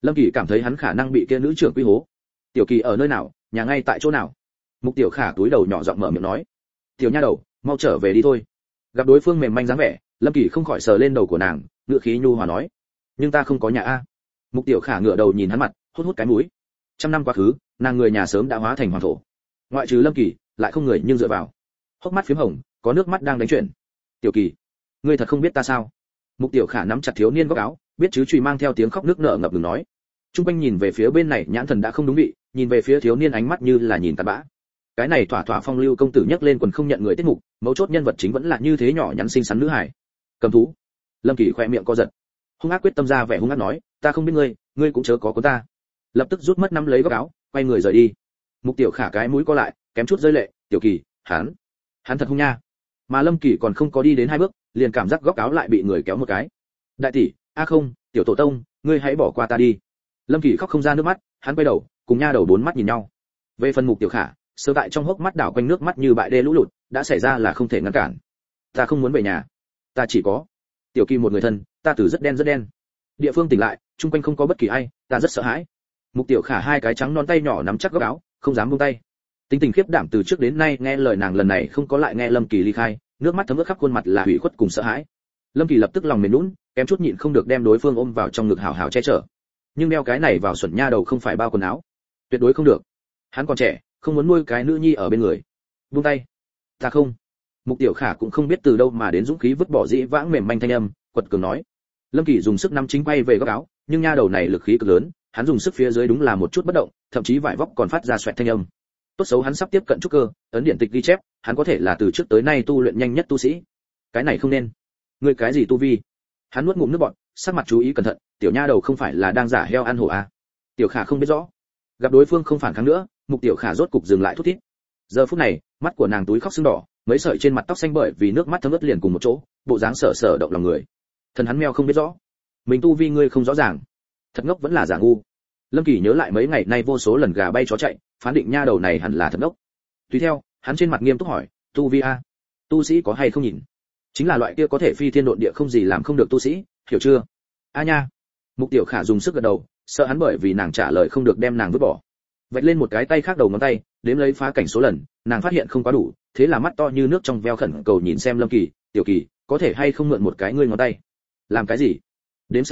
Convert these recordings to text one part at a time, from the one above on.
Lâm Kỳ cảm thấy hắn khả năng bị kia nữ trưởng quy hố. Tiểu Kỳ ở nơi nào, nhà ngay tại chỗ nào? Mục Tiểu Khả túi đầu nhỏ giọng mở miệng nói. Tiểu nha đầu, mau trở về đi thôi. Gặp đối phương mềm manh dáng vẻ, Lâm Kỳ không khỏi sờ lên đầu của nàng, ngựa khí nhu hòa nói. Nhưng ta không có nhà a. Mục Tiểu Khả ngửa đầu nhìn hắn mặt, hút hút cái mũi. Trăm năm quá khứ, nàng người nhà sớm đã hóa thành hoàng thổ. Ngoại trừ Lâm Kỳ, lại không người nhưng dựa vào. Hốc mắt phím hồng, có nước mắt đang đánh chuyển. Tiểu Kỳ, ngươi thật không biết ta sao? Mục Tiểu Khả nắm chặt thiếu niên góc áo, biết chứ chùy mang theo tiếng khóc nước nở ngập ngừng nói. Trung quanh nhìn về phía bên này nhãn thần đã không đúng vị, nhìn về phía thiếu niên ánh mắt như là nhìn tàn bã. Cái này thỏa thỏa phong lưu công tử nhấc lên quần không nhận người tiết mục, mấu chốt nhân vật chính vẫn là như thế nhỏ nhắn xinh xắn nữ hải. Cầm thú. Lâm Kỳ khoe miệng co giật, hung ác quyết tâm ra vẻ hung ác nói, ta không biết ngươi, ngươi cũng chớ có cuốn ta. Lập tức rút mất nắm lấy góc áo, quay người rời đi. Mục Tiểu Khả cái mũi co lại, kém chút rơi lệ, Tiểu Kỳ, hắn thật hung nha. Mà Lâm Kỳ còn không có đi đến 2 bước, liền cảm giác góc áo lại bị người kéo một cái. Đại tỷ, a không, tiểu tổ tông, ngươi hãy bỏ qua ta đi. Lâm Kỳ khóc không ra nước mắt, hắn quay đầu, cùng nha đầu 4 mắt nhìn nhau. Về phần Mục Tiểu Khả, sơ tại trong hốc mắt đảo quanh nước mắt như bại đê lũ lụt, đã xảy ra là không thể ngăn cản. Ta không muốn về nhà, ta chỉ có Tiểu Kỳ một người thân, ta từ rất đen. Địa phương tỉnh lại, chung quanh không có bất kỳ ai, ta rất sợ hãi. Mục Tiểu Khả 2 cái trắng non tay nhỏ nắm chắc góc áo, không dám buông tay. Tính tình khiếp đảm từ trước đến nay nghe lời nàng lần này không có lại nghe Lâm Kỳ ly khai, nước mắt thấm ướt khắp khuôn mặt là hủy khuất cùng sợ hãi. Lâm Kỳ lập tức lòng mềm nhũn, kém chút nhịn không được đem đối phương ôm vào trong ngực hào hào che chở. Nhưng đeo cái này vào xuẩn nha đầu không phải bao quần áo, tuyệt đối không được. Hắn còn trẻ, không muốn nuôi cái nữ nhi ở bên người. Buông tay. Ta không. Mục Tiểu Khả cũng không biết từ đâu mà đến dũng khí vứt bỏ dĩ vãng mềm manh thanh âm, quật cường nói. Lâm Kỳ dùng sức nắm chính quay về góc áo, nhưng nha đầu này lực khí cực lớn, hắn dùng sức phía dưới đúng là một chút bất động, thậm chí vải vóc còn phát ra xoẹt thanh âm. Tốt xấu hắn sắp tiếp cận trúc cơ, ấn điện tịch ghi chép, hắn có thể là từ trước tới nay tu luyện nhanh nhất tu sĩ. Cái này không nên. Ngươi cái gì tu vi? Hắn nuốt ngụm nước bọt, sắc mặt chú ý cẩn thận, tiểu nha đầu không phải là đang giả heo ăn hổ à? Tiểu Khả không biết rõ. Gặp đối phương không phản kháng nữa, Mục Tiểu Khả rốt cục dừng lại thút thít. Giờ phút này, mắt của nàng túi khóc sưng đỏ, mấy sợi trên mặt tóc xanh bởi vì nước mắt thấm ướt liền cùng một chỗ, bộ dáng sở sở động lòng người. Thần hắn meo không biết rõ. Mình tu vi ngươi không rõ ràng. Thật ngốc vẫn là giả ngu. Lâm Kỳ nhớ lại mấy ngày nay vô số lần gà bay chó chạy, phán định nha đầu này hẳn là thật ngốc. Tùy theo, hắn trên mặt nghiêm túc hỏi, tu vi a, tu sĩ có hay không nhìn? Chính là loại kia có thể phi thiên độn địa không gì làm không được tu sĩ, hiểu chưa? A nha. Mục Tiểu Khả dùng sức gật đầu, sợ hắn bởi vì nàng trả lời không được đem nàng vứt bỏ. Vạch lên một cái tay khác đầu ngón tay, đếm lấy phá cảnh số lần, nàng phát hiện không quá đủ, thế là mắt to như nước trong veo khẩn cầu nhìn xem Lâm Kỳ, Tiểu Kỳ, có thể hay không mượn một cái ngươi ngón tay? Làm cái gì? Đếm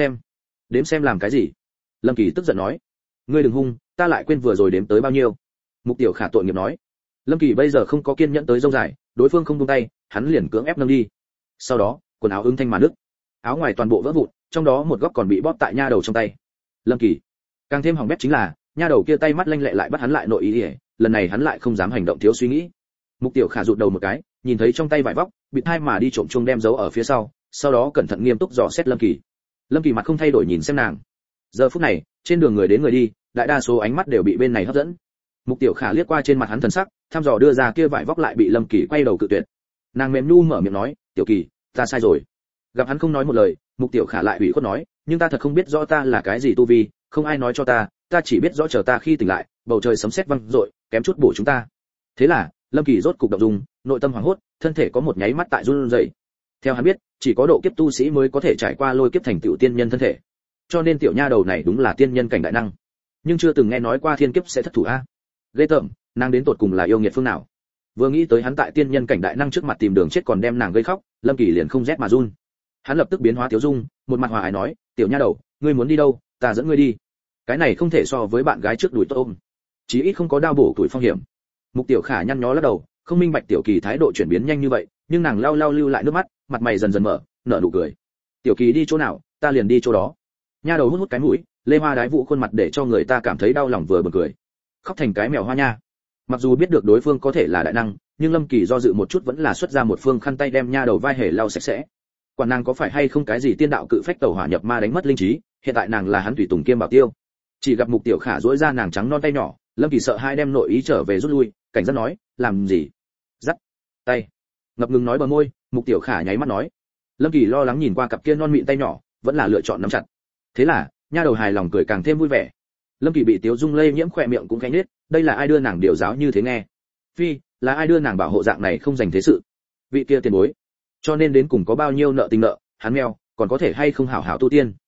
xem làm cái gì? Lâm Kỳ tức giận nói. Ngươi đừng hung, ta lại quên vừa rồi đếm tới bao nhiêu. Mục Tiểu Khả tội nghiệp nói. Lâm Kỳ bây giờ không có kiên nhẫn tới dông dài, đối phương không buông tay, hắn liền cưỡng ép nâng đi. Sau đó, quần áo ưng thanh mà nứt, áo ngoài toàn bộ vỡ vụn, trong đó một góc còn bị bóp tại nha đầu trong tay. Lâm Kỳ, càng thêm hỏng bét chính là, nha đầu kia tay mắt lanh lẹ lại bắt hắn lại nội ý, lần này hắn lại không dám hành động thiếu suy nghĩ. Mục Tiểu Khả rụt đầu một cái, nhìn thấy trong tay vải vóc, bị thai mà đi trộm chuông đem giấu ở phía sau đó cẩn thận nghiêm túc dò xét Lâm Kỳ. Lâm Kỳ mặt không thay đổi nhìn xem nàng. Giờ phút này, trên đường người đến người đi, đại đa số ánh mắt đều bị bên này hấp dẫn. Mục Tiểu Khả liếc qua trên mặt hắn thần sắc, thăm dò đưa ra kia vải vóc lại bị Lâm Kỳ quay đầu cự tuyệt. Nàng mềm nhu mở miệng nói, "Tiểu Kỳ, ta sai rồi." Gặp hắn không nói một lời, Mục Tiểu Khả lại ủy khuất nói, "Nhưng ta thật không biết rõ ta là cái gì tu vi, không ai nói cho ta, ta chỉ biết rõ chờ ta khi tỉnh lại, bầu trời sấm sét vang dội, kém chút bổ chúng ta." Thế là, Lâm Kỳ rốt cục động dung, nội tâm hoảng hốt, thân thể có một nháy mắt tại run rẩy. Theo hắn biết, chỉ có độ kiếp tu sĩ mới có thể trải qua lôi kiếp thành tựu tiên nhân thân thể. Cho nên tiểu nha đầu này đúng là tiên nhân cảnh đại năng, nhưng chưa từng nghe nói qua thiên kiếp sẽ thất thủ a. Ghê tởm, nàng đến tột cùng là yêu nghiệt phương nào? Vừa nghĩ tới hắn tại tiên nhân cảnh đại năng trước mặt tìm đường chết còn đem nàng gây khóc, Lâm Kỳ liền không rét mà run. Hắn lập tức biến hóa tiểu dung, một mặt hòa ái nói, "Tiểu nha đầu, ngươi muốn đi đâu, ta dẫn ngươi đi." Cái này không thể so với bạn gái trước đuổi tốt ôm, chí ít không có đao bổ tuổi phong hiểm. Mục Tiểu Khả nhăn nhó lắc đầu, không minh bạch Tiểu Kỳ thái độ chuyển biến nhanh như vậy, nhưng nàng lau lau lưu lại nước mắt, mặt mày dần dần mở, nở nụ cười. "Tiểu Kỳ đi chỗ nào, ta liền đi chỗ đó." Nha đầu hút hút cái mũi, lê hoa đái vụ khuôn mặt để cho người ta cảm thấy đau lòng vừa buồn cười. Khóc thành cái mèo hoa nha. Mặc dù biết được đối phương có thể là đại năng, nhưng Lâm Kỳ do dự một chút vẫn là xuất ra một phương khăn tay đem nha đầu vai hề lau sạch sẽ. Quản nàng có phải hay không cái gì tiên đạo cự phách tẩu hỏa nhập ma đánh mất linh trí, hiện tại nàng là hắn tùy tùng kiêm bảo tiêu. Chỉ gặp Mục Tiểu Khả duỗi ra nàng trắng non tay nhỏ, Lâm Kỳ sợ hai đem nội ý trở về rút lui, cảnh giác nói, "Làm gì?" "Dắt tay." Ngập ngừng nói bờ môi, Mục Tiểu Khả nháy mắt nói. Lâm Kỳ lo lắng nhìn qua cặp kia non mịn tay nhỏ, vẫn là lựa chọn nắm chặt. Thế là, nha đầu hài lòng cười càng thêm vui vẻ. Lâm Kỳ bị Tiếu Dung lây nhiễm khỏe miệng cũng khẽ nhếch, đây là ai đưa nàng điều giáo như thế nghe? Phi, là ai đưa nàng bảo hộ dạng này không dành thế sự? Vị kia tiền bối. Cho nên đến cùng có bao nhiêu nợ tình nợ, hắn meo, còn có thể hay không hảo hảo tu tiên.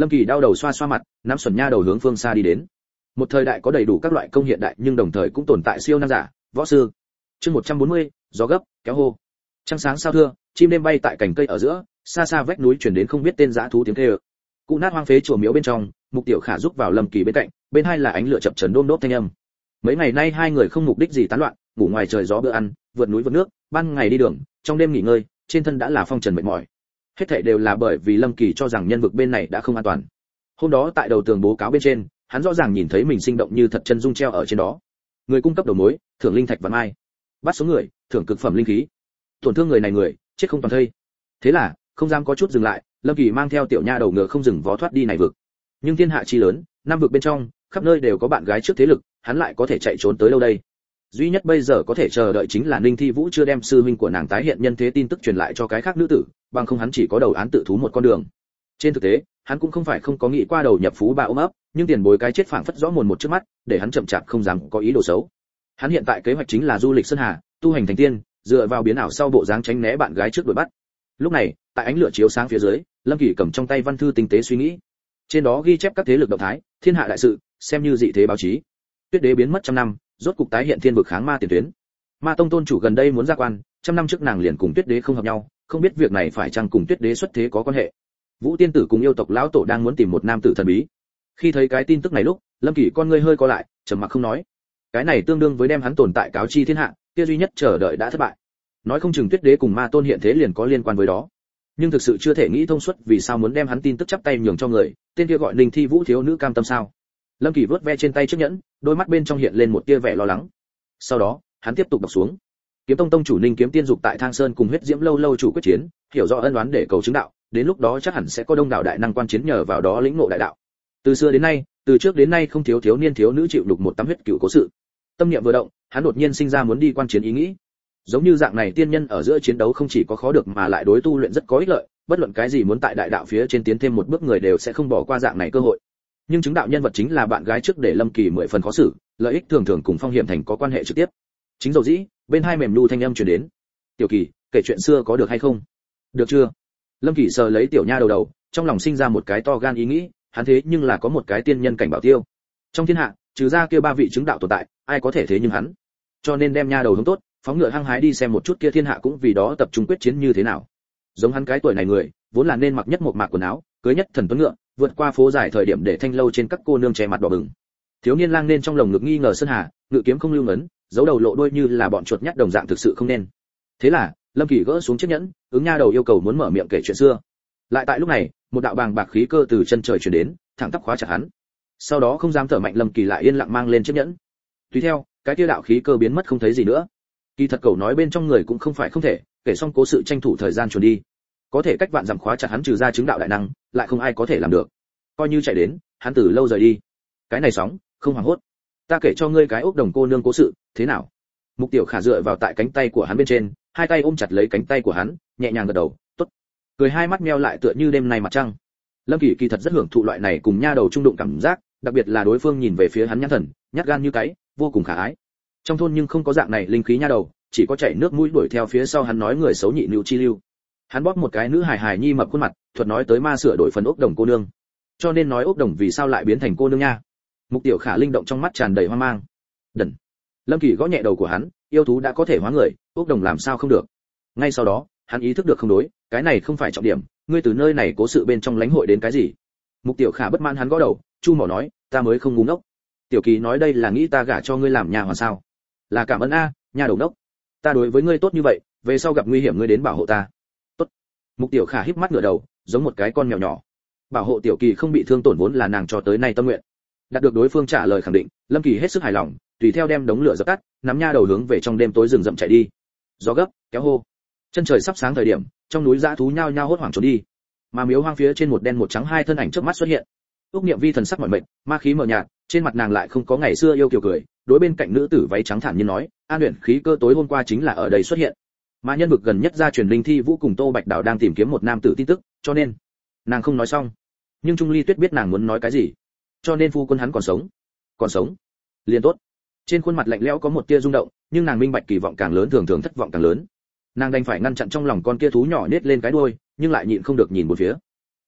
Lâm Kỳ đau đầu xoa xoa mặt, nắm xuẩn nha đầu hướng phương xa đi đến. Một thời đại có đầy đủ các loại công hiện đại nhưng đồng thời cũng tồn tại siêu năng giả, võ sư. Chương 140, gió gấp, kéo hô. Trăng sáng sao thưa, chim đêm bay tại cành cây ở giữa, xa xa vách núi truyền đến không biết tên dã thú tiếng kêu. Cụ nát hoang phế chùa miếu bên trong, Mục Tiểu Khả giúp vào Lâm Kỳ bên cạnh, bên hai là ánh lửa chập chờn đôm đốp thanh âm. Mấy ngày nay hai người không mục đích gì tán loạn, ngủ ngoài trời gió bữa ăn, vượt núi vượt nước, ban ngày đi đường, trong đêm nghỉ ngơi, trên thân đã là phong trần mệt mỏi. Hết thảy đều là bởi vì Lâm Kỳ cho rằng nhân vực bên này đã không an toàn. Hôm đó tại đầu tường bố cáo bên trên, hắn rõ ràng nhìn thấy mình sinh động như thật chân dung treo ở trên đó. Người cung cấp đầu mối, thưởng linh thạch và mai. Bắt số người, thưởng cực phẩm linh khí. Tổn thương người này người, chết không toàn thây. Thế là, không dám có chút dừng lại, Lâm Kỳ mang theo tiểu nha đầu ngựa không dừng vó thoát đi này vực. Nhưng thiên hạ chi lớn, năm vực bên trong, khắp nơi đều có bạn gái trước thế lực, hắn lại có thể chạy trốn tới đâu đây? Duy nhất bây giờ có thể chờ đợi chính là Ninh Thi Vũ chưa đem sư huynh của nàng tái hiện nhân thế tin tức truyền lại cho cái khác nữ tử, bằng không hắn chỉ có đầu án tự thú một con đường. Trên thực tế, hắn cũng không phải không có nghĩ qua đầu nhập phú bà ôm ấp, nhưng tiền bối cái chết phảng phất rõ mồn một trước mắt, để hắn chậm chạp không dám có ý đồ xấu. Hắn hiện tại kế hoạch chính là du lịch sơn hà, tu hành thành tiên, dựa vào biến ảo sau bộ dáng tránh né bạn gái trước đuổi bắt. Lúc này, tại ánh lửa chiếu sáng phía dưới, Lâm Kỳ cầm trong tay văn thư tinh tế suy nghĩ. Trên đó ghi chép các thế lực động thái, thiên hạ đại sự, xem như dị thế báo chí. Tuyết Đế biến mất trăm năm, rốt cục tái hiện thiên vực kháng ma tiền tuyến. Ma tông tôn chủ gần đây muốn ra quan, trăm năm trước nàng liền cùng Tuyết Đế không hợp nhau, không biết việc này phải chăng cùng Tuyết Đế xuất thế có quan hệ. Vũ tiên tử cùng yêu tộc lão tổ đang muốn tìm một nam tử thần bí. Khi thấy cái tin tức này lúc, Lâm Kỳ con ngươi hơi co lại, trầm mặc không nói. Cái này tương đương với đem hắn tồn tại cáo chi thiên hạ, kia duy nhất chờ đợi đã thất bại. Nói không chừng Tuyết Đế cùng Ma tôn hiện thế liền có liên quan với đó. Nhưng thực sự chưa thể nghĩ thông suốt vì sao muốn đem hắn tin tức chắp tay nhường cho người, tên kia gọi Ninh Thi Vũ thiếu nữ cam tâm sao? Lâm Kỳ vớt ve trên tay chiếc nhẫn, đôi mắt bên trong hiện lên một tia vẻ lo lắng. Sau đó, hắn tiếp tục đọc xuống. Kiếm tông tông chủ Ninh Kiếm Tiên dục tại Thang Sơn cùng huyết diễm lâu lâu chủ quyết chiến, hiểu rõ ân oán để cầu chứng đạo, đến lúc đó chắc hẳn sẽ có đông đảo đại năng quan chiến nhờ vào đó lĩnh ngộ đại đạo. Từ xưa đến nay, từ trước đến nay không thiếu thiếu niên thiếu nữ chịu đục một tấm huyết cửu cố sự. Tâm niệm vừa động, hắn đột nhiên sinh ra muốn đi quan chiến ý nghĩ. Giống như dạng này tiên nhân ở giữa chiến đấu không chỉ có khó được mà lại đối tu luyện rất có ích lợi, bất luận cái gì muốn tại đại đạo phía trên tiến thêm một bước người đều sẽ không bỏ qua dạng này cơ hội. Nhưng chứng đạo nhân vật chính là bạn gái trước để Lâm Kỳ 10 phần khó xử, lợi ích thường thường cùng phong hiểm thành có quan hệ trực tiếp. Chính dầu dĩ, bên hai mềm nu thanh âm truyền đến. "Tiểu Kỳ, kể chuyện xưa có được hay không?" "Được chưa?" Lâm Kỳ sờ lấy tiểu nha đầu, trong lòng sinh ra một cái to gan ý nghĩ, hắn thế nhưng là có một cái tiên nhân cảnh bảo tiêu. Trong thiên hạ, trừ ra kia ba vị chứng đạo tồn tại, ai có thể thế nhưng hắn. Cho nên đem nha đầu hướng tốt, phóng ngựa hăng hái đi xem một chút kia thiên hạ cũng vì đó tập trung quyết chiến như thế nào. Giống hắn cái tuổi này người, vốn là nên mặc nhất một mạc quần áo, cưới nhất thần tuấn ngựa, vượt qua phố dài thời điểm để thanh lâu trên các cô nương che mặt đỏ bừng. Thiếu niên lang nên trong lồng ngực nghi ngờ sơn hà, ngự kiếm không lưu ngấn, giấu đầu lộ đuôi như là bọn chuột nhắt đồng dạng thực sự không nên. Thế là, Lâm Kỳ gỡ xuống chiếc nhẫn, ứng nha đầu yêu cầu muốn mở miệng kể chuyện xưa. Lại tại lúc này, một đạo bàng bạc khí cơ từ chân trời truyền đến, thẳng tắp khóa chặt hắn. Sau đó không dám thở mạnh, Lâm Kỳ lại yên lặng mang lên chiếc nhẫn. Tùy theo, cái kia đạo khí cơ biến mất không thấy gì nữa. Kỳ thật cậu nói bên trong người cũng không phải không thể, kể xong cố sự tranh thủ thời gian chuồn đi. Có thể cách vạn dặm khóa chặt hắn trừ ra chứng đạo đại năng, lại không ai có thể làm được. Coi như chạy đến, hắn từ lâu rời đi. Cái này sóng, không hoảng hốt. Ta kể cho ngươi cái ốc đồng cô nương cố sự, thế nào? Mục Tiểu Khả dựa vào tại cánh tay của hắn bên trên, hai tay ôm chặt lấy cánh tay của hắn, nhẹ nhàng gật đầu, tốt. Cười hai mắt meo lại tựa như đêm nay mặt trăng. Lâm Kỳ kỳ thật rất hưởng thụ loại này cùng nha đầu trung đụng cảm giác, đặc biệt là đối phương nhìn về phía hắn nhãn thần, nhát gan như cái, vô cùng khả ái. Trong thôn nhưng không có dạng này linh khí nha đầu, chỉ có chảy nước mũi đuổi theo phía sau hắn nói người xấu nhị lưu chi lưu. Hắn bóp một cái nữ hài hài nhi mập khuôn mặt, thuật nói tới ma sửa đổi phần ốc đồng cô nương. Cho nên nói ốc đồng vì sao lại biến thành cô nương nha? Mục Tiểu Khả linh động trong mắt tràn đầy hoang mang. Đần. Lâm Kỳ gõ nhẹ đầu của hắn, yêu thú đã có thể hóa người, ốc đồng làm sao không được? Ngay sau đó, hắn ý thức được không đối, cái này không phải trọng điểm, ngươi từ nơi này cố sự bên trong lãnh hội đến cái gì? Mục Tiểu Khả bất mãn hắn gõ đầu, chu mỏ nói, ta mới không ngu ngốc. Tiểu Kỳ nói đây là nghĩ ta gả cho ngươi làm nhà hoàn sao? Là cảm ơn a, nhà đầu đốc. Ta đối với ngươi tốt như vậy, về sau gặp nguy hiểm ngươi đến bảo hộ ta. Tốt. Mục Tiểu Khả híp mắt ngửa đầu, giống một cái con mèo nhỏ. Bảo hộ Tiểu Kỳ không bị thương tổn vốn là nàng cho tới nay tâm nguyện. Đạt được đối phương trả lời khẳng định, Lâm Kỳ hết sức hài lòng, tùy theo đem đống lửa dập tắt, nắm nha đầu hướng về trong đêm tối rừng rậm chạy đi. Gió gấp, kéo hô. Chân trời sắp sáng thời điểm, trong núi dã thú nhao nhao hốt hoảng trốn đi. Mà miếu hoang phía trên một đen một trắng hai thân ảnh chớp mắt xuất hiện. Úc Niệm Vi thần sắc mỏi mệt, ma khí mờ nhạt, trên mặt nàng lại không có ngày xưa yêu kiều cười, đối bên cạnh nữ tử váy trắng thản nhiên nói, An luyện khí cơ tối hôm qua chính là ở đây xuất hiện. Mà nhân vực gần nhất ra truyền Linh Thi Vũ cùng Tô Bạch Đào đang tìm kiếm một nam tử tin tức, cho nên nàng không nói xong. Nhưng Trung Ly Tuyết biết nàng muốn nói cái gì, cho nên phu quân hắn còn sống, liền tốt. Trên khuôn mặt lạnh lẽo có một tia rung động, nhưng nàng minh bạch kỳ vọng càng lớn thường thường thất vọng càng lớn. Nàng đành phải ngăn chặn trong lòng con kia thú nhỏ nết lên cái đuôi, nhưng lại nhịn không được nhìn một phía.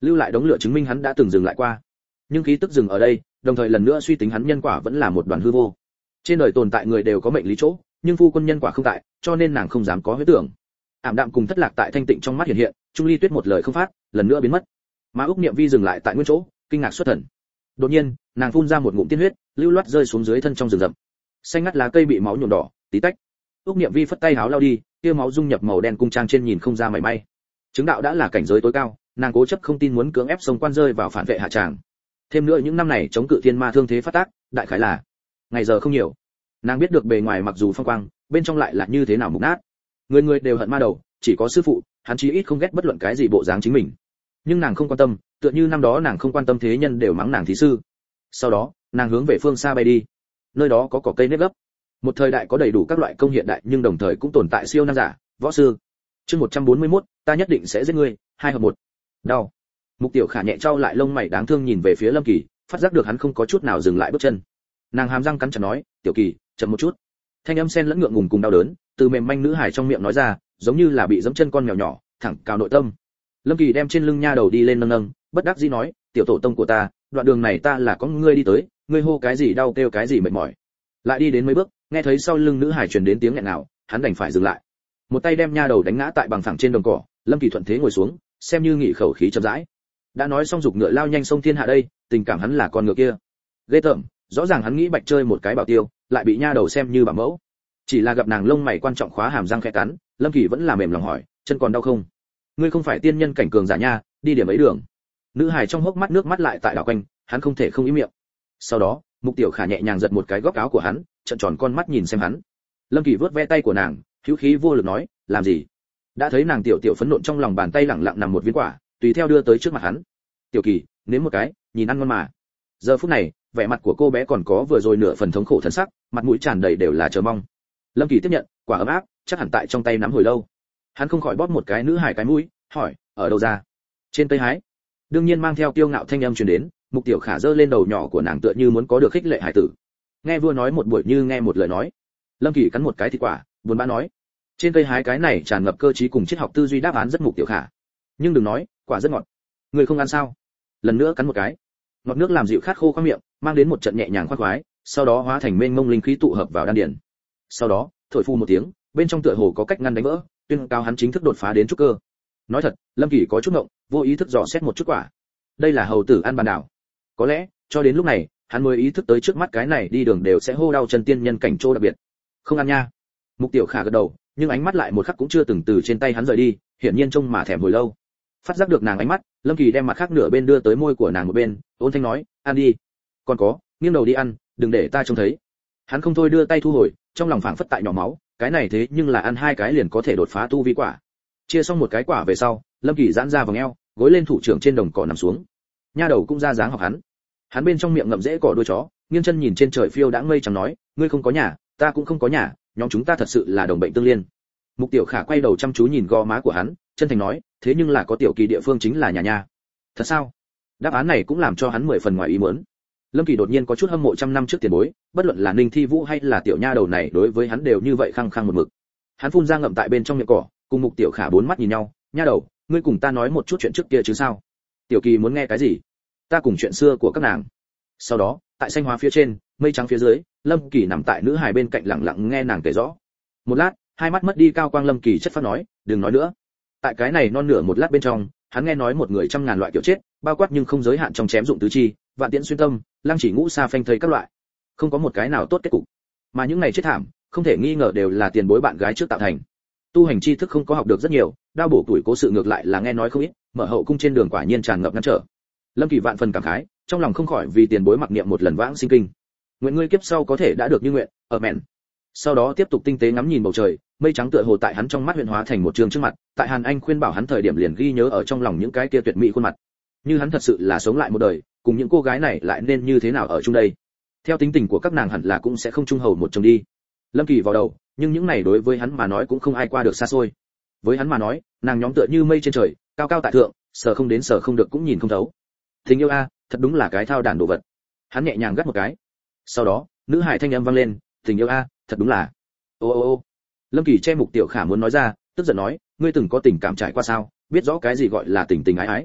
lưu lại đống lửa chứng minh hắn đã từng dừng lại qua. Nhưng khí tức dừng ở đây, đồng thời lần nữa suy tính hắn nhân quả vẫn là một đoàn hư vô. Trên đời tồn tại người đều có mệnh lý chỗ, nhưng phu quân nhân quả không tại, cho nên nàng không dám có huyết tưởng. Ảm đạm cùng thất lạc tại thanh tịnh trong mắt hiện hiện, Trung Ly Tuyết một lời không phát, lần nữa biến mất. Mà Úc Niệm Vi dừng lại tại nguyên chỗ, kinh ngạc xuất thần. Đột nhiên, nàng phun ra một ngụm tiên huyết, lưu loát rơi xuống dưới thân trong rừng rậm. Xanh ngắt lá cây bị máu nhuộm đỏ, tí tách. Úc Niệm Vi phất tay háo lau đi, kia máu dung nhập màu đen cung trang trên nhìn không ra mảy may. Chứng đạo đã là cảnh giới tối cao, nàng cố chấp không tin muốn cưỡng ép sông quan rơi vào phản vệ hạ tràng. Thêm nữa những năm này chống cự thiên ma thương thế phát tác, đại khái là ngày giờ không nhiều. Nàng biết được bề ngoài mặc dù phong quang, bên trong lại là như thế nào mục nát. Người người đều hận ma đầu, chỉ có sư phụ, hắn chí ít không ghét bất luận cái gì bộ dáng chính mình. Nhưng nàng không quan tâm, tựa như năm đó nàng không quan tâm thế nhân đều mắng nàng thí sư. Sau đó, nàng hướng về phương xa bay đi. Nơi đó có cỏ cây nếp gấp. Một thời đại có đầy đủ các loại công hiện đại, nhưng đồng thời cũng tồn tại siêu năng giả, võ sư. Chương 141, ta nhất định sẽ giết ngươi, 2 hợp 1. Đau. Mục Tiểu Khả nhẹ trao lại lông mày đáng thương nhìn về phía Lâm Kỳ, phát giác được hắn không có chút nào dừng lại bước chân. Nàng hàm răng cắn chặt nói, "Tiểu Kỳ, chậm một chút." Thanh âm xen lẫn ngượng ngùng cùng đau đớn, từ mềm manh nữ hài trong miệng nói ra, giống như là bị giẫm chân con mèo nhỏ, thẳng cào nội tâm. Lâm Kỳ đem trên lưng nha đầu đi lên nâng nâng, bất đắc dĩ nói, "Tiểu tổ tông của ta, đoạn đường này ta là có ngươi đi tới, ngươi hô cái gì đau kêu cái gì mệt mỏi." Lại đi đến mấy bước, nghe thấy sau lưng nữ hài truyền đến tiếng nghẹn ngào, hắn đành phải dừng lại. Một tay đem nha đầu đánh ngã tại bằng phẳng trên đồng cỏ, Lâm Kỳ thuận thế ngồi xuống, xem như nghỉ khẩu khí chậm rãi. Đã nói xong dục ngựa lao nhanh sông thiên hạ đây, tình cảm hắn là con ngựa kia. Ghê tởm, rõ ràng hắn nghĩ bạch chơi một cái bảo tiêu, lại bị nha đầu xem như bảo mẫu. Chỉ là gặp nàng lông mày quan trọng khóa hàm răng khẽ cắn, Lâm Kỳ vẫn là mềm lòng hỏi, chân còn đau không? Ngươi không phải tiên nhân cảnh cường giả nha, đi điểm ấy đường. Nữ hài trong hốc mắt nước mắt lại tại đảo quanh, hắn không thể không ý miệng. Sau đó, Mục Tiểu Khả nhẹ nhàng giật một cái góc áo của hắn, trợn tròn con mắt nhìn xem hắn. Lâm Kỳ vớt ve tay của nàng, hữu khí vô lực nói, làm gì? Đã thấy nàng tiểu tiểu phấn nộn trong lòng bàn tay lẳng lặng nằm một viên quả, tùy theo đưa tới trước mặt hắn. Tiểu Kỳ, nếm một cái, nhìn ăn ngon mà. Giờ phút này, vẻ mặt của cô bé còn có vừa rồi nửa phần thống khổ thần sắc, mặt mũi tràn đầy đều là chờ mong. Lâm Kỳ tiếp nhận, quả ấm áp, chắc hẳn tại trong tay nắm hồi lâu. Hắn không khỏi bóp một cái nữ hài cái mũi, hỏi, ở đâu ra? Trên cây hái. Đương nhiên mang theo kiêu ngạo thanh âm truyền đến, Mục Tiểu Khả giơ lên đầu nhỏ của nàng tựa như muốn có được khích lệ hải tử. Nghe vua nói một buổi như nghe một lời nói. Lâm Kỳ cắn một cái thịt quả, buồn bã nói, trên cây hái cái này tràn ngập cơ trí cùng triết học tư duy đáp án rất Mục Tiểu Khả. Nhưng đừng nói, quả rất ngọt. Người không ăn sao? Lần nữa cắn một cái. Ngọt nước làm dịu khát khô khoang miệng, mang đến một trận nhẹ nhàng khoan khoái, sau đó hóa thành mênh mông linh khí tụ hợp vào đan điền. Sau đó, thổi phu một tiếng, bên trong tựa hồ có cách ngăn đánh vỡ, tuyên cao hắn chính thức đột phá đến trúc cơ. Nói thật, Lâm Kỳ có chút ngộng, vô ý thức dò xét một chút quả. Đây là hầu tử ăn bàn đảo. Có lẽ, cho đến lúc này, hắn mới ý thức tới trước mắt cái này đi đường đều sẽ hô đau chân tiên nhân cảnh trô đặc biệt. Không ăn nha. Mục Tiểu Khả gật đầu, nhưng ánh mắt lại một khắc cũng chưa từng từ trên tay hắn rời đi, hiển nhiên trông mà thèm hồi lâu. Phát giác được nàng ánh mắt, Lâm Kỳ đem mặt khác nửa bên đưa tới môi của nàng một bên, ôn thanh nói, ăn đi. Còn có, nghiêng đầu đi ăn, đừng để ta trông thấy. Hắn không thôi đưa tay thu hồi, trong lòng phảng phất tại nhỏ máu, cái này thế nhưng là ăn 2 cái liền có thể đột phá tu vi quả. Chia xong một cái quả về sau, Lâm Kỳ giãn ra vòng eo, gối lên thủ trưởng trên đồng cỏ nằm xuống. Nha đầu cũng ra dáng học hắn. Hắn bên trong miệng ngậm rễ cỏ đuôi chó, nghiêng chân nhìn trên trời phiêu đãng mây trắng nói, ngươi không có nhà, ta cũng không có nhà, nhóm chúng ta thật sự là đồng bệnh tương liên. Mục Tiểu Khả quay đầu chăm chú nhìn gò má của hắn, chân thành nói, thế nhưng là có Tiểu Kỳ địa phương chính là nhà nha. Thật sao? Đáp án này cũng làm cho hắn 10 phần ngoài ý muốn. Lâm Kỳ đột nhiên có chút hâm mộ trăm năm trước tiền bối, bất luận là Ninh Thi Vũ hay là tiểu nha đầu này đối với hắn đều như vậy khăng khăng một mực. Hắn phun ra ngậm tại bên trong miệng cỏ, cùng Mục Tiểu Khả bốn mắt nhìn nhau, nha đầu, ngươi cùng ta nói một chút chuyện trước kia chứ sao? Tiểu Kỳ muốn nghe cái gì? Ta cùng chuyện xưa của các nàng. Sau đó, tại xanh hóa phía trên, mây trắng phía dưới, Lâm Kỳ nằm tại nữ hài bên cạnh lặng lặng nghe nàng kể rõ. Một lát, hai mắt mất đi cao quang, Lâm Kỳ chất phát nói, đừng nói nữa. Tại cái này non nửa một lát bên trong, hắn nghe nói một người trăm ngàn loại kiểu chết, bao quát nhưng không giới hạn trong chém dụng tứ chi, vạn tiễn xuyên tâm, lăng chỉ ngũ sa phanh thây các loại, không có một cái nào tốt kết cục. Mà những này chết thảm, không thể nghi ngờ đều là tiền bối bạn gái trước tạo thành. Tu hành tri thức không có học được rất nhiều, đao bổ tuổi cố sự ngược lại là nghe nói không ít, mở hậu cung trên đường quả nhiên tràn ngập ngăn trở. Lâm Kỳ vạn phần cảm khái, trong lòng không khỏi vì tiền bối mặc niệm một lần vãng sinh kinh. Nguyện ngươi kiếp sau có thể đã được như nguyện, ở mẹn. Sau đó tiếp tục tinh tế ngắm nhìn bầu trời, mây trắng tựa hồ tại hắn trong mắt huyện hóa thành một trường trước mặt, tại Hàn Anh khuyên bảo hắn thời điểm liền ghi nhớ ở trong lòng những cái kia tuyệt mỹ khuôn mặt. Như hắn thật sự là sống lại một đời, cùng những cô gái này lại nên như thế nào ở chung đây? Theo tính tình của các nàng hẳn là cũng sẽ không chung hầu một chồng đi. Lâm Kỳ vào đầu, nhưng những này đối với hắn mà nói cũng không ai qua được xa xôi. Với hắn mà nói, nàng nhóm tựa như mây trên trời, cao cao tại thượng, sờ không đến sờ không được cũng nhìn không thấu. Tình yêu a, thật đúng là cái thao đản đồ vật. Hắn nhẹ nhàng gắt một cái. Sau đó, nữ hài thanh âm vang lên, tình yêu a, thật đúng là. Ô ô ô. Lâm Kỳ che Mục Tiểu Khả muốn nói ra, tức giận nói, ngươi từng có tình cảm trải qua sao, biết rõ cái gì gọi là tình tình ái ái.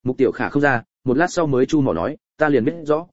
Mục Tiểu Khả không ra, một lát sau mới chu mỏ nói, ta liền biết rõ,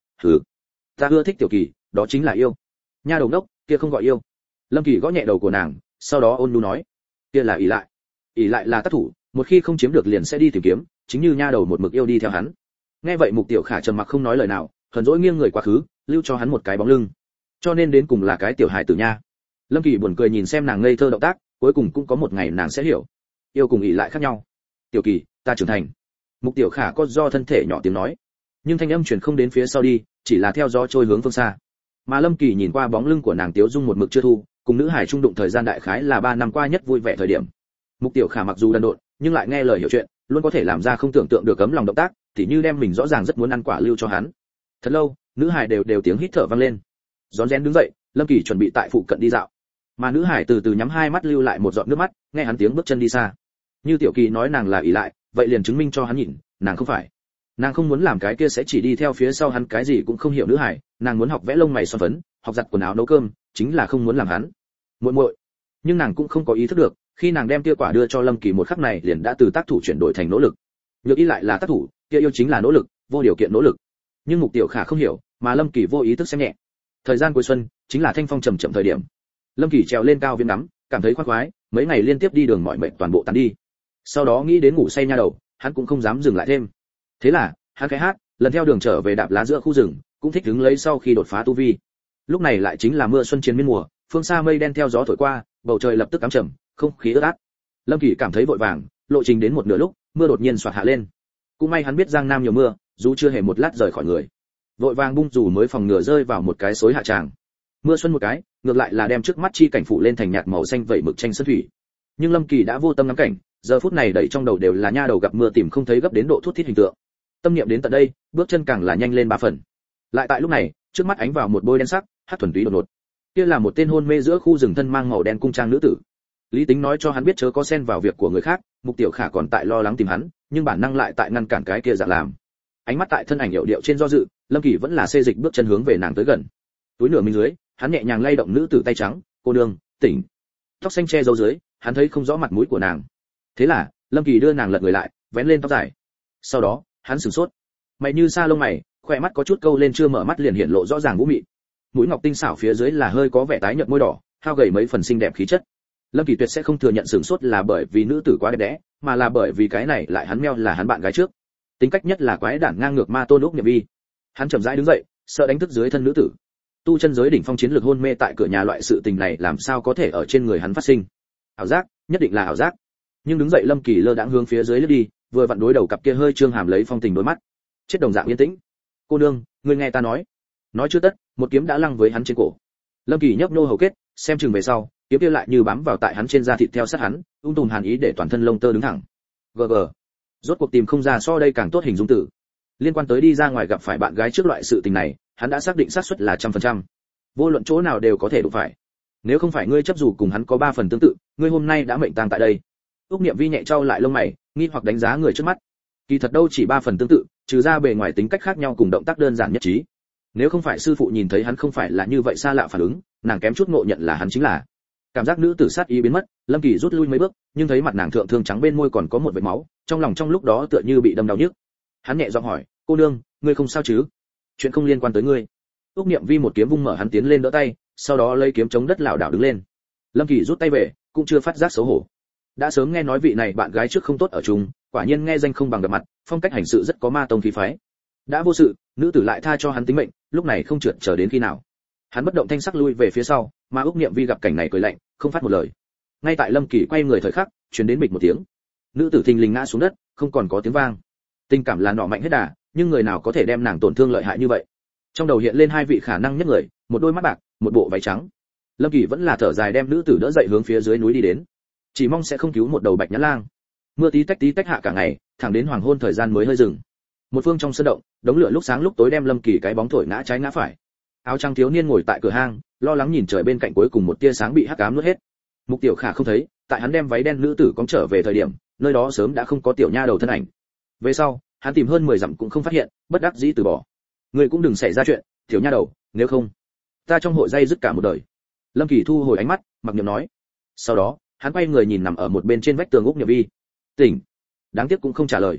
ta ưa thích Tiểu Kỳ, đó chính là yêu. Nha đầu đốc, kia không gọi yêu. Lâm Kỳ gõ nhẹ đầu của nàng, sau đó ôn nhu nói, kia là ỷ lại. Ỷ lại là tác thủ, một khi không chiếm được liền sẽ đi tìm kiếm, chính như nha đầu một mực yêu đi theo hắn. Nghe vậy Mục Tiểu Khả trầm mặc không nói lời nào, hờn dỗi nghiêng người quá khứ, lưu cho hắn một cái bóng lưng. Cho nên đến cùng là cái tiểu hài tử nha. Lâm Kỳ buồn cười nhìn xem nàng ngây thơ động tác, cuối cùng cũng có một ngày nàng sẽ hiểu, yêu cùng ỷ lại khác nhau. Tiểu Kỳ, ta trưởng thành. Mục Tiểu Khả có do thân thể nhỏ tiếng nói, nhưng thanh âm truyền không đến phía sau đi, chỉ là theo gió trôi hướng phương xa. Mà Lâm Kỳ nhìn qua bóng lưng của nàng tiếu dung một mực chưa thu, cùng nữ hải trung đụng thời gian đại khái là 3 năm qua nhất vui vẻ thời điểm. Mục Tiểu Khả mặc dù đần độn, nhưng lại nghe lời hiểu chuyện, luôn có thể làm ra không tưởng tượng được cấm lòng động tác, tỉ như đem mình rõ ràng rất muốn ăn quả lưu cho hắn. Thật lâu, nữ hải đều tiếng hít thở vang lên. Rón rén đứng dậy, Lâm Kỳ chuẩn bị tại phụ cận đi dạo. Mà nữ hải từ từ nhắm hai mắt lưu lại một giọt nước mắt, nghe hắn tiếng bước chân đi xa. Như Tiểu Kỳ nói nàng là ỷ lại, vậy liền chứng minh cho hắn nhìn, nàng không phải. Nàng không muốn làm cái kia sẽ chỉ đi theo phía sau hắn cái gì cũng không hiểu nữ hải, nàng muốn học vẽ lông mày son phấn, học giặt quần áo nấu cơm, chính là không muốn làm hắn. Muội muội. Nhưng nàng cũng không có ý thức được, khi nàng đem tia quả đưa cho Lâm Kỳ một khắc này liền đã từ tác thủ chuyển đổi thành nỗ lực. Nhược ý lại là tác thủ, kia yêu chính là nỗ lực, vô điều kiện nỗ lực. Nhưng Mục Tiểu Khả không hiểu, mà Lâm Kỳ vô ý thức xem nhẹ. Thời gian cuối xuân chính là thanh phong trầm chậm thời điểm. Lâm Kỳ trèo lên cao viên ngắm, cảm thấy khoan khoái, mấy ngày liên tiếp đi đường mỏi mệt toàn bộ tan đi. Sau đó nghĩ đến ngủ say nha đầu, hắn cũng không dám dừng lại thêm. Thế là, hắn khẽ hát, lần theo đường trở về đạp lá giữa khu rừng, cũng thích đứng lấy sau khi đột phá tu vi. Lúc này lại chính là mưa xuân chiến miên mùa, phương xa mây đen theo gió thổi qua, bầu trời lập tức ám trầm, không khí ướt át. Lâm Kỳ cảm thấy vội vàng, lộ trình đến một nửa lúc, mưa đột nhiên xoạt hạ lên. Cũng may hắn biết Giang Nam nhiều mưa, dù chưa hề một lát rời khỏi người. Vội vàng bung dù mới phòng ngừa rơi vào một cái xối hạ tràng. Mưa xuân một cái, ngược lại là đem trước mắt chi cảnh phủ lên thành nhạt màu xanh vậy mực tranh sơn thủy. Nhưng Lâm Kỳ đã vô tâm ngắm cảnh, giờ phút này đầy trong đầu đều là nha đầu gặp mưa tìm không thấy gấp đến độ thút thít hình tượng. Tâm niệm đến tận đây, bước chân càng là nhanh lên 3 phần. Lại tại lúc này, trước mắt ánh vào một bôi đen sắc, hát thuần túy đột ngột. Kia là một tên hôn mê giữa khu rừng thân mang màu đen cung trang nữ tử. Lý tính nói cho hắn biết chớ có xen vào việc của người khác, Mục Tiểu Khả còn tại lo lắng tìm hắn, nhưng bản năng lại tại ngăn cản cái kia dạng làm. Ánh mắt tại thân ảnh hiệu điệu trên do dự, Lâm Kỳ vẫn là xê dịch bước chân hướng về nàng tới gần. Túi nửa mình dưới, hắn nhẹ nhàng lay động nữ tử tay trắng, cô nương, tỉnh. Tóc xanh che dấu dưới, hắn thấy không rõ mặt mũi của nàng. Thế là, Lâm Kỳ đưa nàng lật người lại, vén lên tóc dài. Sau đó, hắn sửng sốt. Mày như sa lông mày, khỏe mắt có chút câu lên chưa mở mắt liền hiện lộ rõ ràng vũ mị. Mũi ngọc tinh xảo phía dưới là hơi có vẻ tái nhợt môi đỏ, hao gầy mấy phần xinh đẹp khí chất. Lâm Kỳ tuyệt sẽ không thừa nhận sửng sốt là bởi vì nữ tử quá đẹp đẽ, mà là bởi vì cái này lại hắn meo là hắn bạn gái trước. Tính cách nhất là quái đản ngang ngược ma tôn lúc nhập vi. Hắn chậm rãi đứng dậy, sợ đánh thức dưới thân nữ tử. Tu chân giới đỉnh phong chiến lược hôn mê tại cửa nhà loại sự tình này làm sao có thể ở trên người hắn phát sinh? Ảo giác, nhất định là ảo giác. Nhưng đứng dậy Lâm Kỳ lơ đãng hướng phía dưới lướt đi, vừa vặn đối đầu cặp kia hơi trương hàm lấy phong tình đôi mắt. Chết đồng dạng yên tĩnh. Cô nương, ngươi nghe ta nói. Nói chưa tất, một kiếm đã lăng với hắn trên cổ. Lâm Kỳ nhấp nô hầu kết, xem chừng về sau, kiếm kia lại như bám vào tại hắn trên da thịt theo sát hắn, ung tùm hàn ý để toàn thân lông tơ đứng thẳng. GG. Rốt cuộc tìm không ra so đây càng tốt hình dung tử. Liên quan tới đi ra ngoài gặp phải bạn gái trước loại sự tình này, hắn đã xác định xác suất là 100%. Vô luận chỗ nào đều có thể đụng phải. Nếu không phải ngươi chấp dù cùng hắn có 3 phần tương tự, ngươi hôm nay đã mệnh tang tại đây. Úc Niệm Vi nhẹ trao lại lông mày, nghi hoặc đánh giá người trước mắt. Kỳ thật đâu chỉ 3 phần tương tự, trừ ra bề ngoài tính cách khác nhau cùng động tác đơn giản nhất trí. Nếu không phải sư phụ nhìn thấy hắn không phải là như vậy xa lạ phản ứng, nàng kém chút ngộ nhận là hắn chính là. Cảm giác nữ tử sát ý biến mất, Lâm Kỳ rút lui mấy bước, nhưng thấy mặt nàng thượng thương trắng bên môi còn có một vệt máu, trong lòng trong lúc đó tựa như bị đâm đau nhức. Hắn nhẹ giọng hỏi, cô nương, ngươi không sao chứ? Chuyện không liên quan tới ngươi. Úc Niệm Vi một kiếm vung mở hắn tiến lên đỡ tay, sau đó lấy kiếm chống đất lảo đảo đứng lên. Lâm Kỳ rút tay về, cũng chưa phát giác xấu hổ. Đã sớm nghe nói vị này bạn gái trước không tốt ở chung, quả nhiên nghe danh không bằng gặp mặt, phong cách hành sự rất có ma tông khí phái. Đã vô sự, nữ tử lại tha cho hắn tính mệnh, lúc này không trượt chờ đến khi nào. Hắn bất động thanh sắc lui về phía sau, mà Úc Niệm Vi gặp cảnh này cười lạnh, không phát một lời. Ngay tại Lâm Kỳ quay người thời khắc, truyền đến bịch một tiếng. Nữ tử thình lình ngã xuống đất, không còn có tiếng vang. Tình cảm là nọ mạnh hết đà, nhưng người nào có thể đem nàng tổn thương lợi hại như vậy? Trong đầu hiện lên 2 vị khả năng nhất người, một đôi mắt bạc, một bộ váy trắng. Lâm Kỳ vẫn là thở dài đem nữ tử đỡ dậy hướng phía dưới núi đi đến. Chỉ mong sẽ không cứu một đầu bạch nhãn lang. Mưa tí tách hạ cả ngày, thẳng đến hoàng hôn thời gian mới hơi dừng. Một phương trong sân động, đống lửa lúc sáng lúc tối đem Lâm Kỳ cái bóng thổi ngã trái ngã phải. Áo trắng thiếu niên ngồi tại cửa hang, lo lắng nhìn trời bên cạnh cuối cùng một tia sáng bị hắc ám nuốt hết. Mục Tiểu Khả không thấy, tại hắn đem váy đen nữ tử cóng trở về thời điểm, nơi đó sớm đã không có tiểu nha đầu thân ảnh. Về sau, hắn tìm hơn 10 dặm cũng không phát hiện, bất đắc dĩ từ bỏ. Người cũng đừng xảy ra chuyện, tiểu nha đầu, nếu không, ta trong hội dây dứt cả một đời. Lâm Kỳ thu hồi ánh mắt, mặc niệm nói. Sau đó, hắn quay người nhìn nằm ở một bên trên vách tường Úc Niệm Vi. Tỉnh. Đáng tiếc cũng không trả lời.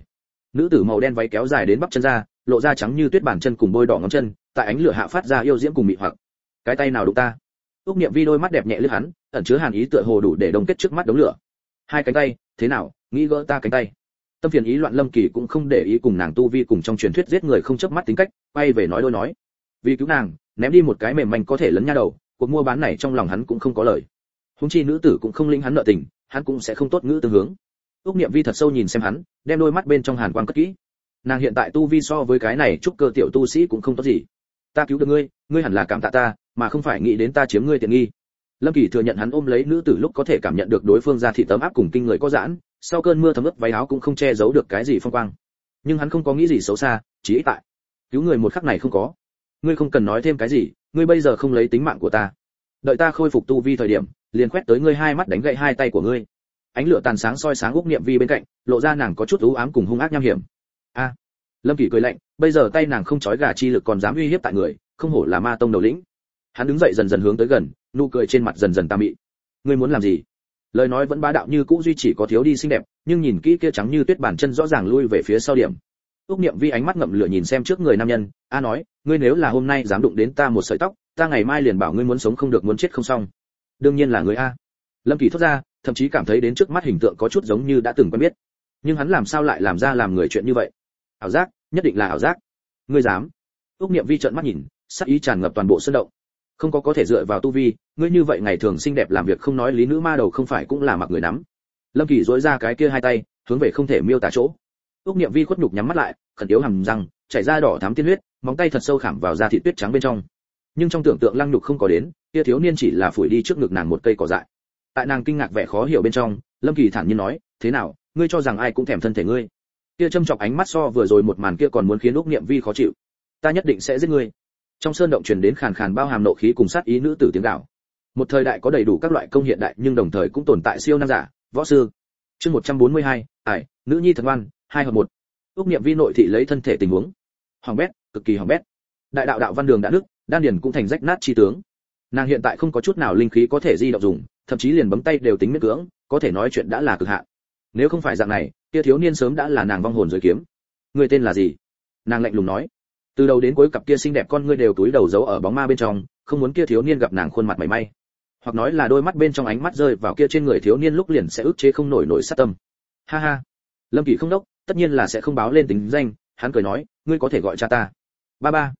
Nữ tử màu đen váy kéo dài đến bắp chân ra, lộ ra trắng như tuyết bàn chân cùng bôi đỏ ngón chân, tại ánh lửa hạ phát ra yêu diễm cùng mị hoặc. Cái tay nào đụng ta? Úc Niệm Vi đôi mắt đẹp nhẹ liếc hắn, ẩn chứa hàn ý tựa hồ đủ để đông kết trước mắt đống lửa. Hai cánh tay, thế nào, nghĩ gỡ ta cánh tay? Tâm phiền ý loạn Lâm Kỳ cũng không để ý cùng nàng tu vi cùng trong truyền thuyết giết người không chớp mắt tính cách, quay về nói đôi nói. Vì cứu nàng, ném đi một cái mềm manh có thể lấn nha đầu, cuộc mua bán này trong lòng hắn cũng không có lời. Huống chi nữ tử cũng không lĩnh hắn nợ tình, hắn cũng sẽ không tốt ngữ tương hướng. Úc Niệm Vi thật sâu nhìn xem hắn, đem đôi mắt bên trong hàn quang cất kỹ. Nàng hiện tại tu vi so với cái này trúc cơ tiểu tu sĩ cũng không tốt gì. Ta cứu được ngươi, ngươi hẳn là cảm tạ ta, mà không phải nghĩ đến ta chiếm ngươi tiện nghi. Lâm Kỳ thừa nhận hắn ôm lấy nữ tử lúc có thể cảm nhận được đối phương ra thị tấm áp cùng kinh người có giãn, sau cơn mưa thấm ướt váy áo cũng không che giấu được cái gì phong quang. Nhưng hắn không có nghĩ gì xấu xa, chỉ ít tại cứu người một khắc này không có. Ngươi không cần nói thêm cái gì, ngươi bây giờ không lấy tính mạng của ta. Đợi ta khôi phục tu vi thời điểm, liền quét tới ngươi hai mắt đánh gãy hai tay của ngươi. Ánh lửa tàn sáng soi sáng Úc Niệm Vi bên cạnh, lộ ra nàng có chút u ám cùng hung ác nham hiểm. A. Lâm Kỳ cười lạnh, bây giờ tay nàng không chói gà chi lực còn dám uy hiếp tại người, không hổ là ma tông đầu lĩnh. Hắn đứng dậy dần dần hướng tới gần, nụ cười trên mặt dần dần tà mị. Ngươi muốn làm gì? Lời nói vẫn bá đạo như cũ, duy chỉ có thiếu đi xinh đẹp, nhưng nhìn kỹ kia trắng như tuyết bàn chân rõ ràng lui về phía sau điểm. Úc Niệm Vi ánh mắt ngậm lửa nhìn xem trước người nam nhân, a nói, ngươi nếu là hôm nay dám đụng đến ta một sợi tóc, ta ngày mai liền bảo ngươi muốn sống không được muốn chết không xong. Đương nhiên là ngươi a. Lâm Kỳ thốt ra, thậm chí cảm thấy đến trước mắt hình tượng có chút giống như đã từng quen biết. Nhưng hắn làm sao lại làm ra làm người chuyện như vậy? Ảo giác, nhất định là ảo giác. Ngươi dám? Úc Niệm Vi trợn mắt nhìn, sắc ý tràn ngập toàn bộ sân động. Không có thể dựa vào tu vi, ngươi như vậy ngày thường xinh đẹp làm việc không nói lý nữ ma đầu không phải cũng là mặc người nắm. Lâm Kỳ duỗi ra cái kia hai tay, hướng về không thể miêu tả chỗ. Úc Niệm Vi khuất nhục nhắm mắt lại, khẩn yếu hàm răng, chảy ra đỏ thắm tiên huyết, móng tay thật sâu khảm vào da thịt tuyết trắng bên trong. Nhưng trong tưởng tượng lăng nhục không có đến, kia thiếu niên chỉ là phủi đi trước ngực nàng một cây cỏ dại. Tại nàng kinh ngạc vẻ khó hiểu bên trong, Lâm Kỳ thản nhiên nói, thế nào, ngươi cho rằng ai cũng thèm thân thể ngươi? Kia châm chọc ánh mắt so vừa rồi một màn kia còn muốn khiến Úc Niệm Vi khó chịu. Ta nhất định sẽ giết ngươi. Trong sơn động truyền đến khàn khàn bao hàm nộ khí cùng sát ý nữ tử tiếng gào. Một thời đại có đầy đủ các loại công hiện đại nhưng đồng thời cũng tồn tại siêu năng giả, võ sư. Chương 142, nữ nhi thần ngoan, 2 hợp 1. Úc Niệm Vi nội thị lấy thân thể tình huống. Hỏng bét, cực kỳ hỏng bét. Đại đạo đạo văn đường đã nứt, đan điền cũng thành rách nát chi tướng. Nàng hiện tại không có chút nào linh khí có thể di động dùng, thậm chí liền bấm tay đều tính miễn cưỡng, có thể nói chuyện đã là cực hạn. Nếu không phải dạng này, kia thiếu niên sớm đã là nàng vong hồn dưới kiếm. Người tên là gì? Nàng lạnh lùng nói. Từ đầu đến cuối cặp kia xinh đẹp con ngươi đều túi đầu giấu ở bóng ma bên trong, không muốn kia thiếu niên gặp nàng khuôn mặt mảy may. Hoặc nói là đôi mắt bên trong ánh mắt rơi vào kia trên người thiếu niên lúc liền sẽ ức chế không nổi sát tâm. Ha ha. Lâm Kỳ không đốc, tất nhiên là sẽ không báo lên tính danh, hắn cười nói, ngươi có thể gọi cha ta. Ba ba.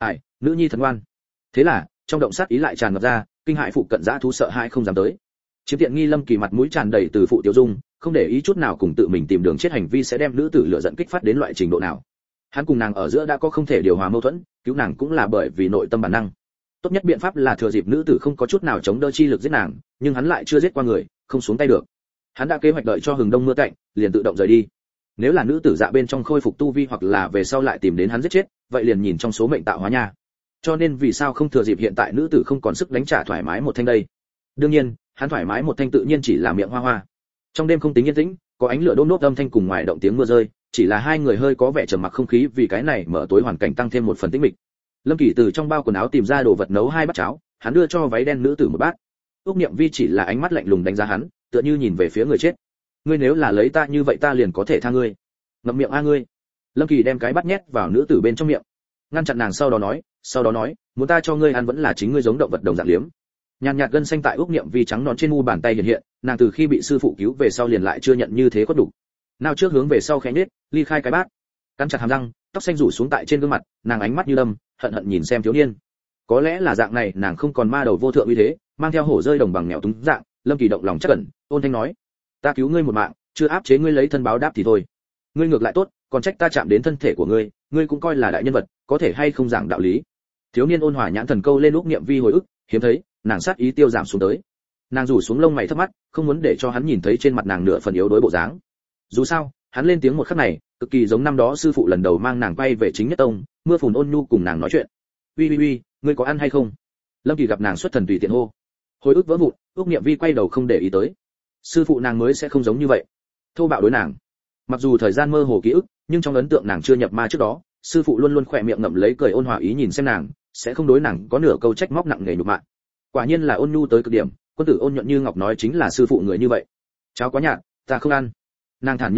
Nữ nhi thần ngoan. Thế là, trong động sát ý lại tràn ngập ra, kinh hại phụ cận dã thú sợ hãi không dám tới. Chiếm tiện nghi Lâm Kỳ mặt mũi tràn đầy từ phụ tiểu dung, không để ý chút nào cùng tự mình tìm đường chết hành vi sẽ đem nữ tử lửa giận kích phát đến loại trình độ nào. Hắn cùng nàng ở giữa đã có không thể điều hòa mâu thuẫn, cứu nàng cũng là bởi vì nội tâm bản năng. Tốt nhất biện pháp là thừa dịp nữ tử không có chút nào chống đỡ chi lực giết nàng, nhưng hắn lại chưa giết qua người, không xuống tay được. Hắn đã kế hoạch đợi cho hừng đông mưa cạnh, liền tự động rời đi. Nếu là nữ tử dạ bên trong khôi phục tu vi hoặc là về sau lại tìm đến hắn giết chết, vậy liền nhìn trong số mệnh tạo hóa nha. Cho nên vì sao không thừa dịp hiện tại nữ tử không còn sức đánh trả thoải mái một thanh đây? Đương nhiên, hắn thoải mái một thanh tự nhiên chỉ là miệng hoa hoa. Trong đêm không tính yên tĩnh, có ánh lửa đốt nốt âm thanh cùng ngoài động tiếng mưa rơi, chỉ là hai người hơi có vẻ trầm mặc không khí vì cái này mở tối hoàn cảnh tăng thêm một phần tĩnh mịch. Lâm Kỳ từ trong bao quần áo tìm ra đồ vật nấu 2 bát cháo, hắn đưa cho váy đen nữ tử một bát. Úc Niệm Vi chỉ là ánh mắt lạnh lùng đánh giá hắn, tựa như nhìn về phía người chết. Ngươi nếu là lấy ta như vậy ta liền có thể tha ngươi. Ngậm miệng a ngươi. Lâm Kỳ đem cái bát nhét vào nữ tử bên trong miệng, ngăn chặn nàng sau đó nói, muốn ta cho ngươi ăn vẫn là chính ngươi giống động vật đồng dạng liếm. Nhàn nhạt gân xanh tại Úc Niệm Vi trắng nõn trên mu bàn tay hiện hiện, nàng từ khi bị sư phụ cứu về sau liền lại chưa nhận như thế có đủ. Nào trước hướng về sau khẽ nết, ly khai cái bát, cắn chặt hàm răng, tóc xanh rủ xuống tại trên gương mặt, nàng ánh mắt như đâm, hận hận nhìn xem thiếu niên. Có lẽ là dạng này, nàng không còn ma đầu vô thượng uy thế, mang theo hổ rơi đồng bằng nghèo túng dạng. Lâm Kỳ động lòng chắc ẩn, ôn thanh nói, ta cứu ngươi một mạng, chưa áp chế ngươi lấy thân báo đáp thì thôi. Ngươi ngược lại tốt, còn trách ta chạm đến thân thể của ngươi, ngươi cũng coi là đại nhân vật, có thể hay không giảng đạo lý. Thiếu niên ôn hòa nhãn thần câu lên Úc Niệm Vi hồi ức, hiếm thấy, nàng sát ý tiêu giảm xuống tới. Nàng rủ xuống lông mày thấp mắt, không muốn để cho hắn nhìn thấy trên mặt nàng nửa phần yếu đuối bộ dáng. Dù sao, hắn lên tiếng một khắc này, cực kỳ giống năm đó sư phụ lần đầu mang nàng quay về Chính Nhất Tông, mưa phùn ôn nhu cùng nàng nói chuyện. Uy, ngươi có ăn hay không? Lâm Kỳ gặp nàng xuất thần tùy tiện hô. Hồi ức vỡ vụn, Úc Niệm Vi quay đầu không để ý tới. Sư phụ nàng mới sẽ không giống như vậy, thô bạo đối nàng. Mặc dù thời gian mơ hồ ký ức, nhưng trong ấn tượng nàng chưa nhập ma trước đó, sư phụ luôn luôn khỏe miệng ngậm lấy cười ôn hòa ý nhìn xem nàng, sẽ không đối nàng có nửa câu trách móc nặng nề nhục mạ. Quả nhiên là ôn nhu tới cực điểm, quân tử ôn nhuận như ngọc nói chính là sư phụ người như vậy. Cháo quá nhạt, ta không ăn. Nàng thản nhiên nói,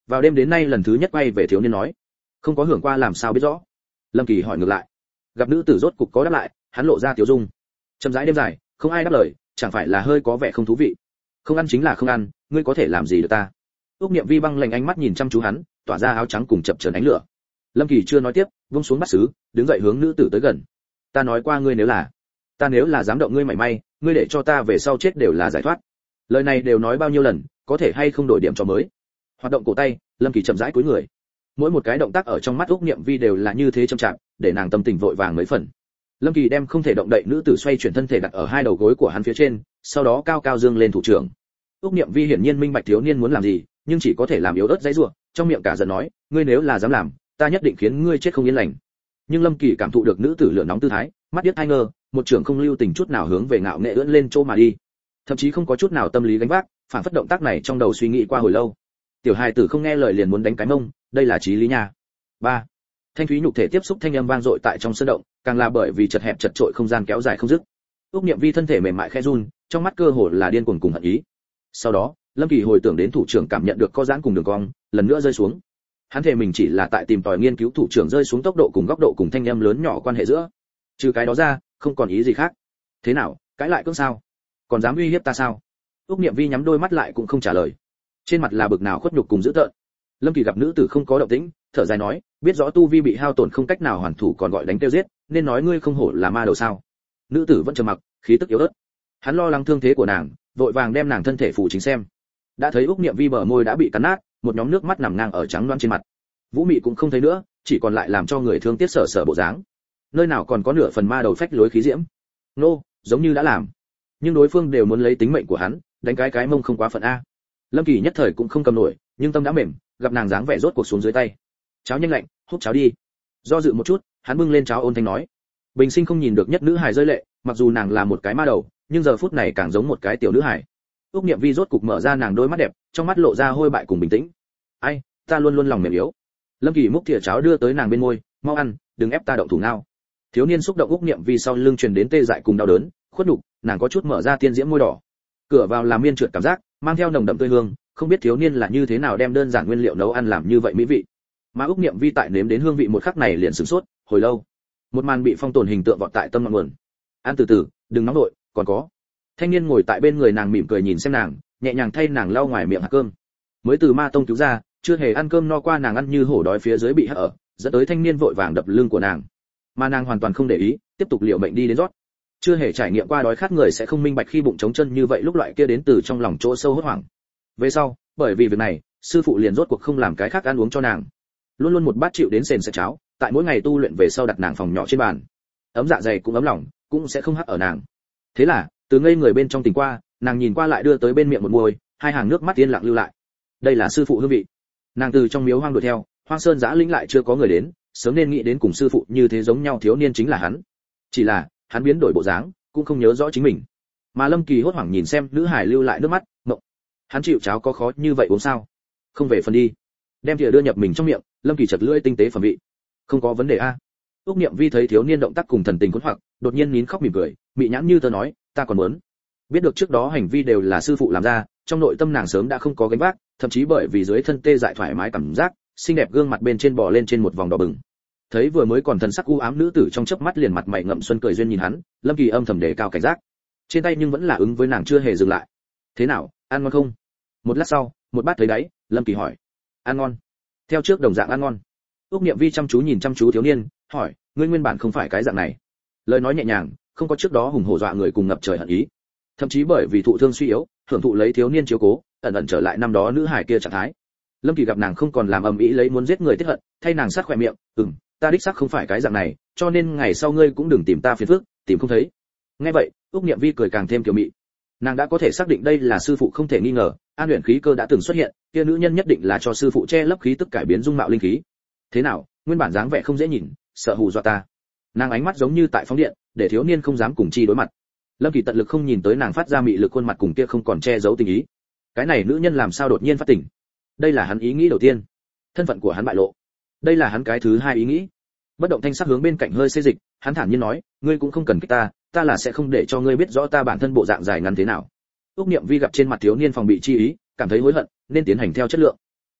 vào đêm đến nay lần thứ nhất quay về thiếu niên nói. Không có hưởng qua làm sao biết rõ. Lâm Kỳ hỏi ngược lại. Gặp nữ tử rốt cục có đáp lại, hắn lộ ra tiểu dung. Chậm rãi đêm dài, không ai đáp lời, chẳng phải là hơi có vẻ không thú vị. Không ăn chính là không ăn, ngươi có thể làm gì được ta? Úc Niệm Vi băng lạnh ánh mắt nhìn chăm chú hắn, tỏa ra áo trắng cùng chập chờn ánh lửa. Lâm Kỳ chưa nói tiếp, vung xuống bát sứ, đứng dậy hướng nữ tử tới gần. Ta nói qua ngươi nếu là dám động ngươi mảy may, ngươi để cho ta về sau chết đều là giải thoát. Lời này đều nói bao nhiêu lần, có thể hay không đổi điểm cho mới. Hoạt động cổ tay, Lâm Kỳ chậm rãi cúi người. Mỗi một cái động tác ở trong mắt Úc Niệm Vi đều là như thế chậm chạp, để nàng tâm tình vội vàng mấy phần. Lâm Kỳ đem không thể động đậy nữ tử xoay chuyển thân thể đặt ở hai đầu gối của hắn phía trên, sau đó cao cao dương lên thủ trưởng. Úc Niệm Vi hiển nhiên minh bạch thiếu niên muốn làm gì, nhưng chỉ có thể làm yếu ớt dãy rủa, trong miệng cả giận nói, ngươi nếu là dám làm, ta nhất định khiến ngươi chết không yên lành. Nhưng Lâm Kỳ cảm thụ được nữ tử lửa nóng tư thái, mắt điếc hai ngơ, một trường không lưu tình chút nào hướng về ngạo nghệ ưỡn lên chỗ mà đi. Thậm chí không có chút nào tâm lý gánh vác, phản phất động tác này trong đầu suy nghĩ qua hồi lâu. Tiểu hài tử không nghe lời liền muốn đánh cái mông, đây là chí lý nha. 3. Thanh thúy nhục thể tiếp xúc thanh âm vang dội tại trong sân động, càng là bởi vì chật hẹp chật trội không gian kéo dài không dứt. Úc Niệm Vi thân thể mềm mại khẽ run, trong mắt cơ hồ là điên cuồng cùng hận ý. Sau đó, Lâm Kỳ hồi tưởng đến thủ trưởng cảm nhận được co giãn cùng đường cong, lần nữa rơi xuống. Hắn thể mình chỉ là tại tìm tòi nghiên cứu thủ trưởng rơi xuống tốc độ cùng góc độ cùng thanh âm lớn nhỏ quan hệ giữa. Trừ cái đó ra, không còn ý gì khác. Thế nào, cãi lại cưỡng sao? Còn dám uy hiếp ta sao? Úc Niệm Vi nhắm đôi mắt lại cũng không trả lời. Trên mặt là bực nào khuất nhục cùng dữ tợn. Lâm Kỳ gặp nữ tử không có động tĩnh, thở dài nói, biết rõ tu vi bị hao tổn không cách nào hoàn thủ còn gọi đánh tiêu giết, nên nói ngươi không hổ là ma đầu sao? Nữ tử vẫn trầm mặc, khí tức yếu ớt. Hắn lo lắng thương thế của nàng, vội vàng đem nàng thân thể phụ chính xem. Đã thấy Úc Niệm Vi bờ môi đã bị cắn nát, một nhóm nước mắt nằm ngang ở trắng loáng trên mặt. Vũ Mị cũng không thấy nữa, chỉ còn lại làm cho người thương tiếc sở sở bộ dáng. Nơi nào còn có nửa phần ma đầu phách lối khí diễm. Nô, giống như đã làm. Nhưng đối phương đều muốn lấy tính mệnh của hắn, đánh cái mông không quá phận a. Lâm Kỳ nhất thời cũng không cầm nổi, nhưng tâm đã mềm, gặp nàng dáng vẻ rốt cuộc xuống dưới tay. Cháo nhanh lạnh, húp cháo đi. Do dự một chút, hắn bưng lên cháo ôn thanh nói. Bình Sinh không nhìn được nhất nữ hài rơi lệ, mặc dù nàng là một cái ma đầu, nhưng giờ phút này càng giống một cái tiểu nữ hài. Úc Niệm Vi rốt cục mở ra nàng đôi mắt đẹp, trong mắt lộ ra hôi bại cùng bình tĩnh. Ai, ta luôn luôn lòng mềm yếu. Lâm Kỳ múc thìa cháo đưa tới nàng bên môi, mau ăn, đừng ép ta động thủ nào. Thiếu niên xúc động Úc Niệm Vi sau lưng truyền đến tê dại cùng đau đớn, khuất nhục, nàng có chút mở ra tiên diễm môi đỏ. Cửa vào làm miên trượt cảm giác, mang theo nồng đậm tươi hương, không biết thiếu niên là như thế nào đem đơn giản nguyên liệu nấu ăn làm như vậy mỹ vị. Mà Úc Niệm Vi tại nếm đến hương vị một khắc này liền sửng sốt, hồi lâu. Một màn bị phong tồn hình tượng vọt tại tâm ngọn nguồn. Ăn từ từ, đừng nóng nội, còn có. Thanh niên ngồi tại bên người nàng mỉm cười nhìn xem nàng, nhẹ nhàng thay nàng lau ngoài miệng hạt cơm. Mới từ ma tông cứu ra, chưa hề ăn cơm no qua nàng ăn như hổ đói phía dưới bị hắc ở, dẫn tới thanh niên vội vàng đập lưng của nàng. Mà nàng hoàn toàn không để ý, tiếp tục liệu mệnh đi đến rót. Chưa hề trải nghiệm qua đói khát người sẽ không minh bạch khi bụng trống chân như vậy lúc loại kia đến từ trong lòng chỗ sâu hốt hoảng. Về sau, bởi vì việc này, sư phụ liền rốt cuộc không làm cái khác ăn uống cho nàng. Luôn luôn một bát chịu đến sền sệt cháo, tại mỗi ngày tu luyện về sau đặt nàng phòng nhỏ trên bàn. Ấm dạ dày cũng ấm lòng, cũng sẽ không hắc ở nàng. Thế là, từ ngây người bên trong tỉnh qua, nàng nhìn qua lại đưa tới bên miệng một môi, hai hàng nước mắt yên lặng lưu lại. Đây là sư phụ hương vị. Nàng từ trong miếu hoang đuổi theo, hoang sơn giã lĩnh lại chưa có người đến, sớm nên nghĩ đến cùng sư phụ như thế giống nhau thiếu niên chính là hắn. Chỉ là, hắn biến đổi bộ dáng, cũng không nhớ rõ chính mình. Mà Lâm Kỳ hốt hoảng nhìn xem nữ hải lưu lại nước mắt, mộng. Hắn chịu cháo có khó như vậy uống sao? Không về phần đi. Đem thìa đưa nhập mình trong miệng, Lâm Kỳ chật lưỡi tinh tế phẩm vị. Không có vấn đề a. Úc Niệm Vi thấy thiếu niên động tác cùng thần tình cuốn hoặc, đột nhiên nín khóc mỉm cười, mị nhãn như tơ nói, ta còn muốn. Biết được trước đó hành vi đều là sư phụ làm ra, trong nội tâm nàng sớm đã không có gánh vác, thậm chí bởi vì dưới thân tê dại thoải mái cảm giác, xinh đẹp gương mặt bên trên bò lên trên một vòng đỏ bừng. Thấy vừa mới còn thần sắc u ám nữ tử trong chớp mắt liền mặt mày ngậm xuân cười duyên nhìn hắn, Lâm Kỳ âm thầm đề cao cảnh giác. Trên tay nhưng vẫn là ứng với nàng chưa hề dừng lại. Thế nào, ăn ngon không? Một lát sau, một bát thấy đáy, Lâm Kỳ hỏi. Ăn ngon. Theo trước đồng dạng ăn ngon. Úc Niệm Vi chăm chú nhìn chăm chú thiếu niên, hỏi, ngươi nguyên bản không phải cái dạng này. Lời nói nhẹ nhàng, không có trước đó hùng hổ dọa người cùng ngập trời hận ý. Thậm chí bởi vì thụ thương suy yếu, hưởng thụ lấy thiếu niên chiếu cố, ẩn ẩn trở lại năm đó nữ hài kia trạng thái. Lâm Kỳ gặp nàng không còn làm ầm ĩ lấy muốn giết người tiết hận, thay nàng sát khỏe miệng, ta đích xác không phải cái dạng này, cho nên ngày sau ngươi cũng đừng tìm ta phiền phức, tìm không thấy. Nghe vậy, Úc Niệm Vi cười càng thêm kiều mị. Nàng đã có thể xác định đây là sư phụ không thể nghi ngờ, an luyện khí cơ đã từng xuất hiện, kia nữ nhân nhất định là cho sư phụ che lấp khí tức cải biến dung mạo linh khí. Thế nào, nguyên bản dáng vẻ không dễ nhìn, sợ hù dọa ta. Nàng ánh mắt giống như tại phóng điện, để thiếu niên không dám cùng chi đối mặt. Lâm Kỳ tận lực không nhìn tới nàng phát ra mị lực khuôn mặt cùng kia không còn che giấu tình ý. Cái này nữ nhân làm sao đột nhiên phát tỉnh? Đây là hắn ý nghĩ đầu tiên. Thân phận của hắn bại lộ. Đây là hắn cái thứ hai ý nghĩ. Bất động thanh sắc hướng bên cạnh hơi xê dịch, hắn thản nhiên nói, ngươi cũng không cần kích ta, ta là sẽ không để cho ngươi biết rõ ta bản thân bộ dạng dài ngắn thế nào. Úc Niệm Vi gặp trên mặt thiếu niên phòng bị chi ý, cảm thấy hối hận, nên tiến hành theo chất lượng.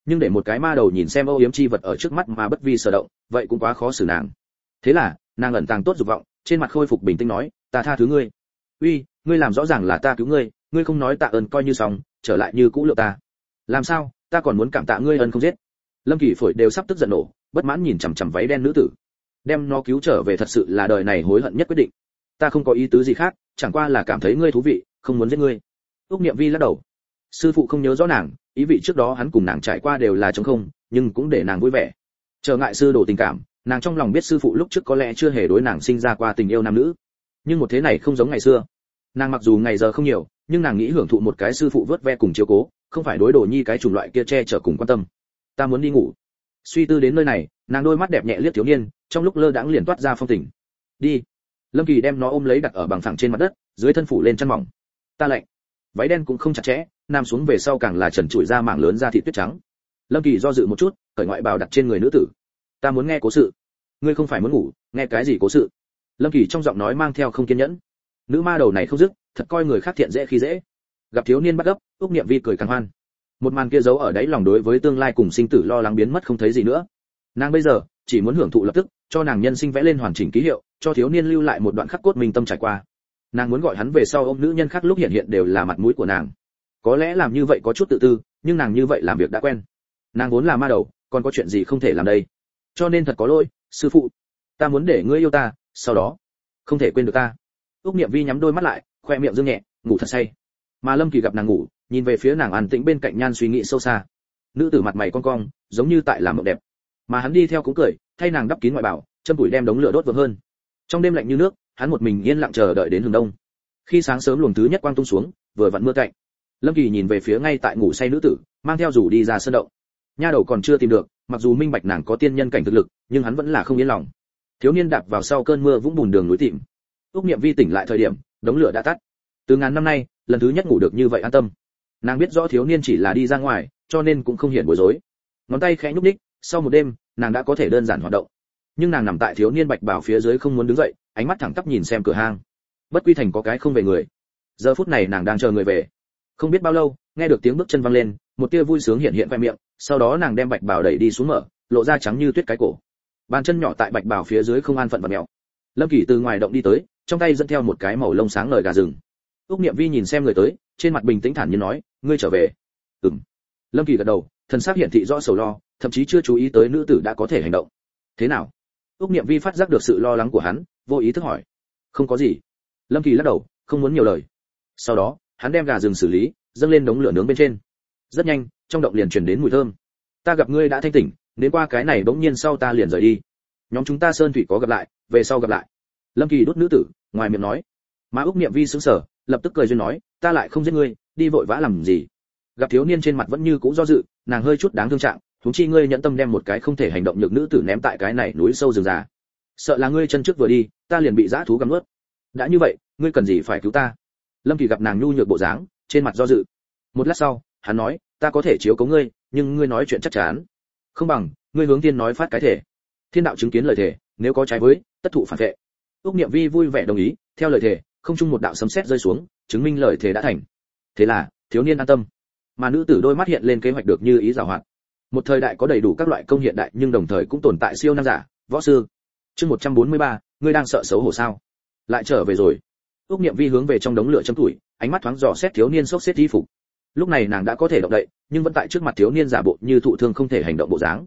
nhưng để một cái ma đầu nhìn xem âu yếm chi vật ở trước mắt mà bất vi sở động, vậy cũng quá khó xử nàng. Thế là nàng ẩn tàng tốt dục vọng, trên mặt khôi phục bình tĩnh nói, ta tha thứ ngươi. Uy, ngươi làm rõ ràng là ta cứu ngươi, ngươi không nói tạ ơn coi như xong, trở lại như cũ lượng ta. Làm sao, ta còn muốn cảm tạ ngươi ân không giết. Lâm Kỳ phổi đều sắp tức giận nổ, bất mãn nhìn chằm chằm váy đen nữ tử. Đem nó cứu trở về thật sự là đời này hối hận nhất quyết định. Ta không có ý tứ gì khác, chẳng qua là cảm thấy ngươi thú vị, không muốn giết ngươi. Úc Niệm Vi lắc đầu. Sư phụ không nhớ rõ nàng, ý vị trước đó hắn cùng nàng trải qua đều là trống không, nhưng cũng để nàng vui vẻ. Trở ngại sư đồ tình cảm, nàng trong lòng biết sư phụ lúc trước có lẽ chưa hề đối nàng sinh ra qua tình yêu nam nữ, nhưng một thế này không giống ngày xưa. Nàng mặc dù ngày giờ không nhiều, nhưng nàng nghĩ hưởng thụ một cái sư phụ vớt ve cùng chiếu cố, không phải đối đồ nhi cái chủng loại kia che chở cùng quan tâm. Ta muốn đi ngủ. Suy tư đến nơi này, nàng đôi mắt đẹp nhẹ liếc thiếu niên, trong lúc lơ đãng liền toát ra phong tình. Đi. Lâm Kỳ đem nó ôm lấy đặt ở bằng phẳng trên mặt đất, dưới thân phủ lên chăn mỏng. Ta lạnh. Váy đen cũng không chặt chẽ, nam xuống về sau càng là trần trụi ra mảng lớn da thịt tuyết trắng. Lâm Kỳ do dự một chút, cởi ngoại bào đặt trên người nữ tử. Ta muốn nghe cố sự. Ngươi không phải muốn ngủ, nghe cái gì cố sự? Lâm Kỳ trong giọng nói mang theo không kiên nhẫn. Nữ ma đầu này không dứt, thật coi người khác thiện dễ khi dễ. Gặp thiếu niên bắt gấp, Úc Niệm Vi cười càng hoan. Một màn kia giấu ở đáy lòng đối với tương lai cùng sinh tử lo lắng biến mất không thấy gì nữa. Nàng bây giờ chỉ muốn hưởng thụ lập tức, cho nàng nhân sinh vẽ lên hoàn chỉnh ký hiệu, cho thiếu niên lưu lại một đoạn khắc cốt minh tâm trải qua. Nàng muốn gọi hắn về sau ôm nữ nhân khác lúc hiện hiện đều là mặt mũi của nàng. Có lẽ làm như vậy có chút tự tư, nhưng nàng như vậy làm việc đã quen. Nàng vốn là ma đầu, còn có chuyện gì không thể làm đây? Cho nên thật có lỗi, sư phụ. Ta muốn để ngươi yêu ta, sau đó không thể quên được ta. Úc Niệm Vi nhắm đôi mắt lại, khoe miệng dương nhẹ, ngủ thật say. Mà Lâm Kỳ gặp nàng ngủ, nhìn về phía nàng an tĩnh bên cạnh nhan suy nghĩ sâu xa. Nữ tử mặt mày cong cong, giống như tại làm mộng đẹp. Mà hắn đi theo cũng cười, thay nàng đắp kín ngoại bảo, châm củi đem đống lửa đốt vượng hơn. Trong đêm lạnh như nước, hắn một mình yên lặng chờ đợi đến hừng đông. Khi sáng sớm luồng thứ nhất quang tung xuống, vừa vặn mưa cạnh. Lâm Kỳ nhìn về phía ngay tại ngủ say nữ tử, mang theo rủ đi ra sân động. Nha đầu còn chưa tìm được, mặc dù minh bạch nàng có tiên nhân cảnh thực lực, nhưng hắn vẫn là không yên lòng. Thiếu niên đạp vào sau cơn mưa vũng bùn đường núi tìm. Úc Niệm Vi tỉnh lại thời điểm, đống lửa đã tắt. Từ ngàn năm nay, lần thứ nhất ngủ được như vậy an tâm. Nàng biết rõ thiếu niên chỉ là đi ra ngoài, cho nên cũng không hiện bối rối. Ngón tay khẽ nhúc nhích, sau một đêm, nàng đã có thể đơn giản hoạt động. Nhưng nàng nằm tại thiếu niên bạch bào phía dưới không muốn đứng dậy, ánh mắt thẳng tắp nhìn xem cửa hang. Bất Quy Thành có cái không về người. Giờ phút này nàng đang chờ người về. Không biết bao lâu, nghe được tiếng bước chân vang lên, một tia vui sướng hiện hiện khoe miệng, sau đó nàng đem bạch bào đẩy đi xuống mở, lộ ra trắng như tuyết cái cổ. Bàn chân nhỏ tại bạch bào phía dưới không an phận và mèo. Lâm Kỳ từ ngoài động đi tới, trong tay dẫn theo một cái màu lông sáng ngời gà rừng. Úc Niệm Vi nhìn xem người tới, trên mặt bình tĩnh thản nhiên nói, ngươi trở về. Ừm. Lâm Kỳ gật đầu, thần sắc hiển thị rõ sầu lo, thậm chí chưa chú ý tới nữ tử đã có thể hành động. Thế nào? Úc Niệm Vi phát giác được sự lo lắng của hắn, vô ý thức hỏi. Không có gì. Lâm Kỳ lắc đầu, không muốn nhiều lời. Sau đó, hắn đem gà rừng xử lý, dâng lên đống lửa nướng bên trên. Rất nhanh, trong động liền truyền đến mùi thơm. Ta gặp ngươi đã thanh tỉnh, đến qua cái này bỗng nhiên sau ta liền rời đi. Nhóm chúng ta sơn thủy có gặp lại, về sau gặp lại. Lâm Kỳ đốt nữ tử, ngoài miệng nói. Mà Úc Niệm Vi sững sờ, lập tức cười duyên nói, ta lại không giết ngươi, đi vội vã làm gì? Gặp thiếu niên trên mặt vẫn như cũ do dự, nàng hơi chút đáng thương trạng, huống chi ngươi nhẫn tâm đem một cái không thể hành động nhược nữ tử ném tại cái này núi sâu rừng già. Sợ là ngươi chân trước vừa đi, ta liền bị dã thú gặm nuốt. Đã như vậy, ngươi cần gì phải cứu ta? Lâm Kỳ gặp nàng nhu nhược bộ dáng, trên mặt do dự. Một lát sau, hắn nói, ta có thể chiếu cố ngươi, nhưng ngươi nói chuyện chắc chắn. Không bằng, ngươi hướng tiên nói phát cái thể. Thiên đạo chứng kiến lời thể, nếu có trái với, tất thụ phản vệ. Úc Niệm Vi vui vẻ đồng ý, theo lời thể, không chung một đạo sấm sét rơi xuống, chứng minh lời thể đã thành. Thế là, thiếu niên an tâm. Mà nữ tử đôi mắt hiện lên kế hoạch được như ý giảo hoạt. Một thời đại có đầy đủ các loại công hiện đại nhưng đồng thời cũng tồn tại siêu năng giả, võ sư. Chương 143, ngươi đang sợ xấu hổ sao? Lại trở về rồi. Úc Niệm Vi hướng về trong đống lửa châm tuổi, ánh mắt thoáng dò xét thiếu niên xốc xếp y phục. Lúc này nàng đã có thể động đậy, nhưng vẫn tại trước mặt thiếu niên giả bộ như thụ thương không thể hành động bộ dáng.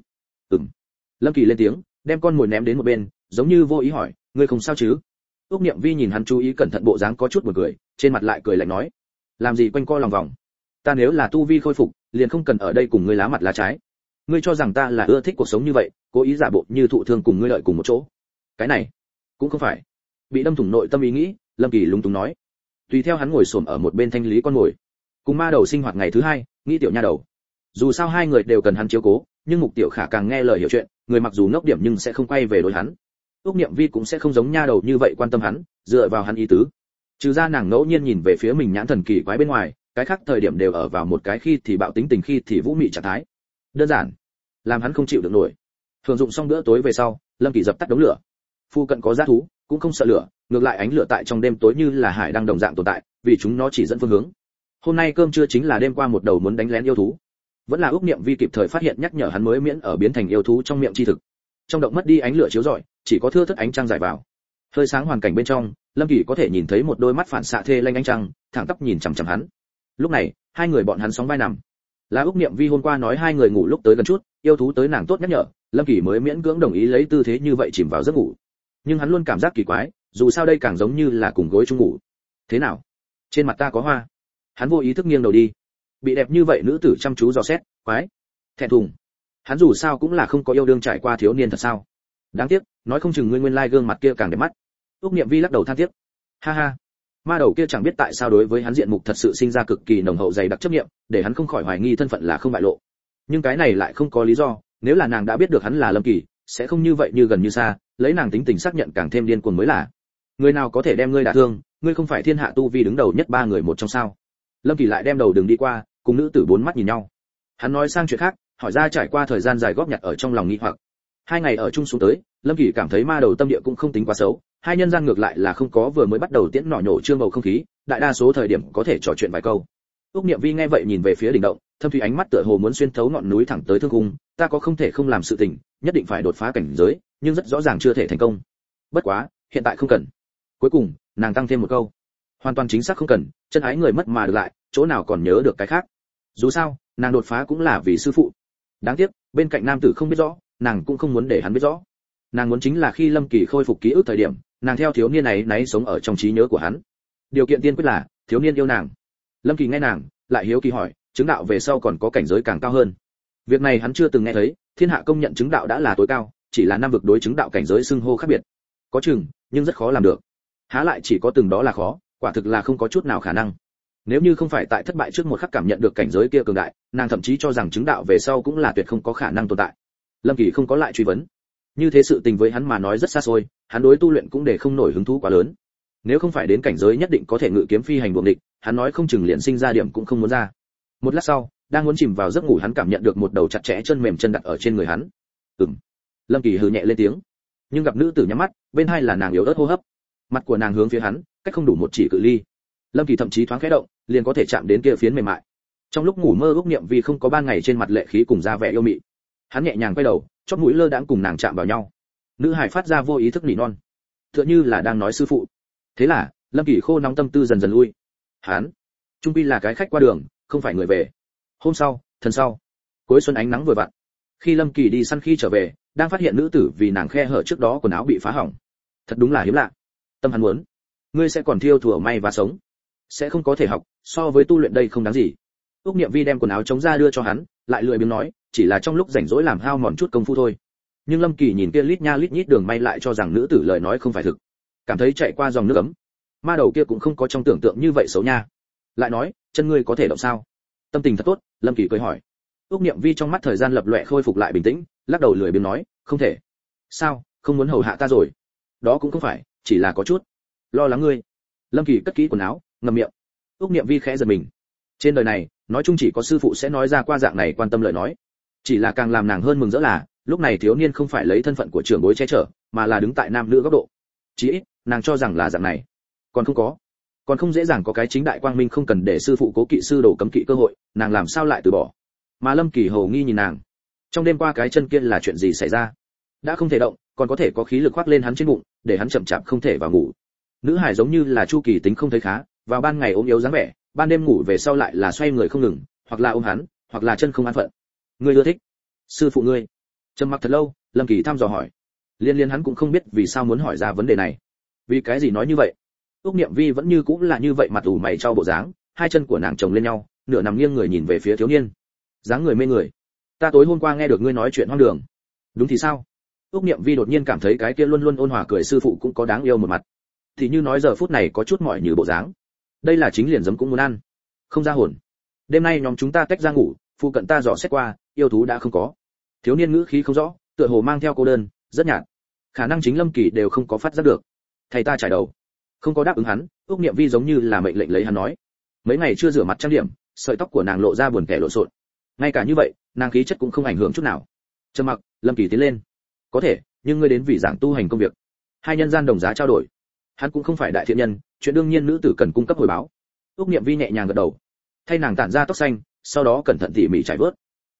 Lâm Kỳ lên tiếng, đem con mồi ném đến một bên, giống như vô ý hỏi, ngươi không sao chứ? Úc Niệm Vi nhìn hắn chú ý cẩn thận bộ dáng có chút buồn cười, trên mặt lại cười lạnh nói, làm gì quanh co lòng vòng? Ta nếu là tu vi khôi phục, liền không cần ở đây cùng ngươi lá mặt lá trái. Ngươi cho rằng ta là ưa thích cuộc sống như vậy, cố ý giả bộ như thụ thương cùng ngươi lợi cùng một chỗ? Cái này cũng không phải. Bị đâm thủng nội tâm ý nghĩ, Lâm Kỳ lúng túng nói. Tùy theo hắn ngồi xổm ở một bên thanh lý con mồi. Cùng ma đầu sinh hoạt ngày thứ hai, nghĩ tiểu nha đầu. Dù sao hai người đều cần hắn chiếu cố, nhưng Mục Tiểu Khả càng nghe lời hiểu chuyện, người mặc dù ngốc điểm nhưng sẽ không quay về đối hắn. Úc Niệm Vi cũng sẽ không giống nha đầu như vậy quan tâm hắn, dựa vào hắn ý tứ. Trừ ra nàng ngẫu nhiên nhìn về phía mình nhãn thần kỳ quái bên ngoài, cái khác thời điểm đều ở vào một cái khi thì bạo tính tình khi thì vũ mị trạng thái. Đơn giản, làm hắn không chịu được nổi. Thường dụng xong bữa tối về sau, Lâm Kỳ dập tắt đống lửa. Phu cận có dã thú, cũng không sợ lửa, ngược lại ánh lửa tại trong đêm tối như là hải đang đồng dạng tồn tại, vì chúng nó chỉ dẫn phương hướng. Hôm nay cơm trưa chính là đêm qua một đầu muốn đánh lén yêu thú. vẫn là Úc Niệm Vi kịp thời phát hiện nhắc nhở hắn mới miễn ở biến thành yêu thú trong miệng chi thực. Trong động mất đi ánh lửa chiếu rọi, chỉ có thưa thớt ánh trăng rải vào. Hơi sáng hoàn cảnh bên trong, Lâm Kỳ có thể nhìn thấy một đôi mắt phản xạ thê lanh ánh trăng, thẳng tắp nhìn chằm chằm hắn. Lúc này, hai người bọn hắn sóng vai nằm. Là Úc Niệm Vi hôm qua nói hai người ngủ lúc tới gần chút, yêu thú tới nàng tốt nhắc nhở, Lâm Kỳ mới miễn cưỡng đồng ý lấy tư thế như vậy chìm vào giấc ngủ. Nhưng hắn luôn cảm giác kỳ quái, dù sao đây càng giống như là cùng gối chung ngủ. Thế nào? Trên mặt ta có hoa. Hắn vô ý thức nghiêng đầu đi. Bị đẹp như vậy nữ tử chăm chú dò xét, quái. Thẹn thùng. Hắn dù sao cũng là không có yêu đương trải qua thiếu niên thật sao? Đáng tiếc, nói không chừng nguyên lai gương mặt kia càng đẹp mắt. Úc Niệm Vi lắc đầu than tiếc. Ha ha. Ma đầu kia chẳng biết tại sao đối với hắn diện mục thật sự sinh ra cực kỳ nồng hậu dày đặc chấp niệm, để hắn không khỏi hoài nghi thân phận là không bại lộ. Nhưng cái này lại không có lý do, nếu là nàng đã biết được hắn là Lâm Kỳ, sẽ không như vậy như gần như xa, lấy nàng tính tình xác nhận càng thêm điên cuồng mới là. Người nào có thể đem ngươi đả thương, ngươi không phải thiên hạ tu vi đứng đầu nhất ba người một trong sao? Lâm Kỳ lại đem đầu đường đi qua, cùng nữ tử bốn mắt nhìn nhau. Hắn nói sang chuyện khác, hỏi ra trải qua thời gian dài góp nhặt ở trong lòng nghi hoặc. 2 ngày ở chung xuống tới, Lâm Kỳ cảm thấy ma đầu tâm địa cũng không tính quá xấu, hai nhân gian ngược lại là không có vừa mới bắt đầu tiễn nỏ nhổ trương bầu không khí, đại đa số thời điểm có thể trò chuyện vài câu. Úc Niệm Vi nghe vậy nhìn về phía đỉnh động, thâm thủy ánh mắt tựa hồ muốn xuyên thấu ngọn núi thẳng tới thương cung, ta có không thể không làm sự tình, nhất định phải đột phá cảnh giới, nhưng rất rõ ràng chưa thể thành công. Bất quá, hiện tại không cần. Cuối cùng, nàng tăng thêm một câu, hoàn toàn chính xác không cần, chân ái người mất mà được lại, chỗ nào còn nhớ được cái khác. Dù sao, nàng đột phá cũng là vì sư phụ. Đáng tiếc, bên cạnh nam tử không biết rõ, nàng cũng không muốn để hắn biết rõ. Nàng muốn chính là khi Lâm Kỳ khôi phục ký ức thời điểm, nàng theo thiếu niên này sống ở trong trí nhớ của hắn. Điều kiện tiên quyết là thiếu niên yêu nàng. Lâm Kỳ nghe nàng, lại hiếu kỳ hỏi, chứng đạo về sau còn có cảnh giới càng cao hơn? Việc này hắn chưa từng nghe thấy, thiên hạ công nhận chứng đạo đã là tối cao, chỉ là năm vực đối chứng đạo cảnh giới xưng hô khác biệt. Có chừng, nhưng rất khó làm được. Há lại chỉ có từng đó là khó, quả thực là không có chút nào khả năng. Nếu như không phải tại thất bại trước một khắc cảm nhận được cảnh giới kia cường đại, nàng thậm chí cho rằng chứng đạo về sau cũng là tuyệt không có khả năng tồn tại. Lâm Kỳ không có lại truy vấn. Như thế sự tình với hắn mà nói rất xa xôi, hắn đối tu luyện cũng để không nổi hứng thú quá lớn. Nếu không phải đến cảnh giới nhất định có thể ngự kiếm phi hành buồng địch, hắn nói không chừng liền sinh ra điểm cũng không muốn ra. Một lát sau, đang muốn chìm vào giấc ngủ hắn cảm nhận được một đầu chặt chẽ chân mềm chân đặt ở trên người hắn. Lâm Kỳ hừ nhẹ lên tiếng. Nhưng gặp nữ tử nhắm mắt, bên hai là nàng yếu ớt hô hấp. Mặt của nàng hướng phía hắn, cách không đủ một chỉ cự ly. Lâm Kỳ thậm chí thoáng khẽ động, liền có thể chạm đến kia phiến mềm mại. Trong lúc ngủ mơ Úc Niệm Vi không có ban ngày trên mặt lệ khí cùng ra vẻ yêu mị. Hắn nhẹ nhàng quay đầu, chóp mũi lơ đãng cùng nàng chạm vào nhau. Nữ hải phát ra vô ý thức nỉ non, tựa như là đang nói sư phụ. Thế là, Lâm Kỳ khô nóng tâm tư dần dần lui. Hắn, trung quy là cái khách qua đường, không phải người về. Hôm sau, thần sau, cuối xuân ánh nắng vừa vặn. Khi Lâm Kỳ đi săn khi trở về, đang phát hiện nữ tử vì nàng khe hở trước đó quần áo bị phá hỏng. Thật đúng là hiếm lạ. Tâm hắn muốn, ngươi sẽ còn thiêu thủa may và sống, sẽ không có thể học, so với tu luyện đây không đáng gì. Úc Niệm Vi đem quần áo chống ra đưa cho hắn, lại lười biếng nói, chỉ là trong lúc rảnh rỗi làm hao mòn chút công phu thôi. Nhưng Lâm Kỳ nhìn kia lít nha lít nhít đường may lại cho rằng nữ tử lời nói không phải thực, cảm thấy chạy qua dòng nước ấm. Ma đầu kia cũng không có trong tưởng tượng như vậy xấu nha. Lại nói, chân ngươi có thể động sao? Tâm tình thật tốt, Lâm Kỳ cười hỏi. Úc Niệm Vi trong mắt thời gian lập lòe khôi phục lại bình tĩnh, lắc đầu lười biếng nói, không thể. Sao, không muốn hầu hạ ta rồi? Đó cũng không phải, chỉ là có chút lo lắng ngươi. Lâm Kỳ cất kỹ quần áo, ngậm miệng. Úc Niệm Vi khẽ giật mình. Trên đời này, nói chung chỉ có sư phụ sẽ nói ra qua dạng này quan tâm lời nói. Chỉ là càng làm nàng hơn mừng rỡ là, lúc này thiếu niên không phải lấy thân phận của trưởng bối che chở, mà là đứng tại nam nữ góc độ. Chỉ ít, nàng cho rằng là dạng này. Còn không dễ dàng có cái chính đại quang minh không cần để sư phụ cố kỵ sư đồ cấm kỵ cơ hội, nàng làm sao lại từ bỏ? Mà Lâm Kỳ hầu nghi nhìn nàng. Trong đêm qua cái chân kia là chuyện gì xảy ra? Đã không thể động, còn có thể có khí lực khoác lên hắn trên bụng, để hắn chậm chạp không thể vào ngủ. Nữ hải giống như là Chu Kỳ tính không thấy khá, vào ban ngày ốm yếu dáng vẻ, ban đêm ngủ về sau lại là xoay người không ngừng, hoặc là ôm hắn, hoặc là chân không an phận. Ngươi ưa thích? Sư phụ ngươi? Trầm mặc thật lâu, Lâm Kỳ thăm dò hỏi. Liên hắn cũng không biết vì sao muốn hỏi ra vấn đề này. Vì cái gì nói như vậy? Úc Niệm Vi vẫn như cũng là như vậy mặt ủ mày trao bộ dáng, hai chân của nàng chồng lên nhau, nửa nằm nghiêng người nhìn về phía thiếu niên. Dáng người mê người. Ta tối hôm qua nghe được ngươi nói chuyện hoang đường. Đúng thì sao? Úc Niệm Vi đột nhiên cảm thấy cái kia luôn luôn ôn hòa cười sư phụ cũng có đáng yêu một mặt. Thì như nói giờ phút này có chút mỏi như bộ dáng. Đây là chính liền giấm cũng muốn ăn. Không ra hồn. Đêm nay nhóm chúng ta tách ra ngủ, phụ cận ta dò xét qua, yêu thú đã không có. Thiếu niên ngữ khí không rõ, tựa hồ mang theo cô đơn, rất nhạt. Khả năng chính Lâm Kỳ đều không có phát giác được. Thầy ta trải đầu. Không có đáp ứng hắn, Úc Niệm Vi giống như là mệnh lệnh lấy hắn nói. Mấy ngày chưa rửa mặt trang điểm, sợi tóc của nàng lộ ra buồn tẻ lộn xộn. Ngay cả như vậy, nàng khí chất cũng không ảnh hưởng chút nào. Trầm mặc, Lâm Kỳ tiến lên. Có thể, nhưng ngươi đến vì giảng tu hành công việc. Hai nhân gian đồng giá trao đổi. Hắn cũng không phải đại thiện nhân, chuyện đương nhiên nữ tử cần cung cấp hồi báo. Úc Niệm Vi nhẹ nhàng gật đầu, thay nàng tản ra tóc xanh, sau đó cẩn thận tỉ mỉ trải vớt.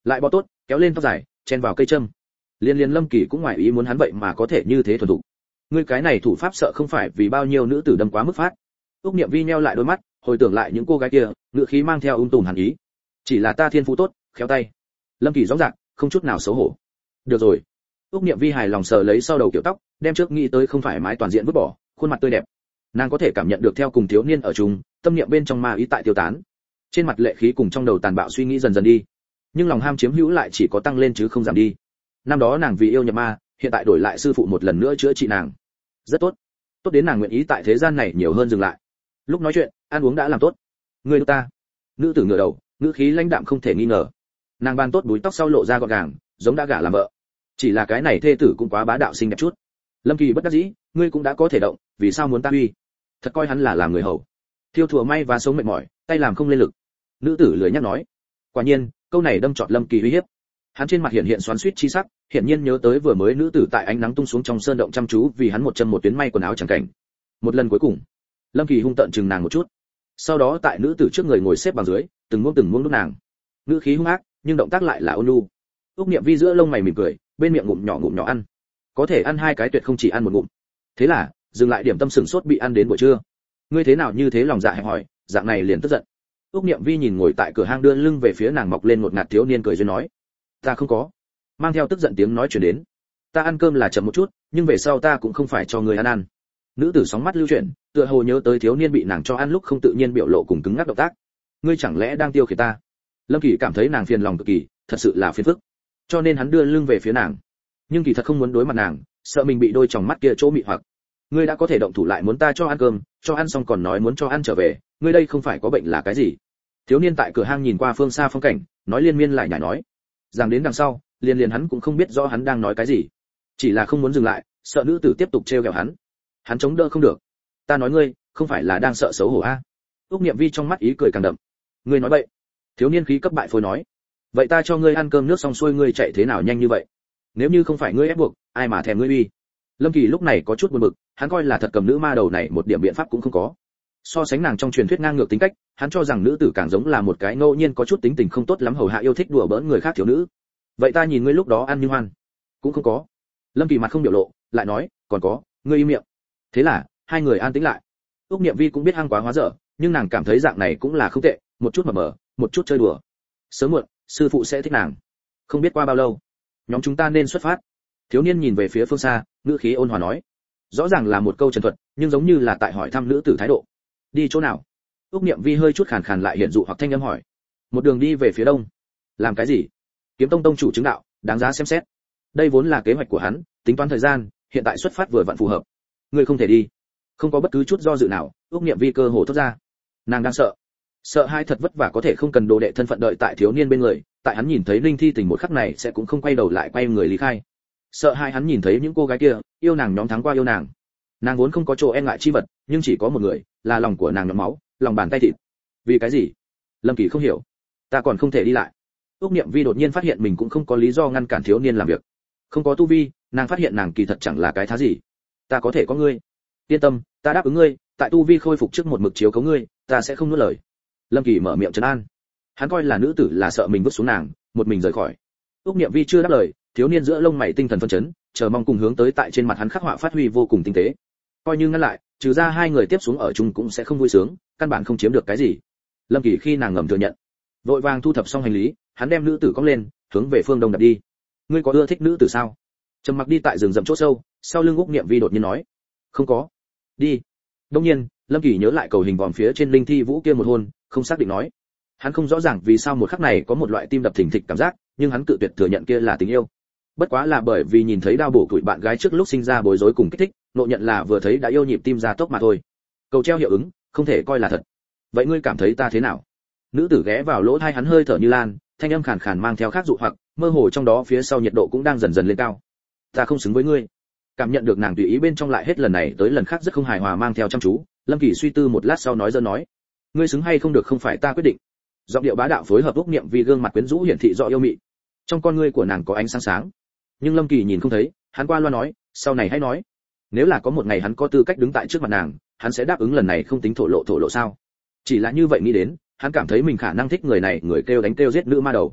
lại bó tốt, kéo lên tóc dài, chen vào cây châm. Liên Liên Lâm Kỳ cũng ngoài ý muốn hắn vậy mà có thể như thế thuần thục. Ngươi cái này thủ pháp sợ không phải vì bao nhiêu nữ tử đâm quá mức phát. Úc Niệm Vi nheo lại đôi mắt, hồi tưởng lại những cô gái kia, ngữ khí mang theo tùm hàn ý. Chỉ là ta thiên phú tốt, khéo tay. Lâm Kỳ rõ ràng, không chút nào xấu hổ. Được rồi. Úc Niệm Vi hài lòng sờ lấy sau đầu kiểu tóc, đem trước nghĩ tới không phải mái toàn diện vứt bỏ, khuôn mặt tươi đẹp. Nàng có thể cảm nhận được theo cùng thiếu niên ở chung, tâm niệm bên trong ma ý tại tiêu tán. Trên mặt lệ khí cùng trong đầu tàn bạo suy nghĩ dần dần đi, nhưng lòng ham chiếm hữu lại chỉ có tăng lên chứ không giảm đi. Năm đó nàng vì yêu nhập ma, hiện tại đổi lại sư phụ một lần nữa chữa trị nàng. Rất tốt. Tốt đến nàng nguyện ý tại thế gian này nhiều hơn dừng lại. Lúc nói chuyện, ăn uống đã làm tốt. Ngươi đưa ta. Nữ tử ngửa đầu, ngữ khí lãnh đạm không thể nghi ngờ. Nàng ban tốt búi tóc sau lộ ra gọn gàng, giống đã gả làm vợ. Chỉ là cái này thê tử cũng quá bá đạo xinh đẹp chút. Lâm Kỳ bất đắc dĩ, ngươi cũng đã có thể động, vì sao muốn ta uy? Thật coi hắn là làm người hầu. Thiêu thùa may và sống mệt mỏi, tay làm không lên lực. Nữ tử lười nhắc nói. Quả nhiên, câu này đâm trọt Lâm Kỳ uy hiếp. Hắn trên mặt hiện hiện xoắn xuýt chi sắc, hiển nhiên nhớ tới vừa mới nữ tử tại ánh nắng tung xuống trong sơn động chăm chú vì hắn một chân một tuyến may quần áo chẳng cảnh. Một lần cuối cùng, Lâm Kỳ hung tợn chừng nàng một chút. Sau đó tại nữ tử trước người ngồi xếp bằng dưới, từng muỗng nuốt nàng. Ngữ khí hung ác, nhưng động tác lại là ôn nhu. Úc Niệm Vi giữa lông mày mỉm cười, bên miệng ngụm nhỏ ăn. Có thể ăn hai cái tuyệt không chỉ ăn một ngụm. Thế là, dừng lại điểm tâm sừng sốt bị ăn đến buổi trưa. Ngươi thế nào như thế lòng dạ hẹp hỏi, dạng này liền tức giận. Úc Niệm Vi nhìn ngồi tại cửa hang đưa lưng về phía nàng mọc lên một ngạt thiếu niên cười duyên nói, ta không có. Mang theo tức giận tiếng nói truyền đến, ta ăn cơm là chậm một chút, nhưng về sau ta cũng không phải cho người ăn. Nữ tử sóng mắt lưu chuyển, tựa hồ nhớ tới thiếu niên bị nàng cho ăn lúc không tự nhiên biểu lộ cùng cứng ngắc động tác. Ngươi chẳng lẽ đang tiêu khiển ta? Lâm Kỳ cảm thấy nàng phiền lòng cực kỳ, thật sự là phiền phức. Cho nên hắn đưa lưng về phía nàng, nhưng kỳ thật không muốn đối mặt nàng, sợ mình bị đôi tròng mắt kia chỗ mị hoặc. Ngươi đã có thể động thủ lại muốn ta cho ăn cơm, cho ăn xong còn nói muốn cho ăn trở về, ngươi đây không phải có bệnh là cái gì? Thiếu niên tại cửa hang nhìn qua phương xa phong cảnh, nói liên miên lại nhải nói. Rằng đến đằng sau, liền hắn cũng không biết rõ hắn đang nói cái gì, chỉ là không muốn dừng lại, sợ nữ tử tiếp tục trêu ghẹo hắn. Hắn chống đỡ không được. Ta nói ngươi, không phải là đang sợ xấu hổ a? Úc Niệm Vi trong mắt ý cười càng đậm. Ngươi nói bậy. Thiếu niên khí cấp bại phôi nói. Vậy ta cho ngươi ăn cơm nước xong xuôi ngươi chạy thế nào nhanh như vậy? Nếu như không phải ngươi ép buộc, ai mà thèm ngươi uy? Lâm Kỳ lúc này có chút buồn bực, hắn coi là thật cầm nữ ma đầu này một điểm biện pháp cũng không có. So sánh nàng trong truyền thuyết ngang ngược tính cách, hắn cho rằng nữ tử càng giống là một cái ngẫu nhiên có chút tính tình không tốt lắm hầu hạ yêu thích đùa bỡn người khác thiếu nữ. Vậy ta nhìn ngươi lúc đó ăn như hoan, cũng không có. Lâm Kỳ mặt không biểu lộ, lại nói, còn có, ngươi im miệng. Thế là, hai người an tĩnh lại. Úc Niệm Vi cũng biết hăng quá hóa dở, nhưng nàng cảm thấy dạng này cũng là không tệ, một chút mờ, một chút chơi đùa. Sớm muộn, sư phụ sẽ thích nàng. Không biết qua bao lâu, nhóm chúng ta nên xuất phát. Thiếu niên nhìn về phía phương xa, ngữ khí ôn hòa nói. Rõ ràng là một câu trần thuật, nhưng giống như là tại hỏi thăm nữ tử thái độ. Đi chỗ nào? Úc Niệm Vi hơi chút khàn khàn lại hiện dụ hoặc thanh âm hỏi. Một đường đi về phía đông. Làm cái gì? Kiếm Tông tông chủ chứng đạo, đáng giá xem xét. Đây vốn là kế hoạch của hắn, tính toán thời gian, hiện tại xuất phát vừa vặn phù hợp. Ngươi không thể đi. Không có bất cứ chút do dự nào, Úc Niệm Vi cơ hồ thốt ra. Nàng đang sợ hai thật vất vả có thể không cần đồ đệ thân phận đợi tại thiếu niên bên người, tại hắn nhìn thấy Linh Thi Tình một khắc này sẽ cũng không quay đầu lại quay người lý khai. Sợ hai hắn nhìn thấy những cô gái kia, yêu nàng nhóm thắng qua yêu nàng. Nàng vốn không có chỗ e ngại chi vật, nhưng chỉ có một người, là lòng của nàng nhóm máu, lòng bàn tay thịt. Vì cái gì? Lâm Kỳ không hiểu. Ta còn không thể đi lại. Úc Niệm Vi đột nhiên phát hiện mình cũng không có lý do ngăn cản thiếu niên làm việc. Không có tu vi, nàng phát hiện nàng kỳ thật chẳng là cái thá gì. Ta có thể có ngươi. Yên tâm, ta đáp ứng ngươi, tại tu vi khôi phục trước một mực chiếu cố ngươi, ta sẽ không nuốt lời. Lâm Kỳ mở miệng trấn an. Hắn coi là nữ tử là sợ mình vứt xuống nàng, một mình rời khỏi. Úc Niệm Vi chưa đáp lời, thiếu niên giữa lông mày tinh thần phân chấn, chờ mong cùng hướng tới tại trên mặt hắn khắc họa phát huy vô cùng tinh tế. Coi như ngăn lại, trừ ra hai người tiếp xuống ở chung cũng sẽ không vui sướng, căn bản không chiếm được cái gì. Lâm Kỳ khi nàng ngầm thừa nhận, vội vàng thu thập xong hành lý, hắn đem nữ tử cõng lên, hướng về phương đông đặt đi. Ngươi có ưa thích nữ tử sao? Trầm mặc đi tại rừng rậm chỗ sâu, sau lưng Úc Niệm Vi đột nhiên nói, không có. Đi. Đông nhiên, Lâm Kỳ nhớ lại cầu hình vòm phía trên Linh Thi Vũ kia một hôn, không xác định nói. Hắn không rõ ràng vì sao một khắc này có một loại tim đập thình thịch cảm giác, nhưng hắn cự tuyệt thừa nhận kia là tình yêu. Bất quá là bởi vì nhìn thấy đao bổ tuổi bạn gái trước lúc sinh ra bối rối cùng kích thích, nộ nhận là vừa thấy đã yêu nhịp tim ra tốc mà thôi. Cầu treo hiệu ứng, không thể coi là thật. Vậy ngươi cảm thấy ta thế nào? Nữ tử ghé vào lỗ tai hắn hơi thở như lan, thanh âm khàn khàn mang theo khác dụ hoặc, mơ hồ trong đó phía sau nhiệt độ cũng đang dần dần lên cao. Ta không xứng với ngươi. Cảm nhận được nàng tùy ý bên trong lại hết lần này tới lần khác rất không hài hòa mang theo chăm chú, Lâm Kỳ suy tư một lát sau nói dơ nói, ngươi xứng hay không được không phải ta quyết định. Giọng điệu bá đạo phối hợp Úc Niệm Vi gương mặt quyến rũ hiển thị rõ yêu mị. Trong con ngươi của nàng có ánh sáng sáng, nhưng Lâm Kỳ nhìn không thấy, hắn qua loa nói, sau này hãy nói. Nếu là có một ngày hắn có tư cách đứng tại trước mặt nàng, hắn sẽ đáp ứng lần này không tính thổ lộ sao? Chỉ là như vậy nghĩ đến, hắn cảm thấy mình khả năng thích người này, người kêu đánh kêu giết nữ ma đầu.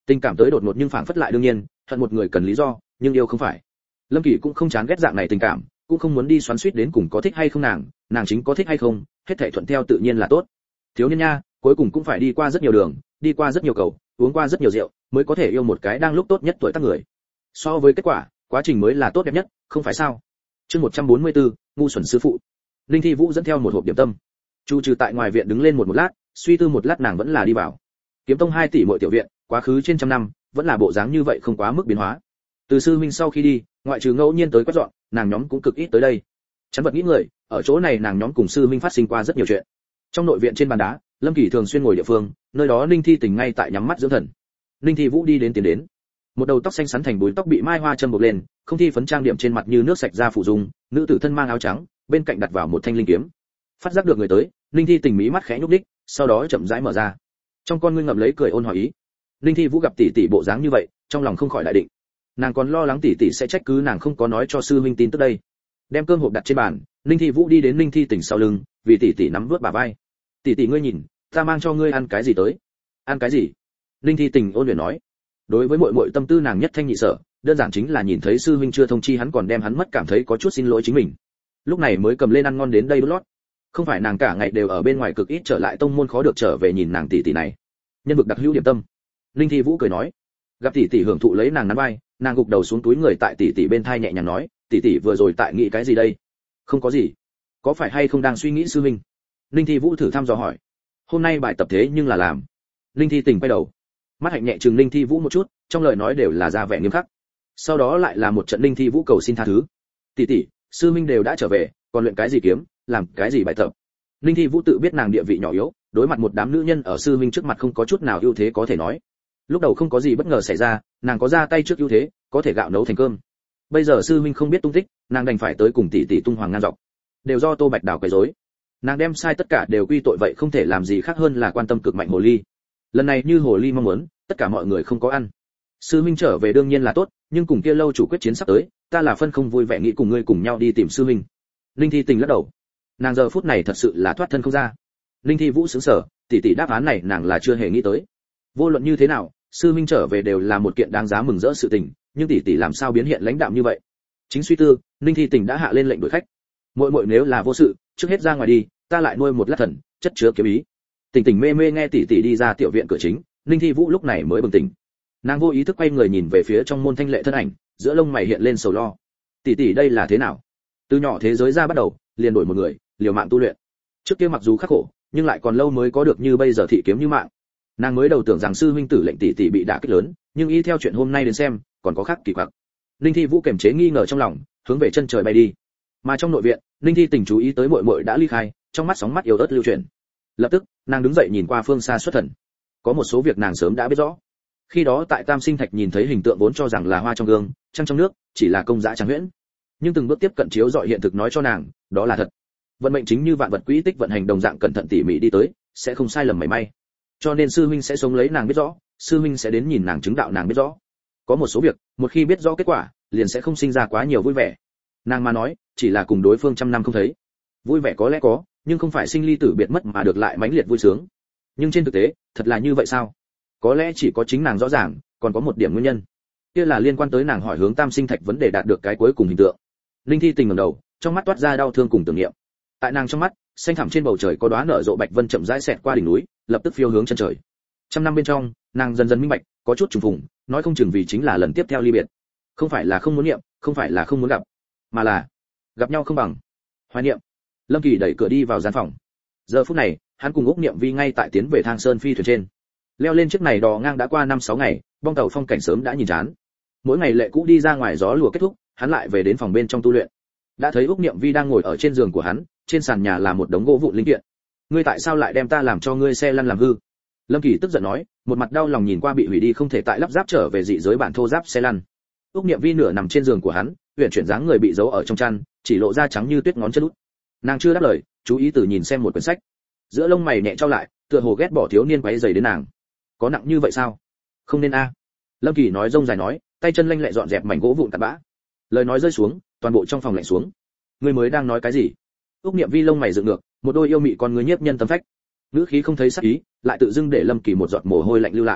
Tình cảm tới đột ngột nhưng phảng phất lại đương nhiên, hận một người cần lý do, nhưng yêu không phải. Lâm Kỳ cũng không chán ghét dạng này tình cảm, cũng không muốn đi xoắn xuýt đến cùng có thích hay không nàng chính có thích hay không, hết thảy thuận theo tự nhiên là tốt. Thiếu niên nha, cuối cùng cũng phải đi qua rất nhiều đường, đi qua rất nhiều cầu, uống qua rất nhiều rượu, mới có thể yêu một cái đang lúc tốt nhất tuổi tác người. So với kết quả, quá trình mới là tốt đẹp nhất, không phải sao? Chương 144, ngu xuẩn sư phụ. Linh Thi Vũ dẫn theo một hộp điểm tâm. Chu Trừ tại ngoài viện đứng lên một lát, suy tư một lát nàng vẫn là đi vào. Kiếm Tông 2 tỷ muội tiểu viện, quá khứ trên trăm năm, vẫn là bộ dáng như vậy không quá mức biến hóa. Từ sư huynh sau khi đi, ngoại trừ ngẫu nhiên tới quét dọn, nàng nhóm cũng cực ít tới đây. Chắn vật nghĩ người, ở chỗ này nàng nhóm cùng sư huynh phát sinh qua rất nhiều chuyện. Trong nội viện trên bàn đá, Lâm Kỳ thường xuyên ngồi địa phương, nơi đó Ninh Thi Tình ngay tại nhắm mắt dưỡng thần. Ninh Thi Vũ đi đến tiến đến. Một đầu tóc xanh xắn thành búi tóc bị mai hoa châm buộc lên, không thi phấn trang điểm trên mặt như nước sạch ra phủ dung, nữ tử thân mang áo trắng, bên cạnh đặt vào một thanh linh kiếm. Phát giác được người tới, Ninh Thi Tình mí mắt khẽ nhúc nhích, sau đó chậm rãi mở ra. Trong con ngươi ngậm lấy cười ôn hỏi ý. Ninh Thi Vũ gặp tỷ tỷ bộ dáng như vậy, trong lòng không khỏi đại định. Nàng còn lo lắng tỷ tỷ sẽ trách cứ nàng không có nói cho sư huynh tin tức đây. Đem cơm hộp đặt trên bàn, Ninh Thi Vũ đi đến Ninh Thi Tình sau lưng, vì tỷ tỷ nắm vuốt bả vai. "Tỷ tỷ ngươi nhìn, ta mang cho ngươi ăn cái gì tới?" "Ăn cái gì?" Ninh Thi Tình ôn luyện nói. Đối với muội muội tâm tư nàng nhất thanh nhị sở, đơn giản chính là nhìn thấy sư huynh chưa thông chi hắn còn đem hắn mất cảm thấy có chút xin lỗi chính mình. Lúc này mới cầm lên ăn ngon đến đây đút lót. Không phải nàng cả ngày đều ở bên ngoài cực ít trở lại tông môn khó được trở về nhìn nàng tỷ tỷ này. Nhân vực đặc hữu điểm tâm. Linh Thi Vũ cười nói. Gặp tỷ tỷ hưởng thụ lấy nàng nắm vai, nàng gục đầu xuống túi người tại tỷ tỷ bên thai nhẹ nhàng nói, tỷ tỷ vừa rồi tại nghĩ cái gì đây? Không có gì. Có phải hay không đang suy nghĩ sư huynh? Linh Thi Vũ thử thăm dò hỏi. Hôm nay bài tập thế nhưng là làm. Linh Thi Tình quay đầu, mắt hạnh nhẹ trừng Linh Thi Vũ một chút, trong lời nói đều là ra vẻ nghiêm khắc. Sau đó lại là một trận Linh Thi Vũ cầu xin tha thứ. Tỷ tỷ, sư huynh đều đã trở về, còn luyện cái gì kiếm, làm cái gì bài tập? Linh Thi Vũ tự biết nàng địa vị nhỏ yếu, đối mặt một đám nữ nhân ở sư huynh trước mặt không có chút nào ưu thế có thể nói. Lúc đầu không có gì bất ngờ xảy ra, nàng có ra tay trước ưu thế, có thể gạo nấu thành cơm. Bây giờ sư huynh không biết tung tích, nàng đành phải tới cùng tỷ tỷ tung hoàng ngang dọc. Đều do Tô Bạch Đào quấy rối. Nàng đem sai tất cả đều quy tội vậy không thể làm gì khác hơn là quan tâm cực mạnh hồ ly. Lần này như hồ ly mong muốn, tất cả mọi người không có ăn. Sư huynh trở về đương nhiên là tốt, nhưng cùng kia lâu chủ quyết chiến sắp tới, ta là phân không vui vẻ nghĩ cùng ngươi cùng nhau đi tìm sư huynh. Linh Thi Tình lắc đầu. Nàng giờ phút này thật sự là thoát thân không ra. Linh Thi Vũ sững sờ, tỷ tỷ đáp án này nàng là chưa hề nghĩ tới. Vô luận như thế nào, sư huynh trở về đều là một kiện đáng giá mừng rỡ sự tình, nhưng tỷ tỷ làm sao biến hiện lãnh đạm như vậy? Chính suy tư, Linh Thi Tình đã hạ lên lệnh đuổi khách. Muội muội nếu là vô sự, trước hết ra ngoài đi, ta lại nuôi một lát thần, chất chứa kiếm ý. Tình Tình mê mê nghe tỷ tỷ đi ra tiểu viện cửa chính, Linh Thi Vũ lúc này mới bừng tỉnh. Nàng vô ý thức quay người nhìn về phía trong môn thanh lệ thân ảnh, giữa lông mày hiện lên sầu lo. Tỷ tỷ đây là thế nào? Từ nhỏ thế giới ra bắt đầu, liền đổi một người, liều mạng tu luyện. Trước kia mặc dù khắc khổ, nhưng lại còn lâu mới có được như bây giờ thị kiếm như mạng. Nàng mới đầu tưởng rằng sư huynh tử lệnh tỷ tỷ bị đả kích lớn, nhưng y theo chuyện hôm nay đến xem, còn có khác kỳ quặc. Linh Thi Vũ kiềm chế nghi ngờ trong lòng, hướng về chân trời bay đi. Mà trong nội viện, Linh Thi Tình chú ý tới muội muội đã ly khai, trong mắt sóng mắt yếu ớt lưu chuyển. Lập tức, nàng đứng dậy nhìn qua phương xa xuất thần. Có một số việc nàng sớm đã biết rõ. Khi đó tại Tam Sinh Thạch nhìn thấy hình tượng vốn cho rằng là hoa trong gương, trăng trong nước, chỉ là công dã trắng huyễn. Nhưng từng bước tiếp cận chiếu dọi hiện thực nói cho nàng, đó là thật. Vận mệnh chính như vạn vật quỹ tích vận hành đồng dạng cẩn thận tỉ mỉ đi tới, sẽ không sai lầm mảy may. Cho nên sư huynh sẽ sống lấy nàng biết rõ, sư huynh sẽ đến nhìn nàng chứng đạo nàng biết rõ. Có một số việc, một khi biết rõ kết quả, liền sẽ không sinh ra quá nhiều vui vẻ. Nàng mà nói, chỉ là cùng đối phương trăm năm không thấy. Vui vẻ có lẽ có, nhưng không phải sinh ly tử biệt mất mà được lại mãnh liệt vui sướng. Nhưng trên thực tế, thật là như vậy sao? Có lẽ chỉ có chính nàng rõ ràng, còn có một điểm nguyên nhân. Kia là liên quan tới nàng hỏi hướng Tam Sinh Thạch vấn đề đạt được cái cuối cùng hình tượng. Linh Thi Tình ngẩng đầu, trong mắt toát ra đau thương cùng tưởng niệm. Tại nàng trong mắt, xanh thẳm trên bầu trời có đóa nở rộ bạch vân chậm rãi xẹt qua đỉnh núi, lập tức phiêu hướng chân trời. Trăm năm bên trong, nàng dần dần minh bạch, có chút trùng phùng, nói không chừng vì chính là lần tiếp theo ly biệt. Không phải là không muốn niệm, không phải là không muốn gặp, mà là gặp nhau không bằng hoài niệm. Lâm Kỳ đẩy cửa đi vào gian phòng. Giờ phút này, hắn cùng Úc Niệm Vi ngay tại tiến về Thang Sơn phi thuyền trên. Leo lên chiếc này đò ngang đã qua 5-6 ngày, bong tàu phong cảnh sớm đã nhìn chán. Mỗi ngày lệ cũ đi ra ngoài gió lùa kết thúc, hắn lại về đến phòng bên trong tu luyện. Đã thấy Úc Niệm Vi đang ngồi ở trên giường của hắn, trên sàn nhà là một đống gỗ vụn linh kiện. Ngươi tại sao lại đem ta làm cho ngươi xe lăn làm hư? Lâm Kỳ tức giận nói, một mặt đau lòng nhìn qua bị hủy đi không thể tại lắp ráp trở về dị giới bản thô giáp xe lăn. Úc Niệm Vi nửa nằm trên giường của hắn, huyền chuyển dáng người bị giấu ở trong chăn, chỉ lộ ra trắng như tuyết ngón chân út. Nàng chưa đáp lời, chú ý từ nhìn xem một quyển sách. Giữa lông mày nhẹ trao lại, tựa hồ ghét bỏ thiếu niên quấy rầy đến nàng. Có nặng như vậy sao? Không nên a. Lâm Kỳ nói rông dài nói, tay chân lanh lẹ dọn dẹp mảnh gỗ vụn cặn bã. Lời nói rơi xuống, toàn bộ trong phòng lạnh xuống. Ngươi mới đang nói cái gì? Úc Niệm Vi lông mày dựng ngược, một đôi yêu mị con người nhiếp nhân tâm phách. Ngữ khí không thấy sắc ý, lại tự dưng để Lâm Kỳ một giọt mồ hôi lạnh lưu lại.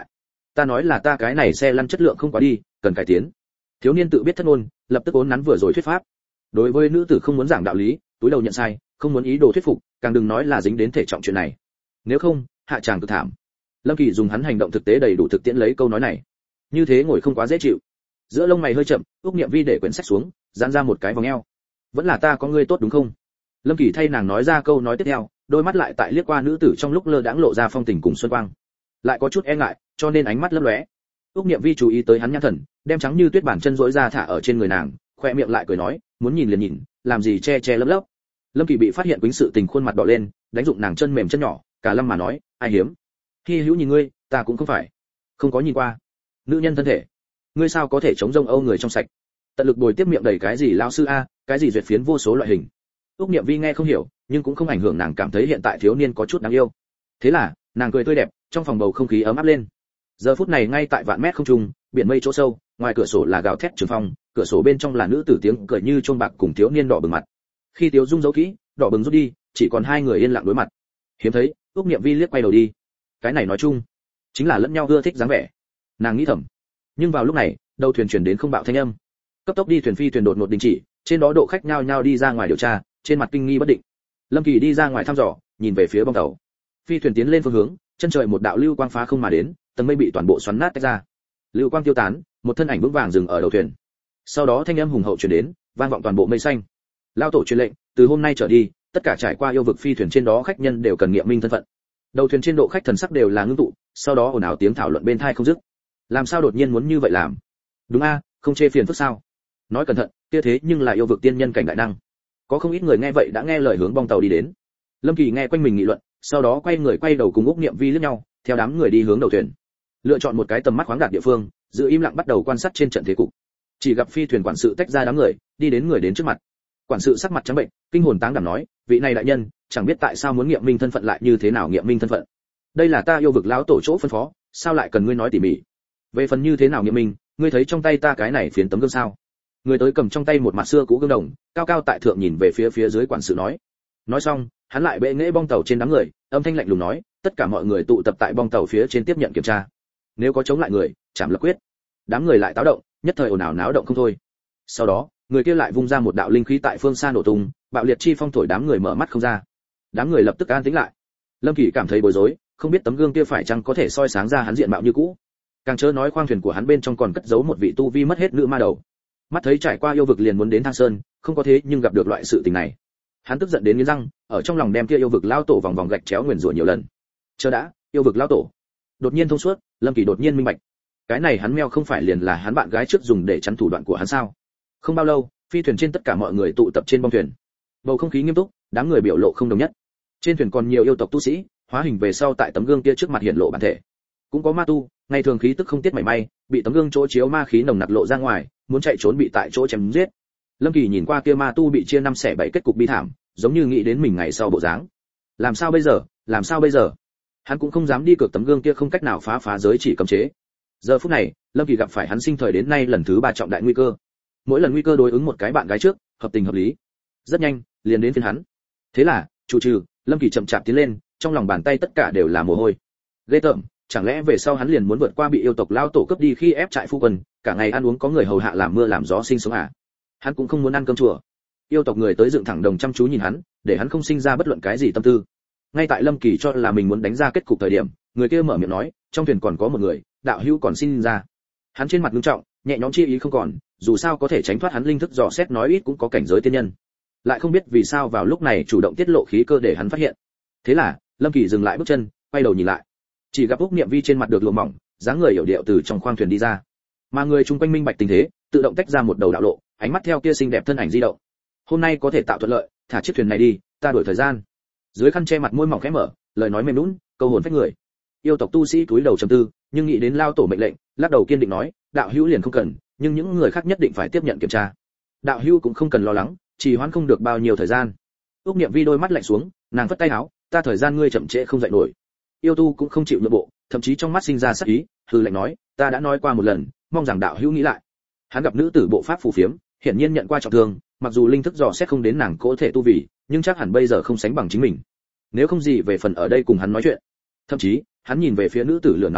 ta nói là ta cái này xe lăn chất lượng không quá đi, cần cải tiến. Thiếu niên tự biết thất ngôn, lập tức ốn nắn vừa rồi thuyết pháp. Đối với nữ tử không muốn giảng đạo lý, túi đầu nhận sai, không muốn ý đồ thuyết phục, càng đừng nói là dính đến thể trọng chuyện này. Nếu không, hạ tràng cực thảm. Lâm Kỳ dùng hắn hành động thực tế đầy đủ thực tiễn lấy câu nói này. Như thế ngồi không quá dễ chịu. Giữa lông mày hơi chậm, Úc Niệm Vi để quyển sách xuống, giãn ra một cái vòng eo. Vẫn là ta có ngươi tốt đúng không? Lâm Kỳ thay nàng nói ra câu nói tiếp theo, đôi mắt lại tại liếc qua nữ tử trong lúc lơ đãng lộ ra phong tình cùng xuân quang. Lại có chút e ngại, cho nên ánh mắt lấp lóe. Úc Niệm Vi chú ý tới hắn nhãn thần, đem trắng như tuyết bản chân duỗi ra thả ở trên người nàng, khoe miệng lại cười nói, muốn nhìn liền nhìn, làm gì che che lấp lấp. Lâm Kỳ bị phát hiện quýnh sự tình khuôn mặt đỏ lên, đánh dụng nàng chân mềm chân nhỏ, cả lâm mà nói, ai hiếm. Hi hữu nhìn ngươi, ta cũng không phải, không có nhìn qua. Nữ nhân thân thể, ngươi sao có thể chống rông âu người trong sạch? Tận lực bồi tiếp miệng đầy cái gì lão sư a, cái gì duyệt phiến vô số loại hình. Úc Niệm Vi nghe không hiểu, nhưng cũng không ảnh hưởng nàng cảm thấy hiện tại thiếu niên có chút đáng yêu. Thế là, nàng cười tươi đẹp, trong phòng bầu không khí ấm áp lên. Giờ phút này ngay tại vạn mét không trung, biển mây chỗ sâu, ngoài cửa sổ là gào thét trường phong, cửa sổ bên trong là nữ tử tiếng cười như chuông bạc cùng thiếu niên đỏ bừng mặt. Khi Tiếu Dung giấu kỹ, đỏ bừng rút đi, chỉ còn hai người yên lặng đối mặt. Hiếm thấy, Úc Niệm Vi liếc quay đầu đi. Cái này nói chung, chính là lẫn nhau ưa thích dáng vẻ. Nàng nghĩ thầm. Nhưng vào lúc này, đầu thuyền chuyển đến không bạo thanh âm. Cấp tốc đi thuyền phi thuyền đột ngột đình chỉ, trên đó độ khách nhao nhao đi ra ngoài điều tra, trên mặt kinh nghi bất định. Lâm Kỳ đi ra ngoài thăm dò, nhìn về phía bong tàu. Phi thuyền tiến lên phương hướng, chân trời một đạo lưu quang phá không mà đến, tầng mây bị toàn bộ xoắn nát tách ra. Lưu quang tiêu tán, một thân ảnh vững vàng dừng ở đầu thuyền. Sau đó thanh âm hùng hậu truyền đến, vang vọng toàn bộ mây xanh. Lao tổ truyền lệnh, từ hôm nay trở đi, tất cả trải qua yêu vực phi thuyền trên đó khách nhân đều cần nghiệm minh thân phận. Đầu thuyền trên độ khách thần sắc đều là ngưng tụ, sau đó ồn ào tiếng thảo luận bên tai không dứt. Làm sao đột nhiên muốn như vậy làm? Đúng a, không chê phiền phức sao? Nói cẩn thận, kia thế nhưng là yêu vực tiên nhân cảnh đại năng. Có không ít người nghe vậy đã nghe lời hướng bong tàu đi đến. Lâm Kỳ nghe quanh mình nghị luận, sau đó quay người quay đầu cùng Úc Niệm Vi liếc nhau, theo đám người đi hướng đầu thuyền. Lựa chọn một cái tầm mắt khoáng đạt địa phương, giữ im lặng bắt đầu quan sát trên trận thế cục. Chỉ gặp phi thuyền quản sự tách ra đám người, đi đến người đến trước mặt. Quản sự sắc mặt trắng bệnh, kinh hồn táng đảm nói, vị này đại nhân, chẳng biết tại sao muốn nghiệm minh thân phận lại như thế nào nghiệm minh thân phận. Đây là ta yêu vực lão tổ chỗ phân phó, sao lại cần ngươi nói tỉ mỉ? Về phần như thế nào nghiệm minh, ngươi thấy trong tay ta cái này phiến tấm gương sao? Người tới cầm trong tay một mặt xưa cũ gương đồng, cao cao tại thượng nhìn về phía dưới quản sự nói. Nói xong, hắn lại bệ nghệ bong tàu trên đám người, âm thanh lạnh lùng nói, tất cả mọi người tụ tập tại bong tàu phía trên tiếp nhận kiểm tra. Nếu có chống lại người, chảm lập quyết. Đám người lại táo động, nhất thời ồn ào náo động không thôi. Sau đó, người kia lại vung ra một đạo linh khí tại phương xa nổ tung, bạo liệt chi phong thổi đám người mở mắt không ra. Đám người lập tức an tĩnh lại. Lâm Kỳ cảm thấy bối rối, không biết tấm gương kia phải chăng có thể soi sáng ra hắn diện mạo như cũ. Càng chớ nói khoang thuyền của hắn bên trong còn cất giấu một vị tu vi mất hết nữ ma đầu. Mắt thấy trải qua yêu vực liền muốn đến Thang Sơn, không có thế nhưng gặp được loại sự tình này. Hắn tức giận đến nghiến răng, ở trong lòng đem kia yêu vực lao tổ vòng vòng gạch chéo nguyền rủa nhiều lần. Chờ đã, yêu vực lao tổ. Đột nhiên thông suốt, Lâm Kỳ đột nhiên minh bạch. Cái này hắn meo không phải liền là hắn bạn gái trước dùng để chắn thủ đoạn của hắn sao? Không bao lâu, phi thuyền trên tất cả mọi người tụ tập trên bong thuyền. Bầu không khí nghiêm túc, đám người biểu lộ không đồng nhất. Trên thuyền còn nhiều yêu tộc tu sĩ, hóa hình về sau tại tấm gương kia trước mặt hiện lộ bản thể. Cũng có ma tu, ngày thường khí tức không tiết mảy may, bị tấm gương chỗ chiếu ma khí nồng nặc lộ ra ngoài, muốn chạy trốn bị tại chỗ chém giết. Lâm Kỳ nhìn qua kia ma tu bị chia năm xẻ bảy kết cục bi thảm, giống như nghĩ đến mình ngày sau bộ dáng. Làm sao bây giờ? Làm sao bây giờ? Hắn cũng không dám đi cược tấm gương kia không cách nào phá giới chỉ cấm chế. Giờ phút này, Lâm Kỳ gặp phải hắn sinh thời đến nay lần thứ 3 trọng đại nguy cơ. Mỗi lần nguy cơ đối ứng một cái bạn gái trước, hợp tình hợp lý. Rất nhanh, liền đến phiên hắn. Thế là, chủ trừ, Lâm Kỳ chậm chạp tiến lên, trong lòng bàn tay tất cả đều là mồ hôi. Ghê tởm, chẳng lẽ về sau hắn liền muốn vượt qua bị yêu tộc lao tổ cướp đi khi ép trại phu quân, cả ngày ăn uống có người hầu hạ làm mưa làm gió sinh sống à? Hắn cũng không muốn ăn cơm chùa. Yêu tộc người tới dựng thẳng đồng chăm chú nhìn hắn, để hắn không sinh ra bất luận cái gì tâm tư. Ngay tại Lâm Kỳ cho là mình muốn đánh ra kết cục thời điểm, người kia mở miệng nói, trong thuyền còn có một người, đạo hữu còn sinh ra. Hắn trên mặt nghiêm trọng, nhẹ nhõm chi ý không còn, dù sao có thể tránh thoát hắn linh thức dò xét nói ít cũng có cảnh giới tiên nhân. Lại không biết vì sao vào lúc này chủ động tiết lộ khí cơ để hắn phát hiện. Thế là, Lâm Kỳ dừng lại bước chân, quay đầu nhìn lại. Chỉ gặp Úc Niệm Vi trên mặt được lụa mỏng, dáng người hiểu điệu từ trong khoang thuyền đi ra. Mà người chung quanh minh bạch tình thế, tự động tách ra một đầu đạo lộ, ánh mắt theo kia xinh đẹp thân ảnh di động. Hôm nay có thể tạo thuận lợi, thả chiếc thuyền này đi, ta đổi thời gian. Dưới khăn che mặt môi mỏng khẽ mở, lời nói mềm nhũn, câu hồn phách người. Yêu tộc tu sĩ cúi đầu trầm tư, nhưng nghĩ đến lao tổ mệnh lệnh, lắc đầu kiên định nói, đạo hữu liền không cần, nhưng những người khác nhất định phải tiếp nhận kiểm tra. Đạo hữu cũng không cần lo lắng, chỉ hoãn không được bao nhiêu thời gian. Úc Niệm Vi đôi mắt lạnh xuống, nàng vất tay áo, ta thời gian ngươi chậm trễ không dậy nổi. Yêu tu cũng không chịu nhượng bộ, thậm chí trong mắt sinh ra sát ý, hừ lạnh nói, ta đã nói qua một lần, mong rằng đạo hữu nghĩ lại. Hắn gặp nữ tử bộ pháp phù phiếm, hiển nhiên nhận qua trọng thương, mặc dù linh thức dò xét không đến nàng cỗ thể tu vì, nhưng chắc hẳn bây giờ không sánh bằng chính mình. Nếu không gì về phần ở đây cùng hắn nói chuyện. Thậm chí, hắn nhìn về phía nữ tử lửa nóng dáng vóc,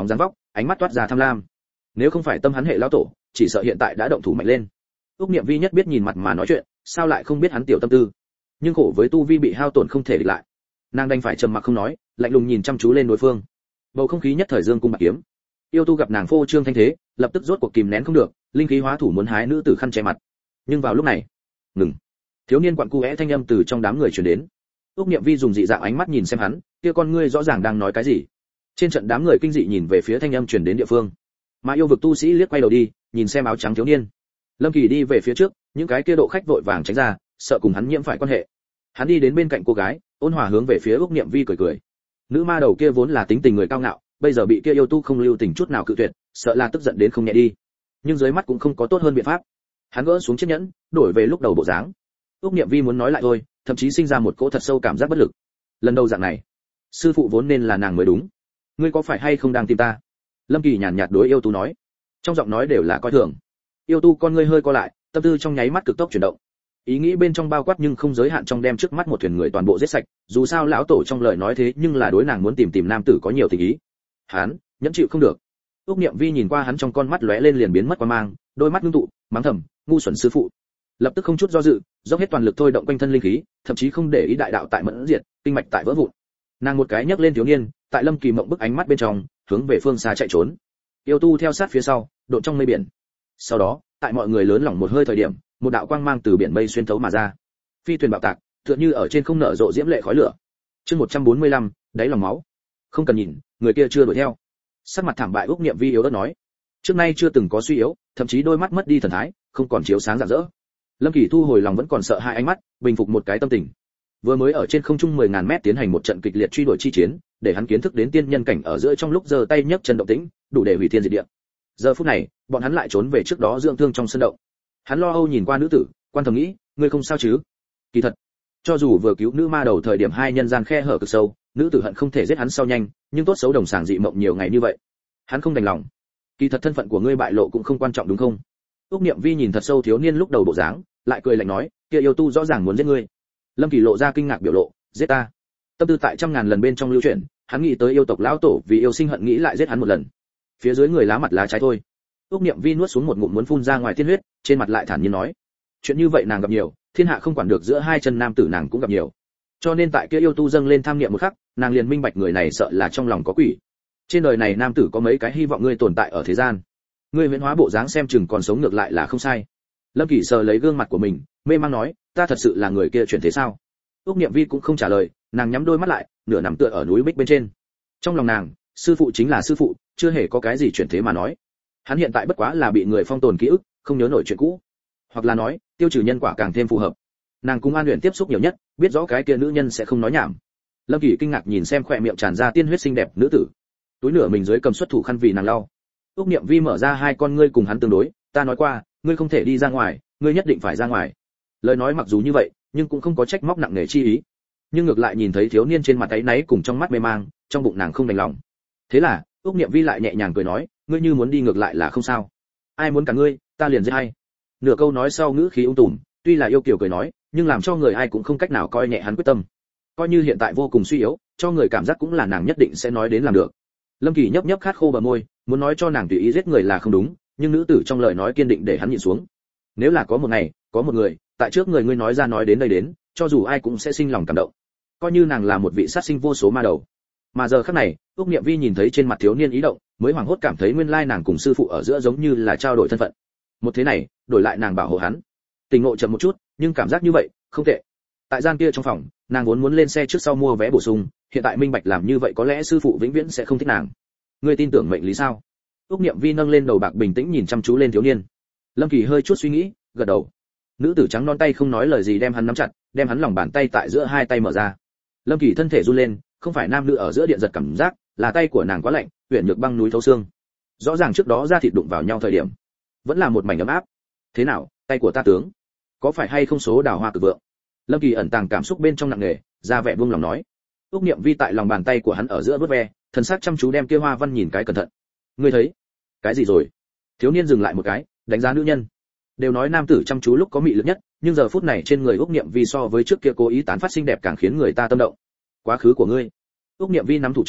ánh mắt toát ra tham lam. Nếu không phải tâm hắn hệ lão tổ, chỉ sợ hiện tại đã động thủ mạnh lên. Úc Niệm Vi nhất biết nhìn mặt mà nói chuyện, sao lại không biết hắn tiểu tâm tư. Nhưng khổ với tu vi bị hao tổn không thể địch lại, nàng đành phải trầm mặc không nói, lạnh lùng nhìn chăm chú lên đối phương. Bầu không khí nhất thời dương cung bạc kiếm. Yêu tu gặp nàng phô trương thanh thế, lập tức rốt cuộc kìm nén không được, linh khí hóa thủ muốn hái nữ tử khăn che mặt. Nhưng vào lúc này, ngừng. Thiếu niên quặn cú thanh âm từ trong đám người truyền đến. Úc Niệm Vi dùng dị dạng ánh mắt nhìn xem hắn, kia con ngươi rõ ràng đang nói cái gì. Trên trận đám người kinh dị nhìn về phía thanh âm truyền đến địa phương. Mà yêu vực tu sĩ liếc quay đầu đi, nhìn xem áo trắng thiếu niên. Lâm Kỳ đi về phía trước, những cái kia độ khách vội vàng tránh ra, sợ cùng hắn nhiễm phải quan hệ. Hắn đi đến bên cạnh cô gái, ôn hòa hướng về phía Úc Niệm Vi cười cười. Nữ ma đầu kia vốn là tính tình người cao ngạo, bây giờ bị kia yêu tu không lưu tình chút nào cự tuyệt, sợ là tức giận đến không nhẹ đi. Nhưng dưới mắt cũng không có tốt hơn biện pháp. Hắn gỡ xuống chiếc nhẫn, đổi về lúc đầu bộ dáng. Úc Niệm Vi muốn nói lại thôi, thậm chí sinh ra một cỗ thật sâu cảm giác bất lực. Lần đầu dạng này, sư phụ vốn nên là nàng mới đúng. Ngươi có phải hay không đang tìm ta? Lâm Kỳ nhàn nhạt đối yêu tu nói, trong giọng nói đều là coi thường. Yêu tu con ngươi hơi co lại, tâm tư trong nháy mắt cực tốc chuyển động. Ý nghĩ bên trong bao quát nhưng không giới hạn trong đem trước mắt một thuyền người toàn bộ giết sạch, dù sao lão tổ trong lời nói thế nhưng là đối nàng muốn tìm nam tử có nhiều tình ý. Hắn nhẫn chịu không được. Úc Niệm Vi nhìn qua hắn trong con mắt lóe lên liền biến mất qua mang, đôi mắt ngưng tụ, mắng thầm, ngu xuẩn sư phụ. Lập tức không chút do dự, dốc hết toàn lực thôi động quanh thân linh khí, thậm chí không để ý đại đạo tại mẫn diệt, kinh mạch tại vỡ vụn. Nàng một cái nhấc lên thiếu niên, tại Lâm Kỳ mộng bức ánh mắt bên trong, hướng về phương xa chạy trốn. Yêu tu theo sát phía sau, độn trong mây biển. Sau đó, tại mọi người lớn lỏng một hơi thời điểm, một đạo quang mang từ biển mây xuyên thấu mà ra. Phi thuyền bạo tạc, tựa như ở trên không nở rộ diễm lệ khói lửa. Chương 145, đáy lòng máu. Không cần nhìn, người kia chưa đuổi theo. Sắc mặt thảm bại Úc Niệm Vi yếu ớt nói, trước nay chưa từng có suy yếu, thậm chí đôi mắt mất đi thần thái, không còn chiếu sáng rạng rỡ. Lâm Kỳ thu hồi lòng vẫn còn sợ hai ánh mắt, bình phục một cái tâm tình. Vừa mới ở trên không trung 10.000 mét tiến hành một trận kịch liệt truy đuổi chi chiến, để hắn kiến thức đến tiên nhân cảnh ở giữa trong lúc giơ tay nhấc chân động tĩnh, đủ để hủy thiên diệt địa. Giờ phút này, bọn hắn lại trốn về trước đó dưỡng thương trong sân động. Hắn lo âu nhìn qua nữ tử, quan thầm nghĩ, ngươi không sao chứ? Kỳ thật, cho dù vừa cứu nữ ma đầu thời điểm hai nhân gian khe hở cực sâu, nữ tử hận không thể giết hắn sau nhanh, nhưng tốt xấu đồng sàng dị mộng nhiều ngày như vậy, hắn không đành lòng. Kỳ thật thân phận của ngươi bại lộ cũng không quan trọng đúng không? Úc Niệm Vi nhìn thật sâu thiếu niên lúc đầu bộ dáng, lại cười lạnh nói, kia yêu tu rõ ràng muốn giết ngươi. Lâm Kỳ lộ ra kinh ngạc biểu lộ, giết ta? Tâm tư tại trăm ngàn lần bên trong lưu chuyển, hắn nghĩ tới yêu tộc lão tổ vì yêu sinh hận nghĩ lại giết hắn một lần. Phía dưới người lá mặt lá trái thôi. Úc Niệm Vi nuốt xuống một ngụm muốn phun ra ngoài tiên huyết, trên mặt lại thản nhiên nói, chuyện như vậy nàng gặp nhiều, thiên hạ không quản được giữa hai chân nam tử nàng cũng gặp nhiều. Cho nên tại kia yêu tu dâng lên tham niệm một khắc, nàng liền minh bạch người này sợ là trong lòng có quỷ. Trên đời này nam tử có mấy cái hy vọng ngươi tồn tại ở thế gian. Ngươi huyễn hóa bộ dáng xem chừng còn sống ngược lại là không sai. Lâm Kỳ sờ lấy gương mặt của mình, mê mang nói, ta thật sự là người kia chuyển thế sao? Úc Niệm Vi cũng không trả lời, nàng nhắm đôi mắt lại, nửa nằm tựa ở núi bích bên trên. Trong lòng nàng, sư phụ chính là sư phụ, chưa hề có cái gì chuyển thế mà nói. Hắn hiện tại bất quá là bị người phong tồn ký ức, không nhớ nổi chuyện cũ, hoặc là nói, tiêu trừ nhân quả càng thêm phù hợp. Nàng cùng An Uyển tiếp xúc nhiều nhất, biết rõ cái kia nữ nhân sẽ không nói nhảm. Lâm Kỳ kinh ngạc nhìn xem khỏe miệng tràn ra tiên huyết xinh đẹp nữ tử, túi nửa mình dưới cầm xuất thủ khăn vì nàng lau. Úc Niệm Vi mở ra hai con ngươi cùng hắn tương đối, ta nói qua, ngươi không thể đi ra ngoài, ngươi nhất định phải ra ngoài. Lời nói mặc dù như vậy, nhưng cũng không có trách móc nặng nề chi ý. Nhưng ngược lại nhìn thấy thiếu niên trên mặt áy náy cùng trong mắt mê mang, trong bụng nàng không đành lòng. Thế là, Úc Niệm Vi lại nhẹ nhàng cười nói, ngươi như muốn đi ngược lại là không sao. Ai muốn cả ngươi, ta liền giết hay. Nửa câu nói sau ngữ khí ung tùm, tuy là yêu kiều cười nói, nhưng làm cho người ai cũng không cách nào coi nhẹ hắn quyết tâm. Coi như hiện tại vô cùng suy yếu, cho người cảm giác cũng là nàng nhất định sẽ nói đến làm được. Lâm Kỳ nhấp nhấp khát khô bờ môi, muốn nói cho nàng tùy ý giết người là không đúng, nhưng nữ tử trong lời nói kiên định để hắn nhịn xuống. Nếu là có một ngày, có một người, tại trước người ngươi nói ra nói đến đây đến, cho dù ai cũng sẽ sinh lòng cảm động. Coi như nàng là một vị sát sinh vô số ma đầu. Mà giờ khắc này, Úc Niệm Vi nhìn thấy trên mặt thiếu niên ý động, mới hoảng hốt cảm thấy nguyên lai nàng cùng sư phụ ở giữa giống như là trao đổi thân phận. Một thế này, đổi lại nàng bảo hộ hắn. Tình ngộ chậm một chút, nhưng cảm giác như vậy, không tệ. Tại gian kia trong phòng, nàng vốn muốn lên xe trước sau mua vé bổ sung, hiện tại minh bạch làm như vậy có lẽ sư phụ vĩnh viễn sẽ không thích nàng. Ngươi tin tưởng mệnh lý sao? Úc Niệm Vi nâng lên đầu bạc bình tĩnh nhìn chăm chú lên thiếu niên. Lâm Kỳ hơi chút suy nghĩ, gật đầu. Nữ tử trắng non tay không nói lời gì đem hắn nắm chặt, đem hắn lòng bàn tay tại giữa hai tay mở ra. Lâm Kỳ thân thể run lên, không phải nam nữ ở giữa điện giật cảm giác, là tay của nàng quá lạnh, huyền nhược băng núi thấu xương. Rõ ràng trước đó da thịt đụng vào nhau thời điểm, vẫn là một mảnh ấm áp. Thế nào, tay của ta tướng, có phải hay không số đào hoa cực vượng? Lâm Kỳ ẩn tàng cảm xúc bên trong nặng nề, ra vẻ buông lòng nói. Úc Niệm Vi tại lòng bàn tay của hắn ở giữa vớt ve, thần sắc chăm chú đem kia hoa văn nhìn cái cẩn thận. Ngươi thấy cái gì rồi? Thiếu niên dừng lại một cái, đánh giá nữ nhân. Đều nói nam tử chăm chú lúc có mị lực nhất, nhưng giờ phút này trên người Úc Niệm Vi so với trước kia cố ý tán phát xinh đẹp càng khiến người ta tâm động. Quá khứ của ngươi. Úc Niệm Vi nắm thủ trưởng,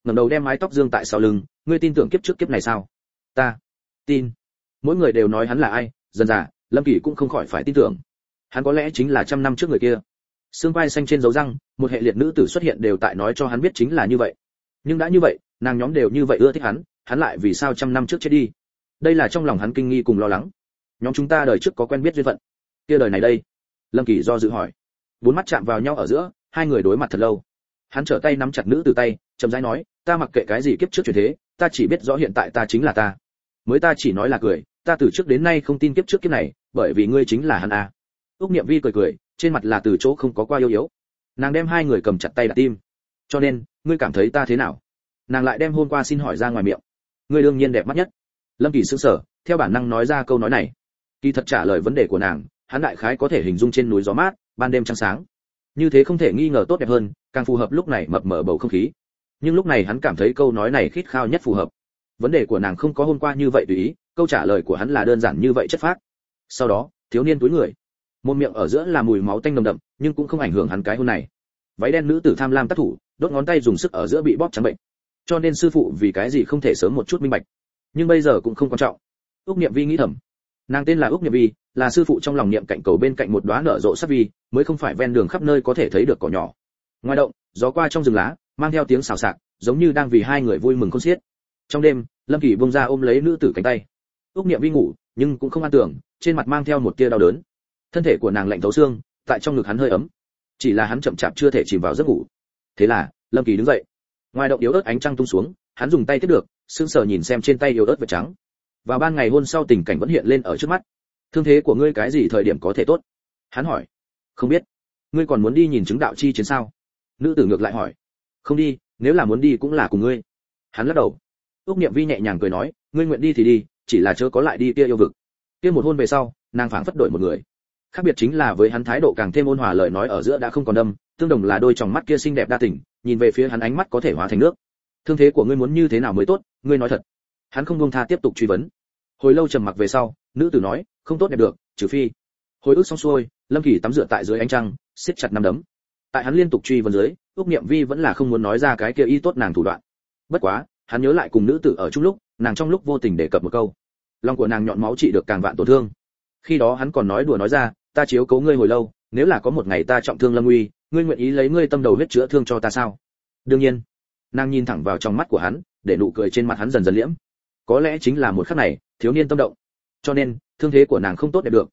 ngẩng đầu đem mái tóc dương tại sau lưng, ngươi tin tưởng kiếp trước kiếp này sao? Ta tin. Mỗi người đều nói hắn là ai, dần dà Lâm Kỳ cũng không khỏi phải tin tưởng. Hắn có lẽ chính là 100 năm trước người kia. Xương vai xanh trên dấu răng, một hệ liệt nữ tử xuất hiện đều tại nói cho hắn biết chính là như vậy. Nhưng đã như vậy, nàng nhóm đều như vậy ưa thích hắn lại vì sao 100 năm trước chết đi? Đây là trong lòng hắn kinh nghi cùng lo lắng. Nhóm chúng ta đời trước có quen biết duyên phận, kia đời này đây? Lâm Kỳ do dự hỏi. Bốn mắt chạm vào nhau ở giữa, hai người đối mặt thật lâu. Hắn trở tay nắm chặt nữ tử tay, chậm rãi nói, ta mặc kệ cái gì kiếp trước chuyển thế, ta chỉ biết rõ hiện tại ta chính là ta. Mới ta chỉ nói là cười, ta từ trước đến nay không tin kiếp trước kiếp này, bởi vì ngươi chính là hắn a. Úc Niệm Vi cười cười, trên mặt là từ chỗ không có qua yêu yếu. Nàng đem hai người cầm chặt tay đặt tim. Cho nên, ngươi cảm thấy ta thế nào? Nàng lại đem hôm qua xin hỏi ra ngoài miệng. Ngươi đương nhiên đẹp mắt nhất. Lâm Kỳ sững sờ, theo bản năng nói ra câu nói này. Kỳ thật trả lời vấn đề của nàng, hắn đại khái có thể hình dung trên núi gió mát, ban đêm trăng sáng. Như thế không thể nghi ngờ tốt đẹp hơn, càng phù hợp lúc này mập mờ bầu không khí. Nhưng lúc này hắn cảm thấy câu nói này khít khao nhất phù hợp. Vấn đề của nàng không có hôm qua như vậy tùy ý, câu trả lời của hắn là đơn giản như vậy chất phác. Sau đó, thiếu niên túi người, một miệng ở giữa là mùi máu tanh nồng đậm, nhưng cũng không ảnh hưởng hắn cái hôn này. Váy đen nữ tử tham lam tác thủ, đốt ngón tay dùng sức ở giữa bị bóp trắng bệnh. Cho nên sư phụ vì cái gì không thể sớm một chút minh bạch. Nhưng bây giờ cũng không quan trọng. Úc Niệm Vi nghĩ thầm. Nàng tên là Úc Niệm Vi, là sư phụ trong lòng niệm cạnh cầu bên cạnh một đóa nở rộ sắc vi, mới không phải ven đường khắp nơi có thể thấy được cỏ nhỏ. Ngoài động, gió qua trong rừng lá, mang theo tiếng xào xạc, giống như đang vì hai người vui mừng khôn xiết. Trong đêm, Lâm Kỳ buông ra ôm lấy nữ tử cánh tay. Úc Niệm Vi ngủ, nhưng cũng không an tưởng, trên mặt mang theo một tia đau đớn. Thân thể của nàng lạnh thấu xương, tại trong ngực hắn hơi ấm. Chỉ là hắn chậm chạp chưa thể chìm vào giấc ngủ. Thế là, Lâm Kỳ đứng dậy. Ngoài động yếu ớt ánh trăng tung xuống, hắn dùng tay tiếp được, sững sờ nhìn xem trên tay yếu ớt vệt trắng. Vào ban ngày hôn sau tình cảnh vẫn hiện lên ở trước mắt. Thương thế của ngươi cái gì thời điểm có thể tốt? Hắn hỏi. Không biết. Ngươi còn muốn đi nhìn chứng đạo chi chiến sao? Nữ tử ngược lại hỏi. Không đi, nếu là muốn đi cũng là cùng ngươi. Hắn lắc đầu. Úc Niệm Vi nhẹ nhàng cười nói, ngươi nguyện đi thì đi, chỉ là chớ có lại đi kia yêu vực. Kia một hôn về sau, nàng phảng phất đổi một người. Khác biệt chính là với hắn thái độ càng thêm ôn hòa, lời nói ở giữa đã không còn đâm, tương đồng là đôi tròng mắt kia xinh đẹp đa tình, nhìn về phía hắn ánh mắt có thể hóa thành nước. Thương thế của ngươi muốn như thế nào mới tốt, ngươi nói thật. Hắn không buông tha tiếp tục truy vấn. Hồi lâu trầm mặc về sau, nữ tử nói, không tốt đẹp được, trừ phi. Hồi ức xong xuôi, Lâm Kỳ tắm rửa tại dưới ánh trăng, siết chặt nắm đấm. Tại hắn liên tục truy vấn dưới, Úc Niệm Vi vẫn là không muốn nói ra cái kia y tốt nàng thủ đoạn. Bất quá, hắn nhớ lại cùng nữ tử ở chung lúc, nàng trong lúc vô tình đề cập một câu, lòng của nàng nhọn máu trị được càng vạn tổn thương. Khi đó hắn còn nói đùa nói ra, ta chiếu cố ngươi hồi lâu, nếu là có một ngày ta trọng thương lâm nguy, ngươi nguyện ý lấy ngươi tâm đầu huyết chữa thương cho ta sao? Đương nhiên. Nàng nhìn thẳng vào trong mắt của hắn, để nụ cười trên mặt hắn dần dần liễm. Có lẽ chính là một khắc này, thiếu niên tâm động. Cho nên, thương thế của nàng không tốt đẹp được,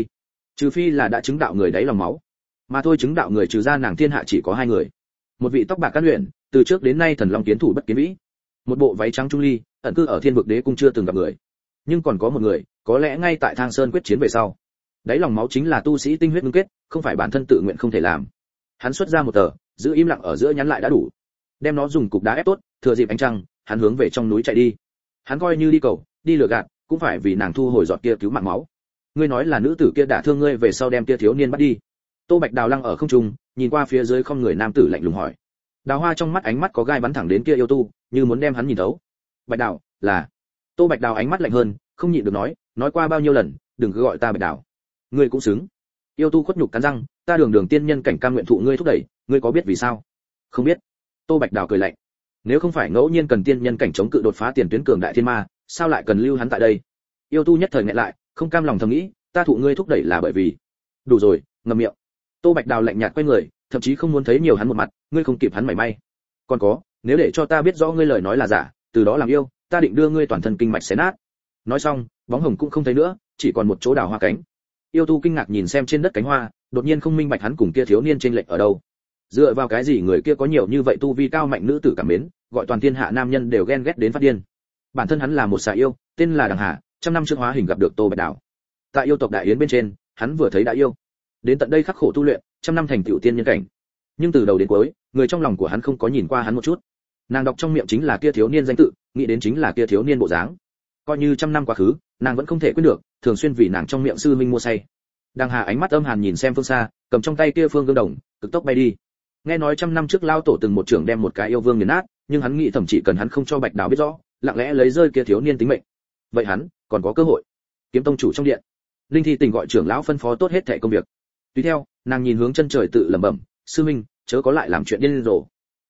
trừ phi là đã chứng đạo người đáy lòng máu. Mà thôi, chứng đạo người trừ ra nàng thiên hạ chỉ có hai người. Một vị tóc bạc cát luyện, từ trước đến nay thần long kiến thủ bất kiến vĩ. Một bộ váy trắng trung ly, ẩn cư ở thiên vực đế cung chưa từng gặp người. Nhưng còn có một người, có lẽ ngay tại Thang Sơn quyết chiến về sau. Đáy lòng máu chính là tu sĩ tinh huyết ngưng kết, không phải bản thân tự nguyện không thể làm. Hắn xuất ra một tờ, giữ im lặng ở giữa nhắn lại đã đủ. Đem nó dùng cục đá ép tốt, thừa dịp ánh trăng, hắn hướng về trong núi chạy đi. Hắn coi như đi cầu, đi lừa gạt, cũng phải vì nàng thu hồi giọt kia cứu mạng máu. Ngươi nói là nữ tử kia đả thương ngươi về sau đem kia thiếu niên bắt đi. Tô Bạch Đào lăng ở không trung, nhìn qua phía dưới không người nam tử lạnh lùng hỏi. Đào Hoa trong mắt ánh mắt có gai bắn thẳng đến kia yêu tu, như muốn đem hắn nhìn thấu. Bạch Đào, là. Tô Bạch Đào ánh mắt lạnh hơn, không nhịn được nói qua bao nhiêu lần, đừng cứ gọi ta Bạch Đào. Ngươi cũng xứng. Yêu tu khuất nhục cắn răng, ta đường tiên nhân cảnh cam nguyện thụ ngươi thúc đẩy, ngươi có biết vì sao? Không biết. Tô Bạch Đào cười lạnh. Nếu không phải ngẫu nhiên cần tiên nhân cảnh chống cự đột phá tiền tuyến cường đại thiên ma, sao lại cần lưu hắn tại đây? Yêu tu nhất thời nghẹn lại, không cam lòng thầm nghĩ, ta thụ ngươi thúc đẩy là bởi vì. Đủ rồi, ngậm miệng. Tô Bạch Đào lạnh nhạt quay người, thậm chí không muốn thấy nhiều hắn một mặt, ngươi không kịp hắn mảy may. Còn có, nếu để cho ta biết rõ ngươi lời nói là giả, từ đó làm yêu, ta định đưa ngươi toàn thân kinh mạch xé nát. Nói xong, bóng hồng cũng không thấy nữa, chỉ còn một chỗ đào hoa cánh. Yêu tu kinh ngạc nhìn xem trên đất cánh hoa, đột nhiên không minh bạch hắn cùng kia thiếu niên chênh lệch ở đâu. Dựa vào cái gì người kia có nhiều như vậy tu vi cao mạnh nữ tử cảm mến, gọi toàn thiên hạ nam nhân đều ghen ghét đến phát điên. Bản thân hắn là một xà yêu, tên là Đằng Hà, trăm năm trước hóa hình gặp được Tô Bạch Đào. Tại yêu tộc đại yến bên trên, hắn vừa thấy đã yêu. Đến tận đây khắc khổ tu luyện, trăm năm thành tựu tiên nhân cảnh. Nhưng từ đầu đến cuối, người trong lòng của hắn không có nhìn qua hắn một chút. Nàng đọc trong miệng chính là kia thiếu niên danh tự, nghĩ đến chính là kia thiếu niên bộ dáng. Coi như trăm năm quá khứ, nàng vẫn không thể quên được, thường xuyên vì nàng trong miệng sư minh mua say. Đằng Hà ánh mắt âm hàn nhìn xem phương xa, cầm trong tay kia phương gương đồng, cực tốc bay đi. Nghe nói trăm năm trước lao tổ từng một trưởng đem một cái yêu vương nghiền nát, nhưng hắn nghĩ thậm chí cần hắn không cho Bạch Đào biết rõ, lặng lẽ lấy rơi kia thiếu niên tính mệnh. Vậy hắn còn có cơ hội. Kiếm tông chủ trong điện, Linh Thi Tình gọi trưởng lão phân phó tốt hết thảy công việc. Tùy theo, nàng nhìn hướng chân trời tự lẩm bẩm, sư minh, chớ có lại làm chuyện điên rồ.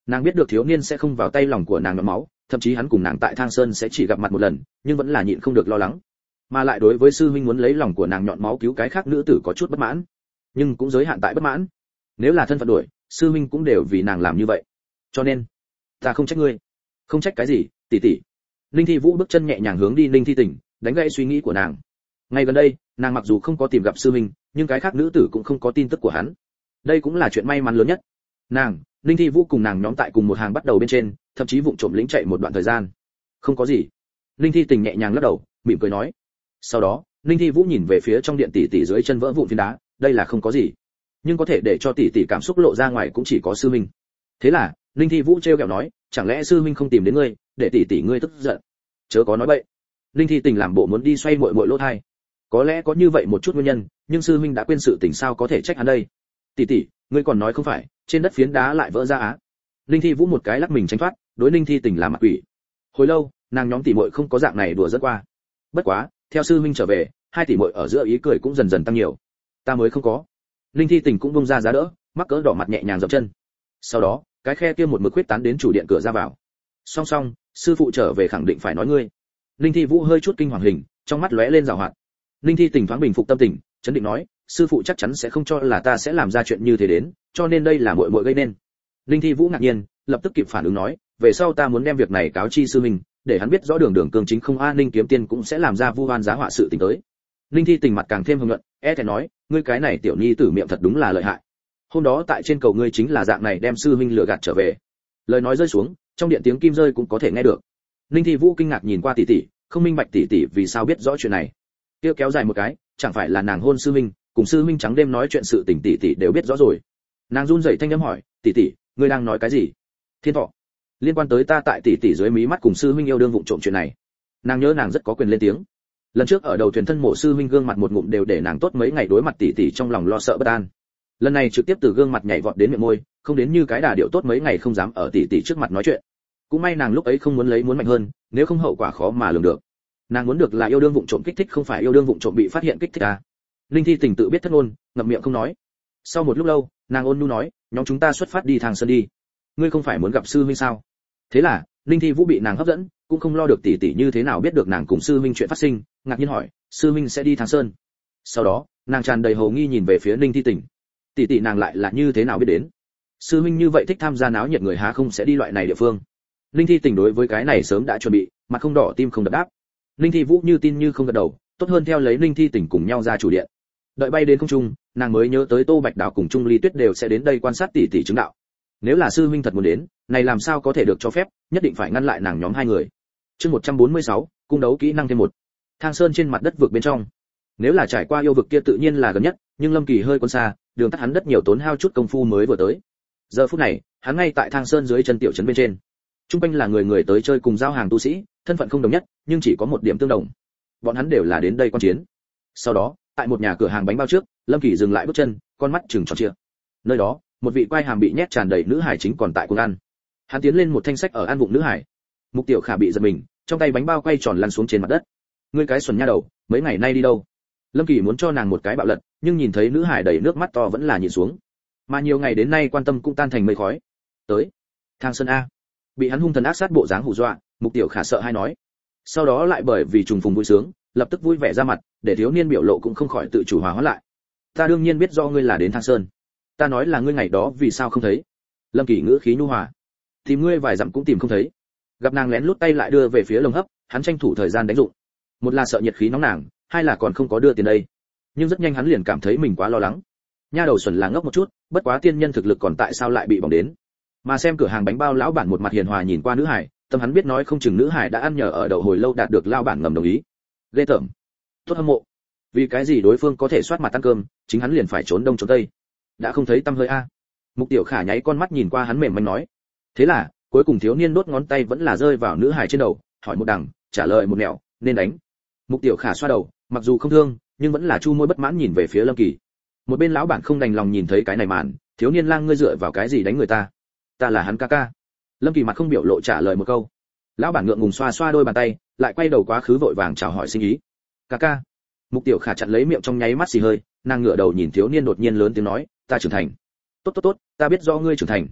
Nàng biết được thiếu niên sẽ không vào tay lòng của nàng nhọm máu, thậm chí hắn cùng nàng tại Thang Sơn sẽ chỉ gặp mặt một lần, nhưng vẫn là nhịn không được lo lắng. Mà lại đối với sư huynh muốn lấy lòng của nàng nhọn máu cứu cái khác nữ tử có chút bất mãn, nhưng cũng giới hạn tại bất mãn. Nếu là thân phận đổi, sư huynh cũng đều vì nàng làm như vậy. Cho nên, ta không trách ngươi. Không trách cái gì, tỷ tỷ. Linh Thi Vũ bước chân nhẹ nhàng hướng đi Linh Thi Tỉnh, đánh gãy suy nghĩ của nàng. Ngay gần đây, nàng mặc dù không có tìm gặp sư huynh, nhưng cái khác nữ tử cũng không có tin tức của hắn. Đây cũng là chuyện may mắn lớn nhất. Nàng, Linh Thi Vũ cùng nàng nhóm tại cùng một hàng bắt đầu bên trên, thậm chí vụng trộm lĩnh chạy một đoạn thời gian. Không có gì. Linh Thi Tình nhẹ nhàng lắc đầu, mỉm cười nói. Sau đó, Linh Thi Vũ nhìn về phía trong điện tỷ tỷ dưới chân vỡ vụn phiến đá, đây là không có gì, nhưng có thể để cho tỷ tỷ cảm xúc lộ ra ngoài cũng chỉ có sư huynh. Thế là, Linh Thi Vũ trêu ghẹo nói, chẳng lẽ sư huynh không tìm đến ngươi, để tỷ tỷ ngươi tức giận? Chớ có nói bậy. Linh Thi Tình làm bộ muốn đi xoay muội muội lỗ tai. Có lẽ có như vậy một chút nguyên nhân, nhưng sư huynh đã quên sự tình sao có thể trách hắn đây? Tỷ tỷ, ngươi còn nói không phải, trên đất phiến đá lại vỡ ra á? Linh Thi Vũ một cái lắc mình tránh thoát, đối Linh Thi Tình làm mặt quỷ. Hồi lâu, nàng nhóm tỷ muội không có dạng này đùa dẫn qua. Bất quá, theo sư huynh trở về, hai tỷ muội ở giữa ý cười cũng dần dần tăng nhiều. Ta mới không có. Linh Thi Tình cũng bung ra giá đỡ, mắc cỡ đỏ mặt nhẹ nhàng dậm chân. Sau đó, cái khe kia một mực huyết tán đến chủ điện cửa ra vào. Song song, sư phụ trở về khẳng định phải nói ngươi. Linh Thi Vũ hơi chút kinh hoàng hình, trong mắt lóe lên giảo hoạt. Linh Thi Tình thoáng bình phục tâm tình, chấn định nói, sư phụ chắc chắn sẽ không cho là ta sẽ làm ra chuyện như thế đến, cho nên đây là muội muội gây nên. Linh Thi Vũ ngạc nhiên, lập tức kịp phản ứng nói, về sau ta muốn đem việc này cáo chi sư huynh, để hắn biết rõ đường đường cương chính không an ninh kiếm tiên cũng sẽ làm ra vu oan giá họa sự tình tới. Linh Thi Tình mặt càng thêm hưng luận, thẹn nói, ngươi cái này tiểu nhi tử miệng thật đúng là lợi hại. Hôm đó tại trên cầu ngươi chính là dạng này đem sư huynh lừa gạt trở về. Lời nói rơi xuống, trong điện tiếng kim rơi cũng có thể nghe được. Linh Thi Vũ kinh ngạc nhìn qua tỷ tỷ, không minh bạch tỷ tỷ vì sao biết rõ chuyện này. Kia kéo dài một cái, chẳng phải là nàng hôn sư huynh, cùng sư huynh trắng đêm nói chuyện sự tình tỷ tỷ đều biết rõ rồi. Nàng run rẩy thanh âm hỏi, tỷ tỷ, ngươi đang nói cái gì? Thiên Thọ, liên quan tới ta tại tỷ tỷ dưới mí mắt cùng sư huynh yêu đương vụng trộm chuyện này. Nàng nhớ nàng rất có quyền lên tiếng. Lần trước ở đầu thuyền thân mộ sư huynh gương mặt một ngụm đều để nàng tốt mấy ngày đối mặt tỷ tỷ trong lòng lo sợ bất an. Lần này trực tiếp từ gương mặt nhảy vọt đến miệng môi, không đến như cái đà điệu tốt mấy ngày không dám ở tỷ tỷ trước mặt nói chuyện. Cũng may nàng lúc ấy không muốn lấy muốn mạnh hơn, nếu không hậu quả khó mà lường được. Nàng muốn được là yêu đương vụng trộm kích thích không phải yêu đương vụng trộm bị phát hiện kích thích à. Linh Thi Tình tự biết thất ngôn, ngậm miệng không nói. Sau một lúc lâu, nàng ôn nhu nói, nhóm chúng ta xuất phát đi Thang Sơn đi. Ngươi không phải muốn gặp sư huynh sao? Thế là, Linh Thi Vũ bị nàng hấp dẫn, cũng không lo được tỷ tỷ như thế nào biết được nàng cùng sư huynh chuyện phát sinh, ngạc nhiên hỏi, sư huynh sẽ đi Thang Sơn? Sau đó, nàng tràn đầy hồ nghi nhìn về phía Linh Thi Tình. Tỷ tỷ nàng lại là như thế nào biết đến? Sư huynh như vậy thích tham gia náo nhiệt người há không sẽ đi loại này địa phương? Linh Thi Tình đối với cái này sớm đã chuẩn bị, mặt không đỏ tim không đập đáp. Linh Thi Vũ như tin như không gật đầu, tốt hơn theo lấy Linh Thi Tình cùng nhau ra chủ điện. Đợi bay đến không trung, nàng mới nhớ tới Tô Bạch Đào cùng Trung Ly Tuyết đều sẽ đến đây quan sát tỷ tỷ chứng đạo. Nếu là sư huynh thật muốn đến, này làm sao có thể được cho phép, nhất định phải ngăn lại nàng nhóm hai người. Chương 146, cung đấu kỹ năng thêm một. Thang Sơn trên mặt đất vực bên trong. Nếu là trải qua yêu vực kia tự nhiên là gần nhất, nhưng Lâm Kỳ hơi quân xa, đường tắt hắn đất nhiều tốn hao chút công phu mới vừa tới. Giờ phút này, hắn ngay tại Thang Sơn dưới chân tiểu trấn bên trên. Trung quanh là người người tới chơi cùng giao hàng tu sĩ, thân phận không đồng nhất, nhưng chỉ có một điểm tương đồng. Bọn hắn đều là đến đây quan chiến. Sau đó, tại một nhà cửa hàng bánh bao trước, Lâm Kỳ dừng lại bước chân, con mắt trừng tròn trịa. Nơi đó, một vị quai hàm bị nhét tràn đầy nữ hải chính còn tại cuồng ăn. Hắn tiến lên một thanh sách ở ăn vụng nữ hải. Mục Tiểu Khả bị giật mình, trong tay bánh bao quay tròn lăn xuống trên mặt đất. Ngươi cái xuẩn nha đầu, mấy ngày nay đi đâu? Lâm Kỳ muốn cho nàng một cái bạo lật, nhưng nhìn thấy nữ hải đầy nước mắt to vẫn là nhìn xuống. Mà nhiều ngày đến nay quan tâm cũng tan thành mây khói. Tới, Thang Sơn a. Bị hắn hung thần ác sát bộ dáng hù dọa, Mục Tiểu Khả sợ hai nói. Sau đó lại bởi vì trùng phùng vui sướng, lập tức vui vẻ ra mặt, để thiếu niên biểu lộ cũng không khỏi tự chủ hòa hóa lại. Ta đương nhiên biết do ngươi là đến Thang Sơn. Ta nói là ngươi ngày đó vì sao không thấy? Lâm Kỳ ngữ khí nhu hòa. Tìm ngươi vài dặm cũng tìm không thấy. Gặp nàng lén lút tay lại đưa về phía lồng hấp, hắn tranh thủ thời gian đánh dụng. Một là sợ nhiệt khí nóng nàng, hai là còn không có đưa tiền đây. Nhưng rất nhanh hắn liền cảm thấy mình quá lo lắng. Nha đầu xuẩn là ngốc một chút, bất quá tiên nhân thực lực còn tại sao lại bị bỏng đến. Mà xem cửa hàng bánh bao lão bản một mặt hiền hòa nhìn qua nữ hải, tâm hắn biết nói không chừng nữ hải đã ăn nhờ ở đậu hồi lâu đạt được lão bản ngầm đồng ý. Ghê tởm, tốt hâm mộ. Vì cái gì đối phương có thể soát mặt ăn cơm, chính hắn liền phải trốn đông trốn tây. Đã không thấy tâm hơi a. Mục Tiểu Khả nháy con mắt nhìn qua hắn mềm manh nói. Thế là, cuối cùng thiếu niên đốt ngón tay vẫn là rơi vào nữ hải trên đầu, hỏi một đằng, trả lời một nẻo, nên đánh. Mục Tiểu Khả xoa đầu, mặc dù không thương, nhưng vẫn là chu môi bất mãn nhìn về phía Lâm Kỳ. Một bên lão bản không đành lòng nhìn thấy cái này màn, thiếu niên lang ngươi dựa vào cái gì đánh người ta? Ta là hắn ca ca. Lâm Kỳ mặt không biểu lộ trả lời một câu. Lão bản ngượng ngùng xoa xoa đôi bàn tay, lại quay đầu quá khứ vội vàng chào hỏi sinh ý. Ca ca. Mục Tiểu Khả chặn lấy miệng trong nháy mắt xì hơi, nàng ngửa đầu nhìn thiếu niên đột nhiên lớn tiếng nói, ta trưởng thành. Tốt tốt tốt, ta biết do ngươi trưởng thành.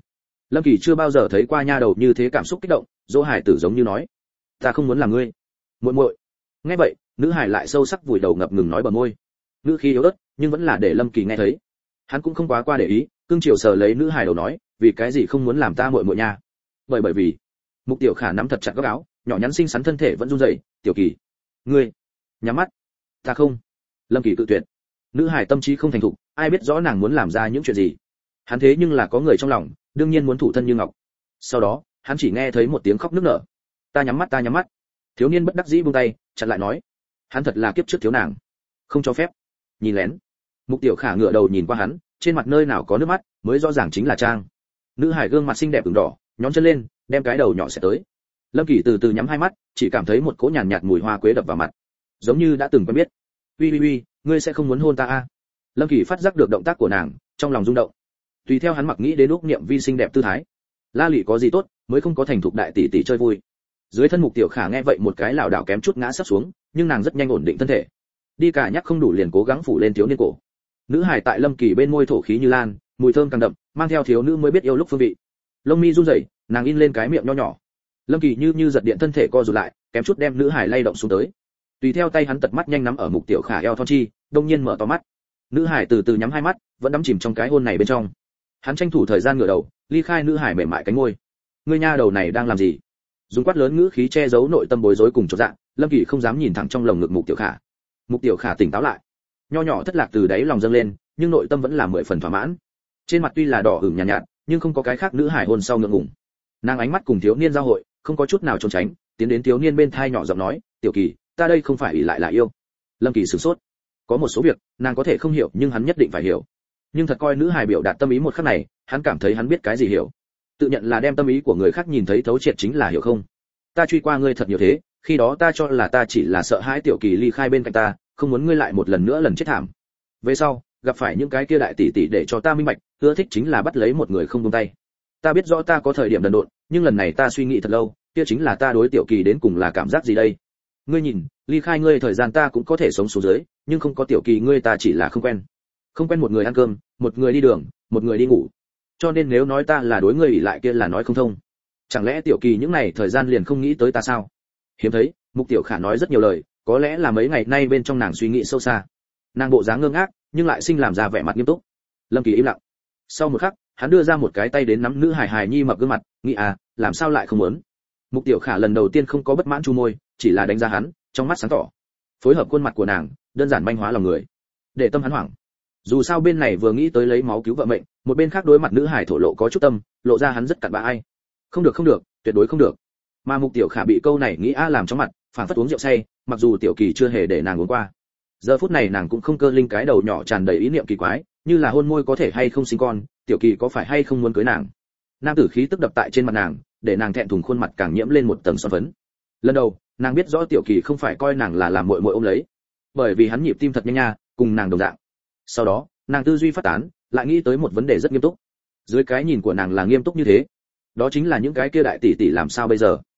Lâm Kỳ chưa bao giờ thấy qua nha đầu như thế cảm xúc kích động, dỗ hải tử giống như nói, ta không muốn làm ngươi. Muội muội. Nghe vậy, nữ hải lại sâu sắc vùi đầu ngập ngừng nói bờ môi. Ngữ khí yếu ớt, nhưng vẫn là để Lâm Kỳ nghe thấy. Hắn cũng không quá qua để ý, cương chiều sờ lấy nữ hải đầu nói, vì cái gì không muốn làm ta muội muội nha? Bởi vì, Mục Tiểu Khả nắm thật chặt góc áo, nhỏ nhắn xinh xắn thân thể vẫn run rẩy, "Tiểu Kỳ, ngươi nhắm mắt." "Ta không." Lâm Kỳ cự tuyệt. Nữ hải tâm trí không thành thục, ai biết rõ nàng muốn làm ra những chuyện gì. Hắn thế nhưng là có người trong lòng, đương nhiên muốn thủ thân như ngọc. Sau đó, hắn chỉ nghe thấy một tiếng khóc nức nở. Ta nhắm mắt." Thiếu niên bất đắc dĩ buông tay, chặn lại nói, hắn thật là kiếp trước thiếu nàng, không cho phép. Nhìn lén. Mục Tiểu Khả ngửa đầu nhìn qua hắn, trên mặt nơi nào có nước mắt, mới rõ ràng chính là trang. Nữ hải gương mặt xinh đẹp ửng đỏ, nhón chân lên, đem cái đầu nhỏ sẽ tới. Lâm Kỳ từ từ nhắm hai mắt, chỉ cảm thấy một cỗ nhàn nhạt mùi hoa quế đập vào mặt, giống như đã từng quen biết. Uy, ngươi sẽ không muốn hôn ta à? Lâm Kỳ phát giác được động tác của nàng, trong lòng rung động. Tùy theo hắn mặc nghĩ đến lúc niệm vi xinh đẹp tư thái. La lị có gì tốt, mới không có thành thục đại tỷ tỷ chơi vui. Dưới thân Mục Tiểu Khả nghe vậy một cái lảo đảo kém chút ngã sắp xuống, nhưng nàng rất nhanh ổn định thân thể. Đi cả nhắc không đủ liền cố gắng phủ lên thiếu niên cổ. Nữ hải tại Lâm Kỳ bên môi thổ khí như lan, mùi thơm càng đậm, mang theo thiếu nữ mới biết yêu lúc phương vị. Lông mi run rẩy, nàng in lên cái miệng nho nhỏ. Lâm Kỳ như giật điện thân thể co rụt lại, kém chút đem nữ hải lay động xuống tới. Tùy theo tay hắn tật mắt nhanh nắm ở Mục Tiểu Khả eo thon chi, đông nhiên mở to mắt. Nữ hải từ từ nhắm hai mắt, vẫn đắm chìm trong cái hôn này bên trong. Hắn tranh thủ thời gian ngửa đầu, ly khai nữ hải mềm mại cánh môi. Ngươi nha đầu này đang làm gì? Dùng quát lớn ngữ khí che giấu nội tâm bối rối cùng chột dạ, Lâm Kỳ không dám nhìn thẳng trong lồng ngực Mục Tiểu Khả. Mục Tiểu Khả tỉnh táo lại, nho nhỏ thất lạc từ đáy lòng dâng lên, nhưng nội tâm vẫn là 10 phần thỏa mãn. Trên mặt tuy là đỏ ửng nhàn nhạt, nhưng không có cái khác nữ hải hôn sau ngượng ngùng. Nàng ánh mắt cùng thiếu niên giao hội, không có chút nào trốn tránh, tiến đến thiếu niên bên thai nhỏ giọng nói, "Tiểu Kỳ, ta đây không phải ỷ lại là yêu." Lâm Kỳ sửng sốt. Có một số việc, nàng có thể không hiểu, nhưng hắn nhất định phải hiểu. Nhưng thật coi nữ hài biểu đạt tâm ý một khắc này, hắn cảm thấy hắn biết cái gì hiểu. Tự nhận là đem tâm ý của người khác nhìn thấy thấu triệt chính là hiểu không? Ta truy qua ngươi thật nhiều thế, khi đó ta cho là ta chỉ là sợ hãi Tiểu Kỳ ly khai bên cạnh ta, không muốn ngươi lại một lần nữa lần chết thảm. Về sau, gặp phải những cái kia đại tỷ tỷ để cho ta minh bạch, ưa thích chính là bắt lấy một người không buông tay. Ta biết rõ ta có thời điểm đần độn, nhưng lần này ta suy nghĩ thật lâu, kia chính là ta đối Tiểu Kỳ đến cùng là cảm giác gì đây? Ngươi nhìn, ly khai ngươi thời gian ta cũng có thể sống xuống dưới, nhưng không có Tiểu Kỳ ngươi ta chỉ là không quen một người ăn cơm, một người đi đường, một người đi ngủ. Cho nên nếu nói ta là đối ngươi ỷ lại kia là nói không thông. Chẳng lẽ Tiểu Kỳ những này thời gian liền không nghĩ tới ta sao? Hiếm thấy, Mục Tiểu Khả nói rất nhiều lời, có lẽ là mấy ngày nay bên trong nàng suy nghĩ sâu xa. Nàng bộ dáng ngơ ngác, nhưng lại sinh làm ra vẻ mặt nghiêm túc. Lâm Kỳ im lặng. Sau một khắc, hắn đưa ra một cái tay đến nắm nữ hài hài nhi mập gương mặt, nghĩ à, làm sao lại không muốn? Mục Tiểu Khả lần đầu tiên không có bất mãn chu môi, chỉ là đánh giá hắn, trong mắt sáng tỏ. Phối hợp khuôn mặt của nàng, đơn giản manh hóa lòng người. Để tâm hắn hoảng. Dù sao bên này vừa nghĩ tới lấy máu cứu vợ mệnh, một bên khác đối mặt nữ hải thổ lộ có chút tâm, lộ ra hắn rất cặn bã ai. Không được, tuyệt đối không được. Mà Mục Tiểu Khả bị câu này nghĩ a làm chóng mặt, phản phất uống rượu say, mặc dù Tiểu Kỳ chưa hề để nàng uống qua. Giờ phút này nàng cũng không cơ linh, cái đầu nhỏ tràn đầy ý niệm kỳ quái, như là hôn môi có thể hay không sinh con, Tiểu Kỳ có phải hay không muốn cưới nàng. Nam tử khí tức đập tại trên mặt nàng, để nàng thẹn thùng, khuôn mặt càng nhiễm lên một tầng son phấn. Lần đầu, nàng biết rõ Tiểu Kỳ không phải coi nàng là làm muội muội ôm lấy, bởi vì hắn nhịp tim thật nhanh nha, cùng nàng đồng dạng. Sau đó, nàng tư duy phát tán, lại nghĩ tới một vấn đề rất nghiêm túc. Dưới cái nhìn của nàng là nghiêm túc như thế, đó chính là những cái kia đại tỷ tỷ làm sao bây giờ?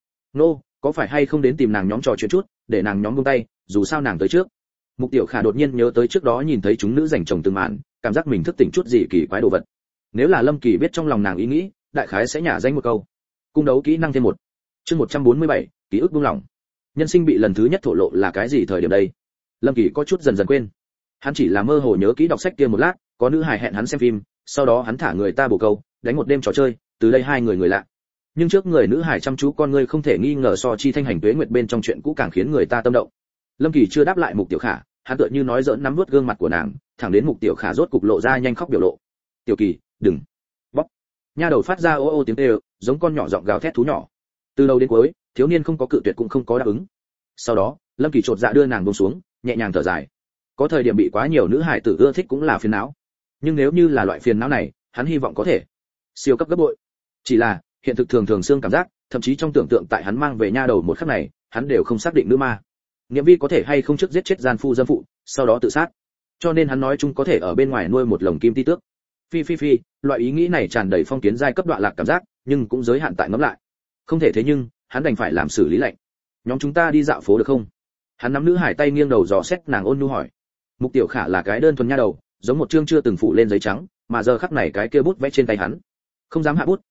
Có phải hay không đến tìm nàng nhóm trò chuyện chút, để nàng nhóm buông tay, dù sao nàng tới trước. Mục Tiểu Khả đột nhiên nhớ tới trước đó nhìn thấy chúng nữ giành chồng từng màn, cảm giác mình thức tỉnh chút gì kỳ quái đồ vật. Nếu là Lâm Kỳ biết trong lòng nàng ý nghĩ, đại khái sẽ nhả danh một câu. Cung đấu kỹ năng thêm một. Chương 147, ký ức buông lỏng. Nhân sinh bị lần thứ nhất thổ lộ là cái gì thời điểm đây? Lâm Kỳ có chút dần dần quên. Hắn chỉ là mơ hồ nhớ kỹ đọc sách kia một lát, có nữ hài hẹn hắn xem phim, sau đó hắn thả người ta bồ câu, đánh một đêm trò chơi, từ đây hai người lạ. Nhưng trước người nữ hài chăm chú con ngươi không thể nghi ngờ so chi thanh hành tuế nguyệt bên trong chuyện cũ càng khiến người ta tâm động. Lâm Kỳ chưa đáp lại Mục Tiểu Khả, hắn tựa như nói giỡn nắm nuốt gương mặt của nàng, thẳng đến Mục Tiểu Khả rốt cục lộ ra nhanh khóc biểu lộ. "Tiểu Kỳ, đừng." Bóc. Nha đầu phát ra ô ô tiếng kêu, giống con nhỏ giọng gào thét thú nhỏ. Từ đầu đến cuối, thiếu niên không có cự tuyệt cũng không có đáp ứng. Sau đó, Lâm Kỳ chột dạ đưa nàng buông xuống, nhẹ nhàng thở dài. Có thời điểm bị quá nhiều nữ hải tử ưa thích cũng là phiền não. Nhưng nếu như là loại phiền não này, hắn hy vọng có thể siêu cấp gấp bội. Chỉ là, hiện thực thường xương cảm giác, thậm chí trong tưởng tượng tại hắn mang về nha đầu một khắc này, hắn đều không xác định nữ ma. Niệm vi có thể hay không trước giết chết gian phu dâm phụ, sau đó tự sát. Cho nên hắn nói chung có thể ở bên ngoài nuôi một lồng kim ti tước. Phi, loại ý nghĩ này tràn đầy phong kiến giai cấp đọa lạc cảm giác, nhưng cũng giới hạn tại ngẫm lại. Không thể thế nhưng, hắn đành phải làm xử lý lệnh. Nhóm chúng ta đi dạo phố được không? Hắn nắm nữ hải tay nghiêng đầu dò xét nàng ôn nhu hỏi. Mục Tiểu Khả là cái đơn thuần nha đầu, giống một chương chưa từng phụ lên giấy trắng, mà giờ khắc này cái kia bút vẽ trên tay hắn. Không dám hạ bút,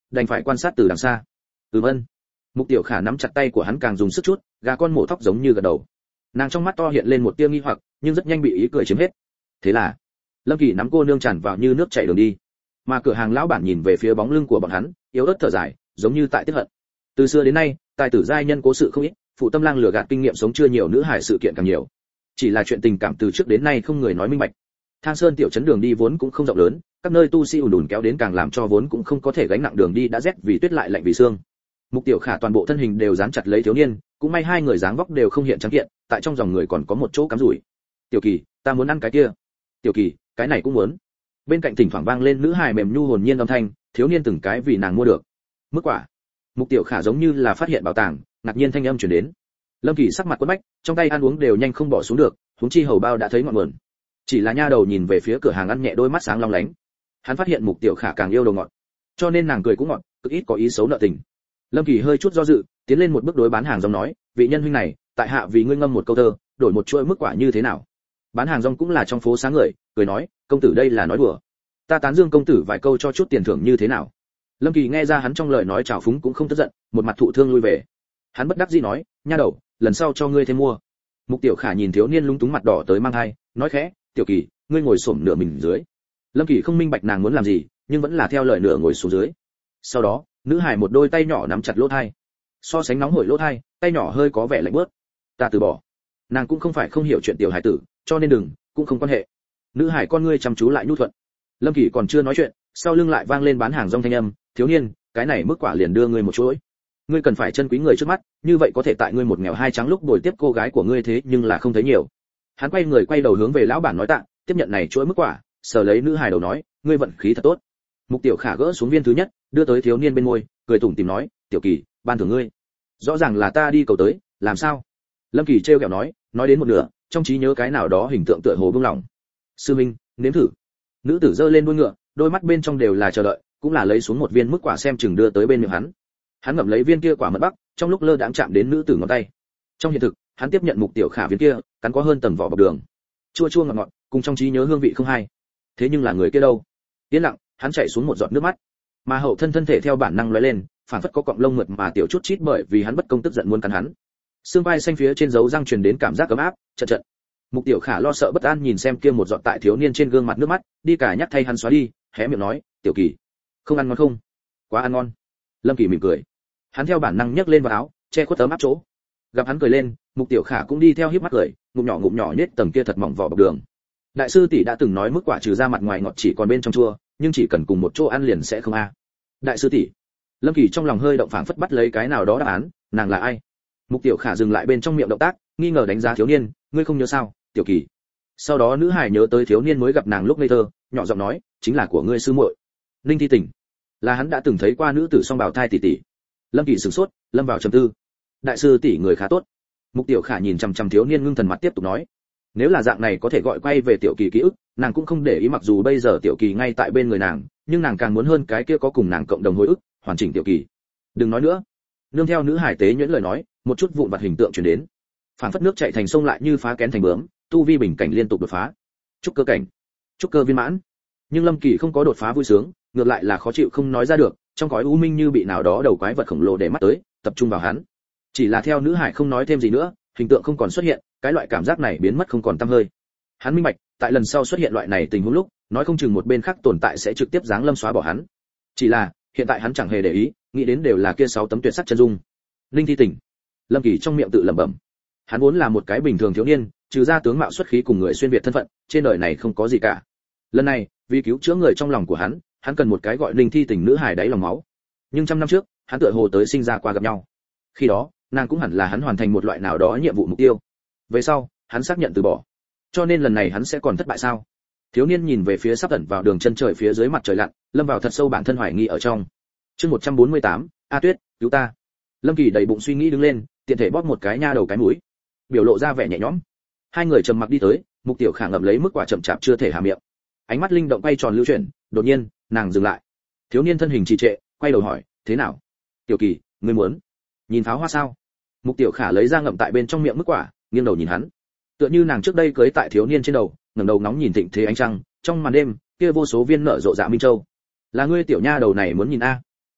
đành phải quan sát từ đằng xa. Ân. Mục Tiểu Khả nắm chặt tay của hắn càng dùng sức chút, gà con mổ thóc giống như gật đầu. Nàng trong mắt to hiện lên một tia nghi hoặc, nhưng rất nhanh bị ý cười chiếm hết. Thế là, Lâm Kỳ nắm cô nương tràn vào như nước chảy đường đi. Mà cửa hàng lão bản nhìn về phía bóng lưng của bọn hắn, yếu ớt thở dài, giống như tại tiếc hận. Từ xưa đến nay, tài tử giai nhân cố sự không ít, phụ tâm lang lừa gạt kinh nghiệm sống chưa nhiều, nữ hài sự kiện càng nhiều. Chỉ là chuyện tình cảm từ trước đến nay không người nói minh bạch. Thang Sơn tiểu trấn đường đi vốn cũng không rộng lớn, các nơi tu sĩ ùn ùn kéo đến càng làm cho vốn cũng không có thể gánh nặng đường đi đã rét vì tuyết lại lạnh vì xương. Mục Tiểu Khả toàn bộ thân hình đều dán chặt lấy thiếu niên, cũng may hai người dáng vóc đều không hiện trắng kiện, tại trong dòng người còn có một chỗ cắm rủi. Tiểu Kỳ, ta muốn ăn cái kia. Tiểu Kỳ, cái này cũng muốn. Bên cạnh thỉnh thoảng vang lên nữ hài mềm nhu hồn nhiên âm thanh, thiếu niên từng cái vì nàng mua được. Mức quả. Mục Tiểu Khả giống như là phát hiện bảo tàng, ngạc nhiên thanh âm truyền đến. Lâm Kỳ sắc mặt quẫn bách, trong tay ăn uống đều nhanh không bỏ xuống được, huống chi hầu bao đã thấy ngọn nguồn. Chỉ là nha đầu nhìn về phía cửa hàng ăn nhẹ, đôi mắt sáng long lánh. Hắn phát hiện Mục Tiểu Khả càng yêu đồ ngọt, cho nên nàng cười cũng ngọt, cực ít có ý xấu nợ tình. Lâm Kỳ hơi chút do dự, tiến lên một bước đối bán hàng rong nói, vị nhân huynh này, tại hạ vì ngươi ngâm một câu thơ, đổi một chuỗi mức quả như thế nào? Bán hàng rong cũng là trong phố sáng người, cười nói, công tử đây là nói đùa. Ta tán dương công tử vài câu cho chút tiền thưởng như thế nào? Lâm Kỳ nghe ra hắn trong lời nói trào phúng cũng không tức giận, một mặt thụ thương lui về. Hắn bất đắc dĩ nói, nha đầu, lần sau cho ngươi thêm mua. Mục Tiểu Khả nhìn thiếu niên lúng túng mặt đỏ tới mang hai, nói khẽ, Tiểu Kỳ, ngươi ngồi xổm nửa mình dưới. Lâm Kỳ không minh bạch nàng muốn làm gì, nhưng vẫn là theo lời nửa ngồi xuống dưới. Sau đó, nữ hài một đôi tay nhỏ nắm chặt lỗ tai. So sánh nóng hổi lỗ tai, tay nhỏ hơi có vẻ lạnh bớt. Ta từ bỏ. Nàng cũng không phải không hiểu chuyện tiểu hài tử, cho nên đừng, cũng không quan hệ. Nữ hài con ngươi chăm chú lại nhu thuận. Lâm Kỳ còn chưa nói chuyện, sau lưng lại vang lên bán hàng rong thanh âm, thiếu niên, cái này mức quả liền đưa ngươi một chuỗi. Ngươi cần phải trân quý người trước mắt, như vậy có thể tại ngươi một nghèo hai trắng lúc bồi tiếp cô gái của ngươi thế nhưng là không thấy nhiều. Hắn quay người quay đầu hướng về lão bản nói tạ, tiếp nhận này chuỗi mức quả, sờ lấy nữ hài đầu nói, ngươi vận khí thật tốt. Mục Tiểu Khả gỡ xuống viên thứ nhất, đưa tới thiếu niên bên môi, cười tủm tỉm nói, Tiểu Kỳ, ban thưởng ngươi. Rõ ràng là ta đi cầu tới, làm sao? Lâm Kỳ trêu ghẹo nói đến một nửa, trong trí nhớ cái nào đó hình tượng tựa hồ buông lỏng. Sư minh, nếm thử. Nữ tử giơ lên đuôi ngựa, đôi mắt bên trong đều là chờ đợi, cũng là lấy xuống một viên mức quả xem chừng đưa tới bên miệng hắn. Hắn ngậm lấy viên kia quả mật bắc, trong lúc lơ đãng chạm đến nữ tử ngón tay. Trong hiện thực, hắn tiếp nhận Mục Tiểu Khả viên kia, cắn có hơn tầng vỏ bọc đường, chua chua ngọt ngọt, cùng trong trí nhớ hương vị không hay. Thế nhưng là người kia đâu? Yên lặng, hắn chảy xuống một giọt nước mắt, mà hậu thân thể theo bản năng lóe lên, phản phất có cọng lông mượt mà tiểu chút chít bởi vì hắn bất công tức giận muốn cắn hắn. Xương vai xanh phía trên dấu răng truyền đến cảm giác ấm áp, chật chật. Mục Tiểu Khả lo sợ bất an nhìn xem kia một giọt tại thiếu niên trên gương mặt nước mắt, đi cả nhắc thay hắn xóa đi, hé miệng nói, Tiểu Kỳ, không ăn ngon không? Quá ăn ngon. Lâm Kỳ mỉm cười. Hắn theo bản năng nhấc lên vào áo, che khuất ấm áp chỗ. Gặp hắn cười lên, Mục Tiểu Khả cũng đi theo híp mắt cười, ngụm nhỏ nhếch tầng kia thật mỏng vỏ bọc đường. Đại sư tỷ đã từng nói mức quả trừ ra mặt ngoài ngọt chỉ còn bên trong chua, nhưng chỉ cần cùng một chỗ ăn liền sẽ không a. Đại sư tỷ. Lâm Kỳ trong lòng hơi động, phảng phất bắt lấy cái nào đó đáp án, nàng là ai? Mục Tiểu Khả dừng lại bên trong miệng động tác, nghi ngờ đánh giá thiếu niên, ngươi không nhớ sao, Tiểu Kỳ. Sau đó nữ hài nhớ tới thiếu niên mới gặp nàng lúc ngây thơ, nhỏ giọng nói, chính là của ngươi sư muội. Ninh Thi Tỉnh. Là hắn đã từng thấy qua nữ tử song bào thai tỷ tỷ. Lâm Kỳ sửng sốt, lâm vào trầm tư. Đại sư tỷ người khá tốt. Mục Tiểu Khả nhìn chằm chằm thiếu niên ngưng thần mặt tiếp tục nói, nếu là dạng này có thể gọi quay về Tiểu Kỳ ký ức, nàng cũng không để ý, mặc dù bây giờ Tiểu Kỳ ngay tại bên người nàng, nhưng nàng càng muốn hơn cái kia có cùng nàng cộng đồng hồi ức, hoàn chỉnh Tiểu Kỳ. Đừng nói nữa. Nương theo nữ hải tế nhuyễn lời nói, một chút vụn vặt hình tượng truyền đến. Phản phất nước chảy thành sông lại như phá kén thành bướm, tu vi bình cảnh liên tục đột phá. Trúc cơ cảnh, trúc cơ viên mãn. Nhưng Lâm Kỳ không có đột phá vui sướng, ngược lại là khó chịu không nói ra được, trong cõi u minh như bị nào đó đầu quái vật khổng lồ để mắt tới, tập trung vào hắn. Chỉ là theo nữ hải không nói thêm gì nữa, hình tượng không còn xuất hiện, cái loại cảm giác này biến mất không còn tăm hơi. Hắn minh bạch, tại lần sau xuất hiện loại này tình huống lúc, nói không chừng một bên khác tồn tại sẽ trực tiếp giáng lâm xóa bỏ hắn. Chỉ là, hiện tại hắn chẳng hề để ý, nghĩ đến đều là kia 6 tấm tuyệt sắc chân dung. Linh Thi Tỉnh. Lâm Kỳ trong miệng tự lẩm bẩm. Hắn vốn là một cái bình thường thiếu niên, trừ ra tướng mạo xuất khí cùng người xuyên việt thân phận, trên đời này không có gì cả. Lần này, vì cứu chữa người trong lòng của hắn cần một cái gọi Linh Thi Tỉnh nữ hài đáy lòng máu. Nhưng trăm năm trước, hắn tựa hồ tới sinh ra qua gặp nhau. Khi đó, nàng cũng hẳn là hắn hoàn thành một loại nào đó nhiệm vụ mục tiêu. Về sau, hắn xác nhận từ bỏ. Cho nên lần này hắn sẽ còn thất bại sao? Thiếu niên nhìn về phía sắp ẩn vào đường chân trời phía dưới mặt trời lặn, lâm vào thật sâu bản thân hoài nghi ở trong. Chương 148, A Tuyết, cứu ta. Lâm Kỳ đầy bụng suy nghĩ đứng lên, tiện thể bóp một cái nha đầu cái mũi, biểu lộ ra vẻ nhẹ nhõm. Hai người trầm mặc đi tới, Mục Tiểu Khả ngậm lấy mức quả chậm chạp chưa thể hạ miệng. Ánh mắt linh động quay tròn lưu chuyển, đột nhiên, nàng dừng lại. Thiếu niên thân hình trì trệ, quay đầu hỏi, thế nào? Tiểu Kỳ, ngươi muốn nhìn pháo hoa sao? Mục Tiểu Khả lấy ra ngậm tại bên trong miệng mức quả, nghiêng đầu nhìn hắn. Tựa như nàng trước đây cưới tại thiếu niên trên đầu, ngẩng đầu ngóng nhìn thịnh thế ánh trăng, trong màn đêm, kia vô số viên nở rộ dạ minh châu. Là ngươi tiểu nha đầu này muốn nhìn a?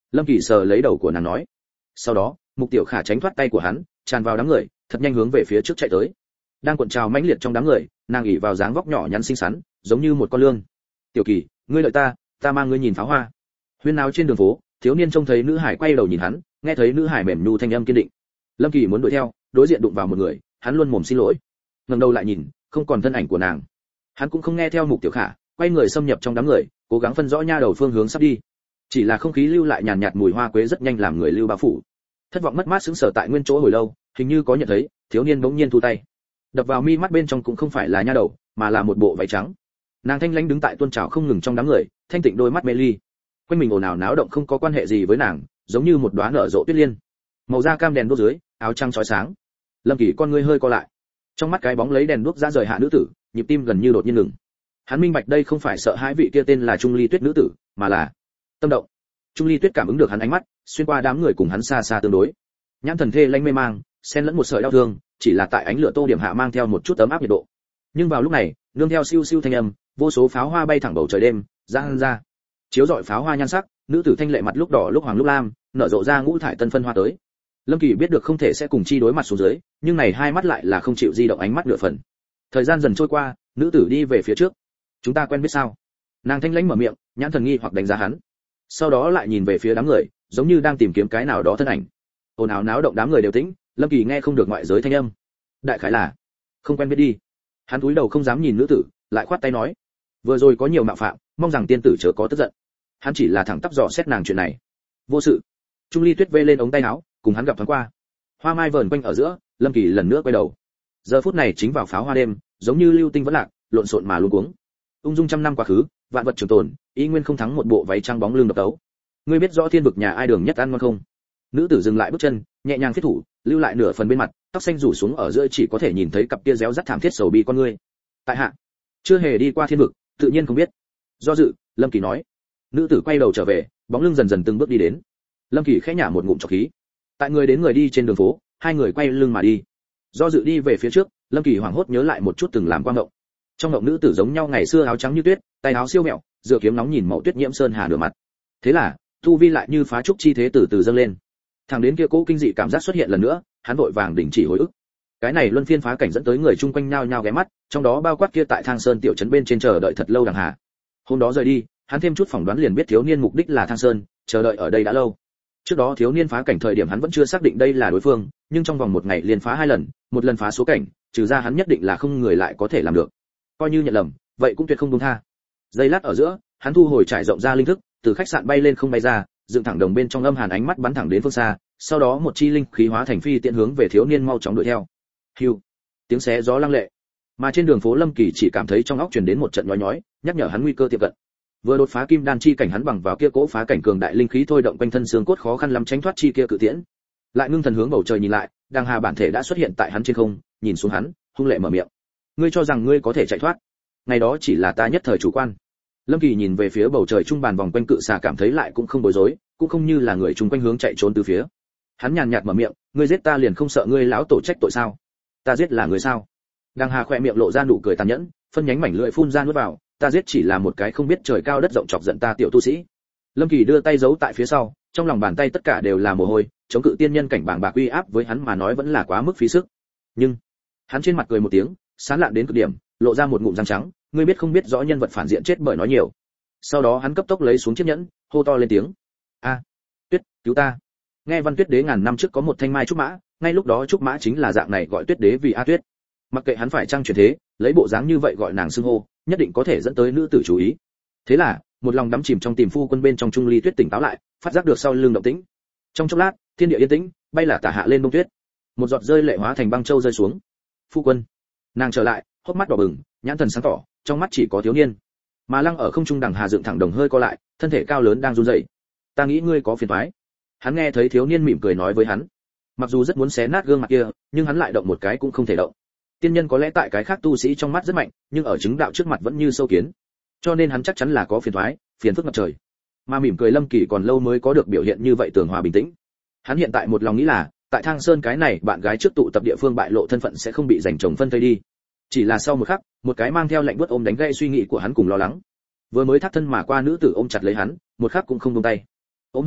Lâm Kỳ sờ lấy đầu của nàng nói. Sau đó Mục Tiểu Khả tránh thoát tay của hắn, tràn vào đám người, thật nhanh hướng về phía trước chạy tới. Đang cuộn trào mãnh liệt trong đám người, nàng ỉ vào dáng vóc nhỏ nhắn xinh xắn, giống như một con lương. Tiểu Kỳ, ngươi đợi ta mang ngươi nhìn pháo hoa. Huyên náo trên đường phố, thiếu niên trông thấy nữ hải quay đầu nhìn hắn, nghe thấy nữ hải mềm nhu thanh âm kiên định. Lâm Kỳ muốn đuổi theo, đối diện đụng vào một người, hắn luôn mồm xin lỗi. Ngẩng đầu lại nhìn, không còn thân ảnh của nàng. Hắn cũng không nghe theo Mục Tiểu Khả, quay người xâm nhập trong đám người, cố gắng phân rõ nha đầu phương hướng sắp đi. Chỉ là không khí lưu lại nhàn nhạt mùi hoa quế rất nhanh làm người lưu bao phủ. Thất vọng mất mát sững sờ tại nguyên chỗ hồi lâu, hình như có nhận thấy, thiếu niên bỗng nhiên thu tay. Đập vào mi mắt bên trong cũng không phải là nha đầu, mà là một bộ váy trắng. Nàng thanh lãnh đứng tại tuôn trào không ngừng trong đám người, thanh tịnh đôi mắt mê ly. Quanh mình ồn ào náo động không có quan hệ gì với nàng, giống như một đóa nở rộ tuyết liên. Màu da cam đèn đuốc dưới, áo trắng chói sáng. Lâm Kỳ con ngươi hơi co lại. Trong mắt cái bóng lấy đèn đuốc ra rời hạ nữ tử, nhịp tim gần như đột nhiên ngừng. Hắn minh bạch đây không phải sợ hãi vị kia tên là Trung Ly Tuyết nữ tử, mà là tâm động. Trung Ly Tuyết cảm ứng được hắn ánh mắt, xuyên qua đám người cùng hắn xa xa tương đối. Nhãn thần thê lanh mê mang, xen lẫn một sợi đau thương, chỉ là tại ánh lửa tô điểm hạ mang theo một chút ấm áp nhiệt độ. Nhưng vào lúc này, nương theo siêu siêu thanh âm, vô số pháo hoa bay thẳng bầu trời đêm, giang ra. Chiếu rọi pháo hoa nhan sắc, nữ tử thanh lệ mặt lúc đỏ lúc hoàng lúc lam, nở rộ ra ngũ thải tân phân hoa tới. Lâm Kỳ biết được không thể sẽ cùng chi đối mặt xuống dưới, nhưng này hai mắt lại là không chịu di động ánh mắt nửa phần. Thời gian dần trôi qua, nữ tử đi về phía trước. Chúng ta quen biết sao? Nàng thanh lãnh mở miệng, nhãn thần nghi hoặc đánh giá hắn. Sau đó lại nhìn về phía đám người, giống như đang tìm kiếm cái nào đó thân ảnh. Ồn ào náo động đám người đều tĩnh, Lâm Kỳ nghe không được ngoại giới thanh âm. Đại khái là không quen biết đi. Hắn cúi đầu không dám nhìn nữ tử, lại khoát tay nói, vừa rồi có nhiều mạo phạm, mong rằng tiên tử chớ có tức giận. Hắn chỉ là thẳng tắp dò xét nàng chuyện này. Vô sự. Trung Ly Tuyết vê lên ống tay áo, cùng hắn gặp thoáng qua. Hoa mai vờn quanh ở giữa, Lâm Kỳ lần nữa quay đầu. Giờ phút này chính vào pháo hoa đêm, giống như lưu tinh vẫn lạc, lộn xộn mà luống cuống. Ung dung trăm năm quá khứ, vạn vật trường tồn, ý nguyên không thắng một bộ váy trắng bóng lưng độc tấu. Ngươi biết rõ thiên vực nhà ai đường nhất ăn ngon không? Nữ tử dừng lại bước chân, nhẹ nhàng thiết thủ, lưu lại nửa phần bên mặt, tóc xanh rủ xuống ở giữa chỉ có thể nhìn thấy cặp kia réo rắt thảm thiết sầu bi con ngươi. Tại hạ chưa hề đi qua thiên vực, tự nhiên không biết. Do dự, Lâm Kỳ nói. Nữ tử quay đầu trở về, bóng lưng dần dần từng bước đi đến. Lâm Kỳ khẽ nhả một ngụm trọc khí. Tại người đến người đi trên đường phố, hai người quay lưng mà đi. Do dự đi về phía trước, Lâm Kỳ hoảng hốt nhớ lại một chút từng làm quang ngộng. Trong ngộng nữ tử giống nhau ngày xưa áo trắng như tuyết, tay áo siêu mẹo, dựa kiếm nóng nhìn màu tuyết nhiễm sơn hà nửa mặt. Thế là, tu vi lại như phá trúc chi thế từ từ dâng lên. Thằng đến kia cố kinh dị cảm giác xuất hiện lần nữa, hắn vội vàng đình chỉ hồi ức. Cái này luân phiên phá cảnh dẫn tới người chung quanh nhao nhao ghé mắt, trong đó bao quát kia tại Thang Sơn tiểu trấn bên trên chờ đợi thật lâu đằng hà. Hôm đó rời đi, hắn thêm chút phỏng đoán liền biết thiếu niên mục đích là Thang Sơn, chờ đợi ở đây đã lâu. Trước đó thiếu niên phá cảnh thời điểm hắn vẫn chưa xác định đây là đối phương, nhưng trong vòng một ngày liền phá hai lần, một lần phá số cảnh, trừ ra hắn nhất định là không người lại có thể làm được. Coi như nhận lầm, vậy cũng tuyệt không buông tha. Giây lát ở giữa, hắn thu hồi trải rộng ra linh thức, từ khách sạn bay lên không bay ra, dựng thẳng đồng bên trong âm hàn ánh mắt bắn thẳng đến phương xa, sau đó một chi linh khí hóa thành phi tiện hướng về thiếu niên mau chóng đuổi theo. Hưu, tiếng xé gió lăng lệ. Mà trên đường phố Lâm Kỳ chỉ cảm thấy trong óc truyền đến một trận nhói nhói, nhắc nhở hắn nguy cơ tiệm cận. Vừa đột phá kim đan chi cảnh hắn bằng vào kia cỗ phá cảnh cường đại linh khí thôi động quanh thân xương cốt khó khăn lắm tránh thoát chi kia cự tiễn. Lại ngưng thần hướng bầu trời nhìn lại, đằng hà bản thể đã xuất hiện tại hắn trên không, nhìn xuống hắn, hung lệ mở miệng. Ngươi cho rằng ngươi có thể chạy thoát? Ngày đó chỉ là ta nhất thời chủ quan. Lâm Kỳ nhìn về phía bầu trời trung bàn vòng quanh cự xà cảm thấy lại cũng không bối rối, cũng không như là người chung quanh hướng chạy trốn từ phía. Hắn nhàn nhạt mở miệng, ngươi giết ta liền không sợ ngươi lão tổ trách tội sao? Ta giết là người sao? Đằng hà khỏe miệng lộ ra nụ cười tàn nhẫn, phân nhánh mảnh lưỡi phun ra nuốt vào, ta giết chỉ là một cái không biết trời cao đất rộng chọc giận ta tiểu tu sĩ. Lâm Kỳ đưa tay giấu tại phía sau, trong lòng bàn tay tất cả đều là mồ hôi, chống cự tiên nhân cảnh bảng bạc uy áp với hắn mà nói vẫn là quá mức phí sức. Nhưng hắn trên mặt cười một tiếng, sán lạn đến cực điểm, lộ ra một ngụm răng trắng, ngươi biết không biết rõ nhân vật phản diện chết bởi nói nhiều. Sau đó hắn cấp tốc lấy xuống chiếc nhẫn, hô to lên tiếng, a Tuyết, cứu ta. Nghe Văn Tuyết Đế ngàn năm trước có một thanh mai trúc mã, ngay lúc đó trúc mã chính là dạng này gọi Tuyết Đế vì A Tuyết. Mặc kệ hắn phải trang chuyển thế, lấy bộ dáng như vậy gọi nàng xưng hô, nhất định có thể dẫn tới nữ tử chú ý. Thế là, một lòng đắm chìm trong tìm phu quân bên trong Trung Ly Tuyết tỉnh táo lại, phát giác được sau lưng động tĩnh. Trong chốc lát, thiên địa yên tĩnh, bay là tả hạ lên bông tuyết. Một giọt rơi lệ hóa thành băng châu rơi xuống. Phu quân. Nàng trở lại, hốc mắt đỏ bừng, nhãn thần sáng tỏ, trong mắt chỉ có thiếu niên. Mà lăng ở không trung đằng hà dựng thẳng đồng hơi co lại, thân thể cao lớn đang run rẩy. Ta nghĩ ngươi có phiền toái. Hắn nghe thấy thiếu niên mỉm cười nói với hắn. Mặc dù rất muốn xé nát gương mặt kia, nhưng hắn lại động một cái cũng không thể động. Tiên nhân có lẽ tại cái khác tu sĩ trong mắt rất mạnh, nhưng ở chứng đạo trước mặt vẫn như sâu kiến. Cho nên hắn chắc chắn là có phiền toái, phiền phức ngập trời. Mà mỉm cười Lâm Kỳ còn lâu mới có được biểu hiện như vậy tường hòa bình tĩnh. Hắn hiện tại một lòng nghĩ là, tại Thang Sơn cái này bạn gái trước tụ tập địa phương bại lộ thân phận sẽ không bị giành chồng phân thây đi. Chỉ là sau một khắc, một cái mang theo lạnh buốt ôm đánh gãy suy nghĩ của hắn cùng lo lắng. Vừa mới thắt thân mà qua nữ tử ôm chặt lấy hắn, một khắc cũng không buông tay. Ôm hơi lạnh,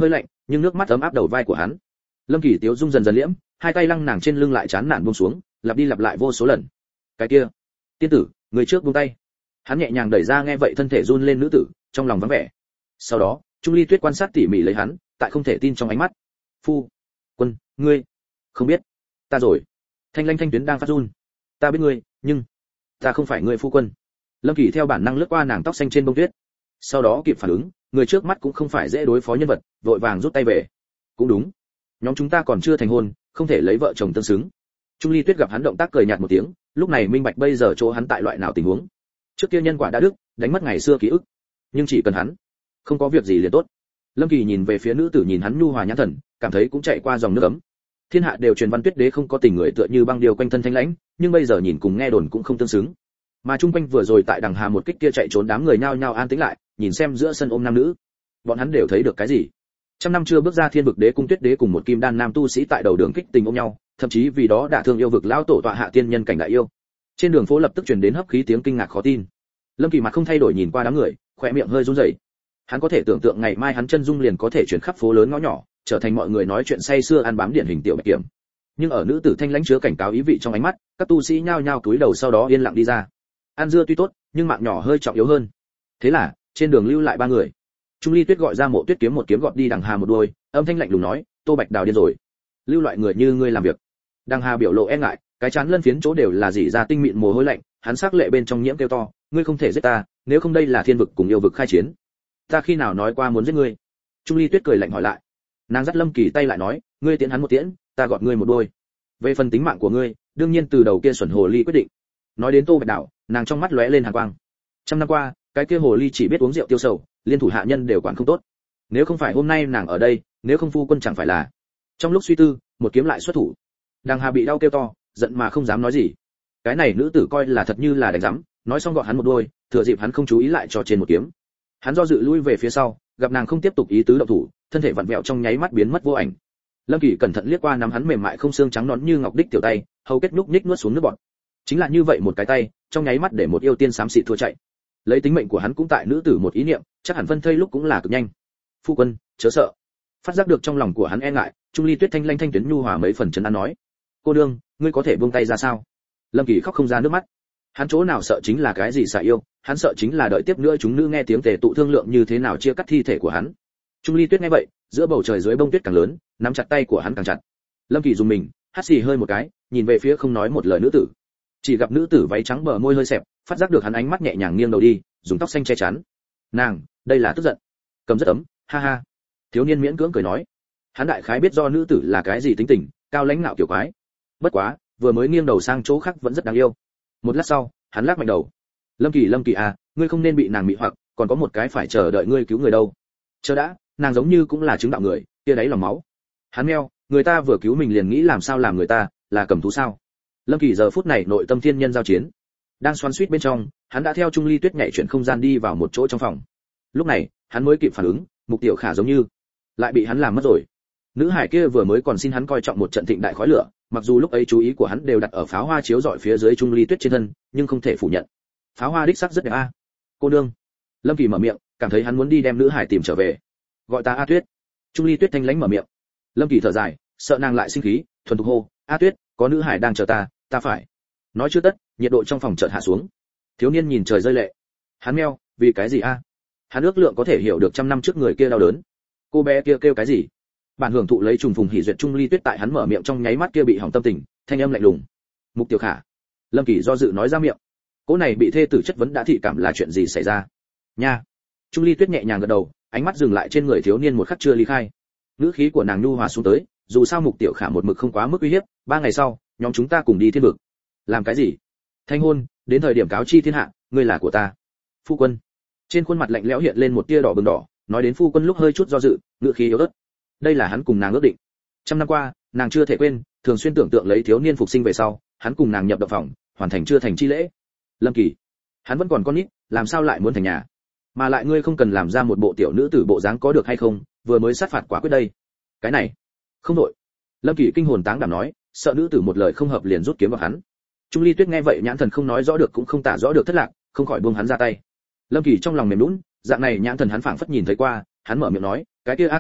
nhưng nước mắt ấm áp đầu vai của hắn. Lâm Kỳ tiếu dung dần dần liễm, hai tay lăng nàng trên lưng lại chán nản buông xuống, lặp đi lặp lại vô số lần. Cái kia, tiên tử, người trước buông tay. Hắn nhẹ nhàng đẩy ra nghe vậy thân thể run lên nữ tử, trong lòng vắng vẻ. Sau đó, Trung Ly Tuyết quan sát tỉ mỉ lấy hắn, tại không thể tin trong ánh mắt. Phu quân, ngươi không biết ta rồi. Thanh Lanh thanh tuyến đang phát run. Ta biết ngươi, nhưng ta không phải ngươi phu quân. Lâm Kỳ theo bản năng lướt qua nàng tóc xanh trên bông tuyết, sau đó kịp phản ứng, người trước mắt cũng không phải dễ đối phó nhân vật, vội vàng rút tay về. Cũng đúng, nhóm chúng ta còn chưa thành hôn, không thể lấy vợ chồng tương xứng. Trung Ly Tuyết gặp hắn động tác cười nhạt một tiếng, lúc này minh bạch bây giờ chỗ hắn tại loại nào tình huống. Trước kia nhân quả đã đứt, đánh mất ngày xưa ký ức, nhưng chỉ cần hắn không có việc gì liền tốt. Lâm Kỳ nhìn về phía nữ tử, nhìn hắn nhu hòa nhãn thần, cảm thấy cũng chạy qua dòng nước ấm. Thiên hạ đều truyền văn Tuyết đế không có tình người tựa như băng điều quanh thân thanh lãnh, nhưng bây giờ nhìn cùng nghe đồn cũng không tương xứng. Mà chung quanh vừa rồi tại đằng hà một kích kia chạy trốn đám người nhao nhao an tĩnh lại, nhìn xem giữa sân ôm nam nữ, bọn hắn đều thấy được cái gì? Trăm năm chưa bước ra Thiên vực đế cung Tuyết đế cùng một kim đan nam tu sĩ tại đầu đường kích tình ôm nhau, thậm chí vì đó đả thương yêu vực lão tổ tọa hạ tiên nhân cảnh đại yêu. Trên đường phố lập tức truyền đến hấp khí tiếng kinh ngạc khó tin. Lâm Kỳ mặt không thay đổi nhìn qua đám người, khóe miệng hơi run rẩy. Hắn có thể tưởng tượng ngày mai hắn chân dung liền có thể chuyển khắp phố lớn ngõ nhỏ, trở thành mọi người nói chuyện say sưa ăn bám điển hình tiểu bạch kiểm. Nhưng ở nữ tử thanh lãnh chứa cảnh cáo ý vị trong ánh mắt, các tu sĩ nhao nhao cúi đầu sau đó yên lặng đi ra. Ăn dưa tuy tốt, nhưng mạng nhỏ hơi trọng yếu hơn. Thế là, trên đường lưu lại ba người. Trung Ly Tuyết gọi ra Mộ Tuyết kiếm một kiếm gọt đi đằng hà một đuôi, âm thanh lạnh lùng nói, Tô Bạch Đào điên rồi. Lưu loại người như ngươi làm việc. Đằng hà biểu lộ e ngại, cái chán lân phiến chỗ đều là dỉ ra tinh mịn mồ hôi lạnh, hắn sắc lệ bên trong nhiễm kêu to, ngươi không thể giết ta, nếu không đây là thiên vực cùng yêu vực khai chiến. Ta khi nào nói qua muốn giết ngươi? Trung Ly Tuyết cười lạnh hỏi lại. Nàng dắt Lâm Kỳ tay lại nói, ngươi tiễn hắn một tiễn, ta gọt ngươi một đôi. Về phần tính mạng của ngươi, đương nhiên từ đầu kia xuẩn hồ ly quyết định. Nói đến Tô Bạch Đào, nàng trong mắt lóe lên hàn quang. Trăm năm qua, cái kia hồ ly chỉ biết uống rượu tiêu sầu, liên thủ hạ nhân đều quản không tốt. Nếu không phải hôm nay nàng ở đây, nếu không phu quân chẳng phải là. Trong lúc suy tư, một kiếm lại xuất thủ. Đằng Hà bị đau kêu to, giận mà không dám nói gì. Cái này nữ tử coi là thật như là đánh rắm, nói xong gọt hắn một đôi, thừa dịp hắn không chú ý lại cho trên một kiếm. Hắn do dự lui về phía sau, gặp nàng không tiếp tục ý tứ động thủ, thân thể vặn vẹo trong nháy mắt biến mất vô ảnh. Lâm Kỳ cẩn thận liếc qua nắm hắn mềm mại không xương trắng nõn như ngọc đích tiểu tay, hầu kết nhúc nhích nuốt xuống nước bọt. Chính là như vậy một cái tay, trong nháy mắt để một yêu tiên xám xịt thua chạy. Lấy tính mệnh của hắn cũng tại nữ tử một ý niệm, chắc hẳn phân thây lúc cũng là cực nhanh. Phu quân, chớ sợ. Phát giác được trong lòng của hắn e ngại, Trung Ly Tuyết thanh lanh thanh tuyến nhu hòa mấy phần trấn an nói, cô đương, ngươi có thể buông tay ra sao? Lâm Kỳ khóc không ra nước mắt. Hắn chỗ nào sợ chính là cái gì xả yêu, hắn sợ chính là đợi tiếp nữa chúng nữ nghe tiếng tề tụ thương lượng như thế nào chia cắt thi thể của hắn. Trung Ly Tuyết nghe vậy, giữa bầu trời dưới bông tuyết càng lớn, nắm chặt tay của hắn càng chặt. Lâm Kỳ dùng mình, hắt xì hơi một cái, nhìn về phía không nói một lời nữ tử. Chỉ gặp nữ tử váy trắng bờ môi hơi xẹp, phát giác được hắn ánh mắt nhẹ nhàng nghiêng đầu đi, dùng tóc xanh che chắn. Nàng, đây là tức giận. Cầm rất ấm, ha ha. Thiếu niên miễn cưỡng cười nói. Hắn đại khái biết do nữ tử là cái gì tính tình, cao lãnh ngạo kiểu quái. Bất quá, vừa mới nghiêng đầu sang chỗ khác vẫn rất đáng yêu. Một lát sau, hắn lắc mạnh đầu. Lâm Kỳ à, ngươi không nên bị nàng mị hoặc, còn có một cái phải chờ đợi ngươi cứu người đâu. Chờ đã, nàng giống như cũng là chứng đạo người, kia đấy lòng máu. Hắn meo, người ta vừa cứu mình liền nghĩ làm sao làm người ta, là cầm thú sao? Lâm Kỳ giờ phút này nội tâm thiên nhân giao chiến, đang xoắn xuýt bên trong, hắn đã theo Trung Ly Tuyết nhảy chuyển không gian đi vào một chỗ trong phòng. Lúc này, hắn mới kịp phản ứng, Mục Tiểu Khả giống như lại bị hắn làm mất rồi. Nữ hải kia vừa mới còn xin hắn coi trọng một trận thịnh đại khói lửa, mặc dù lúc ấy chú ý của hắn đều đặt ở pháo hoa chiếu rọi phía dưới Trung Ly Tuyết trên thân, nhưng không thể phủ nhận, pháo hoa đích sắc rất đẹp a. Cô nương. Lâm Kỳ mở miệng, cảm thấy hắn muốn đi đem nữ hải tìm trở về. Gọi ta A Tuyết. Trung Ly Tuyết thanh lãnh mở miệng. Lâm Kỳ thở dài, sợ nàng lại sinh khí, thuần thục hô, A Tuyết, có nữ hải đang chờ ta, ta phải. Nói chưa tất, nhiệt độ trong phòng chợt hạ xuống. Thiếu niên nhìn trời rơi lệ. Hắn meo, vì cái gì a? Hắn ước lượng có thể hiểu được trăm năm trước người kia đau đớn. Cô bé kia kêu cái gì? Bản hưởng thụ lấy trùng phùng hỉ duyệt Trung Ly Tuyết tại hắn mở miệng trong nháy mắt kia bị hỏng tâm tình, thanh âm lạnh lùng. Mục Tiểu Khả. Lâm Kỳ do dự nói ra miệng. Cô này bị thê tử chất vấn đã thị cảm là chuyện gì xảy ra? Nha. Trung Ly Tuyết nhẹ nhàng gật đầu, ánh mắt dừng lại trên người thiếu niên một khắc chưa ly khai. Ngữ khí của nàng nhu hòa xuống tới, dù sao Mục Tiểu Khả một mực không quá mức uy hiếp, 3 ngày sau, nhóm chúng ta cùng đi thiên vực. Làm cái gì? Thanh hôn, đến thời điểm cáo chi thiên hạ, ngươi là của ta. Phu quân. Trên khuôn mặt lạnh lẽo hiện lên một tia đỏ bừng đỏ, nói đến phu quân lúc hơi chút do dự, ngữ khí yếu ớt. Đây là hắn cùng nàng ước định. Trăm năm qua, nàng chưa thể quên, thường xuyên tưởng tượng lấy thiếu niên phục sinh về sau, hắn cùng nàng nhập động phòng, hoàn thành chưa thành chi lễ. Lâm Kỳ, hắn vẫn còn con nít, làm sao lại muốn thành nhà? Mà lại ngươi không cần làm ra một bộ tiểu nữ tử bộ dáng có được hay không, vừa mới sát phạt quả quyết đây. Cái này, không đội. Lâm Kỳ kinh hồn táng đảm nói, sợ nữ tử một lời không hợp liền rút kiếm vào hắn. Trung Ly Tuyết nghe vậy nhãn thần không nói rõ được cũng không tả rõ được thất lạc, không khỏi buông hắn ra tay. Lâm Kỳ trong lòng mềm nhũn, dạng này nhãn thần hắn phảng phất nhìn thấy qua, hắn mở miệng nói, cái kia A Tuyết,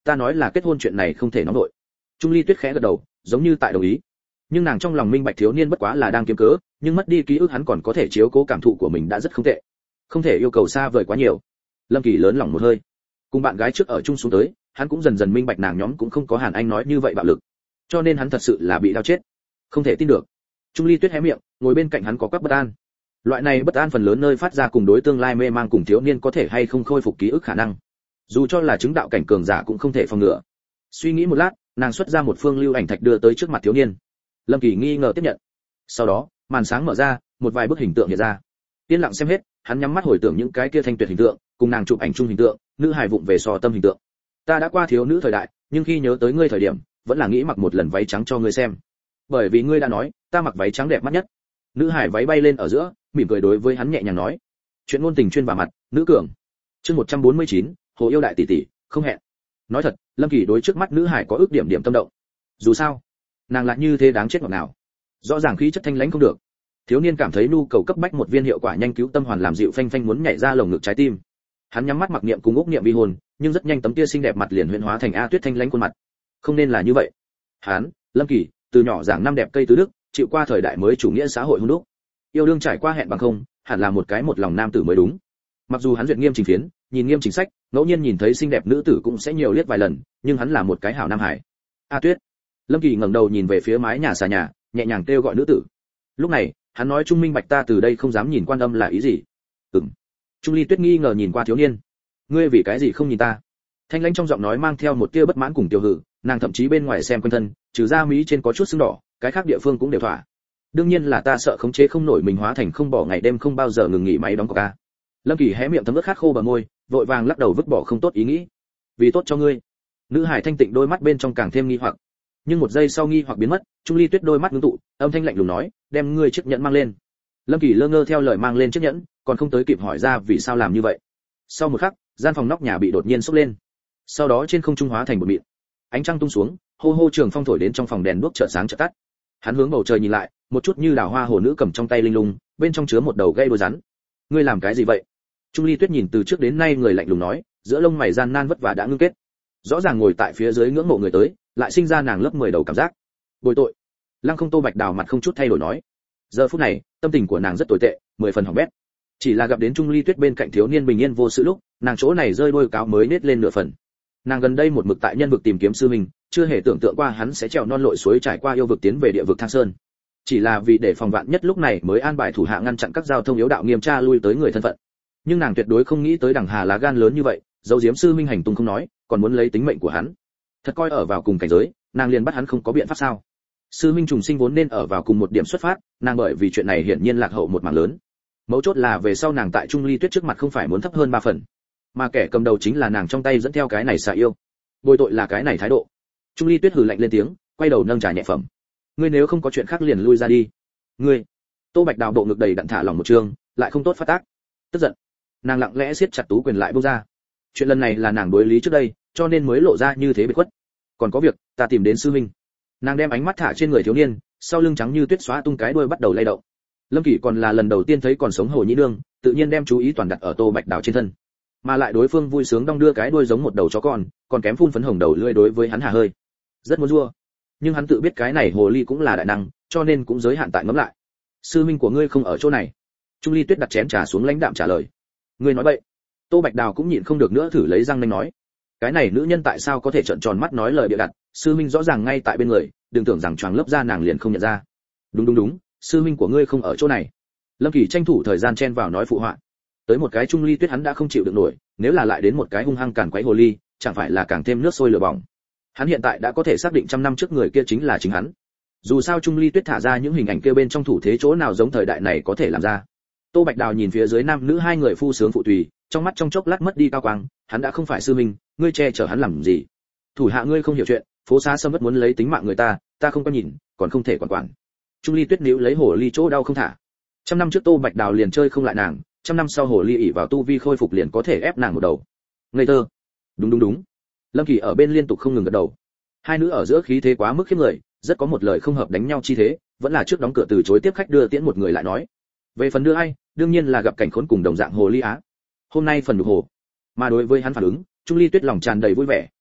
ta nói là kết hôn chuyện này không thể nóng nổi. Trung Ly Tuyết khẽ gật đầu, giống như tại đồng ý. Nhưng nàng trong lòng minh bạch thiếu niên bất quá là đang kiếm cớ, nhưng mất đi ký ức hắn còn có thể chiếu cố cảm thụ của mình đã rất không tệ, không thể yêu cầu xa vời quá nhiều. Lâm Kỳ lớn lòng một hơi, cùng bạn gái trước ở chung xuống tới, hắn cũng dần dần minh bạch nàng nhóm cũng không có Hàn Anh nói như vậy bạo lực, cho nên hắn thật sự là bị đau chết, không thể tin được. Trung Ly Tuyết hé miệng, ngồi bên cạnh hắn có quắc bất an. Loại này bất an phần lớn nơi phát ra cùng đối tương lai mê mang cùng thiếu niên có thể hay không khôi phục ký ức khả năng, dù cho là chứng đạo cảnh cường giả cũng không thể phòng ngừa. Suy nghĩ một lát, nàng xuất ra một phương lưu ảnh thạch đưa tới trước mặt thiếu niên. Lâm Kỳ nghi ngờ tiếp nhận. Sau đó, màn sáng mở ra, một vài bức hình tượng hiện ra. Yên lặng xem hết, hắn nhắm mắt hồi tưởng những cái kia thanh tuyệt hình tượng, cùng nàng chụp ảnh chung hình tượng, nữ hài vụng về so tâm hình tượng. Ta đã qua thiếu nữ thời đại, nhưng khi nhớ tới ngươi thời điểm, vẫn là nghĩ mặc một lần váy trắng cho ngươi xem. Bởi vì ngươi đã nói, ta mặc váy trắng đẹp mắt nhất. Nữ hài váy bay lên ở giữa, mỉm cười đối với hắn nhẹ nhàng nói. Chuyện ngôn tình chuyên vào mặt, nữ cường. Chương 149, Hồ yêu đại tỷ tỷ, không hẹn. Nói thật, Lâm Kỳ đối trước mắt nữ hài có ước điểm điểm tâm động. Dù sao, nàng lại như thế đáng chết ngọt nào. Rõ ràng khí chất thanh lãnh không được. Thiếu niên cảm thấy nhu cầu cấp bách một viên hiệu quả nhanh cứu tâm hoàn làm dịu phanh phanh muốn nhảy ra lồng ngực trái tim. Hắn nhắm mắt mặc niệm cùng úc niệm vi hồn, nhưng rất nhanh tấm tia xinh đẹp mặt liền huyễn hóa thành A Tuyết thanh lãnh khuôn mặt. Không nên là như vậy. Hắn, Lâm Kỳ, từ nhỏ giảng năm đẹp cây tứ đức, chịu qua thời đại mới chủ nghĩa xã hội hung đúc. Yêu đương trải qua hẹn bằng không, hẳn là một cái một lòng nam tử mới đúng. Mặc dù hắn duyệt nghiêm trình phiến, nhìn nghiêm chính sách, ngẫu nhiên nhìn thấy xinh đẹp nữ tử cũng sẽ nhiều liếc vài lần, nhưng hắn là một cái hảo nam hải. A Tuyết. Lâm Kỳ ngẩng đầu nhìn về phía mái nhà xà nhà, nhẹ nhàng kêu gọi nữ tử. Lúc này, hắn nói Trung minh bạch ta từ đây không dám nhìn Quan Âm là ý gì? Trung Ly Tuyết nghi ngờ nhìn qua thiếu niên. Ngươi vì cái gì không nhìn ta? Thanh lãnh trong giọng nói mang theo một tia bất mãn cùng tiêu hử, nàng thậm chí bên ngoài xem quanh thân, trừ da mí trên có chút sưng đỏ, cái khác địa phương cũng đều thỏa. Đương nhiên là ta sợ khống chế không nổi mình hóa thành không bỏ ngày đêm không bao giờ ngừng nghỉ máy đóng coca. Lâm Kỳ hé miệng thấm ướt khát khô bờ môi, vội vàng lắc đầu vứt bỏ không tốt ý nghĩ. Vì tốt cho ngươi. Nữ hải thanh tịnh đôi mắt bên trong càng thêm nghi hoặc. Nhưng một giây sau nghi hoặc biến mất, Trung Ly Tuyết đôi mắt ngưng tụ, âm thanh lạnh lùng nói, đem ngươi chiếc nhẫn mang lên. Lâm Kỳ lơ ngơ theo lời mang lên chiếc nhẫn, còn không tới kịp hỏi ra vì sao làm như vậy. Sau một khắc, gian phòng nóc nhà bị đột nhiên sốc lên. Sau đó trên không trung hóa thành một mịn. Ánh trăng tung xuống, hô hô trường phong thổi đến trong phòng đèn đuốc chợt sáng chợt tắt. Hắn hướng bầu trời nhìn lại, một chút như đào hoa hồ nữ cầm trong tay linh lung, bên trong chứa một đầu gây đuôi rắn. Ngươi làm cái gì vậy? Trung Ly Tuyết nhìn từ trước đến nay người lạnh lùng nói, giữa lông mày gian nan vất vả đã ngưng kết. Rõ ràng ngồi tại phía dưới ngưỡng mộ người tới, lại sinh ra nàng lớp 10 đầu cảm giác. Bồi tội. Lăng Không Tô Bạch Đào mặt không chút thay đổi nói. Giờ phút này, tâm tình của nàng rất tồi tệ, 10 phần hỏng bét. Chỉ là gặp đến Trung Ly Tuyết bên cạnh thiếu niên bình yên vô sự lúc, nàng chỗ này rơi đôi cáo mới nết lên nửa phần. Nàng gần đây một mực tại nhân vực tìm kiếm sư mình, chưa hề tưởng tượng qua hắn sẽ trèo non lội suối trải qua yêu vực tiến về địa vực Thang Sơn. Chỉ là vì để phòng vạn nhất lúc này mới an bài thủ hạ ngăn chặn các giao thông yếu đạo nghiêm tra lui tới người thân phận. Nhưng nàng tuyệt đối không nghĩ tới đằng Hà lá gan lớn như vậy, giấu giếm sư minh hành tung không nói, còn muốn lấy tính mệnh của hắn. Thật coi ở vào cùng cảnh giới, nàng liền bắt hắn không có biện pháp sao? Sư minh trùng sinh vốn nên ở vào cùng một điểm xuất phát, nàng bởi vì chuyện này hiển nhiên lạc hậu một mảng lớn. Mấu chốt là về sau nàng tại Trung Ly Tuyết trước mặt không phải muốn thấp hơn 3 phần, mà kẻ cầm đầu chính là nàng trong tay dẫn theo cái này xà yêu. Bồi tội là cái này thái độ. Trung Ly Tuyết hừ lạnh lên tiếng, quay đầu nâng trà nhẹ phẩm. Ngươi nếu không có chuyện khác liền lui ra đi. Ngươi. Tô Bạch Đào bộ ngực đầy đặn thả lòng một trường, lại không tốt phát tác. Tức giận, nàng lặng lẽ siết chặt tú quyền lại buông ra. Chuyện lần này là nàng đối lý trước đây, cho nên mới lộ ra như thế bị khuất. Còn có việc, ta tìm đến sư minh. Nàng đem ánh mắt thả trên người thiếu niên, sau lưng trắng như tuyết xóa tung cái đuôi bắt đầu lay động. Lâm Kỷ còn là lần đầu tiên thấy còn sống Hồ Nhĩ Nương, tự nhiên đem chú ý toàn đặt ở Tô Bạch Đào trên thân. Mà lại đối phương vui sướng đong đưa cái đuôi giống một đầu chó con, còn kém phun phấn hồng đầu lưỡi đối với hắn hà hơi. Rất muốn rua. Nhưng hắn tự biết cái này hồ ly cũng là đại năng, cho nên cũng giới hạn tại ngẫm lại. Sư minh của ngươi không ở chỗ này. Trung Ly Tuyết đặt chén trà xuống lãnh đạm trả lời. Ngươi nói bậy. Tô Bạch Đào cũng nhịn không được nữa thử lấy răng nanh nói. Cái này nữ nhân tại sao có thể trợn tròn mắt nói lời bịa đặt, sư minh rõ ràng ngay tại bên người, đừng tưởng rằng choàng lớp ra nàng liền không nhận ra. Đúng, sư minh của ngươi không ở chỗ này. Lâm Kỳ tranh thủ thời gian chen vào nói phụ họa. Tới một cái Trung Ly Tuyết hắn đã không chịu được nổi, nếu là lại đến một cái hung hăng càn quấy hồ ly, chẳng phải là càng thêm nước sôi lửa bỏng. Hắn hiện tại đã có thể xác định trăm năm trước người kia chính là chính hắn. Dù sao Trung Ly Tuyết thả ra những hình ảnh kia bên trong thủ thế chỗ nào giống thời đại này có thể làm ra. Tô Bạch Đào nhìn phía dưới nam nữ hai người phu sướng phụ tùy, trong mắt trong chốc lát mất đi cao quang, hắn đã không phải sư minh, ngươi che chở hắn làm gì? Thủ hạ ngươi không hiểu chuyện, phố xá sâm vất muốn lấy tính mạng người ta, ta không có nhìn, còn không thể quản. Trung Ly Tuyết níu lấy hồ ly chỗ đau không thả. Trăm năm trước Tô Bạch Đào liền chơi không lại nàng, trăm năm sau hồ ly ỷ vào tu vi khôi phục liền có thể ép nàng một đầu. Ngây thơ. Đúng. Lâm Kỳ ở bên liên tục không ngừng gật đầu. Hai nữ ở giữa khí thế quá mức khiếp người, rất có một lời không hợp đánh nhau chi thế, vẫn là trước đóng cửa từ chối tiếp khách đưa tiễn một người lại nói. Về phần đưa ai, đương nhiên là gặp cảnh khốn cùng đồng dạng hồ ly á. Hôm nay phần nhục hồ. Mà đối với hắn phản ứng, Trung Ly Tuyết lòng tràn đầy vui vẻ,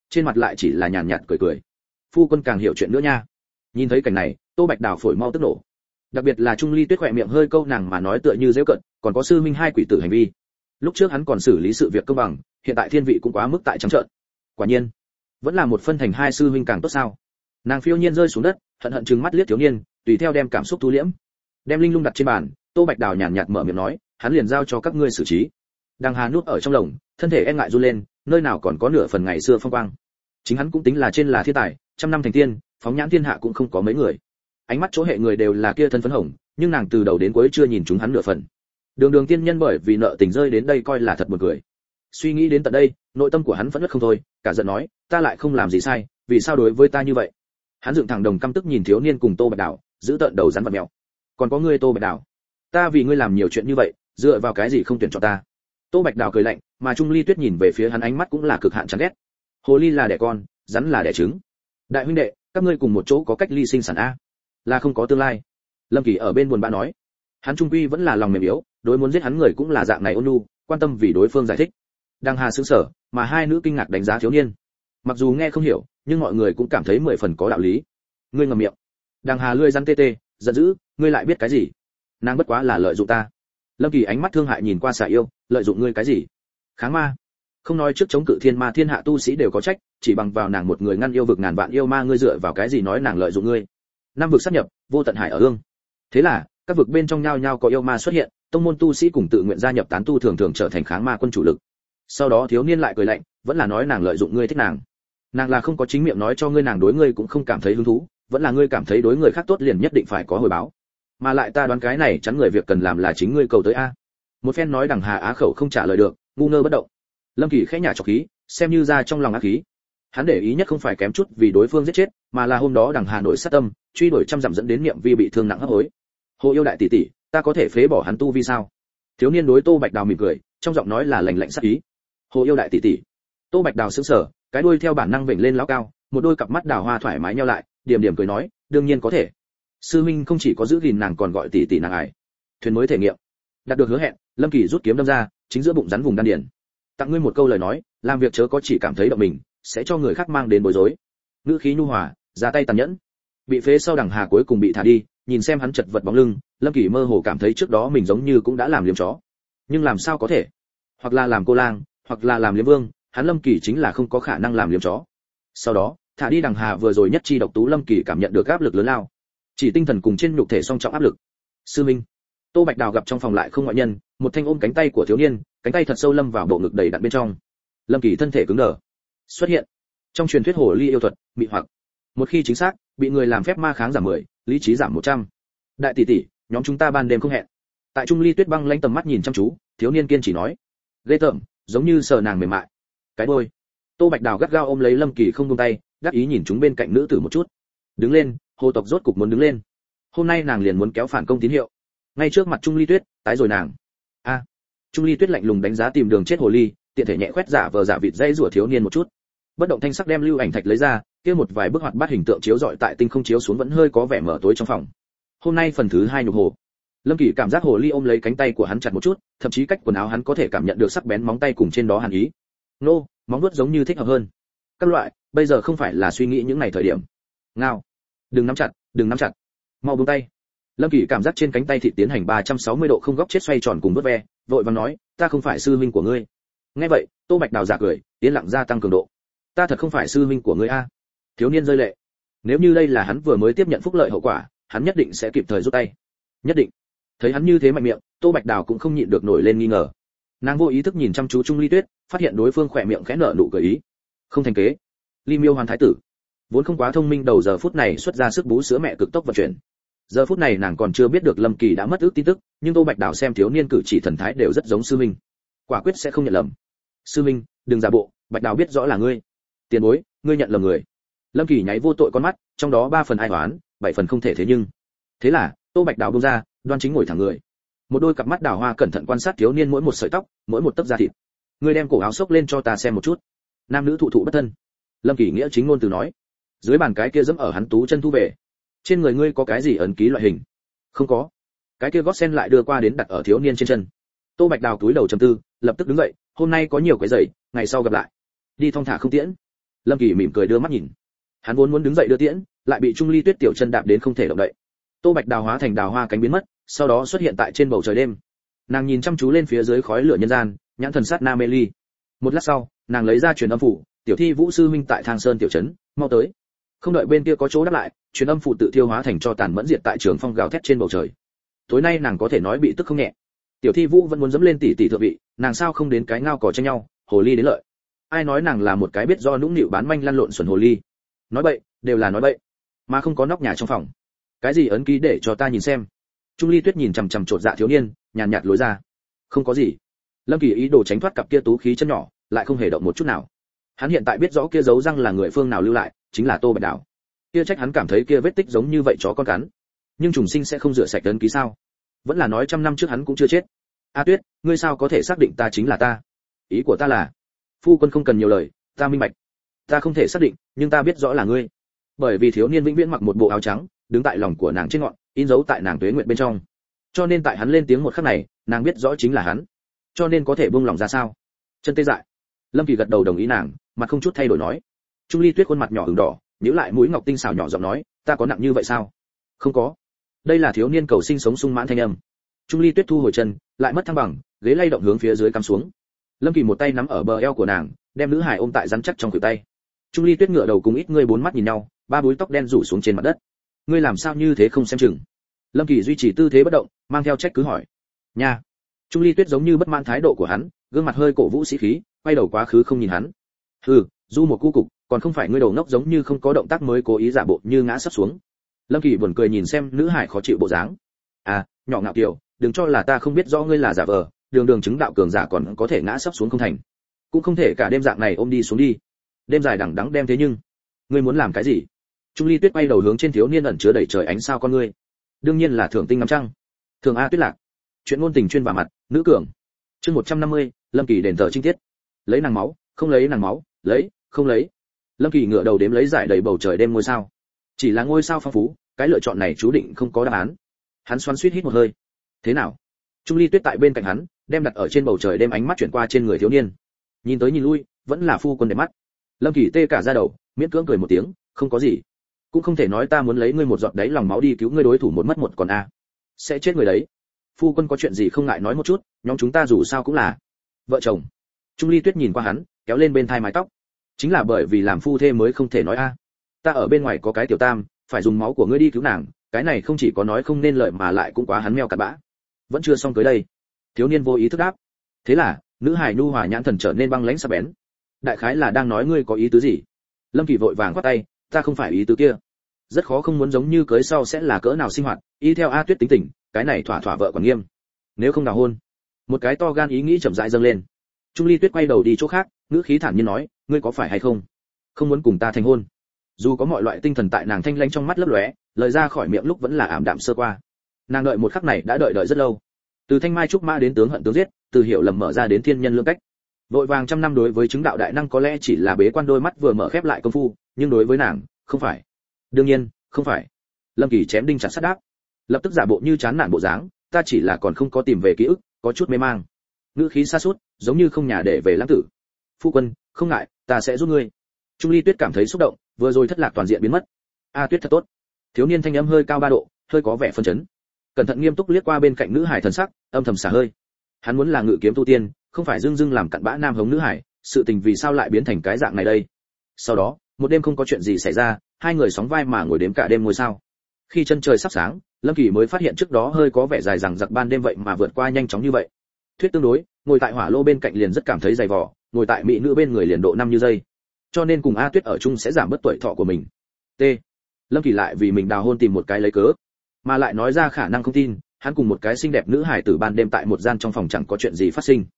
trên mặt lại chỉ là nhàn nhạt cười cười. Phu quân càng hiểu chuyện nữa nha. Nhìn thấy cảnh này, Tô Bạch Đào phổi mau tức nổ. Đặc biệt là Trung Ly Tuyết khỏe miệng hơi câu nàng mà nói tựa như giễu cợt, còn có sư minh hai quỷ tử hành vi. Lúc trước hắn còn xử lý sự việc công bằng, hiện tại thiên vị cũng quá mức tại trắng trợn. Quả nhiên, vẫn là một phân thành hai sư huynh càng tốt sao? Nàng phiêu nhiên rơi xuống đất, hận hận trừng mắt liếc thiếu niên, tùy theo đem cảm xúc thu liễm. Đem linh lung đặt trên bàn, Tô Bạch Đào nhàn nhạt mở miệng nói, hắn liền giao cho các ngươi xử trí. Đằng Hà nuốt ở trong lồng, thân thể e ngại run lên, nơi nào còn có nửa phần ngày xưa phong quang. Chính hắn cũng tính là trên là thiên tài, trăm năm thành tiên, phóng nhãn thiên hạ cũng không có mấy người. Ánh mắt chỗ hệ người đều là kia thân phấn hồng, nhưng nàng từ đầu đến cuối chưa nhìn chúng hắn nửa phần. Đường tiên nhân bởi vì nợ tình rơi đến đây coi là thật buồn cười. Suy nghĩ đến tận đây, nội tâm của hắn vẫn rất không thôi, cả giận nói, ta lại không làm gì sai, vì sao đối với ta như vậy? Hắn dựng thẳng đồng căm tức nhìn thiếu niên cùng Tô Bạch Đào, giữ tợn đầu rắn vật mèo. Còn có ngươi Tô Bạch Đào, ta vì ngươi làm nhiều chuyện như vậy, dựa vào cái gì không tuyển chọn ta? Tô Bạch Đào cười lạnh, mà Trung Ly Tuyết nhìn về phía hắn ánh mắt cũng là cực hạn chán ghét. Hồ ly là đẻ con, rắn là đẻ trứng. Đại huynh đệ, các ngươi cùng một chỗ có cách ly sinh sản a, là không có tương lai. Lâm Kỳ ở bên buồn bã nói, hắn trung quy vẫn là lòng mềm yếu, đối muốn giết hắn người cũng là dạng này ôn nhu, quan tâm vì đối phương giải thích. Đằng Hà sững sờ, mà hai nữ kinh ngạc đánh giá thiếu niên. Mặc dù nghe không hiểu, nhưng mọi người cũng cảm thấy 10 phần có đạo lý. Ngươi ngậm miệng. Đằng Hà lươi răn tê tê, giận dữ, ngươi lại biết cái gì? Nàng bất quá là lợi dụng ta. Lâm Kỳ ánh mắt thương hại nhìn qua Xà Yêu, lợi dụng ngươi cái gì? Kháng ma. Không nói trước chống cự thiên ma thiên hạ tu sĩ đều có trách, chỉ bằng vào nàng một người ngăn yêu vực ngàn vạn yêu ma, ngươi dựa vào cái gì nói nàng lợi dụng ngươi? Năm vực sáp nhập, vô tận hải ở ương. Thế là, các vực bên trong nhau nhau có yêu ma xuất hiện, tông môn tu sĩ cùng tự nguyện gia nhập tán tu thường thường trở thành kháng ma quân chủ lực. Sau đó thiếu niên lại cười lạnh, vẫn là nói nàng lợi dụng ngươi thích nàng. Nàng là không có chính miệng nói cho ngươi nàng đối ngươi cũng không cảm thấy hứng thú, vẫn là ngươi cảm thấy đối người khác tốt liền nhất định phải có hồi báo. Mà lại ta đoán cái này chắn người việc cần làm là chính ngươi cầu tới a. Một phen nói Đằng Hà á khẩu không trả lời được, ngu ngơ bất động. Lâm Kỳ khẽ nhả trọc khí, xem như ra trong lòng ác khí. Hắn để ý nhất không phải kém chút vì đối phương giết chết, mà là hôm đó Đằng Hà nổi sát tâm, truy đuổi trăm dặm dẫn đến niệm vi bị thương nặng hấp hối. Hồ yêu đại tỷ tỷ, ta có thể phế bỏ hắn tu vi sao? Thiếu niên đối Tô Bạch Đào mỉm cười, trong giọng nói là lạnh lạnh sát ý. Hồ yêu đại tỷ tỷ. Tô Bạch Đào sững sờ, cái đuôi theo bản năng vểnh lên lão cao, một đôi cặp mắt đào hoa thoải mái nheo lại, điểm điểm cười nói, đương nhiên có thể. Sư minh không chỉ có giữ gìn nàng còn gọi tỷ tỷ nàng ải. Thuyền mới thể nghiệm. Đạt được hứa hẹn, Lâm Kỳ rút kiếm đâm ra, chính giữa bụng rắn vùng đan điền. Tặng ngươi một câu lời nói, làm việc chớ có chỉ cảm thấy động mình, sẽ cho người khác mang đến bối rối. Ngữ khí nhu hòa, ra tay tàn nhẫn. Bị phế sau Đằng Hà cuối cùng bị thả đi, nhìn xem hắn chật vật bóng lưng, Lâm Kỳ mơ hồ cảm thấy trước đó mình giống như cũng đã làm liếm chó. Nhưng làm sao có thể? Hoặc là làm cô lang, hoặc là làm liếm vương, hắn Lâm Kỳ chính là không có khả năng làm liếm chó. Sau đó, thả đi Đằng Hà vừa rồi nhất chi độc tú, Lâm Kỳ cảm nhận được áp lực lớn lao, chỉ tinh thần cùng trên nhục thể song trọng áp lực. Sư minh. Tô Bạch Đào gặp trong phòng lại không ngoại nhân, một thanh ôm cánh tay của thiếu niên, cánh tay thật sâu lâm vào bộ ngực đầy đặn bên trong. Lâm Kỳ thân thể cứng đờ. Xuất hiện. Trong truyền thuyết hồ ly yêu thuật, bị hoặc một khi chính xác, bị người làm phép ma kháng giảm 10, lý trí giảm 100. Đại tỷ tỷ, nhóm chúng ta ban đêm không hẹn. Tại Trung Ly Tuyết băng lãnh tầm mắt nhìn chăm chú, thiếu niên kiên trì nói, ghê tởm, giống như sờ nàng mềm mại. Cái đôi. Tô Bạch Đào gắt gao ôm lấy Lâm Kỳ không buông tay, đắc ý nhìn chúng bên cạnh nữ tử một chút. Đứng lên, hồ tộc rốt cục muốn đứng lên. Hôm nay nàng liền muốn kéo phản công tín hiệu. Ngay trước mặt Trung Ly Tuyết, tái rồi nàng. A. Trung Ly Tuyết lạnh lùng đánh giá tìm đường chết hồ ly, tiện thể nhẹ khoét giả vờ giả vịt dây rủa thiếu niên một chút. Bất động thanh sắc đem lưu ảnh thạch lấy ra, kia một vài bức hoạt bát hình tượng chiếu rọi tại tinh không chiếu xuống vẫn hơi có vẻ mở tối trong phòng. Hôm nay phần thứ 2 nhục hồ. Lâm Kỳ cảm giác hồ ly ôm lấy cánh tay của hắn chặt một chút, thậm chí cách quần áo hắn có thể cảm nhận được sắc bén móng tay cùng trên đó hàn ý. Nô, móng vuốt giống như thích hợp hơn. Các loại, bây giờ không phải là suy nghĩ những ngày thời điểm. Ngao. Đừng nắm chặt, đừng nắm chặt. Mau buông tay. Lâm Kỳ cảm giác trên cánh tay thịt tiến hành 360 độ không góc chết xoay tròn cùng vút ve, vội vàng nói, ta không phải sư huynh của ngươi. Nghe vậy, Tô Bạch Đào giả cười, tiến lặng gia tăng cường độ. Ta thật không phải sư huynh của ngươi a. Thiếu niên rơi lệ. Nếu như đây là hắn vừa mới tiếp nhận phúc lợi hậu quả, hắn nhất định sẽ kịp thời rút tay. Nhất định. Thấy hắn như thế mạnh miệng, Tô Bạch Đào cũng không nhịn được nổi lên nghi ngờ. Nàng vô ý thức nhìn chăm chú Trung Ly Tuyết, phát hiện đối phương khỏe miệng khẽ nở nụ cười ý. Không thành kế. Ly Miêu Hoàn thái tử, vốn không quá thông minh đầu giờ phút này xuất ra sức bú sữa mẹ cực tốc vận chuyển. Giờ phút này nàng còn chưa biết được Lâm Kỳ đã mất ước tin tức, nhưng Tô Bạch Đào xem thiếu niên cử chỉ thần thái đều rất giống sư minh, quả quyết sẽ không nhận lầm. Sư minh, đừng giả bộ, Bạch Đào biết rõ là ngươi. Tiền bối, ngươi nhận lầm người. Lâm Kỳ nháy vô tội con mắt, trong đó 3 phần ai oán, 7 phần không thể thế nhưng. Thế là, Tô Bạch Đào buông ra, đoan chính ngồi thẳng người. Một đôi cặp mắt đào hoa cẩn thận quan sát thiếu niên mỗi một sợi tóc, mỗi một tấc da thịt. Ngươi đem cổ áo xốc lên cho ta xem một chút. Nam nữ thụ thụ bất thân. Lâm Kỳ nghĩa chính ngôn từ nói. Dưới bàn cái kia dẫm ở hắn tú chân thu về. Trên người ngươi có cái gì ấn ký loại hình? Không có. Cái kia gót sen lại đưa qua đến đặt ở thiếu niên trên chân. Tô Bạch Đào túi đầu trầm tư, lập tức đứng dậy, hôm nay có nhiều cái giày, ngày sau gặp lại. Đi thong thả không tiễn. Lâm Kỳ mỉm cười đưa mắt nhìn. Hắn vốn muốn đứng dậy đưa tiễn, lại bị Trung Ly Tuyết tiểu chân đạp đến không thể động đậy. Tô Bạch Đào hóa thành đào hoa cánh biến mất, sau đó xuất hiện tại trên bầu trời đêm. Nàng nhìn chăm chú lên phía dưới khói lửa nhân gian, nhãn thần sát na mê ly. Một lát sau, nàng lấy ra truyền âm phủ, tiểu thi Vũ sư huynh tại Thang Sơn tiểu trấn, mau tới. Không đợi bên kia có chỗ đáp lại, truyền âm phủ tự thiêu hóa thành cho tàn mẫn diệt tại trường phong gào thét trên bầu trời. Tối nay nàng có thể nói bị tức không nhẹ. Tiểu thi Vũ vẫn muốn dẫm lên tỷ tỷ thượng vị, nàng sao không đến cái ngao cò tranh nhau, hồ ly đến lợi. Ai nói nàng là một cái biết do nũng nịu bán manh lăn lộn xuẩn hồ ly. Nói bậy, đều là nói bậy. Mà không có nóc nhà trong phòng. Cái gì ấn ký để cho ta nhìn xem. Trung Ly Tuyết nhìn chằm chằm trột dạ thiếu niên, nhàn nhạt lối ra. Không có gì. Lâm Kỳ ý đồ tránh thoát cặp kia tú khí chân nhỏ, lại không hề động một chút nào. Hắn hiện tại biết rõ kia dấu răng là người phương nào lưu lại, chính là Tô Bạch Đào. Kia trách hắn cảm thấy kia vết tích giống như vậy chó con cắn. Nhưng trùng sinh sẽ không rửa sạch ấn ký sao? Vẫn là nói trăm năm trước hắn cũng chưa chết. A Tuyết, ngươi sao có thể xác định ta chính là ta? Ý của ta là, phu quân không cần nhiều lời, ta minh bạch. Ta không thể xác định, nhưng ta biết rõ là ngươi. Bởi vì thiếu niên vĩnh viễn mặc một bộ áo trắng, đứng tại lòng của nàng trên ngọn, in dấu tại nàng tuế nguyện bên trong. Cho nên tại hắn lên tiếng một khắc này, nàng biết rõ chính là hắn. Cho nên có thể buông lòng ra sao? Chân tê dại. Lâm Kỳ gật đầu đồng ý nàng, mặt không chút thay đổi nói. Trung Ly Tuyết khuôn mặt nhỏ ửng đỏ, nhíu lại mũi ngọc tinh xảo nhỏ giọng nói, ta có nặng như vậy sao? Không có. Đây là thiếu niên cầu sinh sống sung mãn thanh âm. Trung Ly Tuyết thu hồi chân, lại mất thăng bằng, ghế lay động hướng phía dưới cắm xuống. Lâm Kỳ một tay nắm ở bờ eo của nàng, đem nữ hải ôm tại rắn chắc trong khuỷu tay. Trung Ly Tuyết ngửa đầu cùng ít người bốn mắt nhìn nhau, ba búi tóc đen rủ xuống trên mặt đất. Ngươi làm sao như thế không xem chừng? Lâm Kỳ duy trì tư thế bất động, mang theo trách cứ hỏi. Nha. Trung Ly Tuyết giống như bất mãn thái độ của hắn, gương mặt hơi cổ vũ sĩ khí, quay đầu quá khứ không nhìn hắn. Hừ, du một cu cục, còn không phải ngươi đầu ngốc giống như không có động tác mới cố ý giả bộ như ngã sắp xuống. Lâm Kỳ buồn cười nhìn xem nữ hải khó chịu bộ dáng. À, nhỏ ngạo kiều, đừng cho là ta không biết rõ ngươi là giả vờ, đường đường chứng đạo cường giả còn có thể ngã sắp xuống không thành. Cũng không thể cả đêm dạng này ôm đi xuống đi. Đêm dài đằng đẵng đem thế nhưng, ngươi muốn làm cái gì? Trung Ly Tuyết quay đầu hướng trên thiếu niên ẩn chứa đầy trời ánh sao con ngươi. Đương nhiên là thưởng tinh ngắm trăng. Thường A Tuyết Lạc. Chuyện ngôn tình chuyên vào mặt, nữ cường. Chương 150, Lâm Kỳ đền thờ trinh tiết. Lấy nàng máu, không lấy nàng máu, lấy, không lấy. Lâm Kỳ ngửa đầu đếm lấy giải đầy bầu trời đêm ngôi sao. Chỉ là ngôi sao phong phú, cái lựa chọn này chú định không có đáp án. Hắn xoắn xuýt hít một hơi. Thế nào? Trung Ly Tuyết tại bên cạnh hắn, đem đặt ở trên bầu trời đêm ánh mắt chuyển qua trên người thiếu niên. Nhìn tới nhìn lui, vẫn là phu quân đẹp mắt. Lâm Kỳ tê cả da đầu, miễn cưỡng cười một tiếng, không có gì. Cũng không thể nói ta muốn lấy ngươi một giọt đáy lòng máu đi cứu ngươi đối thủ một mất một còn a. Sẽ chết người đấy. Phu quân có chuyện gì không ngại nói một chút, nhóm chúng ta dù sao cũng là vợ chồng. Trung Ly Tuyết nhìn qua hắn, kéo lên bên thai mái tóc. Chính là bởi vì làm phu thê mới không thể nói a. Ta ở bên ngoài có cái tiểu tam, phải dùng máu của ngươi đi cứu nàng, cái này không chỉ có nói không nên lợi mà lại cũng quá hắn meo cặn bã. Vẫn chưa xong tới đây. Thiếu niên vô ý thức đáp. Thế là, nữ hài nhu hòa nhãn thần trở nên băng lãnh sắc bén. Đại khái là đang nói ngươi có ý tứ gì? Lâm Kỳ vội vàng quát tay, ta không phải ý tứ kia. Rất khó không muốn giống như cưới sau sẽ là cỡ nào sinh hoạt, y theo A Tuyết tính tình, cái này thỏa thỏa vợ còn nghiêm. Nếu không đào hôn. Một cái to gan ý nghĩ chậm rãi dâng lên. Trung Ly Tuyết quay đầu đi chỗ khác, ngữ khí thản nhiên nói, ngươi có phải hay không? Không muốn cùng ta thành hôn. Dù có mọi loại tinh thần tại nàng thanh lãnh trong mắt lấp lóe, lời ra khỏi miệng lúc vẫn là ảm đạm sơ qua. Nàng đợi một khắc này đã đợi rất lâu. Từ thanh mai trúc mã đến tướng hận tướng giết, từ hiểu lầm mở ra đến thiên nhân lương cách. Vội vàng trăm năm đối với chứng đạo đại năng có lẽ chỉ là bế quan đôi mắt vừa mở khép lại công phu, nhưng đối với nàng, không phải. Đương nhiên, không phải. Lâm Kỳ chém đinh chặt sắt đáp. Lập tức giả bộ như chán nản bộ dáng, ta chỉ là còn không có tìm về ký ức, có chút mê mang. Ngữ khí xa sút, giống như không nhà để về lãng tử. Phu quân, không ngại, ta sẽ giúp ngươi. Trung Ly Tuyết cảm thấy xúc động, vừa rồi thất lạc toàn diện biến mất. A Tuyết thật tốt. Thiếu niên thanh âm hơi cao 3 độ, hơi có vẻ phân chấn. Cẩn thận nghiêm túc liếc qua bên cạnh nữ hải thần sắc, âm thầm xả hơi. Hắn muốn là ngự kiếm tu tiên, không phải dưng dưng làm cặn bã nam hống nữ hải, sự tình vì sao lại biến thành cái dạng này đây? Sau đó, một đêm không có chuyện gì xảy ra, hai người sóng vai mà ngồi đếm cả đêm ngôi sao. Khi chân trời sắp sáng, Lâm Kỳ mới phát hiện trước đó hơi có vẻ dài dằng dặc ban đêm vậy mà vượt qua nhanh chóng như vậy. Thuyết tương đối, ngồi tại hỏa lô bên cạnh liền rất cảm thấy dày vò, ngồi tại mỹ nữ bên người liền độ năm như giây. Cho nên cùng A Tuyết ở chung sẽ giảm bớt tuổi thọ của mình. T. Lâm Kỳ lại vì mình đào hôn tìm một cái lấy cớ, mà lại nói ra khả năng không tin, hắn cùng một cái xinh đẹp nữ hải tử ban đêm tại một gian trong phòng chẳng có chuyện gì phát sinh.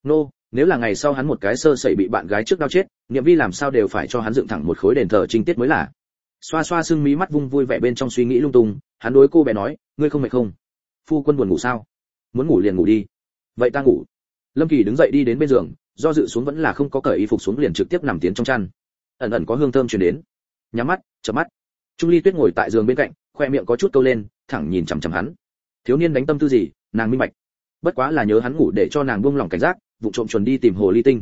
Nếu là ngày sau hắn một cái sơ sẩy bị bạn gái trước đau chết, Niệm Vi làm sao đều phải cho hắn dựng thẳng một khối đền thờ trinh tiết mới là. Xoa xoa sưng mí mắt vung vui vẻ bên trong suy nghĩ lung tung, hắn đối cô bé nói, ngươi không mệt không? Phu quân buồn ngủ sao? Muốn ngủ liền ngủ đi. Vậy ta ngủ. Lâm Kỳ đứng dậy đi đến bên giường, do dự xuống vẫn là không có cởi y phục xuống liền trực tiếp nằm tiến trong chăn. Ẩn ẩn có hương thơm truyền đến. Nhắm mắt, chợp mắt. Trung Ly Tuyết ngồi tại giường bên cạnh, khoe miệng có chút câu lên, thẳng nhìn chằm chằm hắn. Thiếu niên đánh tâm tư gì, nàng minh bạch. Bất quá là nhớ hắn ngủ để cho nàng buông lòng cảnh giác, vụ trộm chuẩn đi tìm hồ ly tinh.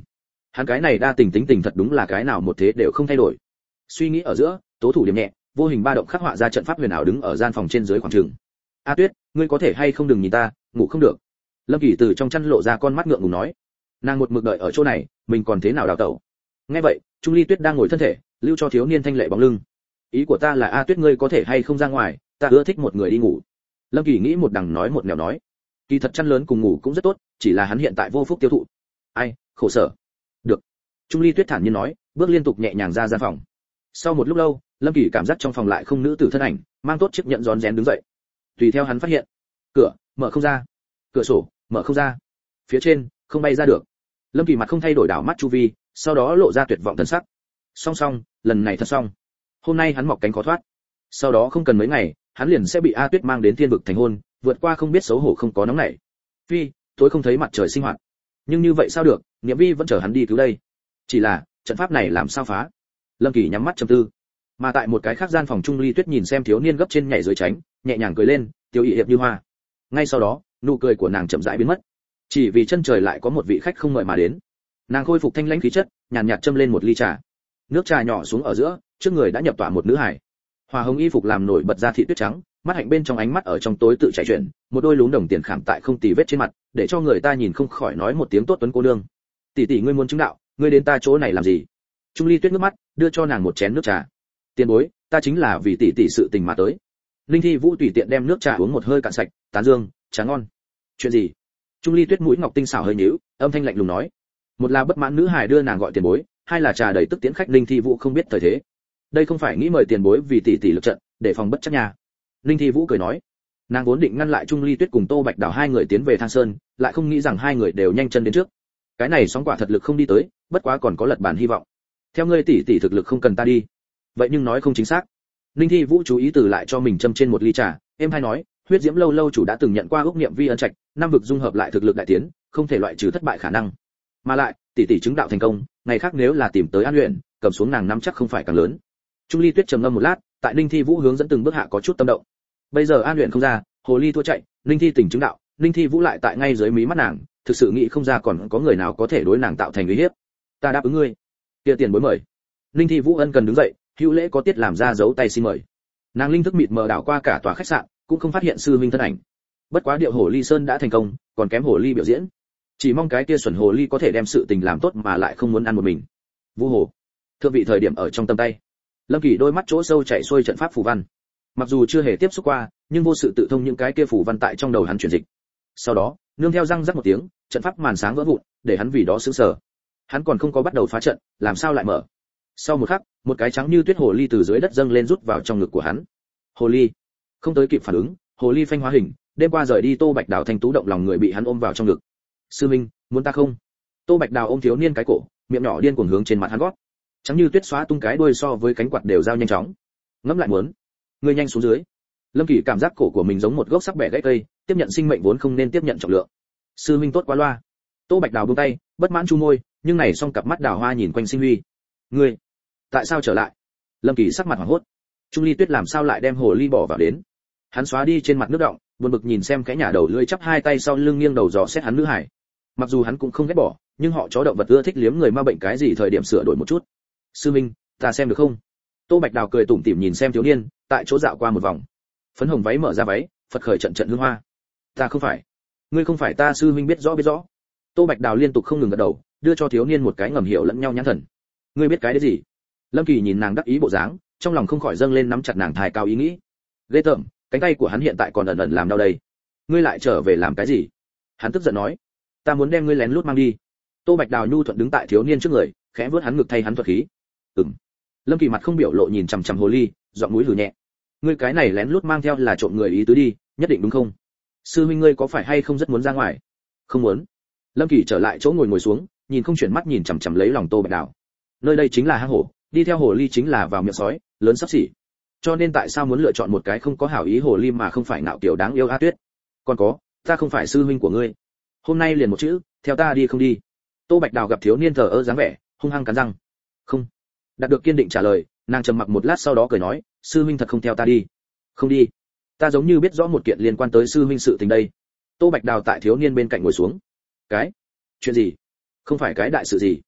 Hắn cái này đa tình tính tình thật đúng là cái nào một thế đều không thay đổi. Suy nghĩ ở giữa, tố thủ điểm nhẹ, vô hình ba động khắc họa ra trận pháp huyền ảo đứng ở gian phòng trên dưới khoảng trường. A Tuyết, ngươi có thể hay không đừng nhìn ta, ngủ không được. Lâm Kỳ từ trong chăn lộ ra con mắt ngượng ngùng nói. Nàng một mực đợi ở chỗ này, mình còn thế nào đào tẩu. Nghe vậy, Trung Ly Tuyết đang ngồi thân thể, lưu cho thiếu niên thanh lệ bóng lưng. Ý của ta là A Tuyết ngươi có thể hay không ra ngoài, ta ưa thích một người đi ngủ. Lâm Kỳ nghĩ một đằng nói một nẻo nói. Kỳ thật chăn lớn cùng ngủ cũng rất tốt, chỉ là hắn hiện tại vô phúc tiêu thụ. Ai, khổ sở. Được. Trung Ly Tuyết thản nhiên nói, bước liên tục nhẹ nhàng ra gian phòng. Sau một lúc lâu, Lâm Kỳ cảm giác trong phòng lại không nữ tử thân ảnh, mang tốt chiếc nhẫn rón rén đứng dậy. Tùy theo hắn phát hiện, cửa mở không ra, cửa sổ mở không ra, phía trên không bay ra được. Lâm Kỳ mặt không thay đổi đảo mắt chu vi, sau đó lộ ra tuyệt vọng thần sắc. Song, lần này thật xong. Hôm nay hắn mọc cánh khó thoát. Sau đó không cần mấy ngày, hắn liền sẽ bị A Tuyết mang đến thiên vực thành hôn, vượt qua không biết xấu hổ không có nóng nảy. Phi, tối không thấy mặt trời sinh hoạt. Nhưng như vậy sao được, Niệm Vi vẫn chờ hắn đi cứu đây. Chỉ là, trận pháp này làm sao phá? Lâm Kỳ nhắm mắt trầm tư. Mà tại một cái khác gian phòng Trung Ly Tuyết nhìn xem thiếu niên gấp trên nhảy dưới tránh, nhẹ nhàng cười lên, tiêu ý hiệp như hoa. Ngay sau đó, nụ cười của nàng chậm rãi biến mất. Chỉ vì chân trời lại có một vị khách không mời mà đến. Nàng khôi phục thanh lãnh khí chất, nhàn nhạt châm lên một ly trà. Nước trà nhỏ xuống ở giữa, trước người đã nhập tỏa một nữ hải. Hoa hồng y phục làm nổi bật ra thị tuyết trắng, mắt hạnh bên trong ánh mắt ở trong tối tự chạy chuyển, một đôi lúm đồng tiền khảm tại không tì vết trên mặt, để cho người ta nhìn không khỏi nói một tiếng tốt tuấn cô nương. Tỷ tỷ ngươi muốn chứng đạo, ngươi đến ta chỗ này làm gì? Trung Ly Tuyết nước mắt, đưa cho nàng một chén nước trà. Tiền bối, ta chính là vì tỷ tỷ sự tình mà tới. Linh Thi Vũ tùy tiện đem nước trà uống một hơi cạn sạch, tán dương, trà ngon. Chuyện gì? Trung Ly Tuyết mũi ngọc tinh xảo hơi nhíu, âm thanh lạnh lùng nói. Một là bất mãn nữ hài đưa nàng gọi tiền bối, hai là trà đầy tức tiễn khách Linh Thi Vũ không biết thời thế. Đây không phải nghĩ mời tiền bối vì tỷ tỷ lực trận, để phòng bất trắc nhà. Linh Thi Vũ cười nói. Nàng vốn định ngăn lại Trung Ly Tuyết cùng Tô Bạch Đào hai người tiến về Thang Sơn, lại không nghĩ rằng hai người đều nhanh chân đến trước. Cái này sóng quả thật lực không đi tới, bất quá còn có lật bàn hy vọng. Theo ngươi tỷ tỷ thực lực không cần ta đi. Vậy nhưng nói không chính xác. Linh Thi Vũ chú ý từ lại cho mình châm trên một ly trà, em hay nói, huyết diễm lâu lâu chủ đã từng nhận qua ước niệm vi ân trạch, năm vực dung hợp lại thực lực đại tiến, không thể loại trừ thất bại khả năng. Mà lại, tỷ tỷ chứng đạo thành công, ngày khác nếu là tìm tới An Luyện, cầm xuống nàng nắm chắc không phải càng lớn. Trung Ly Tuyết trầm ngâm một lát, tại Linh Thi Vũ hướng dẫn từng bước hạ có chút tâm động. Bây giờ An Luyện không ra, hồ ly thua chạy, Linh Thi tỉnh chứng đạo, Linh Thi Vũ lại tại ngay dưới mí mắt nàng, thực sự nghĩ không ra còn có người nào có thể đối nàng tạo thành uy hiếp. Ta đáp ứng ngươi. Kia tiền bối mời. Linh Thi Vũ ân cần đứng dậy, hữu lễ có tiết làm ra dấu tay xin mời. Nàng linh thức mịt mờ đảo qua cả tòa khách sạn, cũng không phát hiện sư huynh thân ảnh. Bất quá điệu hồ ly sơn đã thành công, còn kém hồ ly biểu diễn. Chỉ mong cái kia xuẩn hồ ly có thể đem sự tình làm tốt mà lại không muốn ăn một mình. Vu hồ, thượng vị thời điểm ở trong tâm tay. Lâm Kỳ đôi mắt chỗ sâu chảy xuôi trận pháp phù văn. Mặc dù chưa hề tiếp xúc qua, nhưng vô sự tự thông những cái kia phù văn tại trong đầu hắn chuyển dịch. Sau đó, nương theo răng rắc một tiếng, trận pháp màn sáng vỡ vụn, để hắn vì đó sửng sở. Hắn còn không có bắt đầu phá trận, làm sao lại mở? Sau một khắc, một cái trắng như tuyết hồ ly từ dưới đất dâng lên rút vào trong ngực của hắn. Hồ ly không tới kịp phản ứng, hồ ly phanh hóa hình, đêm qua rời đi Tô Bạch Đào thanh tú động lòng người bị hắn ôm vào trong ngực. Sư minh, muốn ta không? Tô Bạch Đào ôm thiếu niên cái cổ, miệng nhỏ điên cuồng hướng trên mặt hắn gót. Trắng như tuyết xóa tung cái đuôi so với cánh quạt đều giao nhanh chóng. Ngẫm lại muốn, ngươi nhanh xuống dưới. Lâm Kỳ cảm giác cổ của mình giống một gốc sắc bẻ gãy cây, tiếp nhận sinh mệnh vốn không nên tiếp nhận trọng lượng. Sư minh tốt quá loa. Tô Bạch Đào buông tay, bất mãn chu môi, nhưng này song cặp mắt đào hoa nhìn quanh Sinh Huy. Ngươi, tại sao trở lại? Lâm Kỳ sắc mặt hoảng hốt. Trung Ly Tuyết làm sao lại đem hồ ly bỏ vào đến? Hắn xóa đi trên mặt nước động, buồn bực nhìn xem cái nhà đầu lưỡi chắp hai tay sau lưng nghiêng đầu dò xét hắn nữ hải. Mặc dù hắn cũng không ghét bỏ, nhưng họ chó động vật ưa thích liếm người ma bệnh cái gì thời điểm sửa đổi một chút. Sư minh, ta xem được không? Tô Bạch Đào cười tủm tỉm nhìn xem thiếu niên, tại chỗ dạo qua một vòng. Phấn hồng váy mở ra váy, phật khởi trận trận hương hoa. Ta không phải, ngươi không phải ta sư minh biết rõ biết rõ. Tô Bạch Đào liên tục không ngừng gật đầu, đưa cho thiếu niên một cái ngầm hiểu lẫn nhau nhãn thần. Ngươi biết cái đấy gì? Lâm Kỳ nhìn nàng đắc ý bộ dáng, trong lòng không khỏi dâng lên nắm chặt nàng thài cao ý nghĩ. Ghê tởm, cánh tay của hắn hiện tại còn ẩn ẩn làm đau đây. Ngươi lại trở về làm cái gì? Hắn tức giận nói. Ta muốn đem ngươi lén lút mang đi. Tô Bạch Đào nhu thuận đứng tại thiếu niên trước người, khẽ vuốt hắn ngực thay hắn thuật khí. Lâm Kỳ mặt không biểu lộ nhìn chằm chằm hồ ly, giọng mũi hừ nhẹ. Ngươi cái này lén lút mang theo là trộm người ý tứ đi, nhất định đúng không? Sư huynh ngươi có phải hay không rất muốn ra ngoài? Không muốn. Lâm Kỳ trở lại chỗ ngồi xuống, nhìn không chuyển mắt nhìn chằm chằm lấy lòng Tô Bạch Đào. Nơi đây chính là hang hổ, đi theo hồ ly chính là vào miệng sói, lớn sắp xỉ. Cho nên tại sao muốn lựa chọn một cái không có hảo ý hồ ly mà không phải ngạo kiểu đáng yêu A Tuyết? Còn có, ta không phải sư huynh của ngươi. Hôm nay liền một chữ, theo ta đi không đi. Tô Bạch Đào gặp thiếu niên thờ ơ dáng vẻ, hung hăng cắn răng. Không. Đạt được kiên định trả lời, nàng trầm mặc một lát sau đó cười nói, sư huynh thật không theo ta đi. Không đi. Ta giống như biết rõ một kiện liên quan tới sư huynh sự tình đây. Tô Bạch Đào tại thiếu niên bên cạnh ngồi xuống. Cái? Chuyện gì? Không phải cái đại sự gì.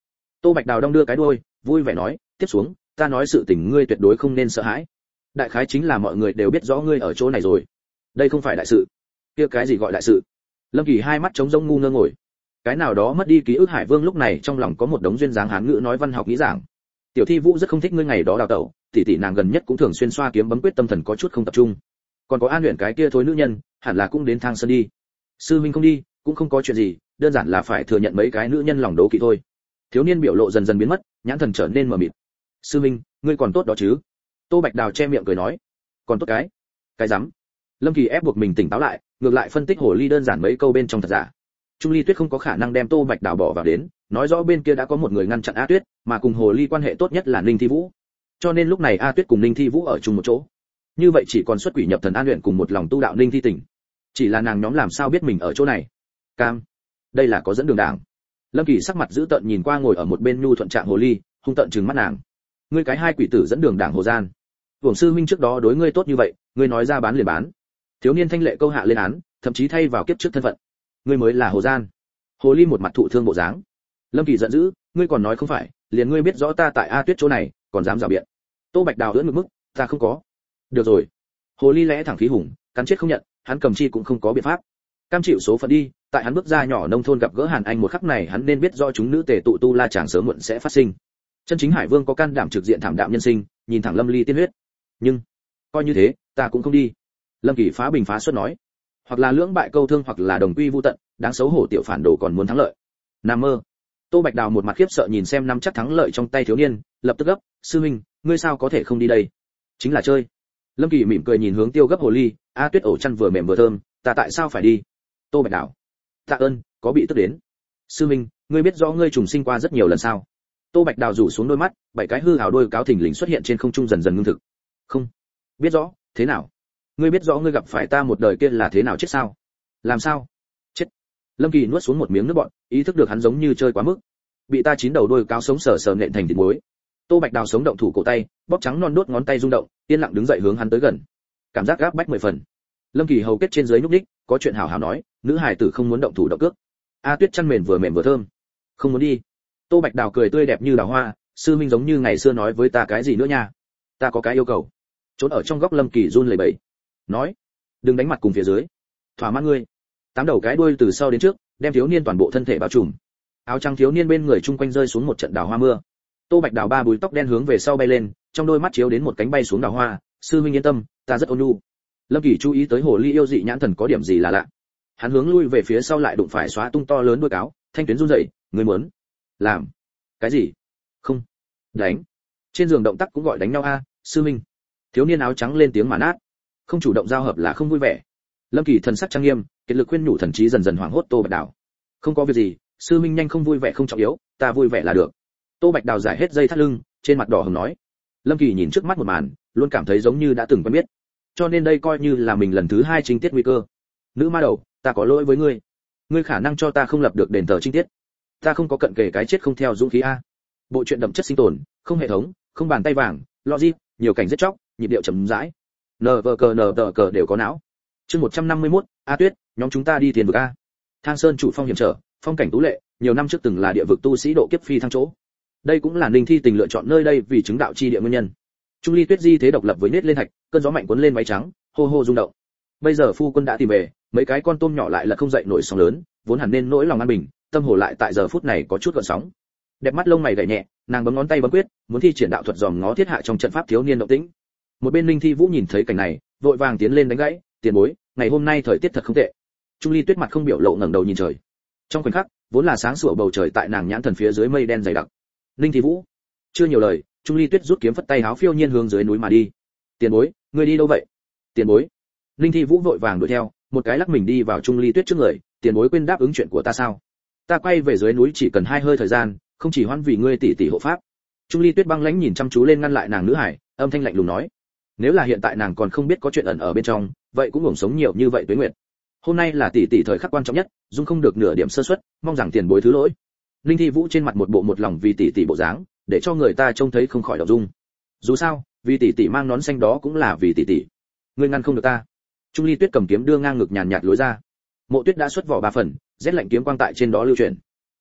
Tô Bạch Đào đong đưa cái đuôi, vui vẻ nói, tiếp xuống, ta nói sự tình ngươi tuyệt đối không nên sợ hãi. Đại khái chính là mọi người đều biết rõ ngươi ở chỗ này rồi. Đây không phải đại sự. Kia cái gì gọi đại sự? Lâm Kỳ hai mắt trống rỗng ngu ngơ ngồi. Cái nào đó mất đi ký ức Hải Vương lúc này trong lòng có một đống duyên dáng hán ngữ nói văn học nghĩ giảng. Tiểu Thi Vũ rất không thích ngươi ngày đó đào tẩu, tỷ tỷ nàng gần nhất cũng thường xuyên xoa kiếm bấm quyết tâm thần có chút không tập trung. Còn có An Luyện cái kia thối nữ nhân, hẳn là cũng đến Thang Sơn đi. Sư huynh không đi, cũng không có chuyện gì, đơn giản là phải thừa nhận mấy cái nữ nhân lòng đố kỵ thôi. Thiếu niên biểu lộ dần dần biến mất, nhãn thần trở nên mờ mịt. Sư huynh, ngươi còn tốt đó chứ? Tô Bạch Đào che miệng cười nói. Còn tốt cái rắm. Lâm Kỳ ép buộc mình tỉnh táo lại, ngược lại phân tích hồ ly đơn giản mấy câu bên trong thật giả. Trung Ly Tuyết không có khả năng đem Tô Bạch Đào bỏ vào đến, nói rõ bên kia đã có một người ngăn chặn A Tuyết, mà cùng hồ ly quan hệ tốt nhất là Ninh Thi Vũ. Cho nên lúc này A Tuyết cùng Ninh Thi Vũ ở chung một chỗ. Như vậy chỉ còn xuất quỷ nhập thần An Luyện cùng một lòng tu đạo Ninh Thi Tỉnh. Chỉ là nàng nhóm làm sao biết mình ở chỗ này? Cam, đây là có dẫn đường đảng. Lâm Kỳ sắc mặt dữ tợn nhìn qua ngồi ở một bên nhu thuận trạng hồ ly, hung tợn trừng mắt nàng. Ngươi cái hai quỷ tử dẫn đường đảng hồ gian. Uổng sư huynh trước đó đối ngươi tốt như vậy, ngươi nói ra bán liền bán. Thiếu niên thanh lệ câu hạ lên án, thậm chí thay vào kiếp trước thân phận. Ngươi mới là hồ gian. Hồ ly một mặt thụ thương bộ dáng. Lâm Kỳ giận dữ, ngươi còn nói không phải, liền ngươi biết rõ ta tại A Tuyết chỗ này, còn dám rào biện. Tô Bạch Đào ưỡn ngực mức, ta không có. Được rồi. Hồ ly lẽ thẳng khí hùng, cắn chết không nhận, hắn cầm chi cũng không có biện pháp. Cam chịu số phận đi, tại hắn bước ra nhỏ nông thôn gặp gỡ Hàn Anh một khắc này hắn nên biết do chúng nữ tề tụ tu la chàng sớm muộn sẽ phát sinh. Chân chính Hải Vương có can đảm trực diện thảm đạm nhân sinh, nhìn thẳng Lâm Ly tiên huyết. Nhưng, coi như thế, ta cũng không đi. Lâm Kỳ phá bình phá xuất nói, hoặc là lưỡng bại câu thương hoặc là đồng quy vu tận, đáng xấu hổ tiểu phản đồ còn muốn thắng lợi. Nam mơ. Tô Bạch Đào một mặt khiếp sợ nhìn xem năm chắc thắng lợi trong tay thiếu niên, lập tức gấp, sư huynh, ngươi sao có thể không đi đây? Chính là chơi. Lâm Kỳ mỉm cười nhìn hướng Tiêu Gấp hồ ly, A Tuyết ổ chăn vừa mềm vừa thơm, ta tại sao phải đi? Tô Bạch Đào, tạ ơn, có bị tức đến. Sư huynh, ngươi biết rõ ngươi trùng sinh qua rất nhiều lần sao? Tô Bạch Đào rủ xuống đôi mắt, bảy cái hư hào đôi cáo thình lình xuất hiện trên không trung dần dần ngưng thực. Không, biết rõ, thế nào? Ngươi biết rõ ngươi gặp phải ta một đời kia là thế nào chết sao? Làm sao? Chết. Lâm Kỳ nuốt xuống một miếng nước bọt, ý thức được hắn giống như chơi quá mức. Bị ta chín đầu đôi cáo sống sờ sờ nện thành thịt muối. Tô Bạch Đào sống động thủ cổ tay, bóp trắng non đốt ngón tay rung động, yên lặng đứng dậy hướng hắn tới gần. Cảm giác gáp bách 10 phần. Lâm Kỳ hầu kết trên dưới nhúc nhích, có chuyện hảo hảo nói, nữ hài tử không muốn động thủ động cước. A Tuyết chăn mềm vừa thơm. Không muốn đi. Tô Bạch Đào cười tươi đẹp như đào hoa, sư minh giống như ngày xưa nói với ta cái gì nữa nha? Ta có cái yêu cầu. Trốn ở trong góc Lâm Kỳ run lẩy bẩy. Nói, đừng đánh mặt cùng phía dưới. Thỏa mãn ngươi. Tám đầu cái đuôi từ sau đến trước, đem thiếu niên toàn bộ thân thể bao trùm. Áo trắng thiếu niên bên người chung quanh rơi xuống một trận đào hoa mưa. Tô Bạch Đào ba búi tóc đen hướng về sau bay lên, trong đôi mắt chiếu đến một cánh bay xuống đào hoa, sư minh yên tâm, ta rất ôn nhu. Lâm Kỳ chú ý tới hồ ly yêu dị nhãn thần có điểm gì là lạ. Hắn hướng lui về phía sau lại đụng phải xóa tung to lớn đuôi cáo, thanh tuyến run rẩy, ngươi muốn làm cái gì? Không, đánh. Trên giường động tác cũng gọi đánh nhau a, sư minh. Thiếu niên áo trắng lên tiếng mà nát. Không chủ động giao hợp là không vui vẻ. Lâm Kỳ thần sắc trang nghiêm, kiệt lực khuyên nhủ thần trí dần dần hoảng hốt Tô Bạch Đào. Không có việc gì, sư minh nhanh không vui vẻ không trọng yếu, ta vui vẻ là được. Tô Bạch Đào giải hết dây thắt lưng, trên mặt đỏ hồng nói. Lâm Kỳ nhìn trước mắt một màn, luôn cảm thấy giống như đã từng quen biết. Cho nên đây coi như là mình lần thứ 2 trinh tiết nguy cơ. Nữ ma đầu, ta có lỗi với ngươi. Ngươi khả năng cho ta không lập được đền thờ trinh tiết. Ta không có cận kề cái chết không theo dũng khí a. Bộ truyện đậm chất sinh tồn, không hệ thống, không bàn tay vàng, logic, nhiều cảnh giết chóc, nhịp điệu chậm rãi. Nờ cờ đều có não. Chương 151, A Tuyết, nhóm chúng ta đi tiền vực a. Thang Sơn chủ phong hiểm trở, phong cảnh tú lệ, nhiều năm trước từng là địa vực tu sĩ độ kiếp phi thăng chỗ. Đây cũng là Ninh Thi Tình lựa chọn nơi đây vì chứng đạo chi địa nguyên nhân. Trung Ly Tuyết di thế độc lập với nết lên thạch, cơn gió mạnh cuốn lên váy trắng, hô hô rung động. Bây giờ phu quân đã tìm về, mấy cái con tôm nhỏ lại là không dậy nổi sóng lớn, vốn hẳn nên nỗi lòng an bình, tâm hồ lại tại giờ phút này có chút gợn sóng. Đẹp mắt lông mày gảy nhẹ, nàng bấm ngón tay bấm quyết, muốn thi triển đạo thuật dòm ngó thiết hạ trong trận pháp thiếu niên động tĩnh. Một bên Ninh Thi Vũ nhìn thấy cảnh này, vội vàng tiến lên đánh gãy, tiền bối, ngày hôm nay thời tiết thật không tệ. Trung Ly Tuyết mặt không biểu lộ ngẩng đầu nhìn trời. Trong khoảnh khắc, vốn là sáng sủa bầu trời tại nàng nhãn thần phía dưới mây đen dày đặc. Ninh Thi Vũ, chưa nhiều lời, Trung Ly Tuyết rút kiếm phất tay háo phiêu nhiên hướng dưới núi mà đi. Tiền bối, ngươi đi đâu vậy? Tiền bối. Ninh Thi Vũ vội vàng đuổi theo, một cái lắc mình đi vào Trung Ly Tuyết trước người, tiền bối quên đáp ứng chuyện của ta sao? Ta quay về dưới núi chỉ cần 2 hơi thời gian, không chỉ hoãn vì ngươi tỷ tỷ hộ pháp. Trung Ly Tuyết băng lãnh nhìn chăm chú lên ngăn lại nàng nữ hải, âm thanh lạnh lùng nói: nếu là hiện tại nàng còn không biết có chuyện ẩn ở bên trong, vậy cũng hưởng sống nhiều như vậy tuế nguyệt. Hôm nay là tỷ tỷ thời khắc quan trọng nhất, dung không được nửa điểm sơ suất, mong rằng tiền bối thứ lỗi. Ninh Thi Vũ trên mặt một bộ một lòng vì tỷ tỷ bộ dáng, để cho người ta trông thấy không khỏi động dung. Dù sao, vì tỷ tỷ mang nón xanh đó cũng là vì tỷ tỷ. Ngươi ngăn không được ta. Trung Ly Tuyết cầm kiếm đưa ngang ngực nhàn nhạt lối ra. Mộ Tuyết đã xuất vỏ 3 phần, rét lạnh kiếm quang tại trên đó lưu chuyển.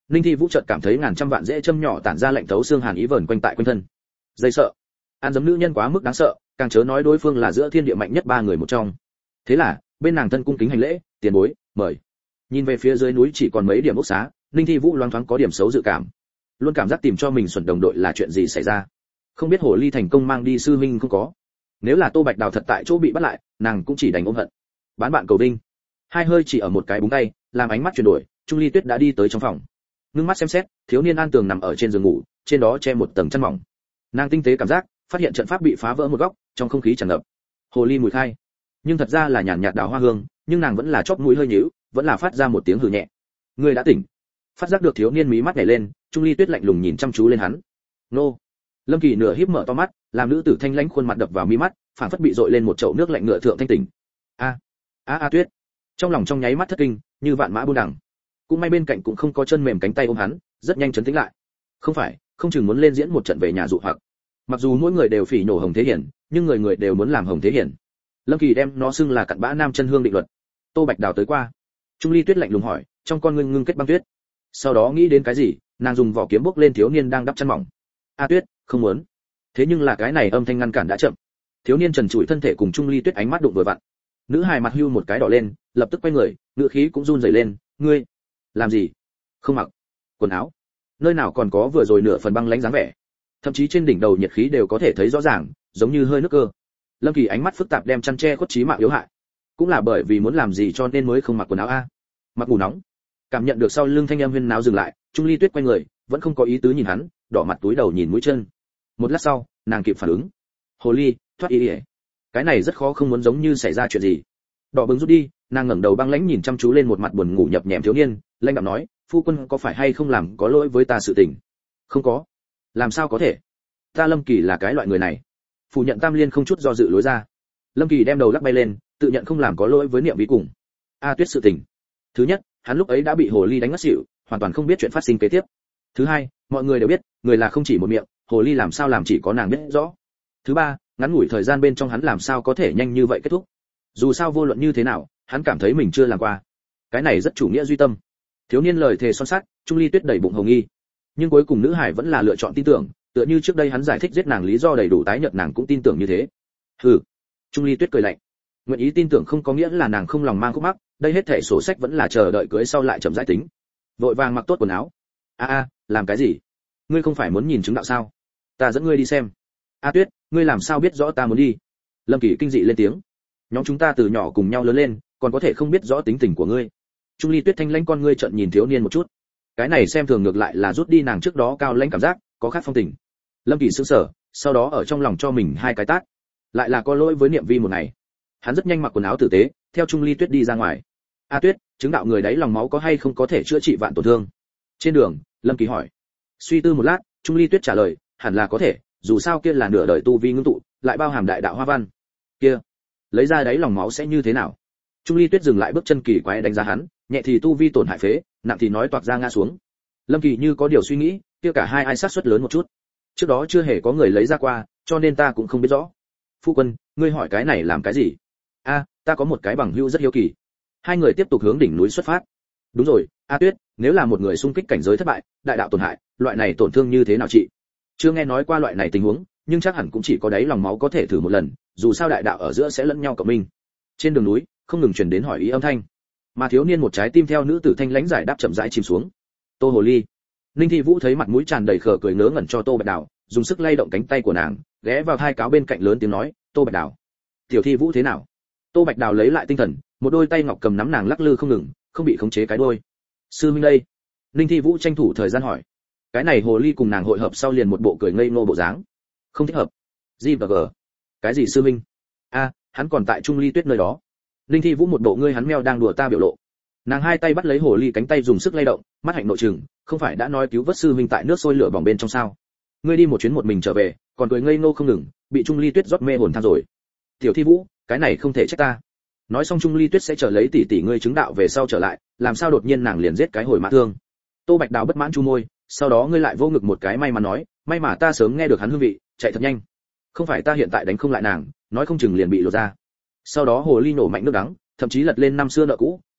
Ninh Thi Vũ chợt cảm thấy ngàn trăm vạn rễ châm nhỏ tản ra lạnh thấu xương hàn ý vờn quanh tại quanh thân. Dây sợ, ăn dấm nữ nhân quá mức đáng sợ, càng chớ nói đối phương là giữa thiên địa mạnh nhất ba người một trong. Thế là, bên nàng thân cung kính hành lễ, tiền bối, mời. Nhìn về phía dưới núi chỉ còn mấy điểm ốc xá, Ninh Thi Vũ loáng thoáng có điểm xấu dự cảm. Luôn cảm giác tìm cho mình xuẩn đồng đội là chuyện gì xảy ra. Không biết Hồ Ly thành công mang đi sư huynh không có. Nếu là Tô Bạch Đào thật tại chỗ bị bắt lại, nàng cũng chỉ đành ôm hận. Bán bạn cầu vinh. Hai hơi chỉ ở một cái búng tay, làm ánh mắt chuyển đổi, Trung Ly Tuyết đã đi tới trong phòng. Ngưng mắt xem xét, thiếu niên An Tường nằm ở trên giường ngủ, trên đó che một tầng chăn mỏng. Nàng tinh tế cảm giác, phát hiện trận pháp bị phá vỡ một góc, trong không khí tràn ngập hồ ly mùi khai, nhưng thật ra là nhàn nhạt đào hoa hương, nhưng nàng vẫn là chóp mũi hơi nhíu, vẫn là phát ra một tiếng hừ nhẹ. Ngươi đã tỉnh. Phát giác được thiếu niên mí mắt nhảy lên, Trung Ly Tuyết lạnh lùng nhìn chăm chú lên hắn. Nô. Lâm Kỳ nửa híp mở to mắt, làm nữ tử thanh lãnh khuôn mặt đập vào mi mắt, phảng phất bị dội lên một chậu nước lạnh ngựa thượng thanh tỉnh. A Tuyết. Trong lòng trong nháy mắt thất kinh, như vạn mã buôn đằng. Cũng may bên cạnh cũng không có chân mềm cánh tay ôm hắn, rất nhanh chấn tĩnh lại. Không phải, không chừng muốn lên diễn một trận về nhà dụ hoặc. Mặc dù mỗi người đều phỉ nhổ Hồng Thế Hiển, nhưng người người đều muốn làm Hồng Thế Hiển. Lâm Kỳ đem nó xưng là cặn bã nam chân hương định luật. Tô Bạch Đào tới qua. Trung Ly Tuyết lạnh lùng hỏi, trong con ngươi ngưng kết băng tuyết. Sau đó nghĩ đến cái gì, nàng dùng vỏ kiếm bốc lên thiếu niên đang đắp chăn mỏng. A Tuyết, không muốn. Thế nhưng là cái này âm thanh ngăn cản đã chậm. Thiếu niên trần trụi thân thể cùng Trung Ly Tuyết ánh mắt đụng vừa vặn. Nữ hài mặt hưu một cái đỏ lên, lập tức quay người, ngựa khí cũng run rẩy lên. Ngươi làm gì? Không mặc quần áo? Nơi nào còn có vừa rồi nửa phần băng lãnh dáng vẻ, thậm chí trên đỉnh đầu nhiệt khí đều có thể thấy rõ ràng, giống như hơi nước cơ. Lâm Kỳ ánh mắt phức tạp đem chăn che khuất chí mạng yếu hại. Cũng là bởi vì muốn làm gì cho nên mới không mặc quần áo a. Mặc ngủ nóng. Cảm nhận được sau lưng thanh âm huyên náo dừng lại, Trung Ly Tuyết quay người, vẫn không có ý tứ nhìn hắn, đỏ mặt túi đầu nhìn mũi chân. Một lát sau, nàng kịp phản ứng. Hồ ly, thoát y. Cái này rất khó không muốn giống như xảy ra chuyện gì. Đỏ bừng rút đi, nàng ngẩng đầu băng lãnh nhìn chăm chú lên một mặt buồn ngủ nhập nhèm thiếu niên, lanh đạm nói, phu quân có phải hay không làm có lỗi với ta sự tình? Không có. Làm sao có thể? Ta Lâm Kỳ là cái loại người này. Phủ nhận Tam Liên không chút do dự lối ra. Lâm Kỳ đem đầu lắc bay lên, tự nhận không làm có lỗi với niệm vi cùng. A Tuyết sự tình. Thứ nhất, hắn lúc ấy đã bị hồ ly đánh ngất xỉu, hoàn toàn không biết chuyện phát sinh kế tiếp. Thứ hai, mọi người đều biết, người là không chỉ một miệng, hồ ly làm sao làm chỉ có nàng biết rõ. Thứ ba, ngắn ngủi thời gian bên trong hắn làm sao có thể nhanh như vậy kết thúc. Dù sao vô luận như thế nào, hắn cảm thấy mình chưa làm qua. Cái này rất chủ nghĩa duy tâm. Thiếu niên lời thề son sắt, Trung Ly Tuyết đầy bụng hồng nghi. Nhưng cuối cùng nữ hải vẫn là lựa chọn tin tưởng, tựa như trước đây hắn giải thích giết nàng lý do đầy đủ tái nhợt nàng cũng tin tưởng như thế. Hừ. Trung Ly Tuyết cười lạnh. Nguyện ý tin tưởng không có nghĩa là nàng không lòng mang khúc mắc, đây hết thảy sổ sách vẫn là chờ đợi cưới sau lại chậm rãi tính. Vội vàng mặc tốt quần áo. Làm cái gì? Ngươi không phải muốn nhìn chứng đạo sao? Ta dẫn ngươi đi xem. A Tuyết, ngươi làm sao biết rõ ta muốn đi? Lâm Kỳ kinh dị lên tiếng. Nhóm chúng ta từ nhỏ cùng nhau lớn lên, còn có thể không biết rõ tính tình của ngươi? Trung Ly Tuyết thanh lãnh con ngươi trợn nhìn thiếu niên một chút. Cái này xem thường ngược lại là rút đi nàng trước đó cao lãnh cảm giác, có khác phong tình. Lâm Kỳ sững sờ, sau đó ở trong lòng cho mình hai cái tát. Lại là có lỗi với niệm vi một ngày. Hắn rất nhanh mặc quần áo tử tế, theo Trung Ly Tuyết đi ra ngoài. A Tuyết, chứng đạo người đấy lòng máu có hay không có thể chữa trị vạn tổn thương? Trên đường, Lâm Kỳ hỏi. Suy tư một lát, Trung Ly Tuyết trả lời, hẳn là có thể, dù sao kia là nửa đời tu vi ngưng tụ, lại bao hàm đại đạo hoa văn. Kia, lấy ra đấy lòng máu sẽ như thế nào? Trung Ly Tuyết dừng lại bước chân kỳ quái đánh giá hắn, nhẹ thì tu vi tổn hại phế, nặng thì nói toạc ra ngã xuống. Lâm Kỳ như có điều suy nghĩ, kia cả hai ai sát suất lớn một chút. Trước đó chưa hề có người lấy ra qua, cho nên ta cũng không biết rõ. Phu quân, ngươi hỏi cái này làm cái gì? Ta có một cái bằng hữu rất hiếu kỳ. Hai người tiếp tục hướng đỉnh núi xuất phát. Đúng rồi, A Tuyết, nếu là một người xung kích cảnh giới thất bại, đại đạo tổn hại, loại này tổn thương như thế nào chị? Chưa nghe nói qua loại này tình huống, nhưng chắc hẳn cũng chỉ có đáy lòng máu có thể thử một lần, dù sao đại đạo ở giữa sẽ lẫn nhau cộng minh. Trên đường núi, không ngừng truyền đến hỏi ý âm thanh. Mà thiếu niên một trái tim theo nữ tử thanh lãnh giải đáp chậm rãi chìm xuống. Tô hồ ly. Ninh Thi Vũ thấy mặt mũi tràn đầy khờ cười ngớ ngẩn cho Tô Bạch Đào, dùng sức lay động cánh tay của nàng, ghé vào thai cáo bên cạnh lớn tiếng nói, Tô Bạch Đào, tiểu Thi Vũ thế nào? Tô Bạch Đào lấy lại tinh thần, một đôi tay ngọc cầm nắm nàng lắc lư không ngừng, không bị khống chế cái đuôi. Sư minh đây. Ninh Thi Vũ tranh thủ thời gian hỏi. Cái này hồ ly cùng nàng hội hợp sau liền một bộ cười ngây ngô bộ dáng. Không thích hợp. G và G. Cái gì sư minh? Hắn còn tại Trung Ly Tuyết nơi đó. Ninh Thi Vũ một bộ ngươi hắn meo đang đùa ta biểu lộ. Nàng hai tay bắt lấy hồ ly cánh tay dùng sức lay động, mắt hạnh nội trừng, không phải đã nói cứu vớt sư minh tại nước sôi lửa bỏng bên trong sao? Ngươi đi một chuyến một mình trở về, còn cười ngây ngô không ngừng, bị Trung Ly Tuyết rót mê hồn than rồi. Tiểu Thi Vũ, cái này không thể trách ta. Nói xong Trung Ly Tuyết sẽ chờ lấy tỷ tỷ ngươi chứng đạo về sau trở lại, làm sao đột nhiên nàng liền giết cái hồi mã thương? Tô Bạch Đào bất mãn chu môi, sau đó ngươi lại vô ngực một cái may mà nói, may mà ta sớm nghe được hắn hương vị, chạy thật nhanh. Không phải ta hiện tại đánh không lại nàng, nói không chừng liền bị lột ra. Sau đó hồ ly nổ mạnh nước đắng, thậm chí lật lên năm xưa nợ cũ,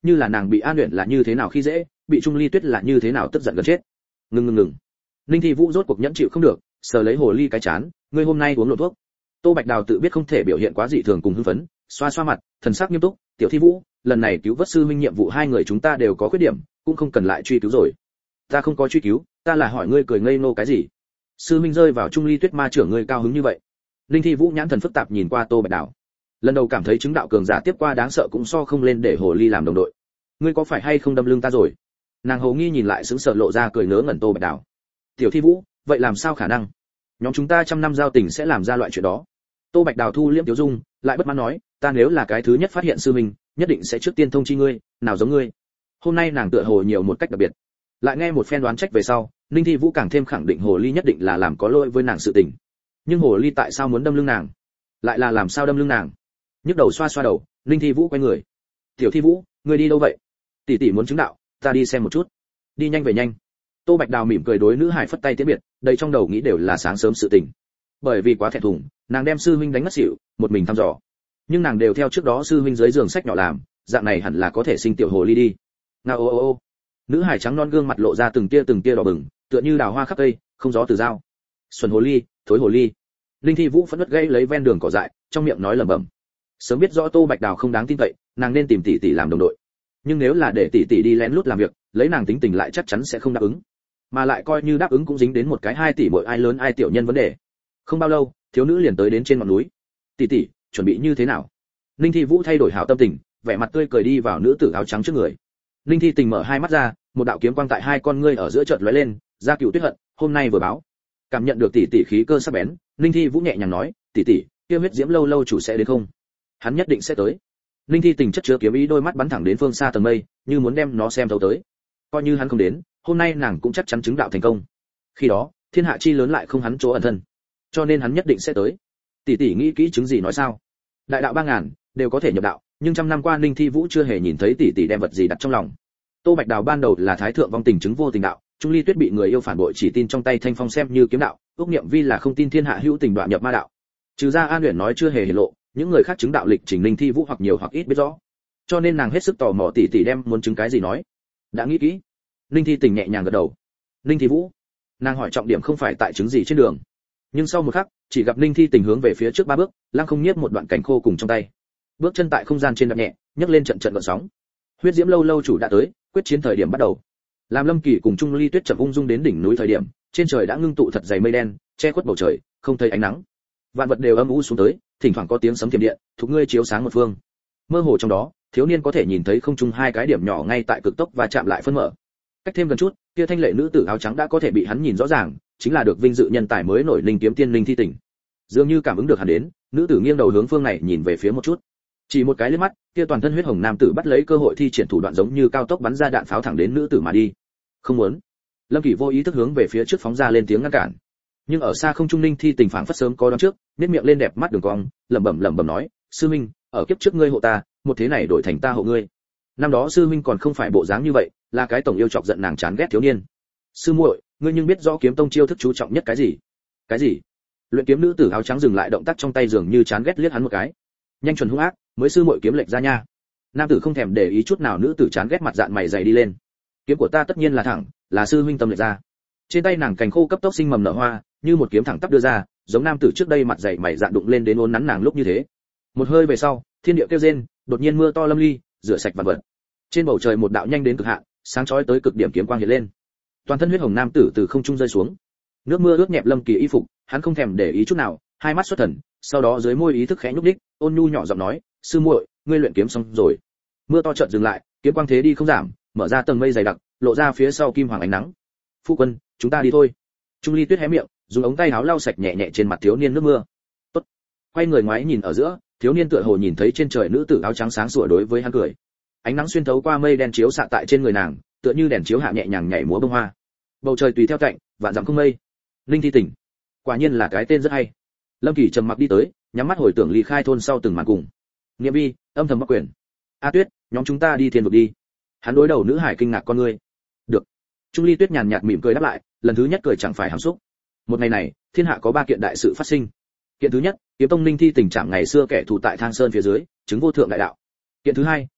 như là nàng bị An Uyển là như thế nào khi dễ, bị Trung Ly Tuyết là như thế nào tức giận gần chết. Ngừng. Ninh Thi Vũ rốt cuộc nhẫn chịu không được, sờ lấy hồ ly cái chán, ngươi hôm nay uống lộ thuốc. Tô Bạch Đào tự biết không thể biểu hiện quá dị thường cùng hưng phấn, xoa xoa mặt, thần sắc nghiêm túc, tiểu Thi Vũ, lần này cứu vớt sư huynh nhiệm vụ hai người chúng ta đều có khuyết điểm, cũng không cần lại truy cứu rồi. Ta không có truy cứu, ta là hỏi ngươi cười ngây ngô cái gì? Sư huynh rơi vào Trung Ly Tuyết ma trưởng ngươi cao hứng như vậy. Ninh Thi Vũ nhãn thần phức tạp nhìn qua Tô Bạch Đào. Lần đầu cảm thấy chứng đạo cường giả tiếp qua đáng sợ cũng so không lên để hồ ly làm đồng đội. Ngươi có phải hay không đâm lưng ta rồi? Nàng hầu nghi nhìn lại sững sờ lộ ra cười ngớ ngẩn Tô Bạch Đào. Tiểu Thi Vũ, vậy làm sao khả năng? Nhóm chúng ta trăm năm giao tình sẽ làm ra loại chuyện đó. Tô Bạch Đào thu liễm tiểu dung, lại bất mãn nói, ta nếu là cái thứ nhất phát hiện sư mình, nhất định sẽ trước tiên thông chi ngươi, nào giống ngươi. Hôm nay nàng tựa hồ nhiều một cách đặc biệt. Lại nghe một phen đoán trách về sau, Ninh Thi Vũ càng thêm khẳng định hồ ly nhất định là làm có lỗi với nàng sự tình. Nhưng hồ ly tại sao muốn đâm lưng nàng? Lại là làm sao đâm lưng nàng? Nhức đầu xoa xoa đầu, Ninh Thi Vũ quay người. Tiểu Thi Vũ, ngươi đi đâu vậy? Tỷ tỷ muốn chứng đạo, ta đi xem một chút. Đi nhanh về nhanh. Tô Bạch Đào mỉm cười đối nữ hài phất tay tiễn biệt, đây trong đầu nghĩ đều là sáng sớm sự tình. Bởi vì quá thẹn thùng, nàng đem sư huynh đánh ngất xỉu, một mình thăm dò. Nhưng nàng đều theo trước đó sư huynh dưới giường sách nhỏ làm, dạng này hẳn là có thể sinh tiểu hồ ly đi. Ngao ô. Nữ hài trắng non gương mặt lộ ra từng tia đỏ bừng, tựa như đào hoa khắp cây, không gió từ dao. Xuân hồ ly, thối hồ ly. Linh Thi Vũ phẫn nộ gây lấy ven đường cỏ dại, trong miệng nói lẩm bẩm. Sớm biết rõ Tô Bạch Đào không đáng tin cậy, nàng nên tìm tỷ tỷ làm đồng đội. Nhưng nếu là để tỷ tỷ đi lén lút làm việc, lấy nàng tính tình lại chắc chắn sẽ không đáp ứng. Mà lại coi như đáp ứng cũng dính đến một cái 2 tỷ mỗi ai lớn ai tiểu nhân vấn đề. Không bao lâu, thiếu nữ liền tới đến trên ngọn núi. Tỷ tỷ, chuẩn bị như thế nào? Linh Thi Vũ thay đổi hảo tâm tình, vẻ mặt tươi cười đi vào nữ tử áo trắng trước người. Linh Thi Tình mở hai mắt ra, một đạo kiếm quang tại hai con ngươi ở giữa chợt lóe lên, ra cựu tuyết hận, hôm nay vừa báo. Cảm nhận được tỷ tỷ khí cơ sắc bén, Linh Thi Vũ nhẹ nhàng nói, tỷ tỷ, kia huyết diễm lâu lâu chủ sẽ đến không? Hắn nhất định sẽ tới. Linh Thi Tình chất chứa kiếm ý đôi mắt bắn thẳng đến phương xa tầng mây, như muốn đem nó xem thấu tới. Coi như hắn không đến, hôm nay nàng cũng chắc chắn chứng đạo thành công. Khi đó, thiên hạ chi lớn lại không hắn chỗ ẩn thân, cho nên hắn nhất định sẽ tới. Tỷ tỷ nghĩ kỹ chứng gì nói sao? Đại đạo 3000 đều có thể nhập đạo, nhưng trăm năm qua Linh Thi Vũ chưa hề nhìn thấy tỷ tỷ đem vật gì đặt trong lòng. Tô Bạch Đào ban đầu là thái thượng vong tình chứng vô tình đạo, Trung Ly Tuyết bị người yêu phản bội chỉ tin trong tay thanh phong xem như kiếm đạo, Úc Niệm Vi là không tin thiên hạ hữu tình đoạn nhập ma đạo. Trừ ra An Uyển nói chưa hề hiển lộ, những người khác chứng đạo lịch trình Linh Thi Vũ hoặc nhiều hoặc ít biết rõ. Cho nên nàng hết sức tò mò tỷ tỷ đem muốn chứng cái gì nói. Đã nghĩ kỹ. Linh Thi Tình nhẹ nhàng gật đầu. Linh Thi Vũ. Nàng hỏi trọng điểm không phải tại chứng gì trên đường. Nhưng sau một khắc, chỉ gặp Linh Thi Tình hướng về phía trước 3 bước, lăng không nhiếp một đoạn cảnh khô cùng trong tay. Bước chân tại không gian trên đạp nhẹ, nhấc lên trận gợn sóng. Huyết diễm lâu lâu chủ đã tới, quyết chiến thời điểm bắt đầu. Làm Lâm Kỳ cùng Trung Ly Tuyết chậm ung dung đến đỉnh núi thời điểm, trên trời đã ngưng tụ thật dày mây đen, che khuất bầu trời, không thấy ánh nắng. Vạn vật đều âm u xuống tới, thỉnh thoảng có tiếng sấm thiểm điện, thuộc ngươi chiếu sáng một phương. Mơ hồ trong đó, thiếu niên có thể nhìn thấy không trung 2 cái điểm nhỏ ngay tại cực tốc và chạm lại phân mở. Cách thêm gần chút, kia thanh lệ nữ tử áo trắng đã có thể bị hắn nhìn rõ ràng, chính là được vinh dự nhân tài mới nổi linh kiếm tiên Linh Thi Tình. Dường như cảm ứng được hắn đến, nữ tử nghiêng đầu hướng phương này nhìn về phía một chút. Chỉ một cái liếc mắt, kia toàn thân huyết hồng nam tử bắt lấy cơ hội thi triển thủ đoạn giống như cao tốc bắn ra đạn pháo thẳng đến nữ tử mà đi. Không muốn. Lâm Kỳ vô ý thức hướng về phía trước phóng ra lên tiếng ngăn cản. Nhưng ở xa không trung Linh Thi Tình phảng phất sớm có đoán trước, nhếch miệng lên đẹp mắt đường cong, lẩm bẩm nói, sư minh, ở kiếp trước ngươi hộ ta, một thế này đổi thành ta hộ ngươi. Năm đó sư minh còn không phải bộ dáng như vậy, là cái tổng yêu chọc giận nàng chán ghét thiếu niên. Sư muội, ngươi nhưng biết rõ kiếm tông chiêu thức chú trọng nhất cái gì? Cái gì? Luyện kiếm nữ tử áo trắng dừng lại động tác trong tay dường như chán ghét liếc hắn một cái. Nhanh chuẩn hung ác, mới sư muội kiếm lệch ra nha. Nam tử không thèm để ý chút nào nữ tử chán ghét mặt dạn mày dày đi lên. Kiếm của ta tất nhiên là thẳng, là sư huynh tâm lệch ra. Trên tay nàng cành khô cấp tốc sinh mầm nở hoa, như một kiếm thẳng tắp đưa ra, giống nam tử trước đây mặt dày mày dạn đụng lên đến ôn nắn nàng lúc như thế. Một hơi về sau, thiên địa kêu rên, đột nhiên mưa to lâm ly, rửa sạch vạn vật. Trên bầu trời một đạo nhanh đến cực hạn, sáng chói tới cực điểm kiếm quang hiện lên. Toàn thân huyết hồng nam tử từ không trung rơi xuống. Nước mưa ướt nhẹp Lâm Kỳ y phục, hắn không thèm để ý chút nào, hai mắt xuất thần, sau đó dưới môi ý thức khẽ nhúc nhích, ôn nhu nhỏ giọng nói, sư muội, ngươi luyện kiếm xong rồi. Mưa to chợt dừng lại, kiếm quang thế đi không giảm, mở ra tầng mây dày đặc, lộ ra phía sau kim hoàng ánh nắng. Phu quân, chúng ta đi thôi. Trung Ly Tuyết hé miệng, dùng ống tay áo lau sạch nhẹ nhẹ trên mặt thiếu niên nước mưa. Tốt. Quay người ngoái nhìn ở giữa, thiếu niên tựa hồ nhìn thấy trên trời nữ tử áo trắng sáng sủa đối với hắn cười. Ánh nắng xuyên thấu qua mây đen chiếu xạ tại trên người nàng, tựa như đèn chiếu hạ nhẹ nhàng nhảy múa bông hoa. Bầu trời tùy theo cạnh, vạn dặm không mây. Linh Thi Tình, quả nhiên là cái tên rất hay. Lâm Kỳ trầm mặc đi tới, nhắm mắt hồi tưởng ly khai thôn sau từng màn cùng. Niệm Bi âm thầm bắc quyền. A Tuyết, nhóm chúng ta đi thiên vực đi. Hắn đối đầu nữ hải kinh ngạc con ngươi. Được. Trung Ly Tuyết nhàn nhạt mỉm cười đáp lại, lần thứ nhất cười chẳng phải hàm xúc. Một ngày này, thiên hạ có 3 kiện đại sự phát sinh. Kiện thứ nhất, kiếm tông Linh Thi Tình trạng ngày xưa kẻ thù tại Thang Sơn phía dưới, chứng vô thượng đại đạo. Kiện thứ hai,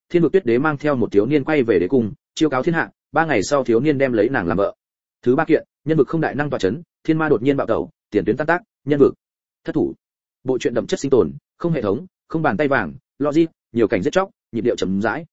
Thiên vực tuyết đế mang theo một thiếu niên quay về đế cung, chiêu cáo thiên hạ, 3 ngày sau thiếu niên đem lấy nàng làm vợ. Thứ 3 kiện, nhân vực không đại năng tọa chấn, thiên ma đột nhiên bạo tẩu, tiền tuyến tan tác, nhân vực thất thủ. Bộ truyện đậm chất sinh tồn, không hệ thống, không bàn tay vàng, logic, nhiều cảnh giết chóc, nhịp điệu chậm rãi.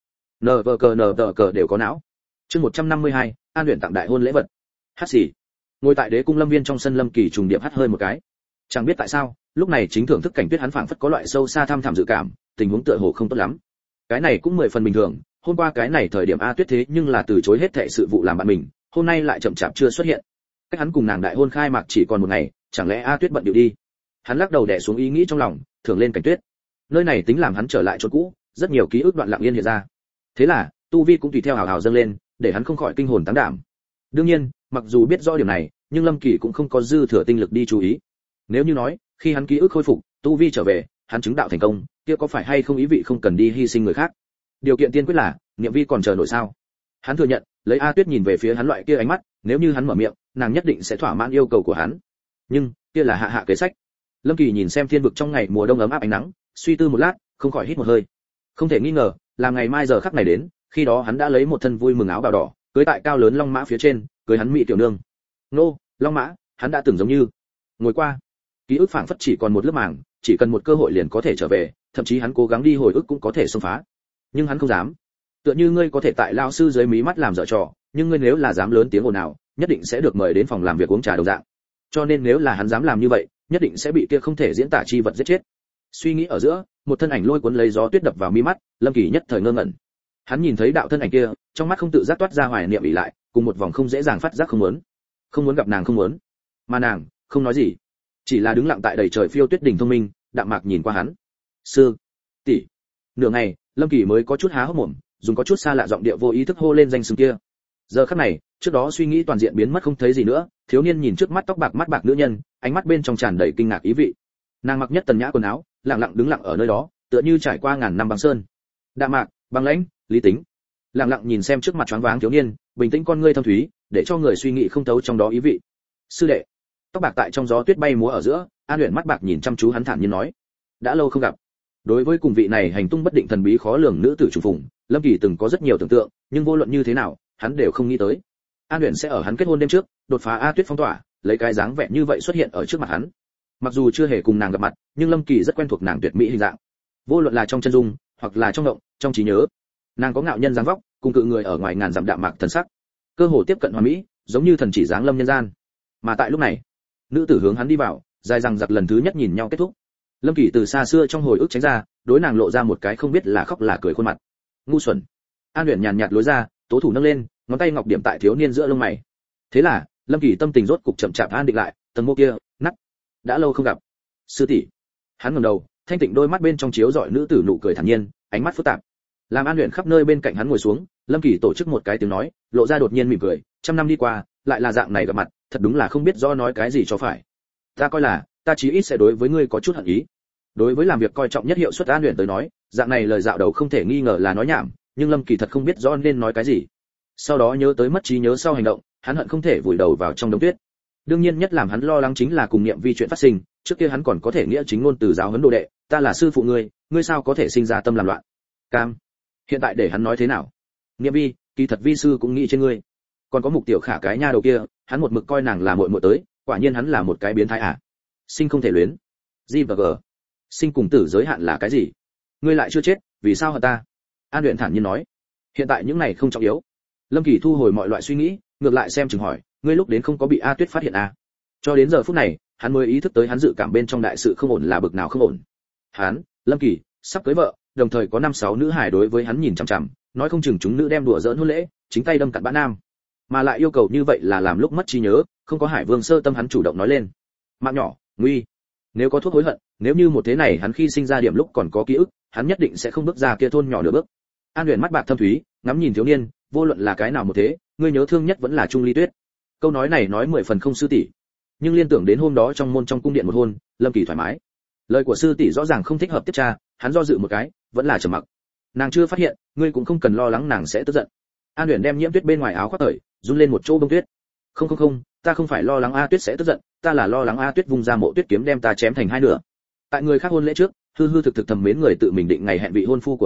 NVCNVC đều có não. Chương 152, An Uyển tặng đại hôn lễ vật. Hát xì. Ngồi tại đế cung lâm viên trong sân, Lâm Kỳ trùng điệp hắt hơi một cái. Chẳng biết tại sao, lúc này chính thưởng thức cảnh tuyết hắn phảng phất có loại sâu xa thăm thẳm dự cảm, tình huống tựa hồ không tốt lắm. Cái này cũng 10 phần bình thường, hôm qua cái này thời điểm A Tuyết thế nhưng là từ chối hết thảy sự vụ làm bạn mình, hôm nay lại chậm chạp chưa xuất hiện. Cách hắn cùng nàng đại hôn khai mạc chỉ còn một ngày, chẳng lẽ A Tuyết bận điệu đi? Hắn lắc đầu đè xuống ý nghĩ trong lòng, thưởng lên cảnh tuyết. Nơi này tính làm hắn trở lại chỗ cũ, rất nhiều ký ức đoạn lặng yên hiện ra. Thế là, tu vi cũng tùy theo hào hào dâng lên, để hắn không khỏi kinh hồn táng đảm. Đương nhiên, mặc dù biết rõ điểm này, nhưng Lâm Kỳ cũng không có dư thừa tinh lực đi chú ý. Nếu như nói, khi hắn ký ức khôi phục, tu vi trở về, hắn chứng đạo thành công, kia có phải hay không ý vị không cần đi hy sinh người khác? Điều kiện tiên quyết là, niệm vi còn chờ nổi sao? Hắn thừa nhận, lấy A Tuyết nhìn về phía hắn loại kia ánh mắt, nếu như hắn mở miệng, nàng nhất định sẽ thỏa mãn yêu cầu của hắn. Nhưng, kia là hạ kế sách. Lâm Kỳ nhìn xem thiên vực trong ngày mùa đông ấm áp ánh nắng, suy tư một lát, không khỏi hít một hơi. Không thể nghi ngờ, là ngày mai giờ khắc này đến, khi đó hắn đã lấy một thân vui mừng áo bào đỏ, cưới tại cao lớn long mã phía trên, cưới hắn mỹ tiểu nương. Nô, long mã, hắn đã từng giống như ngồi qua. Ký ức phảng phất chỉ còn một lớp màng, chỉ cần một cơ hội liền có thể trở về, thậm chí hắn cố gắng đi hồi ức cũng có thể xông phá. Nhưng hắn không dám. Tựa như ngươi có thể tại lão sư dưới mí mắt làm dở trò, nhưng ngươi nếu là dám lớn tiếng ồn ào, nhất định sẽ được mời đến phòng làm việc uống trà đồng dạng. Cho nên nếu là hắn dám làm như vậy, nhất định sẽ bị kia không thể diễn tả chi vật giết chết. Suy nghĩ ở giữa, một thân ảnh lôi cuốn lấy gió tuyết đập vào mi mắt, Lâm Kỳ nhất thời ngơ ngẩn. Hắn nhìn thấy đạo thân ảnh kia, trong mắt không tự giác toát ra hoài niệm ỷ lại, cùng một vòng không dễ dàng phát giác không muốn gặp nàng không muốn. Mà nàng, không nói gì, chỉ là đứng lặng tại đầy trời phiêu tuyết đỉnh thông minh, đạm mạc nhìn qua hắn. Sư tỷ. Nửa ngày, Lâm Kỳ mới có chút há hốc mồm, dùng có chút xa lạ giọng điệu vô ý thức hô lên danh xưng kia. Giờ khắc này, trước đó suy nghĩ toàn diện biến mất không thấy gì nữa, thiếu niên nhìn trước mắt tóc bạc mắt bạc nữ nhân, ánh mắt bên trong tràn đầy kinh ngạc ý vị. Nàng mặc nhất tần nhã quần áo, lặng lặng đứng lặng ở nơi đó, tựa như trải qua ngàn năm băng sơn. Đạm mạc, băng lãnh, lý tính. Lặng lặng nhìn xem trước mặt choáng váng thiếu niên, bình tĩnh con ngươi thâm thúy, để cho người suy nghĩ không thấu trong đó ý vị. Sư đệ. Tóc bạc tại trong gió tuyết bay múa ở giữa, An Uyển mắt bạc nhìn chăm chú hắn thản nhiên nói: đã lâu không gặp. Đối với cùng vị này hành tung bất định thần bí khó lường nữ tử trùng phùng, Lâm Kỳ từng có rất nhiều tưởng tượng, nhưng vô luận như thế nào, hắn đều không nghĩ tới An Uyển sẽ ở hắn kết hôn đêm trước, đột phá A Tuyết phong tỏa, lấy cái dáng vẻ như vậy xuất hiện ở trước mặt hắn. Mặc dù chưa hề cùng nàng gặp mặt, nhưng Lâm Kỳ rất quen thuộc nàng tuyệt mỹ hình dạng. Vô luận là trong chân dung, hoặc là trong động, trong trí nhớ, nàng có ngạo nhân dáng vóc, cùng cự người ở ngoài ngàn dặm đạm mạc thần sắc, cơ hồ tiếp cận hoàn mỹ, giống như thần chỉ dáng lâm nhân gian. Mà tại lúc này, nữ tử hướng hắn đi vào, dài rằng giặc lần thứ nhất nhìn nhau kết thúc. Lâm Kỳ từ xa xưa trong hồi ức tránh ra, đối nàng lộ ra một cái không biết là khóc là cười khuôn mặt. Ngu xuẩn. An Uyển nhàn nhạt lối ra, tố thủ nâng lên, ngón tay ngọc điểm tại thiếu niên giữa lông mày. Thế là, Lâm Kỳ tâm tình rốt cục chậm chạp an định lại, tầng môi kia, nắt. Đã lâu không gặp. Sư tỷ. Hắn ngẩng đầu, thanh tịnh đôi mắt bên trong chiếu rọi nữ tử nụ cười thản nhiên, ánh mắt phức tạp. Làm An Uyển khắp nơi bên cạnh hắn ngồi xuống, Lâm Kỳ tổ chức một cái tiếng nói, lộ ra đột nhiên mỉm cười, trăm năm đi qua, lại là dạng này gặp mặt, thật đúng là không biết do nói cái gì cho phải. Ta coi là, ta chí ít sẽ đối với ngươi có chút hận ý. Đối với làm việc coi trọng nhất hiệu suất An Uyển tới nói, dạng này lời dạo đầu không thể nghi ngờ là nói nhảm, nhưng Lâm Kỳ thật không biết rõ nên nói cái gì. Sau đó nhớ tới mất trí nhớ sau hành động, hắn hận không thể vùi đầu vào trong đống tuyết. Đương nhiên nhất làm hắn lo lắng chính là cùng niệm vi chuyện phát sinh, trước kia hắn còn có thể nghĩa chính ngôn từ giáo huấn đồ đệ, ta là sư phụ ngươi, ngươi sao có thể sinh ra tâm làm loạn. Cam. Hiện tại để hắn nói thế nào? Niệm vi, kỳ thật vi sư cũng nghĩ trên ngươi. Còn có Mục Tiểu Khả cái nha đầu kia, hắn một mực coi nàng là muội muội tới, quả nhiên hắn là một cái biến thái à? Sinh không thể luyến. G và G. Sinh cùng tử giới hạn là cái gì? Ngươi lại chưa chết, vì sao hả ta? An Uyển thản nhiên nói. Hiện tại những này không trọng yếu. Lâm Kỳ thu hồi mọi loại suy nghĩ, ngược lại xem chừng hỏi, ngươi lúc đến không có bị A Tuyết phát hiện à? Cho đến giờ phút này, hắn mới ý thức tới hắn dự cảm bên trong đại sự không ổn là bực nào không ổn. Hắn, Lâm Kỳ, sắp cưới vợ, đồng thời có 5-6 nữ hài đối với hắn nhìn chằm chằm, nói không chừng chúng nữ đem đùa giỡn hôn lễ, chính tay đâm cặn bã nam. Mà lại yêu cầu như vậy là làm lúc mất trí nhớ, không có Hải Vương sơ tâm hắn chủ động nói lên. Mạng nhỏ, nguy. Nếu có thuốc hối hận, nếu như một thế này hắn khi sinh ra điểm lúc còn có ký ức, hắn nhất định sẽ không bước ra kia thôn nhỏ nửa bước. An Uyển mắt bạc thâm thúy, ngắm nhìn thiếu niên, vô luận là cái nào một thế, ngươi nhớ thương nhất vẫn là Trung Ly Tuyết. Câu nói này nói 10 phần không sư tỷ, nhưng liên tưởng đến hôm đó trong môn trong cung điện một hôn, Lâm Kỳ thoải mái. Lời của sư tỷ rõ ràng không thích hợp tiếp tra, hắn do dự một cái, vẫn là trầm mặc. Nàng chưa phát hiện, ngươi cũng không cần lo lắng nàng sẽ tức giận. An Uyển đem nhiễm tuyết bên ngoài áo khoác cởi, run lên một chỗ bông tuyết. Không, ta không phải lo lắng A Tuyết sẽ tức giận, ta là lo lắng A Tuyết vung ra mộ tuyết kiếm đem ta chém thành hai nửa. Tại người khác hôn lễ trước, hư thực thầm mến người tự mình định ngày hẹn vị hôn phu của nàng,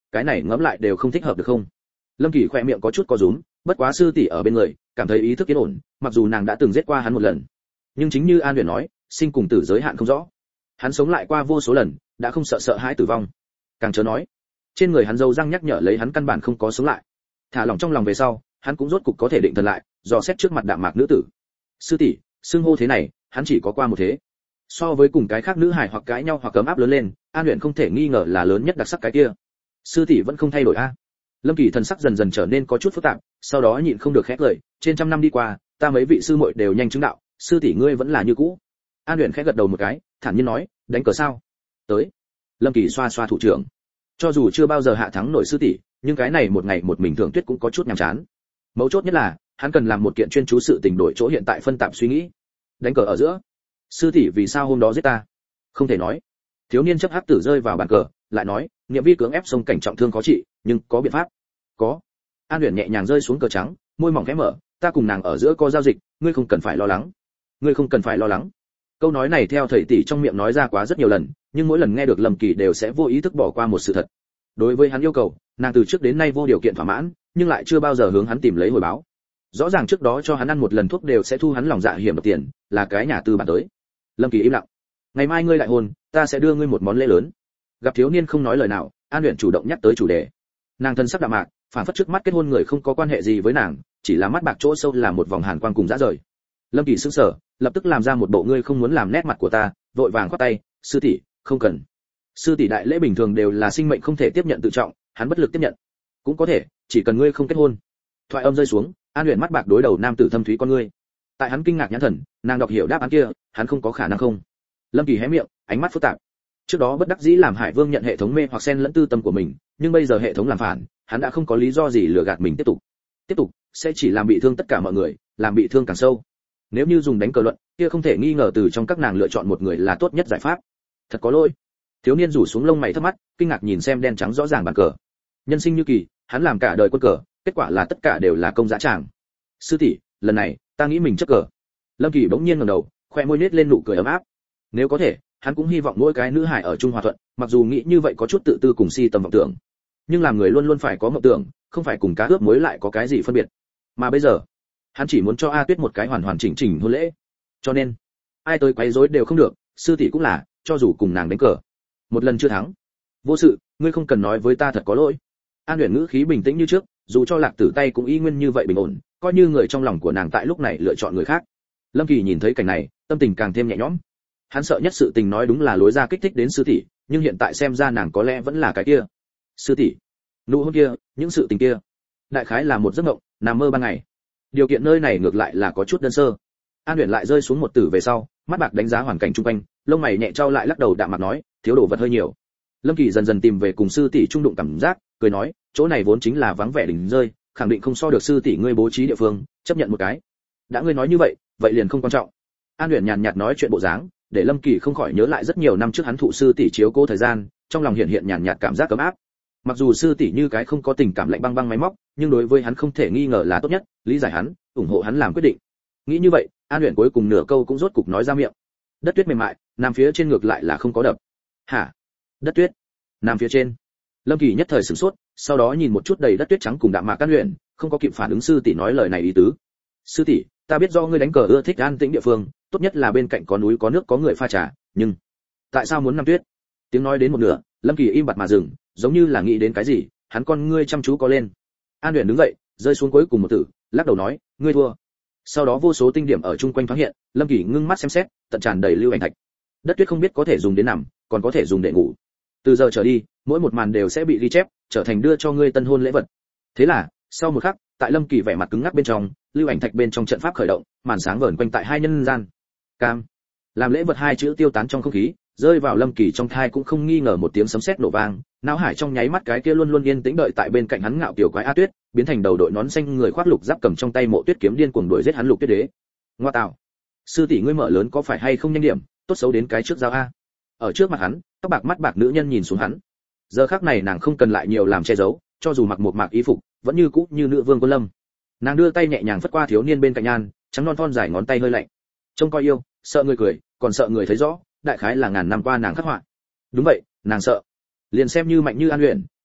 cái này ngẫm lại đều không thích hợp được không? Lâm Kỳ khỏe miệng có chút co rúm, bất quá sư tỷ ở bên người, cảm thấy ý thức yên ổn, mặc dù nàng đã từng giết qua hắn một lần, nhưng chính như An Huyền nói, sinh cùng tử giới hạn không rõ. Hắn sống lại qua vô số lần, đã không sợ hãi tử vong. Càng chớ nói, trên người hắn dâu răng nhắc nhở lấy hắn căn bản không có sống lại. Thả lỏng trong lòng về sau, hắn cũng rốt cục có thể định thần lại, dò xét trước mặt đạm mạc nữ tử. Sư tỷ, xưng hô thế này, hắn chỉ có qua một thế. So với cùng cái khác nữ hài hoặc cãi nhau hoặc cấm áp lớn lên, An Huyền không thể nghi ngờ là lớn nhất đặc sắc cái kia. Sư tỷ vẫn không thay đổi a? Lâm Kỳ thần sắc dần dần trở nên có chút phức tạp, sau đó nhịn không được khẽ cười, trên trăm năm đi qua, ta mấy vị sư muội đều nhanh chứng đạo, sư tỷ ngươi vẫn là như cũ. An Huyền khẽ gật đầu một cái, thản nhiên nói, đánh cờ sao? Tới. Lâm Kỳ xoa xoa thủ trưởng. Cho dù chưa bao giờ hạ thắng nổi sư tỷ, nhưng cái này một ngày một mình Thượng Tuyết cũng có chút nhàm chán. Mấu chốt nhất là, hắn cần làm một kiện chuyên chú sự tình đổi chỗ hiện tại phân tạp suy nghĩ. Đánh cờ ở giữa. Sư tỷ vì sao hôm đó giết ta? Không thể nói. Thiếu niên chấp hắc tử rơi vào bàn cờ, lại nói, niệm vi cưỡng ép xông cảnh trọng thương khó trị, nhưng có biện pháp. Có. An Huyền nhẹ nhàng rơi xuống cờ trắng, môi mỏng khẽ mở, ta cùng nàng ở giữa có giao dịch, ngươi không cần phải lo lắng. Ngươi không cần phải lo lắng. Câu nói này theo thầy tỷ trong miệng nói ra quá rất nhiều lần, nhưng mỗi lần nghe được Lâm Kỳ đều sẽ vô ý thức bỏ qua một sự thật. Đối với hắn yêu cầu, nàng từ trước đến nay vô điều kiện thỏa mãn, nhưng lại chưa bao giờ hướng hắn tìm lấy hồi báo. Rõ ràng trước đó cho hắn ăn một lần thuốc đều sẽ thu hắn lòng dạ hiểm độc tiền, là cái nhà tư bản tới. Lâm Kỳ im lặng. Ngày mai ngươi lại hôn, ta sẽ đưa ngươi một món lễ lớn. Gặp thiếu niên không nói lời nào, An Huyền chủ động nhắc tới chủ đề. Nàng thân sắc đạm mạc, phản phất trước mắt kết hôn người không có quan hệ gì với nàng, chỉ là mắt bạc chỗ sâu là một vòng hàn quang cùng dã rời. Lâm Kỳ sững sờ, lập tức làm ra một bộ ngươi không muốn làm nét mặt của ta, vội vàng khoát tay, sư tỷ, không cần. Sư tỷ đại lễ bình thường đều là sinh mệnh không thể tiếp nhận tự trọng, hắn bất lực tiếp nhận. Cũng có thể, chỉ cần ngươi không kết hôn. Thoại âm rơi xuống, An Huyền mắt bạc đối đầu nam tử thâm thúy con ngươi. Tại hắn kinh ngạc nhãn thần, nàng đọc hiểu đáp án kia, hắn không có khả năng không. Lâm Kỳ hé miệng, ánh mắt phức tạp. Trước đó bất đắc dĩ làm Hải Vương nhận hệ thống mê hoặc xen lẫn tư tâm của mình, nhưng bây giờ hệ thống làm phản, hắn đã không có lý do gì lừa gạt mình tiếp tục sẽ chỉ làm bị thương tất cả mọi người, làm bị thương càng sâu. Nếu như dùng đánh cờ luận, kia không thể nghi ngờ từ trong các nàng lựa chọn một người là tốt nhất giải pháp. Thật có lỗi. Thiếu niên rủ xuống lông mày thấp mắt, kinh ngạc nhìn xem đen trắng rõ ràng bàn cờ. Nhân sinh như kỳ, hắn làm cả đời quân cờ, kết quả là tất cả đều là công dã tràng. Sư tỷ, lần này, ta nghĩ mình chấp cờ. Lâm Kỳ bỗng nhiên ngẩng đầu, khoe môi nết lên nụ cười ấm áp. Nếu có thể, hắn cũng hy vọng mỗi cái nữ hài ở chung hòa thuận, mặc dù nghĩ như vậy có chút tự tư cùng si tầm vọng tưởng, nhưng làm người luôn luôn phải có mộng tưởng, không phải cùng cá ướp muối lại có cái gì phân biệt. Mà bây giờ, hắn chỉ muốn cho A Tuyết một cái hoàn hoàn chỉnh chỉnh hôn lễ. Cho nên, ai tới quấy rối đều không được, sư tỷ cũng là, cho dù cùng nàng đánh cờ, một lần chưa thắng. Vô sự, ngươi không cần nói với ta thật có lỗi. An Huyền ngữ khí bình tĩnh như trước, dù cho Lạc Tử tay cũng y nguyên như vậy bình ổn, coi như người trong lòng của nàng tại lúc này lựa chọn người khác. Lâm Kỳ nhìn thấy cảnh này, tâm tình càng thêm nhẹ nhõm. Hắn sợ nhất sự tình nói đúng là lối ra kích thích đến sư tỷ, nhưng hiện tại xem ra nàng có lẽ vẫn là cái kia. Sư tỷ, nụ hôn kia, những sự tình kia, đại khái là một giấc mộng, nằm mơ ban ngày. Điều kiện nơi này ngược lại là có chút đơn sơ. An Huyền lại rơi xuống một tử về sau, mắt bạc đánh giá hoàn cảnh xung quanh, lông mày nhẹ trao lại lắc đầu đạm mạc nói, thiếu đồ vật hơi nhiều. Lâm Kỳ dần dần tìm về cùng sư tỷ trung đụng cảm giác, cười nói, chỗ này vốn chính là vắng vẻ đỉnh rơi, khẳng định không so được sư tỷ ngươi bố trí địa phương, chấp nhận một cái. Đã ngươi nói như vậy, vậy liền không quan trọng. An Huyền nhàn nhạt nói chuyện bộ dáng, để Lâm Kỳ không khỏi nhớ lại rất nhiều năm trước hắn thụ sư tỷ chiếu cố thời gian, trong lòng hiện hiện nhàn nhạt cảm giác ấm áp. Mặc dù sư tỷ như cái không có tình cảm lạnh băng băng máy móc, nhưng đối với hắn không thể nghi ngờ là tốt nhất, lý giải hắn, ủng hộ hắn làm quyết định. Nghĩ như vậy, An Huyền cuối cùng nửa câu cũng rốt cục nói ra miệng. Đất tuyết mềm mại, nam phía trên ngược lại là không có đập. Hả? Đất tuyết? Nam phía trên? Lâm Kỳ nhất thời sửng sốt, sau đó nhìn một chút đầy đất tuyết trắng cùng đạm mạc An Huyền, không có kịp phản ứng sư tỷ nói lời này ý tứ. Sư tỷ, ta biết do ngươi đánh cờ ưa thích an tĩnh địa phương, tốt nhất là bên cạnh có núi có nước có người pha trà, nhưng tại sao muốn năm tuyết? Tiếng nói đến một nửa, Lâm Kỳ im bặt mà dừng, giống như là nghĩ đến cái gì, hắn con ngươi chăm chú có lên. An Huyền đứng dậy, rơi xuống cuối cùng một tử, lắc đầu nói, ngươi thua. Sau đó vô số tinh điểm ở chung quanh thoáng hiện, Lâm Kỳ ngưng mắt xem xét, tận tràn đầy lưu ảnh thạch. Đất tuyết không biết có thể dùng đến nằm, còn có thể dùng để ngủ. Từ giờ trở đi, mỗi một màn đều sẽ bị ghi chép, trở thành đưa cho ngươi tân hôn lễ vật. Thế là, sau một khắc, tại Lâm Kỳ vẻ mặt cứng ngắc bên trong, lưu ảnh thạch bên trong trận pháp khởi động, màn sáng vờn quanh tại hai nhân gian. Cam. Làm lễ vật hai chữ tiêu tán trong không khí, rơi vào Lâm Kỳ trong thai cũng không nghi ngờ một tiếng sấm sét nổ vang, não hải trong nháy mắt cái kia luôn luôn yên tĩnh đợi tại bên cạnh hắn ngạo tiểu quái A Tuyết, biến thành đầu đội nón xanh người khoác lục giáp cầm trong tay mộ tuyết kiếm điên cuồng đuổi giết hắn Lục Tuyết Đế. Ngoa tạo, sư tỷ ngươi mở lớn có phải hay không nhanh điểm, tốt xấu đến cái trước giao a. Ở trước mặt hắn, tóc bạc mắt bạc nữ nhân nhìn xuống hắn. Giờ khắc này nàng không cần lại nhiều làm che giấu, cho dù mặc một mạc y phục, vẫn như cũ như nữ vương quân lâm. Nàng đưa tay nhẹ nhàng phất qua thiếu niên bên cạnh nhan, trắng non thon dài ngón tay hơi lạnh. Trông coi yêu, sợ người cười, còn sợ người thấy rõ, đại khái là ngàn năm qua nàng khắc họa. Đúng vậy, nàng sợ. Liền xem như mạnh như An Huyền,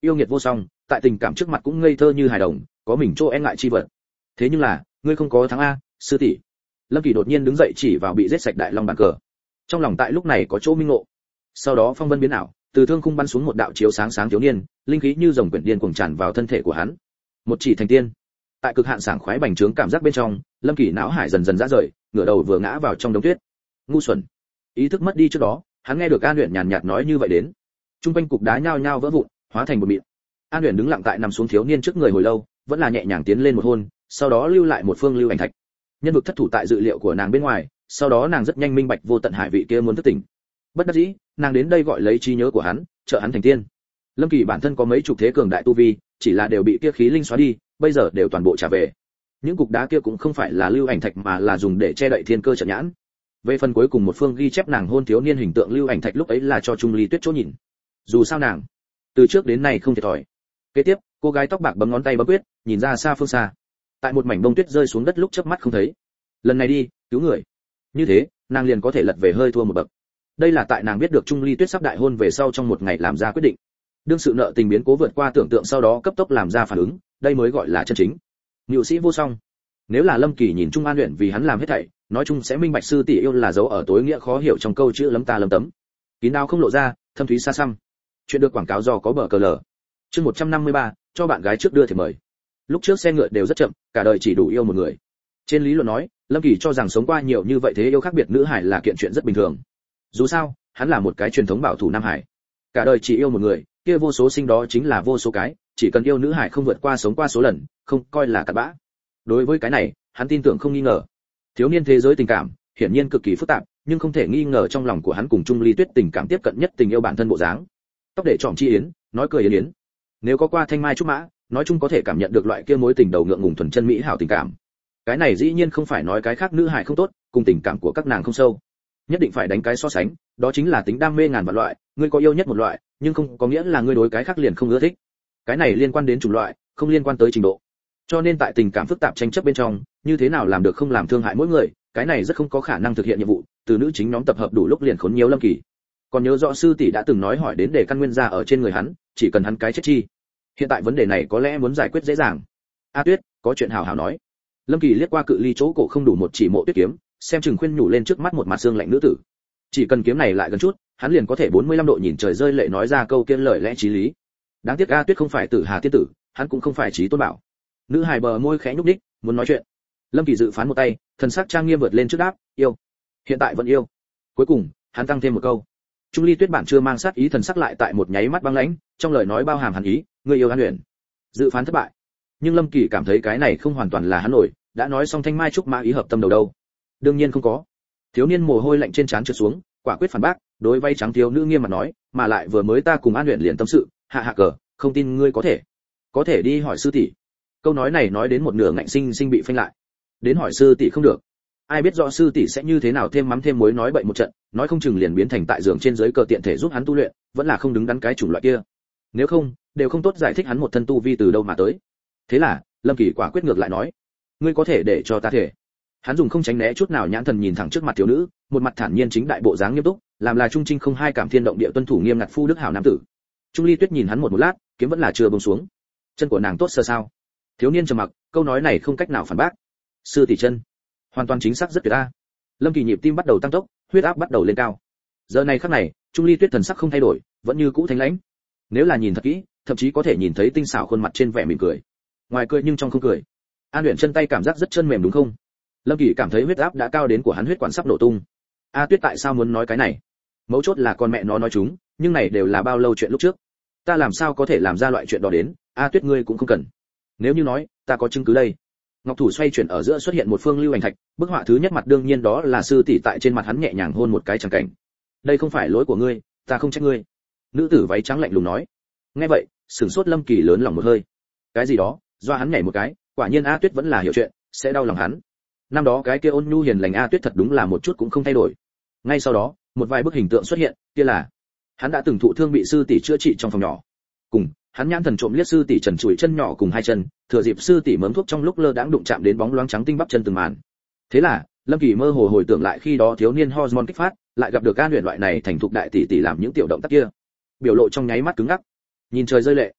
yêu nghiệt vô song, tại tình cảm trước mặt cũng ngây thơ như hài đồng, có mình chỗ e ngại chi vật. Thế nhưng là, ngươi không có thắng a, sư tỷ. Lâm Kỳ đột nhiên đứng dậy chỉ vào bị giết sạch đại long bàn cờ. Trong lòng tại lúc này có chỗ minh ngộ. Sau đó phong vân biến ảo, từ thương khung bắn xuống một đạo chiếu sáng sáng thiếu niên, linh khí như rồng quyển điên cuồng tràn vào thân thể của hắn. Một chỉ thành tiên. Tại cực hạn sảng khoái bành trướng cảm giác bên trong, Lâm Kỳ não hải dần dần ra rời, ngửa đầu vừa ngã vào trong đống tuyết. Ngu xuẩn. Ý thức mất đi trước đó, hắn nghe được An Uyển nhàn nhạt nói như vậy đến. Trung quanh cục đá nhao nhao vỡ vụn, hóa thành một mịn. An Uyển đứng lặng tại nằm xuống thiếu niên trước người hồi lâu, vẫn là nhẹ nhàng tiến lên một hôn, sau đó lưu lại một phương lưu ảnh thạch. Nhân vực thất thủ tại dự liệu của nàng bên ngoài, sau đó nàng rất nhanh minh bạch vô tận hải vị kia muốn thức tỉnh. Bất đắc dĩ, nàng đến đây gọi lấy trí nhớ của hắn, trợ hắn thành tiên. Lâm Kỳ bản thân có mấy chục thế cường đại tu vi, chỉ là đều bị kia khí linh xóa đi, bây giờ đều toàn bộ trả về. Những cục đá kia cũng không phải là lưu ảnh thạch mà là dùng để che đậy thiên cơ trận nhãn. Về phần cuối cùng một phương ghi chép nàng hôn thiếu niên hình tượng lưu ảnh thạch lúc ấy là cho Trung Ly Tuyết chỗ nhìn. Dù sao nàng từ trước đến nay không thiệt thòi. Kế tiếp, cô gái tóc bạc bấm ngón tay bấm quyết, nhìn ra xa phương xa. Tại một mảnh bông tuyết rơi xuống đất lúc chớp mắt không thấy. Lần này đi, cứu người. Như thế, nàng liền có thể lật về hơi thua một bậc. Đây là tại nàng biết được Trung Ly Tuyết sắp đại hôn về sau trong một ngày làm ra quyết định. Đương sự nợ tình biến cố vượt qua tưởng tượng sau đó cấp tốc làm ra phản ứng, đây mới gọi là chân chính. Nữu sĩ vô song. Nếu là Lâm Kỳ nhìn Trung An Uyển vì hắn làm hết thảy, nói chung sẽ minh bạch sư tỷ yêu là dấu ở tối nghĩa khó hiểu trong câu chữ lấm ta lấm tấm. Kín đáo không lộ ra, thâm thúy xa xăm. Chuyện được quảng cáo do có bờ cờ lở. Chương 153, cho bạn gái trước đưa thì mời. Lúc trước xe ngựa đều rất chậm, cả đời chỉ đủ yêu một người. Trên lý luận nói, Lâm Kỳ cho rằng sống qua nhiều như vậy thế yêu khác biệt nữ hải là kiện chuyện rất bình thường. Dù sao, hắn là một cái truyền thống bảo thủ nam hải. Cả đời chỉ yêu một người, kia vô số sinh đó chính là vô số cái, chỉ cần yêu nữ hải không vượt qua sống qua số lần, không coi là cặn bã. Đối với cái này, hắn tin tưởng không nghi ngờ. Thiếu niên thế giới tình cảm, hiển nhiên cực kỳ phức tạp, nhưng không thể nghi ngờ trong lòng của hắn cùng Trung Ly Tuyết tình cảm tiếp cận nhất tình yêu bản thân bộ dáng. Tóc để trọm chi yến, nói cười yến yến. Nếu có qua thanh mai trúc mã, nói chung có thể cảm nhận được loại kia mối tình đầu ngượng ngùng thuần chân mỹ hảo tình cảm. Cái này dĩ nhiên không phải nói cái khác nữ hài không tốt, cùng tình cảm của các nàng không sâu. Nhất định phải đánh cái so sánh, đó chính là tính đam mê ngàn vạn loại, ngươi có yêu nhất một loại, nhưng không có nghĩa là ngươi đối cái khác liền không ưa thích. Cái này liên quan đến chủng loại, không liên quan tới trình độ. Cho nên tại tình cảm phức tạp tranh chấp bên trong, như thế nào làm được không làm thương hại mỗi người, cái này rất không có khả năng thực hiện nhiệm vụ, từ nữ chính nhóm tập hợp đủ lúc liền khốn nhiều Lâm Kỳ. Còn nhớ rõ sư tỷ đã từng nói hỏi đến để căn nguyên ra ở trên người hắn, chỉ cần hắn cái chết chi. Hiện tại vấn đề này có lẽ muốn giải quyết dễ dàng. A Tuyết, có chuyện hào hào nói. Lâm Kỳ liếc qua cự ly chỗ cổ không đủ một chỉ mộ tuyết kiếm, xem chừng khuyên nhủ lên trước mắt một mặt xương lạnh nữ tử. Chỉ cần kiếm này lại gần chút, hắn liền có thể 45 độ nhìn trời rơi lệ nói ra câu kia lời lẽ chí lý. Đáng tiếc A Tuyết không phải Tử Hà tiên tử, hắn cũng không phải Chí Tôn Bảo. Nữ hài bờ môi khẽ nhúc nhích, muốn nói chuyện. Lâm Kỳ dự phán một tay, thần sắc trang nghiêm vượt lên trước đáp, yêu. Hiện tại vẫn yêu. Cuối cùng, hắn tăng thêm một câu. Trung Ly Tuyết bản chưa mang sát ý thần sắc lại tại một nháy mắt băng lãnh, trong lời nói bao hàm hàn ý, người yêu An Uyển. Dự phán thất bại. Nhưng Lâm Kỳ cảm thấy cái này không hoàn toàn là hắn nổi, đã nói xong thanh mai trúc mã ý hợp tâm đầu đâu. Đương nhiên không có. Thiếu niên mồ hôi lạnh trên trán trượt xuống, quả quyết phản bác, đối vay trắng thiếu nữ nghiêm mặt nói, mà lại vừa mới ta cùng An Uyển liền tâm sự, hạ hạ cờ, không tin ngươi có thể đi hỏi sư tỷ. Câu nói này nói đến một nửa ngạnh sinh sinh bị phanh lại. Đến hỏi sư tỷ không được. Ai biết rõ sư tỷ sẽ như thế nào thêm mắm thêm muối nói bậy một trận, nói không chừng liền biến thành tại giường trên dưới cờ tiện thể giúp hắn tu luyện, vẫn là không đứng đắn cái chủng loại kia. Nếu không, đều không tốt giải thích hắn một thân tu vi từ đâu mà tới. Thế là, Lâm Kỳ quả quyết ngược lại nói, ngươi có thể để cho ta thể. Hắn dùng không tránh né chút nào nhãn thần nhìn thẳng trước mặt thiếu nữ, một mặt thản nhiên chính đại bộ dáng nghiêm túc, làm là trung trinh không hai cảm thiên động địa tuân thủ nghiêm ngặt phu đức hảo nam tử. Trung Ly Tuyết nhìn hắn một lát, kiếm vẫn là chưa buông xuống. Chân của nàng tốt sơ sao? Thiếu niên trầm mặc, câu nói này không cách nào phản bác. Sư tỷ chân, hoàn toàn chính xác rất tuyệt a. Lâm Kỳ nhịp tim bắt đầu tăng tốc, huyết áp bắt đầu lên cao. Giờ này khắc này, Trung Ly Tuyết thần sắc không thay đổi, vẫn như cũ thanh lãnh. Nếu là nhìn thật kỹ, thậm chí có thể nhìn thấy tinh xảo khuôn mặt trên vẻ mỉm cười. Ngoài cười nhưng trong không cười. An Uyển chân tay cảm giác rất chân mềm đúng không? Lâm Kỳ cảm thấy huyết áp đã cao đến của hắn huyết quản sắp nổ tung. A Tuyết tại sao muốn nói cái này? Mấu chốt là con mẹ nó nói chúng, nhưng này đều là bao lâu chuyện lúc trước. Ta làm sao có thể làm ra loại chuyện đó đến, A Tuyết ngươi cũng không cần. Nếu như nói, ta có chứng cứ đây. Ngọc thủ xoay chuyển ở giữa xuất hiện một phương lưu ảnh thạch, bức họa thứ nhất mặt đương nhiên đó là sư tỷ tại trên mặt hắn nhẹ nhàng hôn một cái chẳng cảnh. Đây không phải lỗi của ngươi, ta không trách ngươi. Nữ tử váy trắng lạnh lùng nói. Nghe vậy, sửng sốt Lâm Kỳ lớn lòng một hơi. Cái gì đó, do hắn nhảy một cái, quả nhiên A Tuyết vẫn là hiểu chuyện, sẽ đau lòng hắn. Năm đó cái kia ôn nhu hiền lành A Tuyết thật đúng là một chút cũng không thay đổi. Ngay sau đó, một vài bức hình tượng xuất hiện, kia là hắn đã từng thụ thương bị sư tỷ chữa trị trong phòng nhỏ. Cùng, hắn nhãn thần trộm liếc sư tỷ trần trụi chân nhỏ cùng hai chân, thừa dịp sư tỷ mớm thuốc trong lúc lơ đãng đụng chạm đến bóng loáng trắng tinh bắp chân từng màn. Thế là, Lâm Kỳ mơ hồ hồi tưởng lại khi đó thiếu niên hormone kích phát, lại gặp được An Uyển loại này thành thục đại tỷ tỷ làm những tiểu động tác kia. Biểu lộ trong nháy mắt cứng ngắc. Nhìn trời rơi lệ.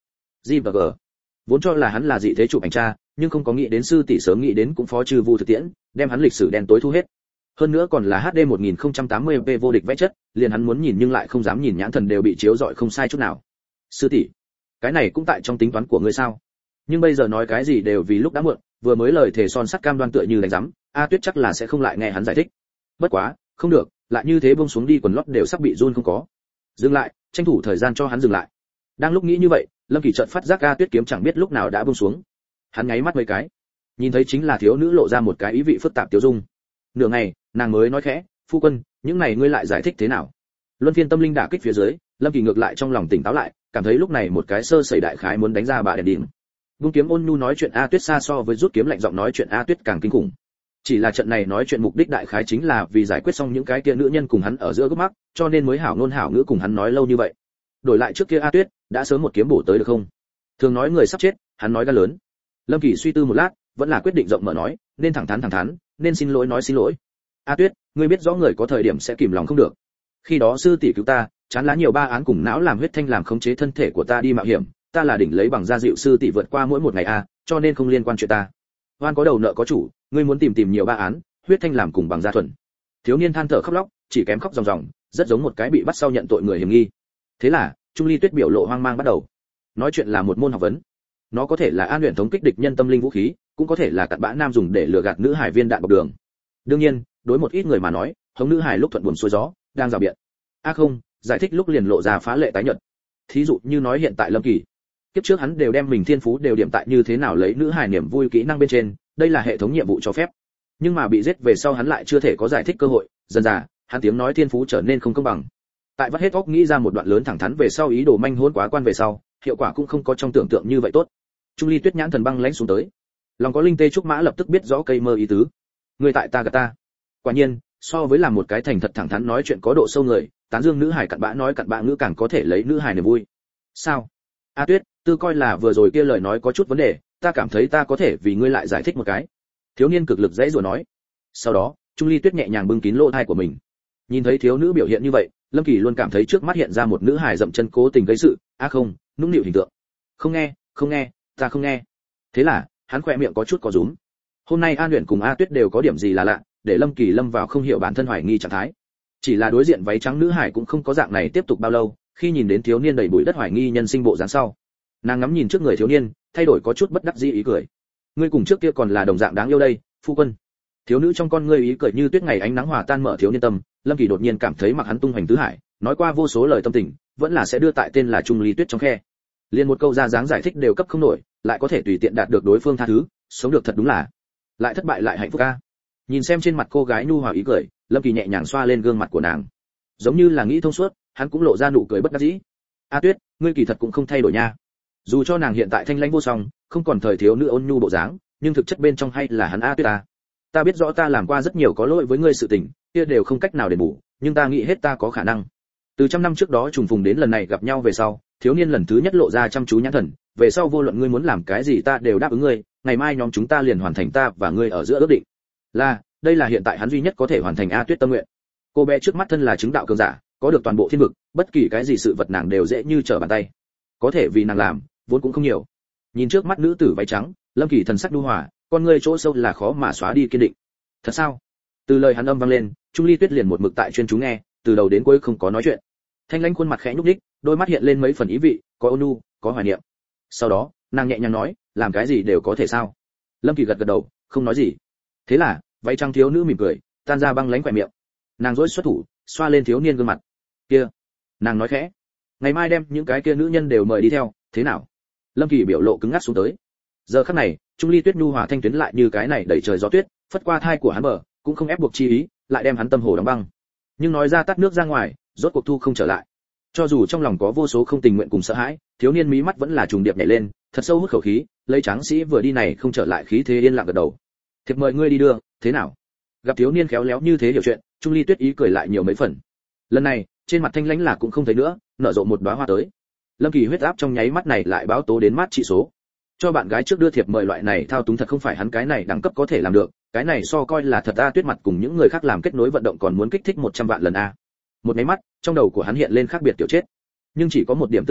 G&G. Vốn cho là hắn là dị thế chụp ảnh tra, nhưng không có nghĩ đến sư tỷ sớm nghĩ đến cũng phó trừ Vu Thực Tiễn, đem hắn lịch sử đen tối thu hết. Hơn nữa còn là HD 1080p vô địch vẽ chất, liền hắn muốn nhìn nhưng lại không dám nhìn, nhãn thần đều bị chiếu rọi không sai chút nào. Sư tỷ, cái này cũng tại trong tính toán của ngươi sao? Nhưng bây giờ nói cái gì đều vì lúc đã muộn, vừa mới lời thề son sắt cam đoan tựa như đánh rắm, A Tuyết chắc là sẽ không lại nghe hắn giải thích. Bất quá, không được, lại như thế buông xuống đi quần lót đều sắp bị run không có. Dừng lại, tranh thủ thời gian cho hắn dừng lại. Đang lúc nghĩ như vậy, Lâm Kỳ chợt phát giác A Tuyết kiếm chẳng biết lúc nào đã buông xuống. Hắn nháy mắt mấy cái, nhìn thấy chính là thiếu nữ lộ ra một cái ý vị phức tạp tiêu dung. Nửa ngày, nàng mới nói khẽ, "Phu quân, những này ngươi lại giải thích thế nào?" Luân phiên tâm linh đả kích phía dưới, Lâm Kỳ ngược lại trong lòng tỉnh táo lại, cảm thấy lúc này một cái sơ sẩy đại khái muốn đánh ra bà đèn đỉnh. Vung kiếm ôn nhu nói chuyện A Tuyết xa so với rút kiếm lạnh giọng nói chuyện A Tuyết càng kinh khủng. Chỉ là trận này nói chuyện mục đích đại khái chính là vì giải quyết xong những cái kia nữ nhân cùng hắn ở giữa gốc mắc, cho nên mới hảo ngôn hảo ngữ cùng hắn nói lâu như vậy. Đổi lại trước kia A Tuyết, đã sớm một kiếm bổ tới được không? Thường nói người sắp chết, hắn nói gan lớn. Lâm Kỳ suy tư một lát, vẫn là quyết định rộng mở nói, nên thẳng thắn, nên xin lỗi nói xin lỗi. A Tuyết, ngươi biết rõ người có thời điểm sẽ kìm lòng không được. Khi đó sư tỷ cứu ta, chán lá nhiều ba án cùng não làm huyết thanh làm khống chế thân thể của ta đi mạo hiểm, ta là đỉnh lấy bằng da dịu sư tỷ vượt qua mỗi một ngày a, cho nên không liên quan chuyện ta. Oan có đầu nợ có chủ, ngươi muốn tìm nhiều ba án, huyết thanh làm cùng bằng da thuần. Thiếu niên than thở khóc lóc, chỉ kém khóc ròng ròng, rất giống một cái bị bắt sau nhận tội người hiểm nghi. Thế là, Trung Ly Tuyết biểu lộ hoang mang bắt đầu. Nói chuyện là một môn học vấn. Nó có thể là an luyện thống kích địch nhân tâm linh vũ khí, cũng có thể là cặn bã nam dùng để lừa gạt nữ hải viên đạn bọc đường. Đương nhiên, đối một ít người mà nói, hống nữ hải lúc thuận buồm xuôi gió, đang rào biện. Không, giải thích lúc liền lộ ra phá lệ tái nhợt. Thí dụ như nói hiện tại Lâm Kỳ, kiếp trước hắn đều đem mình thiên phú đều điểm tại như thế nào lấy nữ hài niềm vui kỹ năng bên trên, đây là hệ thống nhiệm vụ cho phép. Nhưng mà bị giết về sau hắn lại chưa thể có giải thích cơ hội, dần dà, hắn tiếng nói thiên phú trở nên không công bằng. Tại vắt hết óc nghĩ ra một đoạn lớn thẳng thắn về sau ý đồ manh hỗn quá quan về sau, hiệu quả cũng không có trong tưởng tượng như vậy tốt. Trung Ly Tuyết nhãn thần băng lãnh xuống tới. Lòng có linh tê trúc mã lập tức biết rõ cây mơ ý tứ. Người tại ta gạt ta. Quả nhiên, so với làm một cái thành thật thẳng thắn nói chuyện có độ sâu người, tán dương nữ hài cặn bã nói cặn bã ngữ càng có thể lấy nữ hài niềm vui. Sao? A Tuyết, tư coi là vừa rồi kia lời nói có chút vấn đề, ta cảm thấy ta có thể vì ngươi lại giải thích một cái. Thiếu niên cực lực dãy rủa nói. Sau đó, Trung Ly Tuyết nhẹ nhàng bưng kín lỗ tai của mình. Nhìn thấy thiếu nữ biểu hiện như vậy, Lâm Kỳ luôn cảm thấy trước mắt hiện ra một nữ hài dậm chân cố tình gây sự, không, nũng nịu hình tượng. Không nghe, ta không nghe. Thế là, hắn khỏe miệng có chút có rúm. Hôm nay An Uyển cùng A Tuyết đều có điểm gì là lạ, để Lâm Kỳ lâm vào không hiểu bản thân hoài nghi trạng thái. Chỉ là đối diện váy trắng nữ hải cũng không có dạng này tiếp tục bao lâu, khi nhìn đến thiếu niên đầy bụi đất hoài nghi nhân sinh bộ dáng sau, nàng ngắm nhìn trước người thiếu niên, thay đổi có chút bất đắc dĩ ý cười. Ngươi cùng trước kia còn là đồng dạng đáng yêu đây, phu quân. Thiếu nữ trong con ngươi ý cười như tuyết ngày ánh nắng hòa tan mở thiếu niên tâm, Lâm Kỳ đột nhiên cảm thấy mặc hắn tung hoành tứ hải, nói qua vô số lời tâm tình, vẫn là sẽ đưa tại tên là Trung Ly Tuyết trong khe. Liên một câu ra dáng giải thích đều cấp không nổi, lại có thể tùy tiện đạt được đối phương tha thứ, sống được thật đúng là lại thất bại lại hạnh phúc a. Nhìn xem trên mặt cô gái nhu hòa ý cười, Lâm Kỳ nhẹ nhàng xoa lên gương mặt của nàng, giống như là nghĩ thông suốt, hắn cũng lộ ra nụ cười bất đắc dĩ. A Tuyết, ngươi kỳ thật cũng không thay đổi nha. Dù cho nàng hiện tại thanh lãnh vô song, không còn thời thiếu nữ ôn nhu bộ dáng, nhưng thực chất bên trong hay là hắn A Tuyết ta. Ta biết rõ ta làm qua rất nhiều có lỗi với ngươi sự tình, kia đều không cách nào đền bù, nhưng ta nghĩ hết ta có khả năng. Từ trăm năm trước đó trùng phùng đến lần này gặp nhau về sau, thiếu niên lần thứ nhất lộ ra chăm chú nhãn thần, về sau vô luận ngươi muốn làm cái gì ta đều đáp ứng ngươi, ngày mai nhóm chúng ta liền hoàn thành ta và ngươi ở giữa ước định. Đây là hiện tại hắn duy nhất có thể hoàn thành A Tuyết tâm nguyện. Cô bé trước mắt thân là chứng đạo cường giả, có được toàn bộ thiên vực, bất kỳ cái gì sự vật nàng đều dễ như trở bàn tay. Có thể vì nàng làm, vốn cũng không nhiều. Nhìn trước mắt nữ tử váy trắng, Lâm Kỳ thần sắc nhu hòa, con ngươi chỗ sâu là khó mà xóa đi kiên định. Thật sao? Từ lời hắn âm vang lên, Trung Ly Tuyết liền một mực tại chuyên chú nghe, từ đầu đến cuối không có nói chuyện. Thanh lãnh khuôn mặt khẽ nhúc nhích, đôi mắt hiện lên mấy phần ý vị, có ôn nhu, có hoài niệm. Sau đó, nàng nhẹ nhàng nói, làm cái gì đều có thể sao? Lâm Kỳ gật gật đầu, không nói gì. Thế là, váy trắng thiếu nữ mỉm cười, tan ra băng lãnh khóe miệng. Nàng rối xuất thủ, xoa lên thiếu niên gương mặt. Kia, nàng nói khẽ, ngày mai đem những cái kia nữ nhân đều mời đi theo, thế nào? Lâm Kỳ biểu lộ cứng ngắc xuống tới. Giờ khắc này, Trung Ly Tuyết nhu hòa thanh tuyến lại như cái này đẩy trời gió tuyết, phất qua thai của hắn bờ, cũng không ép buộc chi ý, lại đem hắn tâm hồ đóng băng. Nhưng nói ra tắt nước ra ngoài, rốt cuộc thu không trở lại. Cho dù trong lòng có vô số không tình nguyện cùng sợ hãi, thiếu niên mí mắt vẫn là trùng điệp nhảy lên, thật sâu hút khẩu khí, lấy tráng sĩ vừa đi này không trở lại khí thế yên lặng gật đầu. Thiệp mời ngươi đi đưa, thế nào? Gặp thiếu niên khéo léo như thế hiểu chuyện, Trung Ly Tuyết ý cười lại nhiều mấy phần. Lần này, trên mặt thanh lãnh là cũng không thấy nữa, nở rộ một đóa hoa tới. Lâm Kỳ huyết áp trong nháy mắt này lại báo tố đến mát trị số. Cho bạn gái trước đưa thiệp mời loại này thao túng thật không phải hắn cái này đẳng cấp có thể làm được, cái này so coi là thật A Tuyết mặt cùng những người khác làm kết nối vận động còn muốn kích thích 100 vạn lần a. Một cái mắt, trong đầu của hắn hiện lên khác biệt tiểu chết. Nhưng chỉ có một điểm tương đồng,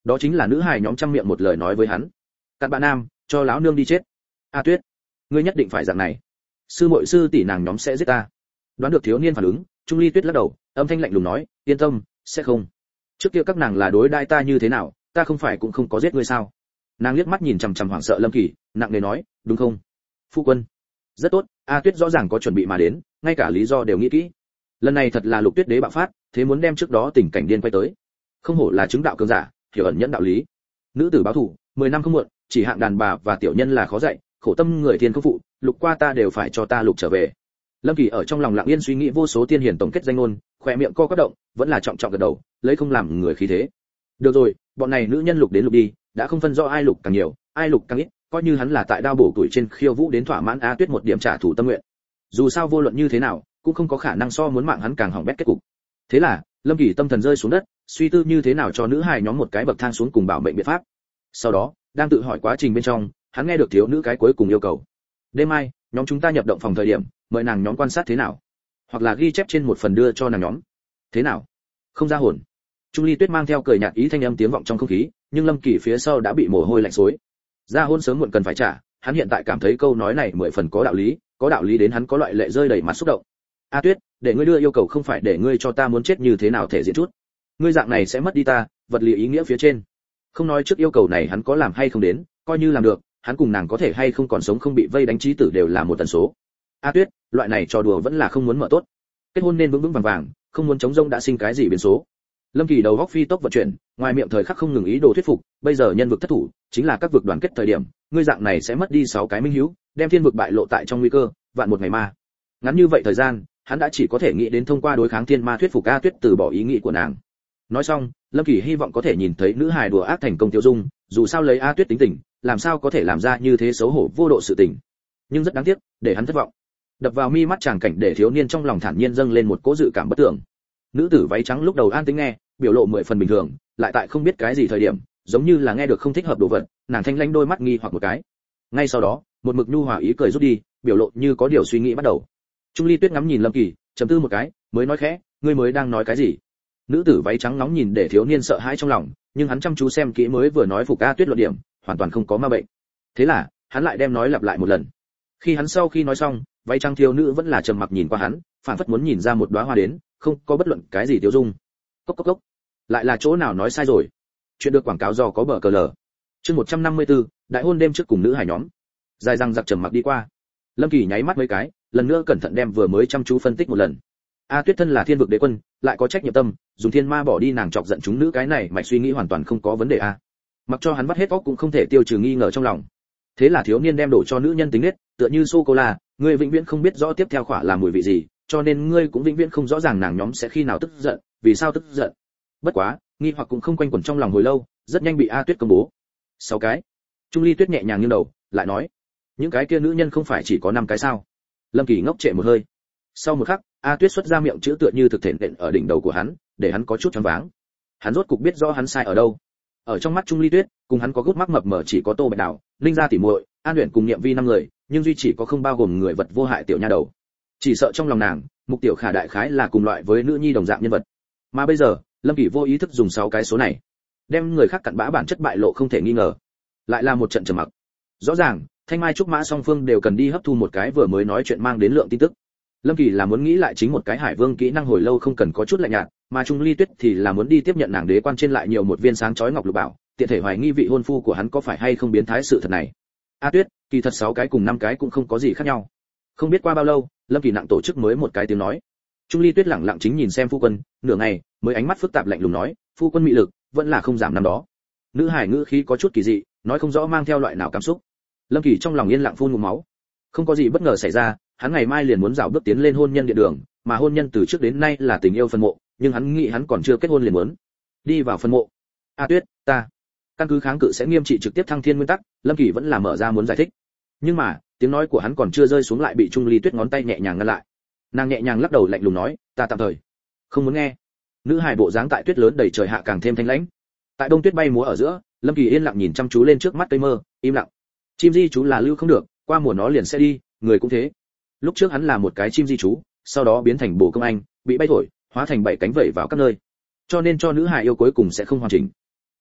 Đó chính là nữ hài nhóm trăm miệng một lời nói với hắn. Cặn bạn nam, cho lão nương đi chết. A Tuyết, ngươi nhất định phải dạng này. Sư muội sư tỷ nàng nhóm sẽ giết ta. Đoán được thiếu niên phản ứng, Trung Ly Tuyết lắc đầu, âm thanh lạnh lùng nói, yên tâm, sẽ không. Trước kia các nàng là đối đãi ta như thế nào, ta không phải cũng không có giết ngươi sao? Nàng liếc mắt nhìn chằm chằm hoảng sợ Lâm Kỳ, nặng nề nói, đúng không? Phu quân. Rất tốt, A Tuyết rõ ràng có chuẩn bị mà đến, ngay cả lý do đều nghĩ kỹ. Lần này thật là Lục Tuyết đế bạo phát, thế muốn đem trước đó tình cảnh điên quay tới. Không hổ là chứng đạo cường giả, hiểu ẩn nhẫn đạo lý. Nữ tử báo thù, 10 năm không muộn, chỉ hạng đàn bà và tiểu nhân là khó dạy, khổ tâm người thiên không phụ, lục qua ta đều phải cho ta lục trở về. Lâm Kỳ ở trong lòng lặng yên suy nghĩ vô số tiên hiển tổng kết danh ngôn, khóe miệng co quắp động, vẫn là trọng trọng gật đầu, lấy không làm người khí thế. Được rồi, bọn này nữ nhân lục đến lục đi, đã không phân rõ ai lục càng nhiều, ai lục càng ít, coi như hắn là tại đao bổ tuổi trên khiêu vũ đến thỏa mãn A Tuyết một điểm trả thù tâm nguyện. Dù sao vô luận như thế nào, cũng không có khả năng so muốn mạng hắn càng hỏng bét kết cục. Thế là, Lâm Kỳ tâm thần rơi xuống đất, suy tư như thế nào cho nữ hài nhóm một cái bậc thang xuống cùng bảo mệnh biện pháp. Sau đó, đang tự hỏi quá trình bên trong, hắn nghe được thiếu nữ cái cuối cùng yêu cầu. Đêm mai, nhóm chúng ta nhập động phòng thời điểm, mời nàng nhóm quan sát thế nào, hoặc là ghi chép trên một phần đưa cho nàng nhóm. Thế nào? Không ra hồn. Trung Ly Tuyết mang theo cười nhạt ý thanh âm tiếng vọng trong không khí, nhưng Lâm Kỳ phía sau đã bị mồ hôi lạnh xối. Ra hôn sớm muộn cần phải trả, hắn hiện tại cảm thấy câu nói này 10 phần có đạo lý đến hắn có loại lệ rơi đầy mặt xúc động. A Tuyết, để ngươi đưa yêu cầu không phải để ngươi cho ta muốn chết như thế nào thể diễn chút. Ngươi dạng này sẽ mất đi ta, vật lý ý nghĩa phía trên. Không nói trước yêu cầu này hắn có làm hay không đến, coi như làm được, hắn cùng nàng có thể hay không còn sống không bị vây đánh chí tử đều là một tần số. A Tuyết, loại này trò đùa vẫn là không muốn mở tốt. Kết hôn nên vững vững vàng vàng, không muốn chống rông đã sinh cái gì biến số. Lâm Kỳ đầu góc phi tốc vận chuyển, ngoài miệng thời khắc không ngừng ý đồ thuyết phục, bây giờ nhân vực thất thủ, chính là các vực đoàn kết thời điểm, ngươi dạng này sẽ mất đi 6 cái minh hữu, đem thiên vực bại lộ tại trong nguy cơ, vạn một ngày ma. Ngắn như vậy thời gian, hắn đã chỉ có thể nghĩ đến thông qua đối kháng thiên ma thuyết phục A Tuyết từ bỏ ý nghĩ của nàng. Nói xong, Lâm Kỳ hy vọng có thể nhìn thấy nữ hài đùa ác thành công tiêu dung, dù sao lấy A Tuyết tính tình, làm sao có thể làm ra như thế xấu hổ vô độ sự tình. Nhưng rất đáng tiếc, để hắn thất vọng. Đập vào mi mắt chàng cảnh để thiếu niên trong lòng thản nhiên dâng lên một cỗ dự cảm bất tưởng. Nữ tử váy trắng lúc đầu an tĩnh nghe, biểu lộ 10 phần bình thường, lại tại không biết cái gì thời điểm, giống như là nghe được không thích hợp đồ vật, nàng thanh lãnh đôi mắt nghi hoặc một cái. Ngay sau đó, một mực nhu hòa ý cười rút đi, biểu lộ như có điều suy nghĩ bắt đầu. Trung Ly Tuyết ngắm nhìn Lâm Kỳ, trầm tư một cái, mới nói khẽ, ngươi mới đang nói cái gì? Nữ tử váy trắng nóng nhìn để thiếu niên sợ hãi trong lòng, nhưng hắn chăm chú xem kỹ mới vừa nói phục A Tuyết luận điểm, hoàn toàn không có ma bệnh. Thế là, hắn lại đem nói lặp lại một lần. Khi hắn sau khi nói xong, váy trắng thiếu nữ vẫn là trầm mặc nhìn qua hắn, phản phất muốn nhìn ra một đóa hoa đến, không có bất luận cái gì tiêu dung. Cốc cốc cốc. Lại là chỗ nào nói sai rồi? Chuyện được quảng cáo do có bờ cờ lờ. Chương 154, đại hôn đêm trước cùng nữ hải nhóm. Dài răng giặc trầm mặc đi qua. Lâm Kỳ nháy mắt mấy cái, lần nữa cẩn thận đem vừa mới chăm chú phân tích một lần. A Tuyết thân là thiên vực đế quân, lại có trách nhiệm tâm, dùng thiên ma bỏ đi nàng chọc giận chúng nữ cái này mạch suy nghĩ hoàn toàn không có vấn đề a. Mặc cho hắn vắt hết óc cũng không thể tiêu trừ nghi ngờ trong lòng. Thế là thiếu niên đem đổ cho nữ nhân tính nết, tựa như sô cô la, ngươi vĩnh viễn không biết rõ tiếp theo khỏa là mùi vị gì, cho nên ngươi cũng vĩnh viễn không rõ ràng nàng nhóm sẽ khi nào tức giận, vì sao tức giận. Bất quá, nghi hoặc cũng không quanh quẩn trong lòng hồi lâu, rất nhanh bị A Tuyết công bố. 6 cái. Trung Ly Tuyết nhẹ nhàng nghiêng đầu, lại nói, những cái kia nữ nhân không phải chỉ có 5 cái sao? Lâm Kỳ ngốc trệ một hơi. Sau một khắc, A Tuyết xuất ra miệng chữ tựa như thực thể nện ở đỉnh đầu của hắn, để hắn có chút choáng váng. Hắn rốt cục biết rõ hắn sai ở đâu. Ở trong mắt Trung Ly Tuyết, cùng hắn có gút mắc mập mờ chỉ có Tô Bạch Đào, Linh Gia tỉ muội, An Uyển cùng Niệm Vi 5 người, nhưng duy chỉ có không bao gồm người vật vô hại tiểu nha đầu. Chỉ sợ trong lòng nàng, Mục Tiểu Khả đại khái là cùng loại với nữ nhi đồng dạng nhân vật. Mà bây giờ, Lâm Kỳ vô ý thức dùng 6 cái số này, đem người khác cặn bã bản chất bại lộ không thể nghi ngờ. Lại là một trận trầm mặc. Rõ ràng, Thanh Mai Trúc Mã song phương đều cần đi hấp thu một cái vừa mới nói chuyện mang đến lượng tin tức. Lâm Kỳ là muốn nghĩ lại chính một cái Hải Vương kỹ năng hồi lâu không cần có chút lạnh nhạt, mà Trung Ly Tuyết thì là muốn đi tiếp nhận nàng đế quan trên lại nhiều một viên sáng chói ngọc lục bảo, tiện thể hoài nghi vị hôn phu của hắn có phải hay không biến thái sự thật này. A Tuyết, kỳ thật 6 cái cùng 5 cái cũng không có gì khác nhau. Không biết qua bao lâu, Lâm Kỳ nặng tổ chức mới một cái tiếng nói. Trung Ly Tuyết lẳng lặng chính nhìn xem phu quân, nửa ngày, mới ánh mắt phức tạp lạnh lùng nói, phu quân mị lực vẫn là không giảm năm đó. Nữ hải ngữ khí có chút kỳ dị, nói không rõ mang theo loại nào cảm xúc. Lâm Kỳ trong lòng yên lặng phun ngụm máu. Không có gì bất ngờ xảy ra, hắn ngày mai liền muốn dạo bước tiến lên hôn nhân điện đường, mà hôn nhân từ trước đến nay là tình yêu phân mộ, nhưng hắn nghĩ hắn còn chưa kết hôn liền muốn đi vào phân mộ. A Tuyết, ta căn cứ kháng cự sẽ nghiêm trị trực tiếp thăng thiên nguyên tắc, Lâm Kỳ vẫn là mở ra muốn giải thích. Nhưng mà, tiếng nói của hắn còn chưa rơi xuống lại bị Trung Ly Tuyết ngón tay nhẹ nhàng ngăn lại. Nàng nhẹ nhàng lắc đầu lạnh lùng nói, ta tạm thời không muốn nghe. Nữ hài bộ dáng tại tuyết lớn đầy trời hạ càng thêm thanh lãnh. Tại đông tuyết bay múa ở giữa, Lâm Kỳ yên lặng nhìn chăm chú lên trước mắt cây mơ, im lặng. Chim di chú là lưu không được, qua mùa nó liền sẽ đi, người cũng thế. Lúc trước hắn là một cái chim di chú, sau đó biến thành bồ công anh, bị bay thổi, hóa thành 7 cánh vẩy vào các nơi. Cho nên cho nữ hài yêu cuối cùng sẽ không hoàn chỉnh.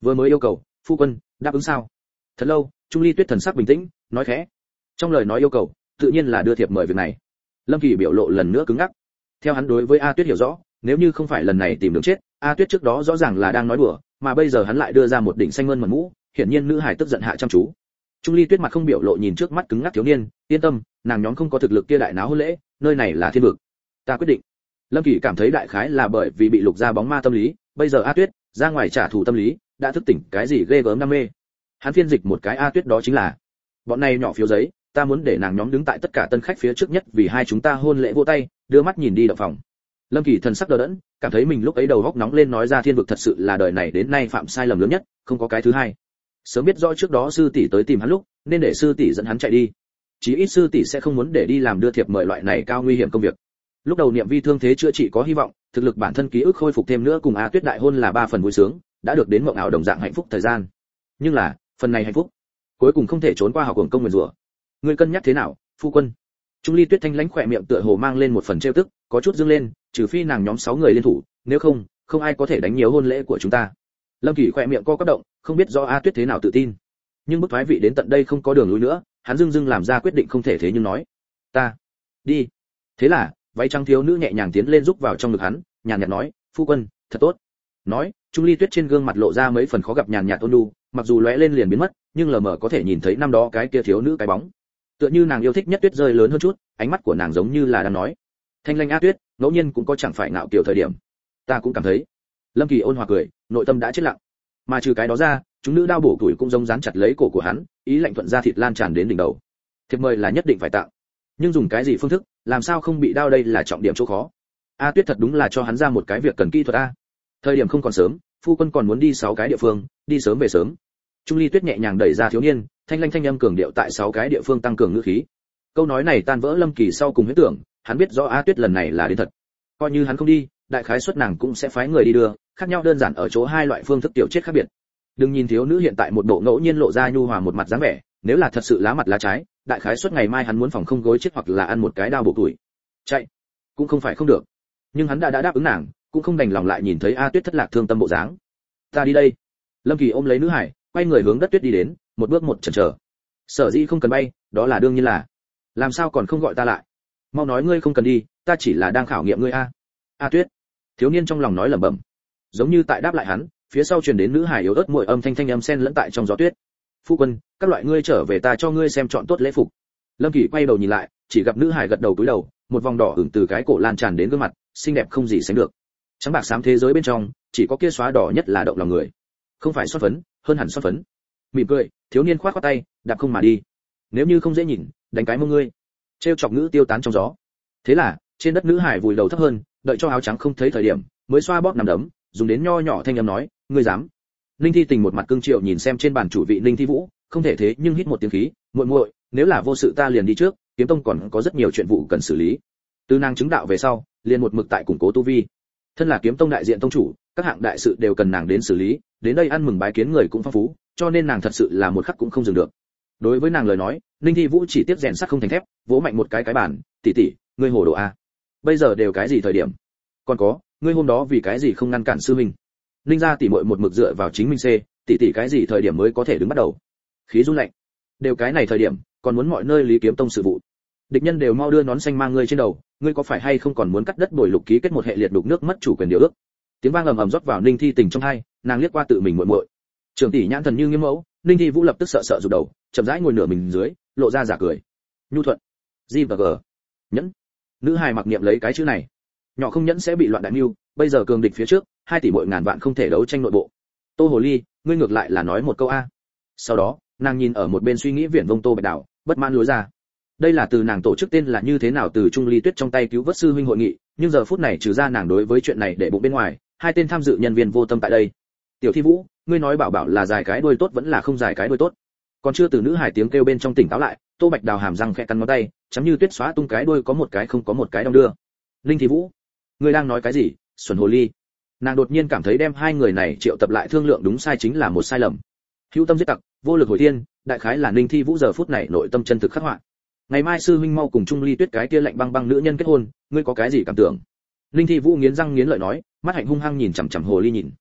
Vừa mới yêu cầu, phu quân đáp ứng sao? Thật lâu, Trung Ly Tuyết thần sắc bình tĩnh, nói khẽ. Trong lời nói yêu cầu, tự nhiên là đưa thiệp mời việc này. Lâm Kỳ biểu lộ lần nữa cứng ngắc. Theo hắn đối với A Tuyết hiểu rõ, nếu như không phải lần này tìm đường chết, A Tuyết trước đó rõ ràng là đang nói đùa, mà bây giờ hắn lại đưa ra một đỉnh xanh mơn mận mũ, hiển nhiên nữ hải tức giận hạ chăm chú. Trung Ly Tuyết mặt không biểu lộ nhìn trước mắt cứng ngắc thiếu niên, yên tâm, nàng nhóm không có thực lực kia đại náo hôn lễ, nơi này là thiên vực. Ta quyết định. Lâm Kỳ cảm thấy đại khái là bởi vì bị lục ra bóng ma tâm lý, bây giờ A Tuyết ra ngoài trả thù tâm lý, đã thức tỉnh cái gì ghê gớm đam mê. Hắn phiên dịch một cái A Tuyết đó chính là: bọn này nhỏ phiếu giấy, ta muốn để nàng nhóm đứng tại tất cả tân khách phía trước nhất vì hai chúng ta hôn lễ vỗ tay, đưa mắt nhìn đi động phòng. Lâm Kỳ thần sắc đờ đẫn, cảm thấy mình lúc ấy đầu góc nóng lên nói ra thiên vực thật sự là đời này đến nay phạm sai lầm lớn nhất, không có cái thứ hai. Sớm biết rõ trước đó sư tỷ tới tìm hắn lúc, nên để sư tỷ dẫn hắn chạy đi. Chí ít sư tỷ sẽ không muốn để đi làm đưa thiệp mời loại này cao nguy hiểm công việc. Lúc đầu niệm vi thương thế chữa trị có hy vọng, thực lực bản thân ký ức khôi phục thêm nữa cùng A Tuyết đại hôn là 3 phần vui sướng, đã được đến mộng ảo đồng dạng hạnh phúc thời gian. Nhưng là, phần này hạnh phúc, cuối cùng không thể trốn qua học hưởng công nguyền rủa. Ngươi cân nhắc thế nào, phu quân? Trung Ly Tuyết thanh lãnh khỏe miệng tựa hồ mang lên một phần trêu tức, có chút dương lên, trừ phi nàng nhóm 6 người liên thủ, nếu không, không ai có thể đánh nhiều hôn lễ của chúng ta. Lâm Kỳ khỏe miệng co quắp động, không biết do A Tuyết thế nào tự tin. Nhưng bức thoái vị đến tận đây không có đường lui nữa, hắn dưng làm ra quyết định không thể thế nhưng nói: "Ta đi." Thế là, váy trắng thiếu nữ nhẹ nhàng tiến lên giúp vào trong ngực hắn, nhàn nhạt nói: "Phu quân, thật tốt." Nói, Trung Ly Tuyết trên gương mặt lộ ra mấy phần khó gặp nhàn nhạt ôn nhu, mặc dù lóe lên liền biến mất, nhưng lờ mờ có thể nhìn thấy năm đó cái kia thiếu nữ cái bóng. Tựa như nàng yêu thích nhất tuyết rơi lớn hơn chút, ánh mắt của nàng giống như là đang nói: "Thanh Lanh A Tuyết, ngẫu nhiên cũng có chẳng phải ngạo kiều thời điểm." Ta cũng cảm thấy. Lâm Kỳ ôn hòa cười, nội tâm đã chết lặng. Mà trừ cái đó ra, chúng nữ đao bổ tuổi cũng giống dán chặt lấy cổ của hắn, ý lạnh thuận ra thịt lan tràn đến đỉnh đầu. Thiệp mời là nhất định phải tặng, nhưng dùng cái gì phương thức, làm sao không bị đao đây là trọng điểm chỗ khó. A Tuyết thật đúng là cho hắn ra một cái việc cần kỹ thuật a. Thời điểm không còn sớm, phu quân còn muốn đi 6 cái địa phương, đi sớm về sớm. Trung Ly Tuyết nhẹ nhàng đẩy ra thiếu niên, thanh lanh thanh âm cường điệu tại 6 cái địa phương tăng cường ngữ khí. Câu nói này tan vỡ Lâm Kỳ sau cùng huyễn tưởng, hắn biết rõ A Tuyết lần này là đến thật. Coi như hắn không đi, đại khái suất nàng cũng sẽ phái người đi đưa, khác nhau đơn giản ở chỗ hai loại phương thức tiểu chết khác biệt. Đừng nhìn thiếu nữ hiện tại một bộ ngẫu nhiên lộ ra nhu hòa một mặt dáng vẻ, nếu là thật sự lá mặt lá trái, đại khái suất ngày mai hắn muốn phòng không gối chết hoặc là ăn một cái đao bổ tuổi. Chạy, cũng không phải không được. Nhưng hắn đã đáp ứng nàng, cũng không đành lòng lại nhìn thấy A Tuyết thất lạc thương tâm bộ dáng. Ta đi đây. Lâm Kỳ ôm lấy nữ hải, quay người hướng đất tuyết đi đến, một bước một chần chờ. Sở dĩ không cần bay, đó là đương nhiên là. Làm sao còn không gọi ta lại? Mau nói ngươi không cần đi, ta chỉ là đang khảo nghiệm ngươi a. A Tuyết. Thiếu niên trong lòng nói lẩm bẩm. Giống như tại đáp lại hắn, phía sau truyền đến nữ hải yếu ớt muội âm thanh âm xen lẫn tại trong gió tuyết. Phu quân, các loại ngươi trở về ta cho ngươi xem chọn tốt lễ phục. Lâm Kỳ quay đầu nhìn lại, chỉ gặp nữ hải gật đầu cúi đầu, một vòng đỏ ửng từ cái cổ lan tràn đến gương mặt, xinh đẹp không gì sánh được. Trắng bạc xám thế giới bên trong, chỉ có kia xóa đỏ nhất là động lòng người. Không phải son phấn, hơn hẳn son phấn. Mỉm cười, thiếu niên khoát khoát tay, đạp không mà đi. Nếu như không dễ nhìn, đánh cái mông ngươi. Trêu chọc ngữ tiêu tán trong gió. Thế là, trên đất nữ hải vùi đầu thấp hơn, đợi cho áo trắng không thấy thời điểm, mới xoa bóp nằm đấm, dùng đến nho nhỏ thanh âm nói, ngươi dám? Ninh Thi Tình một mặt cương triệu nhìn xem trên bàn chủ vị Ninh Thi Vũ, không thể thế nhưng hít một tiếng khí, muội muội, nếu là vô sự ta liền đi trước, kiếm tông còn có rất nhiều chuyện vụ cần xử lý. Từ nàng chứng đạo về sau, liền một mực tại củng cố tu vi. Thân là kiếm tông đại diện tông chủ, các hạng đại sự đều cần nàng đến xử lý, đến đây ăn mừng bái kiến người cũng phong phú, cho nên nàng thật sự là một khắc cũng không dừng được. Đối với nàng lời nói, Ninh Thi Vũ chỉ tiếp rèn sắt không thành thép, vỗ mạnh một cái bàn, tỷ tỷ, ngươi hồ đồ a. Bây giờ đều cái gì thời điểm? Còn có, ngươi hôm đó vì cái gì không ngăn cản sư huynh? Ninh gia tỷ muội một mực dựa vào chính mình c, tỷ tỷ cái gì thời điểm mới có thể đứng bắt đầu? Khí run lạnh. Đều cái này thời điểm, còn muốn mọi nơi lý kiếm tông sự vụ. Địch nhân đều mau đưa nón xanh mang ngươi trên đầu, ngươi có phải hay không còn muốn cắt đất bồi lục ký kết một hệ liệt đục nước mất chủ quyền điều ước? Tiếng vang ầm ầm rót vào Ninh Thi Tình trong tai, nàng liếc qua tự mình muội muội. Trường tỷ nhãn thần như nghiêm mẫu, Ninh Thi Vũ lập tức sợ sợ rụt đầu, chậm rãi ngồi nửa mình dưới, lộ ra giả cười. Nhu thuận. G và G. Nhẫn. Nữ hài mặc niệm lấy cái chữ này. Nhỏ không nhẫn sẽ bị loạn đại mưu, bây giờ cường địch phía trước, hai tỷ muội ngàn vạn không thể đấu tranh nội bộ. Tô Hồ Ly, ngươi ngược lại là nói một câu a. Sau đó, nàng nhìn ở một bên suy nghĩ viển vông Tô Bạch Đào, bất mãn lối ra. Đây là từ nàng tổ chức tên là như thế nào từ Trung Ly Tuyết trong tay cứu vớt sư huynh hội nghị, nhưng giờ phút này trừ ra nàng đối với chuyện này để bụng bên ngoài, hai tên tham dự nhân viên vô tâm tại đây. Tiểu Thi Vũ, ngươi nói bảo bảo là dài cái đuôi tốt vẫn là không dài cái đuôi tốt? Còn chưa từ nữ hài tiếng kêu bên trong tỉnh táo lại, Tô Bạch Đào hàm răng khẽ cắn ngón tay, chấm như tuyết xóa tung cái đuôi có một cái không có một cái đong đưa. Linh Thi Vũ, ngươi đang nói cái gì? Xuẩn hồ ly. Nàng đột nhiên cảm thấy đem hai người này triệu tập lại thương lượng đúng sai chính là một sai lầm. Hữu tâm giết tặc, vô lực hồi thiên, đại khái là Ninh Thi Vũ giờ phút này nội tâm chân thực khắc họa. Ngày mai sư huynh mau cùng Trung Ly Tuyết cái kia lạnh băng băng nữ nhân kết hôn, ngươi có cái gì cảm tưởng? Ninh Thi Vũ nghiến răng nghiến lợi nói, mắt hạnh hung hăng nhìn chằm chằm hồ ly nhìn.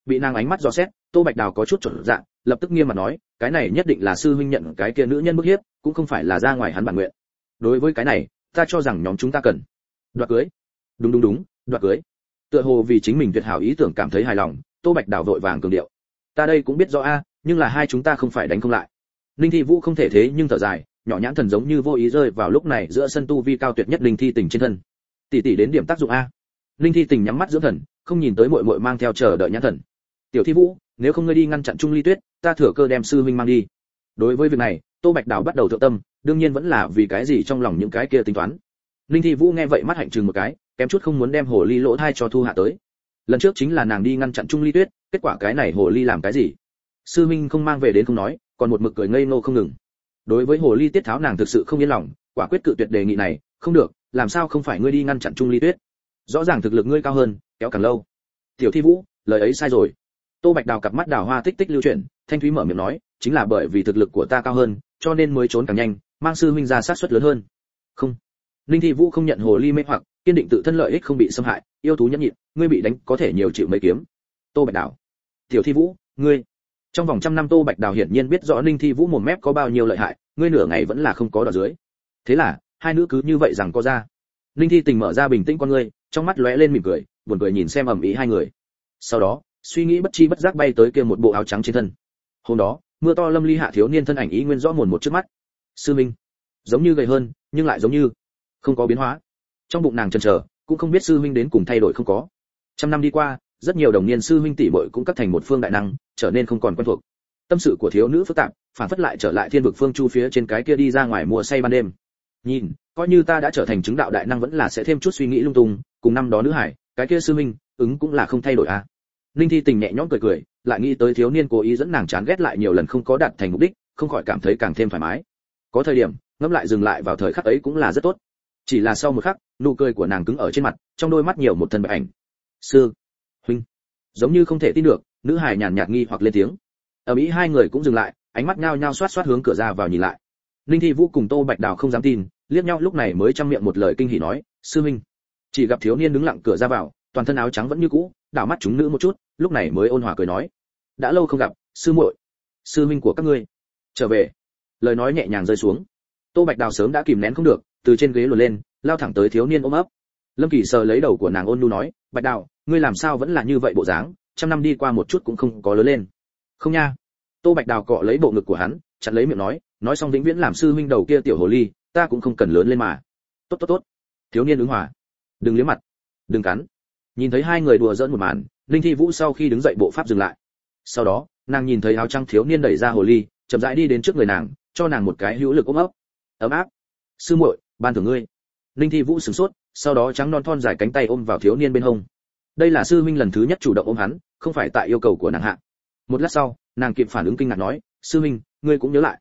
Bị nàng ánh mắt dò xét, Tô Bạch Đào có chút chột dạ, lập tức nghiêm mặt nói, cái này nhất định là sư huynh nhận cái kia nữ nhân bức hiếp, cũng không phải là ra ngoài hắn bản nguyện. Đối với cái này, ta cho rằng nhóm chúng ta cần đoạt cưới. Đúng, đoạt cưới. Tựa hồ vì chính mình tuyệt hảo ý tưởng cảm thấy hài lòng, Tô Bạch Đào vội vàng cường điệu. Ta đây cũng biết rõ a, nhưng là hai chúng ta không phải đánh không lại. Linh Thi Vũ không thể thế nhưng thở dài, nhỏ nhãn thần giống như vô ý rơi vào lúc này giữa sân tu vi cao tuyệt nhất Linh Thi Tình trên thân. Tỷ tỷ đến điểm tác dụng a. Linh Thi Tình nhắm mắt dưỡng thần, không nhìn tới muội muội mang theo chờ đợi nhãn thần. Tiểu Thi Vũ, nếu không ngươi đi ngăn chặn Trung Ly Tuyết, ta thừa cơ đem sư huynh mang đi. Đối với việc này, Tô Bạch Đào bắt đầu thượng tâm, đương nhiên vẫn là vì cái gì trong lòng những cái kia tính toán. Linh Thi Vũ nghe vậy mắt hạnh trừng một cái, kém chút không muốn đem hồ ly lỗ thai cho thu hạ tới. Lần trước chính là nàng đi ngăn chặn Trung Ly Tuyết, kết quả cái này hồ ly làm cái gì? Sư huynh không mang về đến không nói, còn một mực cười ngây ngô không ngừng. Đối với hồ ly tiết tháo nàng thực sự không yên lòng, quả quyết cự tuyệt đề nghị này, không được, làm sao không phải ngươi đi ngăn chặn Trung Ly Tuyết? Rõ ràng thực lực ngươi cao hơn, kéo càng lâu. Tiểu Thi Vũ, lời ấy sai rồi. Tô Bạch Đào cặp mắt đào hoa tích tích lưu chuyển, thanh thúy mở miệng nói, chính là bởi vì thực lực của ta cao hơn, cho nên mới trốn càng nhanh, mang sư huynh ra sát suất lớn hơn. Không. Linh Thi Vũ không nhận hồ ly mê hoặc, kiên định tự thân lợi ích không bị xâm hại, yêu thú nhẫn nhịn, ngươi bị đánh có thể nhiều chịu mấy kiếm. Tô Bạch Đào. Tiểu Thi Vũ, ngươi. Trong vòng trăm năm Tô Bạch Đào hiển nhiên biết rõ Linh Thi Vũ mồm mép có bao nhiêu lợi hại, ngươi nửa ngày vẫn là không có đoạt dưới. Thế là, hai nữ cứ như vậy rằng có ra. Linh Thi Tình mở ra bình tĩnh con ngươi, trong mắt lóe lên mỉm cười, buồn cười nhìn xem ầm ĩ hai người. Sau đó, suy nghĩ bất chi bất giác bay tới kia một bộ áo trắng trên thân. Hôm đó, mưa to lâm ly hạ thiếu niên thân ảnh ý nguyên rõ mồn một trước mắt. Sư Minh, giống như gầy hơn, nhưng lại giống như không có biến hóa. Trong bụng nàng chần chờ, cũng không biết sư huynh đến cùng thay đổi không có. Trăm năm đi qua, rất nhiều đồng niên sư huynh tỷ muội cũng cắt thành một phương đại năng, trở nên không còn quen thuộc. Tâm sự của thiếu nữ phức tạp, phản phất lại trở lại thiên vực phương chu phía trên cái kia đi ra ngoài mùa say ban đêm. Nhìn, coi như ta đã trở thành chứng đạo đại năng vẫn là sẽ thêm chút suy nghĩ lung tung, cùng năm đó nữ hải, cái kia sư huynh, ứng cũng là không thay đổi à. Linh Thi Tình nhẹ nhõm cười cười, lại nghĩ tới thiếu niên cố ý dẫn nàng chán ghét lại nhiều lần không có đạt thành mục đích, không khỏi cảm thấy càng thêm thoải mái. Có thời điểm, ngẫm lại dừng lại vào thời khắc ấy cũng là rất tốt. Chỉ là sau một khắc, nụ cười của nàng cứng ở trên mặt, trong đôi mắt nhiều một thân bạch ảnh. Sư huynh, giống như không thể tin được, nữ hài nhàn nhạt nghi hoặc lên tiếng. Ở Mỹ hai người cũng dừng lại, ánh mắt nhao nhao xoát xoát hướng cửa ra vào nhìn lại. Linh Thi Vũ cùng Tô Bạch Đào không dám tin, liếc nhau lúc này mới trăm miệng một lời kinh hỉ nói, sư huynh. Chỉ gặp thiếu niên đứng lặng cửa ra vào, toàn thân áo trắng vẫn như cũ, đảo mắt chúng nữ một chút, lúc này mới ôn hòa cười nói, đã lâu không gặp, sư muội, sư huynh của các ngươi trở về. Lời nói nhẹ nhàng rơi xuống. Tô Bạch Đào sớm đã kìm nén không được, từ trên ghế lùi lên, lao thẳng tới thiếu niên ôm ấp. Lâm Kỳ sờ lấy đầu của nàng ôn nhu nói, Bạch Đào, ngươi làm sao vẫn là như vậy bộ dáng, trăm năm đi qua một chút cũng không có lớn lên. Không nha. Tô Bạch Đào cọ lấy bộ ngực của hắn, chặn lấy miệng nói xong vĩnh viễn làm sư huynh đầu kia tiểu hồ ly, ta cũng không cần lớn lên mà. Tốt. Thiếu niên ứng hòa. Đừng liếm mặt, đừng cắn. Nhìn thấy hai người đùa giỡn một màn, Linh Thi Vũ sau khi đứng dậy bộ pháp dừng lại. Sau đó, nàng nhìn thấy áo trắng thiếu niên đẩy ra hồ ly, chậm rãi đi đến trước người nàng, cho nàng một cái hữu lực ôm ấp. Ấm áp. Sư muội, ban thưởng ngươi. Linh Thi Vũ sửng sốt, sau đó trắng non thon dài cánh tay ôm vào thiếu niên bên hông. Đây là sư huynh lần thứ nhất chủ động ôm hắn, không phải tại yêu cầu của nàng hạ. Một lát sau, nàng kịp phản ứng kinh ngạc nói, sư huynh, ngươi cũng nhớ lại.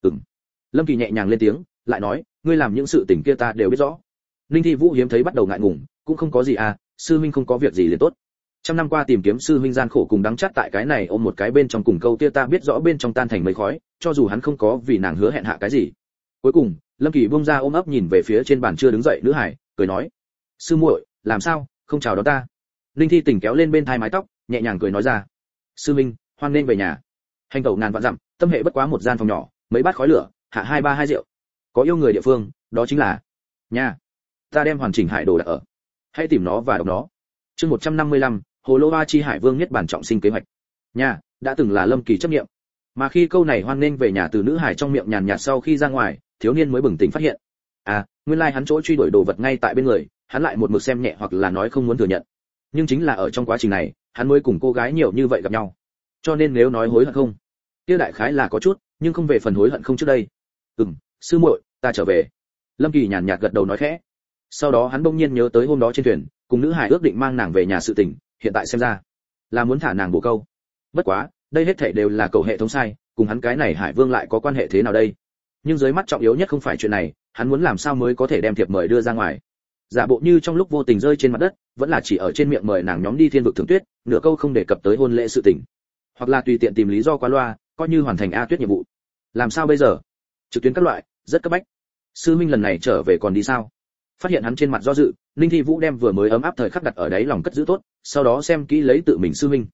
Lâm Kỳ nhẹ nhàng lên tiếng, lại nói, ngươi làm những sự tình kia ta đều biết rõ. Linh Thi Vũ hiếm thấy bắt đầu ngại ngùng, cũng không có gì à, sư huynh không có việc gì liền tốt. Trăm năm qua tìm kiếm sư huynh gian khổ cùng đắng chát tại cái này ôm một cái bên trong cùng câu kia ta biết rõ bên trong tan thành mây khói, cho dù hắn không có vì nàng hứa hẹn hạ cái gì. Cuối cùng, Lâm Kỳ buông ra ôm ấp nhìn về phía trên bàn chưa đứng dậy nữ hải, cười nói, sư muội, làm sao, không chào đón ta? Linh Thi Tình kéo lên bên thai mái tóc, nhẹ nhàng cười nói ra, sư huynh, hoan nên về nhà. Hành tẩu ngàn vạn dặm, tâm hệ bất quá một gian phòng nhỏ, mấy bát khói lửa, hạ 2-3 rượu. Có yêu người địa phương, đó chính là nhà. Ta đem hoàn chỉnh hải đồ đặt ở. Hãy tìm nó và đọc nó. Chương 155, Hồ Lô Hoa chi hải vương nhất bản trọng sinh kế hoạch. Nhà đã từng là Lâm Kỳ chấp niệm. Mà khi câu này hoan nên về nhà từ nữ hải trong miệng nhàn nhạt sau khi ra ngoài, thiếu niên mới bừng tỉnh phát hiện. À, nguyên lai hắn chỗ truy đuổi đồ vật ngay tại bên người, hắn lại một mực xem nhẹ hoặc là nói không muốn thừa nhận. Nhưng chính là ở trong quá trình này, hắn mới cùng cô gái nhiều như vậy gặp nhau. Cho nên nếu nói hối hận không, kia đại khái là có chút, nhưng không về phần hối hận không trước đây. Sư muội, ta trở về. Lâm Kỳ nhàn nhạt gật đầu nói khẽ. Sau đó hắn bỗng nhiên nhớ tới hôm đó trên thuyền, cùng nữ hải ước định mang nàng về nhà sự tình, hiện tại xem ra là muốn thả nàng bổ câu. Bất quá, đây hết thảy đều là cầu hệ thống sai, cùng hắn cái này Hải Vương lại có quan hệ thế nào đây? Nhưng dưới mắt trọng yếu nhất không phải chuyện này, hắn muốn làm sao mới có thể đem thiệp mời đưa ra ngoài. Giả bộ như trong lúc vô tình rơi trên mặt đất, vẫn là chỉ ở trên miệng mời nàng nhóm đi thiên vực thưởng tuyết, nửa câu không đề cập tới hôn lễ sự tình. Hoặc là tùy tiện tìm lý do qua loa, coi như hoàn thành A Tuyết nhiệm vụ. Làm sao bây giờ? Trực tuyến các loại, rất cấp bách. Sư Minh lần này trở về còn đi sao? Phát hiện hắn trên mặt do dự, Linh Thi Vũ đem vừa mới ấm áp thời khắc đặt ở đáy lòng cất giữ tốt, sau đó xem kỹ lấy tự mình sư Minh.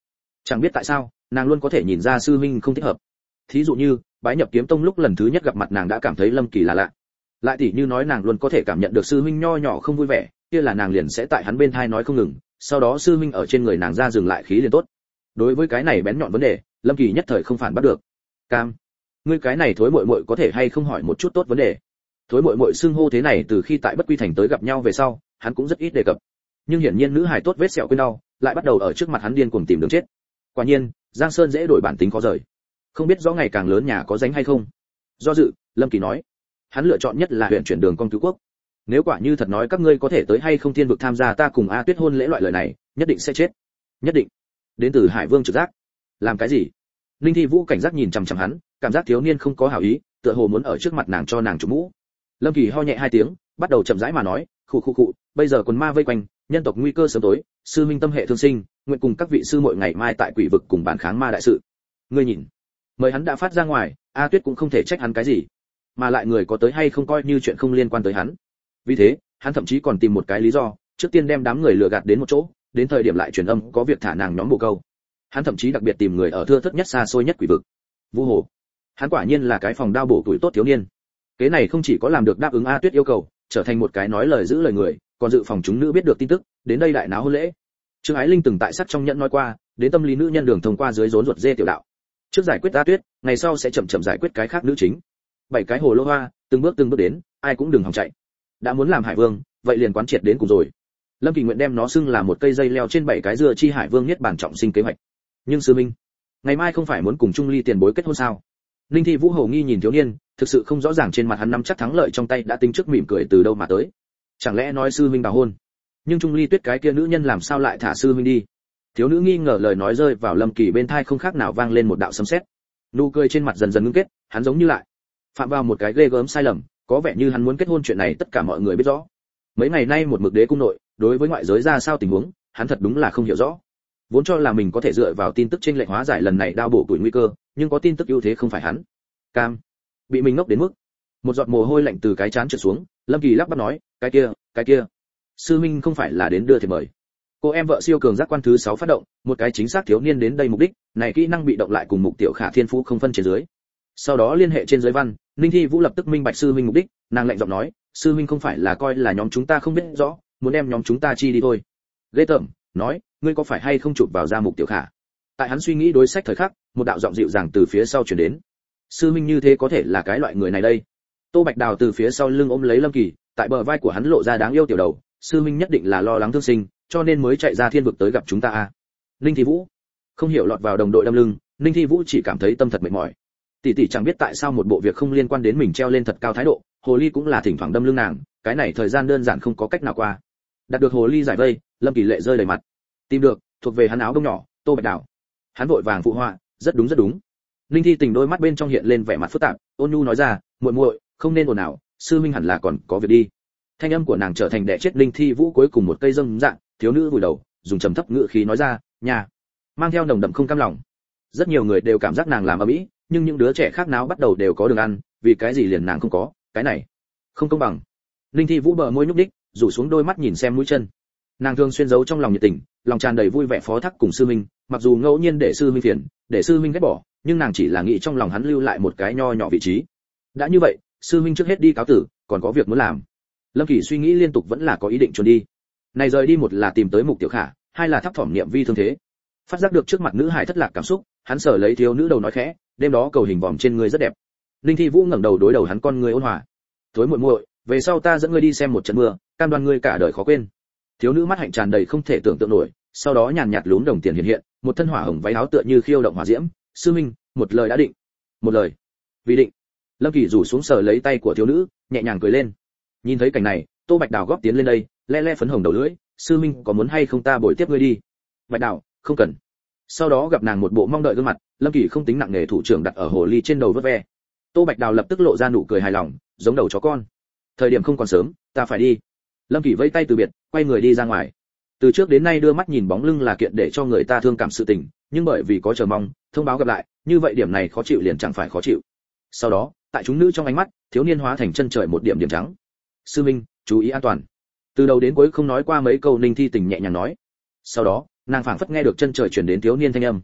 Chẳng biết tại sao, nàng luôn có thể nhìn ra sư huynh không thích hợp. Thí dụ như, bái nhập kiếm tông lúc lần thứ nhất gặp mặt nàng đã cảm thấy Lâm Kỳ là lạ. Lại tỉ như nói nàng luôn có thể cảm nhận được sư huynh nho nhỏ không vui vẻ, kia là nàng liền sẽ tại hắn bên tai nói không ngừng, sau đó sư huynh ở trên người nàng ra dừng lại khí liền tốt. Đối với cái này bén nhọn vấn đề, Lâm Kỳ nhất thời không phản bắt được. Cam, ngươi cái này thối muội muội có thể hay không hỏi một chút tốt vấn đề. Thối muội muội xưng hô thế này từ khi tại Bất Quy Thành tới gặp nhau về sau, hắn cũng rất ít đề cập. Nhưng hiển nhiên nữ hài tốt vết sẹo quên đau, lại bắt đầu ở trước mặt hắn điên cuồng tìm đường chết. Quả nhiên, Giang Sơn dễ đổi bản tính khó rời. Không biết rõ ngày càng lớn nhà có dánh hay không. Do dự, Lâm Kỳ nói, hắn lựa chọn nhất là huyện chuyển đường con cứu quốc. Nếu quả như thật nói các ngươi có thể tới hay không thiên vực tham gia ta cùng A Tuyết hôn lễ loại lời này, nhất định sẽ chết. Nhất định. Đến từ Hải Vương trực giác. Làm cái gì? Linh Thi Vũ cảnh giác nhìn chằm chằm hắn, cảm giác thiếu niên không có hảo ý, tựa hồ muốn ở trước mặt nàng cho nàng chụp mũ. Lâm Kỳ ho nhẹ hai tiếng, bắt đầu chậm rãi mà nói, khụ, bây giờ quần ma vây quanh, nhân tộc nguy cơ sớm tối, sư minh tâm hệ thương sinh, nguyện cùng các vị sư muội ngày mai tại quỷ vực cùng bàn kháng ma đại sự. Ngươi nhìn, mời hắn đã phát ra ngoài, A Tuyết cũng không thể trách hắn cái gì, mà lại người có tới hay không coi như chuyện không liên quan tới hắn. Vì thế, hắn thậm chí còn tìm một cái lý do, trước tiên đem đám người lừa gạt đến một chỗ, đến thời điểm lại truyền âm có việc thả nàng nhóm bồ câu. Hắn thậm chí đặc biệt tìm người ở thưa thớt nhất xa xôi nhất quỷ vực. Vu Hồ, hắn quả nhiên là cái phòng đao bổ tuổi tốt thiếu niên. Kế này không chỉ có làm được đáp ứng A Tuyết yêu cầu, trở thành một cái nói lời giữ lời người, còn dự phòng chúng nữ biết được tin tức, đến đây đại náo hôn lễ. Trương Ái Linh từng tại sắc trong nhẫn nói qua, đến tâm lý nữ nhân đường thông qua dưới rốn ruột dê tiểu đạo. Trước giải quyết A Tuyết, ngày sau sẽ chậm chậm giải quyết cái khác nữ chính. 7 cái hồ lô hoa, từng bước đến, ai cũng đừng hòng chạy. Đã muốn làm Hải Vương, vậy liền quán triệt đến cùng rồi. Lâm Kỳ nguyện đem nó xưng là một cây dây leo trên 7 cái dưa chi Hải Vương nhất bản trọng sinh kế hoạch. Nhưng sư minh, ngày mai không phải muốn cùng Trung Ly tiền bối kết hôn sao? Linh Thi Vũ hầu nghi nhìn thiếu niên, thực sự không rõ ràng trên mặt hắn nắm chắc thắng lợi trong tay đã tính trước mỉm cười từ đâu mà tới. Chẳng lẽ nói sư minh đào hôn? Nhưng Trung Ly Tuyết cái kia nữ nhân làm sao lại thả sư minh đi? Thiếu nữ nghi ngờ lời nói rơi vào Lâm Kỳ bên tai không khác nào vang lên một đạo sấm sét. Nụ cười trên mặt dần dần ngưng kết, hắn giống như lại phạm vào một cái ghê gớm sai lầm, có vẻ như hắn muốn kết hôn chuyện này tất cả mọi người biết rõ. Mấy ngày nay một mực đế cung nội, đối với ngoại giới ra sao tình huống, hắn thật đúng là không hiểu rõ. Vốn cho là mình có thể dựa vào tin tức trên lệnh hóa giải lần này đao bổ tuổi nguy cơ, nhưng có tin tức ưu thế không phải hắn. Cam, bị mình ngốc đến mức một giọt mồ hôi lạnh từ cái trán trượt xuống, Lâm Kỳ lắp bắp nói, cái kia, sư minh không phải là đến đưa thiệp mời. Cô em vợ siêu cường giác quan thứ 6 phát động, một cái chính xác thiếu niên đến đây mục đích, này kỹ năng bị động lại cùng Mục Tiểu Khả thiên phú không phân trên dưới. Sau đó liên hệ trên dưới văn, Ninh Thi Vũ lập tức minh bạch sư minh mục đích, nàng lạnh giọng nói, sư minh không phải là coi là nhóm chúng ta không biết rõ, muốn đem nhóm chúng ta chi đi thôi. Ghê tởm, nói, ngươi có phải hay không chụp vào ra Mục Tiểu Khả? Tại hắn suy nghĩ đối sách thời khắc, một đạo giọng dịu dàng từ phía sau truyền đến. Sư minh như thế có thể là cái loại người này đây. Tô Bạch Đào từ phía sau lưng ôm lấy Lâm Kỳ, tại bờ vai của hắn lộ ra đáng yêu tiểu đầu, sư minh nhất định là lo lắng thương sinh, cho nên mới chạy ra thiên vực tới gặp chúng ta à? Ninh Thi Vũ không hiểu lọt vào đồng đội đâm lưng, Ninh Thi Vũ chỉ cảm thấy tâm thật mệt mỏi. Tỷ tỷ chẳng biết tại sao một bộ việc không liên quan đến mình treo lên thật cao thái độ, hồ ly cũng là thỉnh thoảng đâm lưng nàng, cái này thời gian đơn giản không có cách nào qua. Đạt được hồ ly giải vây, Lâm Kỳ lệ rơi đầy mặt. Tìm được, thuộc về hắn áo bông nhỏ, Tô Bạch Đào. Hắn vội vàng phụ họa, rất đúng. Ninh Thi Tình đôi mắt bên trong hiện lên vẻ mặt phức tạp, ôn nhu nói ra, muội, không nên ồn ào, sư minh hẳn là còn có việc đi. Thanh âm của nàng trở thành đẻ chết Ninh Thi Vũ cuối cùng một cây dâm dạng, thiếu nữ vùi đầu, dùng trầm thấp ngữ khí nói ra, nhà, mang theo nồng đậm không cam lòng. Rất nhiều người đều cảm giác nàng làm ầm ĩ, nhưng những đứa trẻ khác náo bắt đầu đều có đường ăn, vì cái gì liền nàng không có, cái này không công bằng. Ninh Thi Vũ bờ môi nhúc đích, rủ xuống đôi mắt nhìn xem mũi chân. Nàng thường xuyên giấu trong lòng nhiệt tình, lòng tràn đầy vui vẻ phó thác cùng sư minh, mặc dù ngẫu nhiên để sư minh phiền, để sư minh ghét bỏ, nhưng nàng chỉ là nghĩ trong lòng hắn lưu lại một cái nho nhỏ vị trí. Đã như vậy, sư minh trước hết đi cáo tử, còn có việc muốn làm. Lâm Kỳ suy nghĩ liên tục vẫn là có ý định trốn đi. Này rời đi một là tìm tới Mục Tiểu Khả, hai là thấp thỏm niệm vi thương thế. Phát giác được trước mặt nữ hải thất lạc cảm xúc, hắn sở lấy thiếu nữ đầu nói khẽ, đêm đó cầu hình vòm trên người rất đẹp. Linh Thi Vũ ngẩng đầu đối đầu hắn con người ôn hòa. Thối muội, về sau ta dẫn ngươi đi xem một trận mưa, cam đoan ngươi cả đời khó quên. Thiếu nữ mắt hạnh tràn đầy không thể tưởng tượng nổi, sau đó nhàn nhạt lún đồng tiền hiện hiện, một thân hỏa hồng váy áo tựa như khiêu động hỏa diễm. Sư minh, một lời đã định. Một lời. Vì định. Lâm Kỳ rủ xuống sờ lấy tay của thiếu nữ, nhẹ nhàng cười lên. Nhìn thấy cảnh này, Tô Bạch Đào góp tiến lên đây, le phấn hồng đầu lưỡi, sư minh có muốn hay không ta bồi tiếp ngươi đi? Bạch Đào, không cần. Sau đó gặp nàng một bộ mong đợi gương mặt, Lâm Kỳ không tính nặng nề thủ trưởng đặt ở hồ ly trên đầu vớt ve. Tô Bạch Đào lập tức lộ ra nụ cười hài lòng, giống đầu chó con. Thời điểm không còn sớm, ta phải đi. Lâm Kỳ vẫy tay từ biệt, quay người đi ra ngoài. Từ trước đến nay đưa mắt nhìn bóng lưng là kiện để cho người ta thương cảm sự tình, nhưng bởi vì có chờ mong, thông báo gặp lại, như vậy điểm này khó chịu liền chẳng phải khó chịu. Sau đó, tại chúng nữ trong ánh mắt, thiếu niên hóa thành chân trời một điểm điểm trắng. Sư minh, chú ý an toàn. Từ đầu đến cuối không nói qua mấy câu, Ninh Thi Tình nhẹ nhàng nói. Sau đó, nàng phảng phất nghe được chân trời truyền đến thiếu niên thanh âm,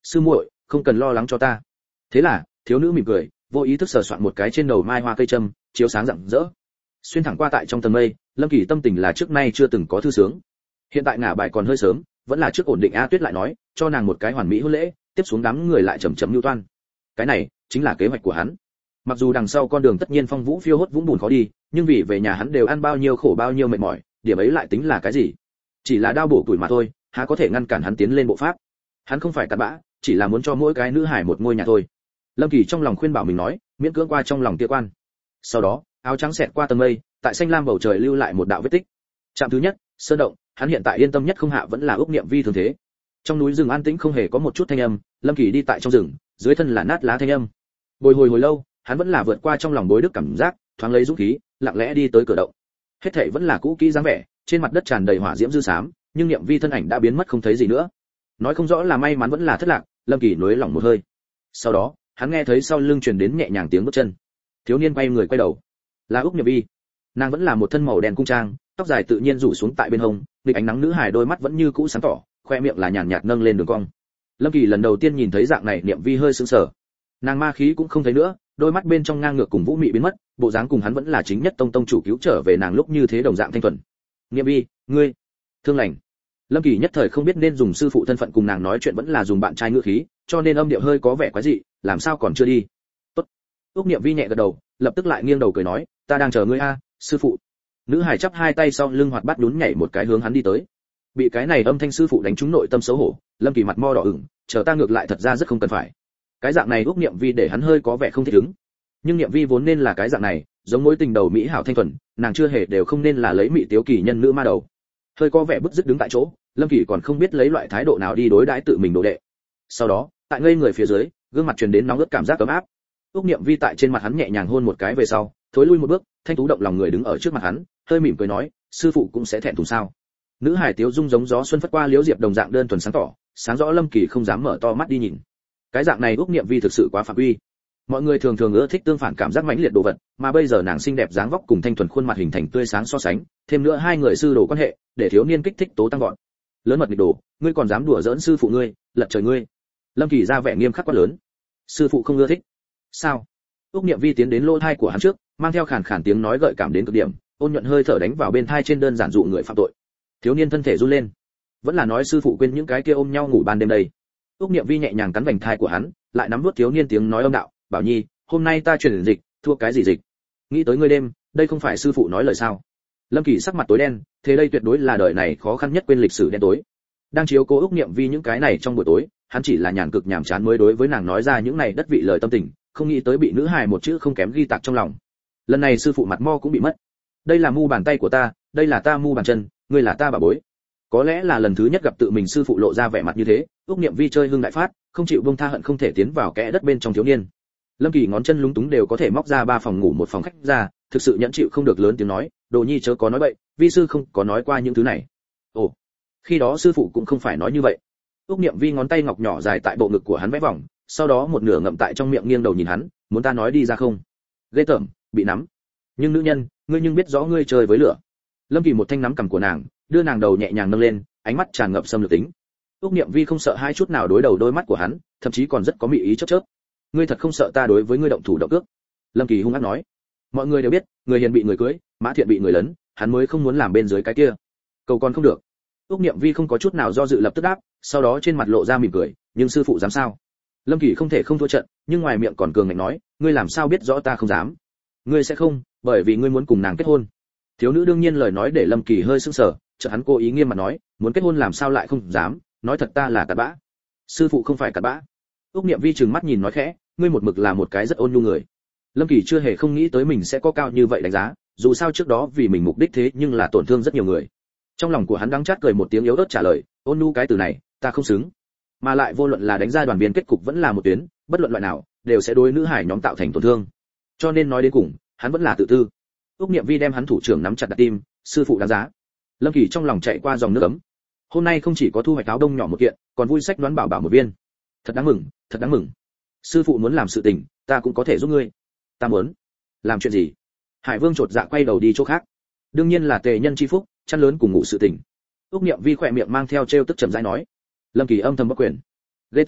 sư muội không cần lo lắng cho ta. Thế là thiếu nữ mỉm cười, vô ý thức sờ soạn một cái trên đầu mai hoa cây châm, chiếu sáng rạng rỡ. Xuyên thẳng qua tại trong tầng mây, Lâm Kỳ tâm tình là trước nay chưa từng có thư sướng. Hiện tại ngả bài còn hơi sớm, vẫn là trước ổn định. A Tuyết lại nói, cho nàng một cái hoàn mỹ hôn lễ, tiếp xuống đám người lại chậm chậm lưu toan. Cái này chính là kế hoạch của hắn. Mặc dù đằng sau con đường tất nhiên phong vũ phiêu hốt vũng bùn khó đi, nhưng vì về nhà hắn đều ăn bao nhiêu khổ bao nhiêu mệt mỏi, điểm ấy lại tính là cái gì? Chỉ là đao bổ tuổi mà thôi, há có thể ngăn cản hắn tiến lên bộ pháp. Hắn không phải cặn bã, chỉ là muốn cho mỗi cái nữ hải một ngôi nhà thôi. Lâm Kỳ trong lòng khuyên bảo mình nói, miễn cưỡng qua trong lòng kia quan. Sau đó, áo trắng xẹt qua tầng mây, tại xanh lam bầu trời lưu lại một đạo vết tích. Trạm thứ nhất, sơn động, hắn hiện tại yên tâm nhất không hạ vẫn là ước niệm vi thường thế. Trong núi rừng an tĩnh không hề có một chút thanh âm, Lâm Kỳ đi tại trong rừng, dưới thân là nát lá thanh âm. Bồi hồi lâu, hắn vẫn là vượt qua trong lòng bối đức cảm giác, thoáng lấy dũng khí, lặng lẽ đi tới cửa động. Hết thảy vẫn là cũ kỹ dáng vẻ, trên mặt đất tràn đầy hỏa diễm dư xám, nhưng niệm vi thân ảnh đã biến mất không thấy gì nữa. Nói không rõ là may mắn vẫn là thất lạc, Lâm Kỳ nuối lòng một hơi. Sau đó, hắn nghe thấy sau lưng truyền đến nhẹ nhàng tiếng bước chân. Thiếu niên quay người quay đầu, là Úc Niệm Vi. Nàng vẫn là một thân màu đen cung trang, tóc dài tự nhiên rủ xuống tại bên hông, nghịch ánh nắng nữ hài đôi mắt vẫn như cũ sáng tỏ, khoe miệng là nhàn nhạt nâng lên đường cong. Lâm Kỳ lần đầu tiên nhìn thấy dạng này, Niệm Vi hơi sững sờ. Nàng ma khí cũng không thấy nữa, đôi mắt bên trong ngang ngược cùng vũ mị biến mất, bộ dáng cùng hắn vẫn là chính nhất tông chủ cứu trở về nàng lúc như thế đồng dạng thanh thuần. Niệm Vi, ngươi thương lành. Lâm Kỳ nhất thời không biết nên dùng sư phụ thân phận cùng nàng nói chuyện vẫn là dùng bạn trai ngữ khí, cho nên âm điệu hơi có vẻ quái dị, làm sao còn chưa đi? Tốt. Úc Niệm Vi nhẹ gật đầu, lập tức lại nghiêng đầu cười nói, ta đang chờ ngươi a, sư phụ. Nữ hải chắp hai tay sau lưng hoạt bát nhún nhảy một cái hướng hắn đi tới. Bị cái này âm thanh sư phụ đánh trúng nội tâm xấu hổ, Lâm Kỳ mặt mo đỏ ửng, chờ ta ngược lại thật ra rất không cần phải. Cái dạng này Úc Niệm Vi để hắn hơi có vẻ không thích ứng. Nhưng Niệm Vi vốn nên là cái dạng này, giống mối tình đầu mỹ hảo thanh thuần, nàng chưa hề đều không nên là lấy mỹ tiếu kỳ nhân nữ ma đầu. Hơi có vẻ bứt rứt đứng tại chỗ, Lâm Kỳ còn không biết lấy loại thái độ nào đi đối đãi tự mình đồ đệ. Sau đó, tại ngây người phía dưới, gương mặt truyền đến nóng ướt cảm giác ấm áp. Úc Niệm Vi tại trên mặt hắn nhẹ nhàng hôn một cái về sau, thối lui một bước, thanh tú động lòng người đứng ở trước mặt hắn, hơi mỉm cười nói, sư phụ cũng sẽ thẹn thùng sao? Nữ hải tiếu dung giống gió xuân phất qua liễu diệp đồng dạng đơn thuần sáng tỏ, sáng rõ Lâm Kỳ không dám mở to mắt đi nhìn. Cái dạng này Úc Niệm Vi thực sự quá phạm quy. Mọi người thường thường ưa thích tương phản cảm giác mãnh liệt đồ vật, mà bây giờ nàng xinh đẹp dáng vóc cùng thanh thuần khuôn mặt hình thành tươi sáng so sánh, thêm nữa hai người sư đồ quan hệ, để thiếu niên kích thích tố tăng vọt. Lớn mật nghịch đồ, ngươi còn dám đùa giỡn sư phụ ngươi, lật trời ngươi. Lâm Kỳ ra vẻ nghiêm khắc quá lớn. Sư phụ không ưa thích. Sao? Úc Niệm Vi tiến đến lỗ tai của hắn trước, mang theo khàn khàn tiếng nói gợi cảm đến cực điểm, ôn nhuận hơi thở đánh vào bên tai trên đơn giản dụ người phạm tội. Thiếu niên thân thể run lên. Vẫn là nói sư phụ quên những cái kia ôm nhau ngủ ban đêm đây. Úc Niệm Vi nhẹ nhàng cắn vành thai của hắn, lại nắm nuốt thiếu niên tiếng nói âm đạo, "Bảo Nhi, hôm nay ta chuyển dịch, thua cái gì dịch? Nghĩ tới ngươi đêm, đây không phải sư phụ nói lời sao?" Lâm Kỳ sắc mặt tối đen, thế đây tuyệt đối là đời này khó khăn nhất quên lịch sử đen tối. Đang chiếu cố Úc Niệm Vi những cái này trong buổi tối, hắn chỉ là nhàn cực nhàm chán mới đối với nàng nói ra những này đất vị lời tâm tình, không nghĩ tới bị nữ hài một chữ không kém ghi tạc trong lòng. Lần này sư phụ mặt mo cũng bị mất. Đây là mu bàn tay của ta, đây là ta mu bàn chân, ngươi là ta bà bối. Có lẽ là lần thứ nhất gặp tự mình sư phụ lộ ra vẻ mặt như thế, Úc Niệm Vi chơi hưng đại phát, không chịu buông tha hận không thể tiến vào kẽ đất bên trong thiếu niên. Lâm Kỳ ngón chân lúng túng đều có thể móc ra 3 phòng ngủ một phòng khách ra, thực sự nhẫn chịu không được lớn tiếng nói, "Đồ Nhi chớ có nói bậy, vi sư không có nói qua những thứ này." Ồ, khi đó sư phụ cũng không phải nói như vậy. Úc Niệm Vi ngón tay ngọc nhỏ dài tại bộ ngực của hắn vẽ vòng, sau đó một nửa ngậm tại trong miệng nghiêng đầu nhìn hắn, "Muốn ta nói đi ra không?" Ghê tởm, bị nắm. "Nhưng nữ nhân, ngươi nhưng biết rõ ngươi chơi với lửa." Lâm Kỳ một thanh nắm cằm của nàng, đưa nàng đầu nhẹ nhàng nâng lên, ánh mắt tràn ngập xâm lược tính. Úc Niệm Vi không sợ hai chút nào đối đầu đôi mắt của hắn, thậm chí còn rất có mị ý chớp chớp. "Ngươi thật không sợ ta đối với ngươi động thủ động cước?" Lâm Kỳ hung ác nói. Mọi người đều biết, người hiền bị người cưới, mã thiện bị người lấn, hắn mới không muốn làm bên dưới cái kia. Cầu còn không được. Úc Niệm Vi không có chút nào do dự lập tức đáp, sau đó trên mặt lộ ra mỉm cười, "Nhưng sư phụ dám sao?" Lâm Kỳ không thể không thua trận, nhưng ngoài miệng còn cường ngạnh nói, "Ngươi làm sao biết rõ ta không dám?" "Ngươi sẽ không, bởi vì ngươi muốn cùng nàng kết hôn." Thiếu nữ đương nhiên lời nói để Lâm Kỳ hơi sững sờ, chợt hắn cố ý nghiêm mặt nói, "Muốn kết hôn làm sao lại không dám, nói thật ta là cặn bã." "Sư phụ không phải cặn bã." Úc Niệm Vi trừng mắt nhìn nói khẽ, "Ngươi một mực là một cái rất ôn nhu người." Lâm Kỳ chưa hề không nghĩ tới mình sẽ có cao như vậy đánh giá, dù sao trước đó vì mình mục đích thế nhưng là tổn thương rất nhiều người. Trong lòng của hắn đắng chát cười một tiếng yếu ớt trả lời, "Ôn nhu cái từ này, ta không xứng." Mà lại vô luận là đánh ra đoàn viên kết cục vẫn là một tuyến, bất luận loại nào, đều sẽ đối nữ hải nhóm tạo thành tổn thương. Cho nên nói đến cùng, hắn vẫn là tự tư. Úc Niệm Vi đem hắn thủ trưởng nắm chặt đặt tim, "Sư phụ đáng giá." Lâm Kỳ trong lòng chạy qua dòng nước ấm. Hôm nay không chỉ có thu hoạch áo đông nhỏ một kiện, còn vui sách đoán bảo bảo một viên. Thật đáng mừng, thật đáng mừng. Sư phụ muốn làm sự tình, ta cũng có thể giúp ngươi. Ta muốn. Làm chuyện gì? Hải Vương chột dạ quay đầu đi chỗ khác. Đương nhiên là tề nhân chi phúc, chăn lớn cùng ngủ sự tình. Úc Niệm Vi khỏe miệng mang theo trêu tức chậm rãi nói. Lâm Kỳ âm thầm bất quyền. Ghê tởm,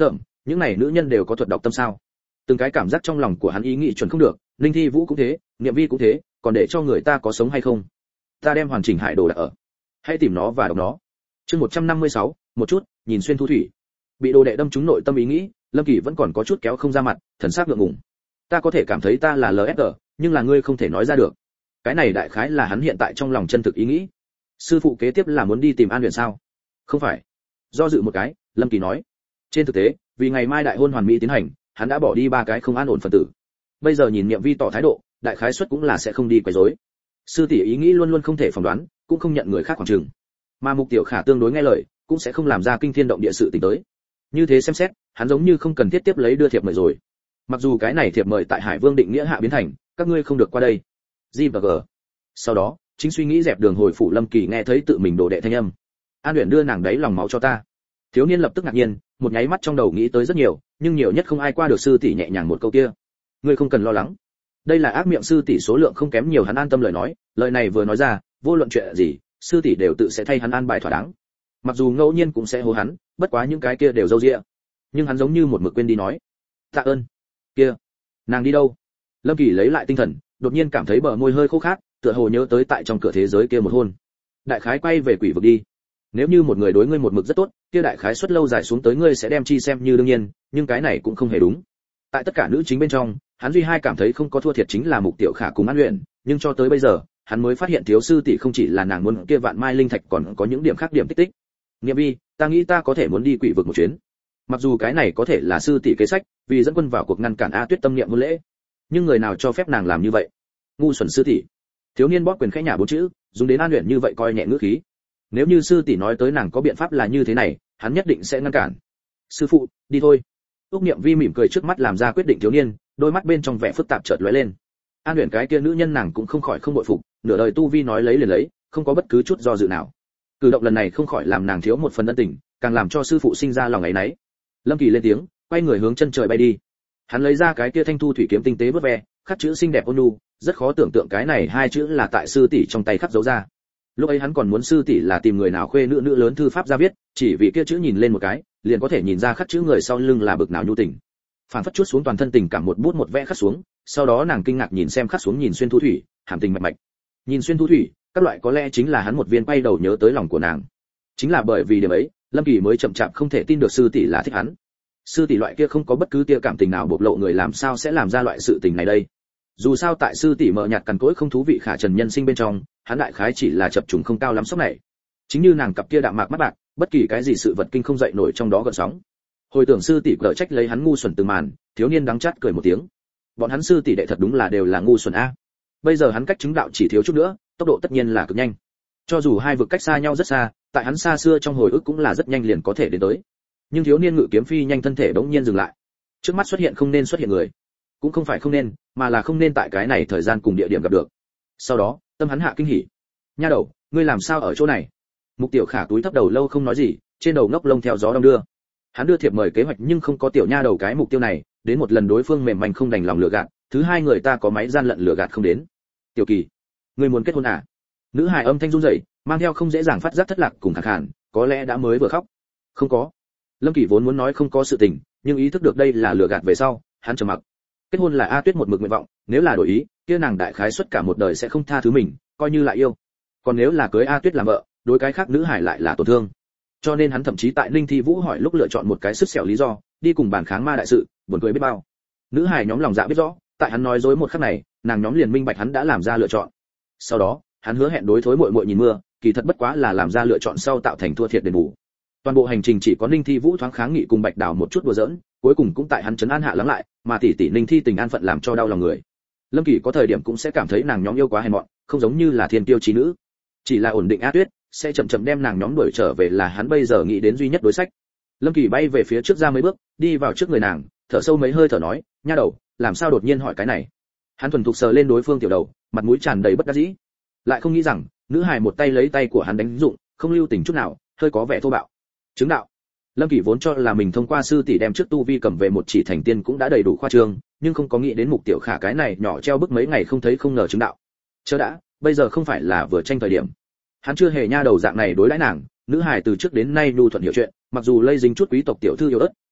những này nữ nhân đều có thuật đọc tâm sao? Từng cái cảm giác trong lòng của hắn ý nghĩ chuẩn không được, Linh Thi Vũ cũng thế, Niệm Vi cũng thế, còn để cho người ta có sống hay không? Ta đem hoàn chỉnh hải đồ đặt ở, hãy tìm nó và đọc nó. Chương 156, một chút, nhìn xuyên thu thủy. Bị đồ đệ đâm trúng nội tâm ý nghĩ, Lâm Kỳ vẫn còn có chút kéo không ra mặt, thần sắc ngượng ngùng. Ta có thể cảm thấy ta là LSG, nhưng là ngươi không thể nói ra được. Cái này đại khái là hắn hiện tại trong lòng chân thực ý nghĩ. Sư phụ kế tiếp là muốn đi tìm An Huyền sao? Không phải. Do dự một cái, Lâm Kỳ nói. Trên thực tế, vì ngày mai đại hôn hoàn mỹ tiến hành, hắn đã bỏ đi 3 cái không an ổn phần tử. Bây giờ nhìn Niệm Vi tỏ thái độ, đại khái suất cũng là sẽ không đi quấy rối. Sư tỷ ý nghĩ luôn luôn không thể phỏng đoán, cũng không nhận người khác khoảng chừng. Mà Mục Tiểu Khả tương đối nghe lời, cũng sẽ không làm ra kinh thiên động địa sự tình tới. Như thế xem xét, hắn giống như không cần thiết tiếp lấy đưa thiệp mời rồi. Mặc dù cái này thiệp mời tại Hải Vương định nghĩa hạ biến thành, các ngươi không được qua đây. G và G. Sau đó, chính suy nghĩ dẹp đường hồi phủ Lâm Kỳ nghe thấy tự mình đồ đệ thanh âm. An Uyển đưa nàng đấy lòng máu cho ta. Thiếu niên lập tức ngạc nhiên, một nháy mắt trong đầu nghĩ tới rất nhiều, nhưng nhiều nhất không ai qua được sư tỷ nhẹ nhàng một câu kia. Ngươi không cần lo lắng. Đây là ác miệng sư tỷ số lượng không kém nhiều, hắn an tâm lời nói, lời này vừa nói ra, vô luận chuyện gì, sư tỷ đều tự sẽ thay hắn an bài thỏa đáng. Mặc dù ngẫu nhiên cũng sẽ hô hắn, bất quá những cái kia đều dâu dịa. Nhưng hắn giống như một mực quên đi nói. Tạ ơn. Kia, nàng đi đâu? Lâm Kỳ lấy lại tinh thần, đột nhiên cảm thấy bờ môi hơi khô khát, tựa hồ nhớ tới tại trong cửa thế giới kia một hôn. Đại khái quay về quỷ vực đi. Nếu như một người đối ngươi một mực rất tốt, kia đại khái suất lâu dài xuống tới ngươi sẽ đem chi xem như đương nhiên, nhưng cái này cũng không hề đúng. Tại tất cả nữ chính bên trong, hắn duy hai cảm thấy không có thua thiệt chính là Mục Tiểu Khả cùng An Uyển, nhưng cho tới bây giờ, hắn mới phát hiện thiếu sư tỷ không chỉ là nàng muốn kia vạn mai linh thạch, còn có những điểm khác điểm tích tích. Niệm Vi, ta nghĩ ta có thể muốn đi quỷ vực một chuyến. Mặc dù cái này có thể là sư tỷ kế sách, vì dẫn quân vào cuộc ngăn cản A Tuyết tâm niệm hôn lễ, nhưng người nào cho phép nàng làm như vậy? Ngu xuẩn sư tỷ. Thiếu niên bóp quyền khẽ nhả 4 chữ, dùng đến An Uyển như vậy coi nhẹ ngữ khí. Nếu như sư tỷ nói tới nàng có biện pháp là như thế này, hắn nhất định sẽ ngăn cản. Sư phụ, đi thôi. Úc Niệm Vi mỉm cười trước mắt làm ra quyết định, thiếu niên, đôi mắt bên trong vẻ phức tạp chợt lóe lên. An Uyển cái kia nữ nhân nàng cũng không khỏi không bội phục, nửa đời tu vi nói lấy liền lấy, không có bất cứ chút do dự nào. Cử động lần này không khỏi làm nàng thiếu một phần ân tình, càng làm cho sư phụ sinh ra lòng ấy nấy. Lâm Kỳ lên tiếng, quay người hướng chân trời bay đi. Hắn lấy ra cái kia thanh thu thủy kiếm tinh tế vớt ve, khắc chữ xinh đẹp ôn nhu, rất khó tưởng tượng cái này 2 chữ là tại sư tỷ trong tay khắc dấu ra. Lúc ấy hắn còn muốn sư tỷ là tìm người nào khuê nữ lớn thư pháp ra viết, chỉ vì kia chữ nhìn lên một cái, liền có thể nhìn ra khắc chữ người sau lưng là bực nào nhu tình. Phản phất chút xuống toàn thân tình cảm một bút một vẽ khắc xuống, sau đó nàng kinh ngạc nhìn xem khắc xuống nhìn xuyên thu thủy, hàm tình mạch mạch. Nhìn xuyên thu thủy, các loại có lẽ chính là hắn một viên bay đầu nhớ tới lòng của nàng. Chính là bởi vì điểm ấy, Lâm Kỳ mới chậm chạp không thể tin được sư tỷ là thích hắn. Sư tỷ loại kia không có bất cứ tia cảm tình nào bộc lộ người làm sao sẽ làm ra loại sự tình này đây? Dù sao tại sư tỷ mờ nhạt cằn cỗi không thú vị khả trần nhân sinh bên trong, hắn đại khái chỉ là chập trùng không cao lắm sốc này. Chính như nàng cặp kia đạm mạc mắt bạc, bất kỳ cái gì sự vật kinh không dậy nổi trong đó gợn sóng. Hồi tưởng sư tỷ cở trách lấy hắn ngu xuẩn từng màn, thiếu niên đắng chát cười một tiếng. Bọn hắn sư tỷ đệ thật đúng là đều là ngu xuẩn a. Bây giờ hắn cách chứng đạo chỉ thiếu chút nữa, tốc độ tất nhiên là cực nhanh. Cho dù hai vực cách xa nhau rất xa, tại hắn xa xưa trong hồi ức cũng là rất nhanh liền có thể đến tới. Nhưng thiếu niên ngự kiếm phi nhanh thân thể bỗng nhiên dừng lại. Trước mắt xuất hiện không nên xuất hiện người, cũng không phải không nên, mà là không nên tại cái này thời gian cùng địa điểm gặp được. Sau đó, tâm hắn hạ kinh hỉ. Nha đầu, ngươi làm sao ở chỗ này? Mục Tiểu Khả túi thấp đầu lâu không nói gì, trên đầu ngốc lông theo gió đong đưa. Hắn đưa thiệp mời kế hoạch nhưng không có tiểu nha đầu cái mục tiêu này, đến một lần đối phương mềm manh không đành lòng lừa gạt, thứ hai người ta có máy gian lận lừa gạt không đến. Tiểu Kỳ, ngươi muốn kết hôn à? Nữ hài âm thanh run rẩy, mang theo không dễ dàng phát giác thất lạc cùng khàn khàn, có lẽ đã mới vừa khóc. Không có. Lâm Kỳ vốn muốn nói không có sự tình, nhưng ý thức được đây là lừa gạt về sau, hắn trầm mặc. Kết hôn là A Tuyết một mực nguyện vọng, nếu là đổi ý, kia nàng đại khái suất cả một đời sẽ không tha thứ mình, coi như lại yêu. Còn nếu là cưới A Tuyết làm vợ, đối cái khác nữ hải lại là tổn thương. Cho nên hắn thậm chí tại Ninh Thi Vũ hỏi lúc lựa chọn một cái sứt sẹo lý do, đi cùng bàn kháng ma đại sự, buồn cười biết bao. Nữ hải nhóm lòng dạ biết rõ, tại hắn nói dối một khắc này, nàng nhóm liền minh bạch hắn đã làm ra lựa chọn. Sau đó, hắn hứa hẹn đối thối muội muội nhìn mưa, kỳ thật bất quá là làm ra lựa chọn sau tạo thành thua thiệt đền bù. Toàn bộ hành trình chỉ có Ninh Thi Vũ thoáng kháng nghị cùng Bạch Đào một chút đùa giỡn, cuối cùng cũng tại hắn trấn an hạ lắng lại, mà tỷ tỷ Ninh Thi tình an phận làm cho đau lòng người. Lâm Kỳ có thời điểm cũng sẽ cảm thấy nàng nhóm yêu quá hèn mọn, không giống như là thiên tiêu chí nữ. Chỉ là ổn định A Tuyết, sẽ chậm chậm đem nàng nhóm đuổi trở về là hắn bây giờ nghĩ đến duy nhất đối sách. Lâm Kỳ bay về phía trước ra mấy bước, đi vào trước người nàng, thở sâu mấy hơi thở nói, nha đầu, làm sao đột nhiên hỏi cái này? Hắn thuần thục sờ lên đối phương tiểu đầu, mặt mũi tràn đầy bất đắc dĩ. Lại không nghĩ rằng, nữ hài một tay lấy tay của hắn đánh dụng, không lưu tình chút nào, hơi có vẻ thô bạo. Chứng đạo. Lâm Kỳ vốn cho là mình thông qua sư tỷ đem trước tu vi cầm về một chỉ thành tiên cũng đã đầy đủ khoa trương, nhưng không có nghĩ đến Mục Tiểu Khả cái này nhỏ treo bức mấy ngày không thấy không ngờ chứng đạo. Chớ đã, bây giờ không phải là vừa tranh thời điểm. Hắn chưa hề nha đầu dạng này đối đãi nàng, nữ hài từ trước đến nay nhu thuận hiểu chuyện, mặc dù lây dính chút quý tộc tiểu thư yếu ớt,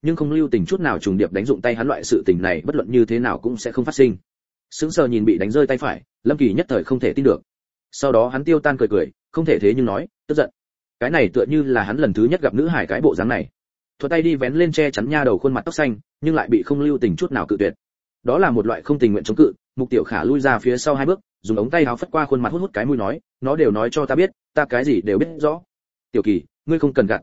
nhưng không lưu tình chút nào trùng điệp đánh dụng tay hắn loại sự tình này bất luận như thế nào cũng sẽ không phát sinh. Sững sờ nhìn bị đánh rơi tay phải, Lâm Kỳ nhất thời không thể tin được. Sau đó hắn tiêu tan cười cười, không thể thế nhưng nói, tức giận. Cái này tựa như là hắn lần thứ nhất gặp nữ hải cái bộ dáng này. Thuận tay đi vén lên che chắn nha đầu khuôn mặt tóc xanh, nhưng lại bị không lưu tình chút nào cự tuyệt. Đó là một loại không tình nguyện chống cự. Mục Tiểu Khả lui ra phía sau 2 bước, dùng ống tay áo phất qua khuôn mặt hút hút cái mũi nói, nó đều nói cho ta biết, ta cái gì đều biết rõ. Tiểu Kỳ, ngươi không cần gạt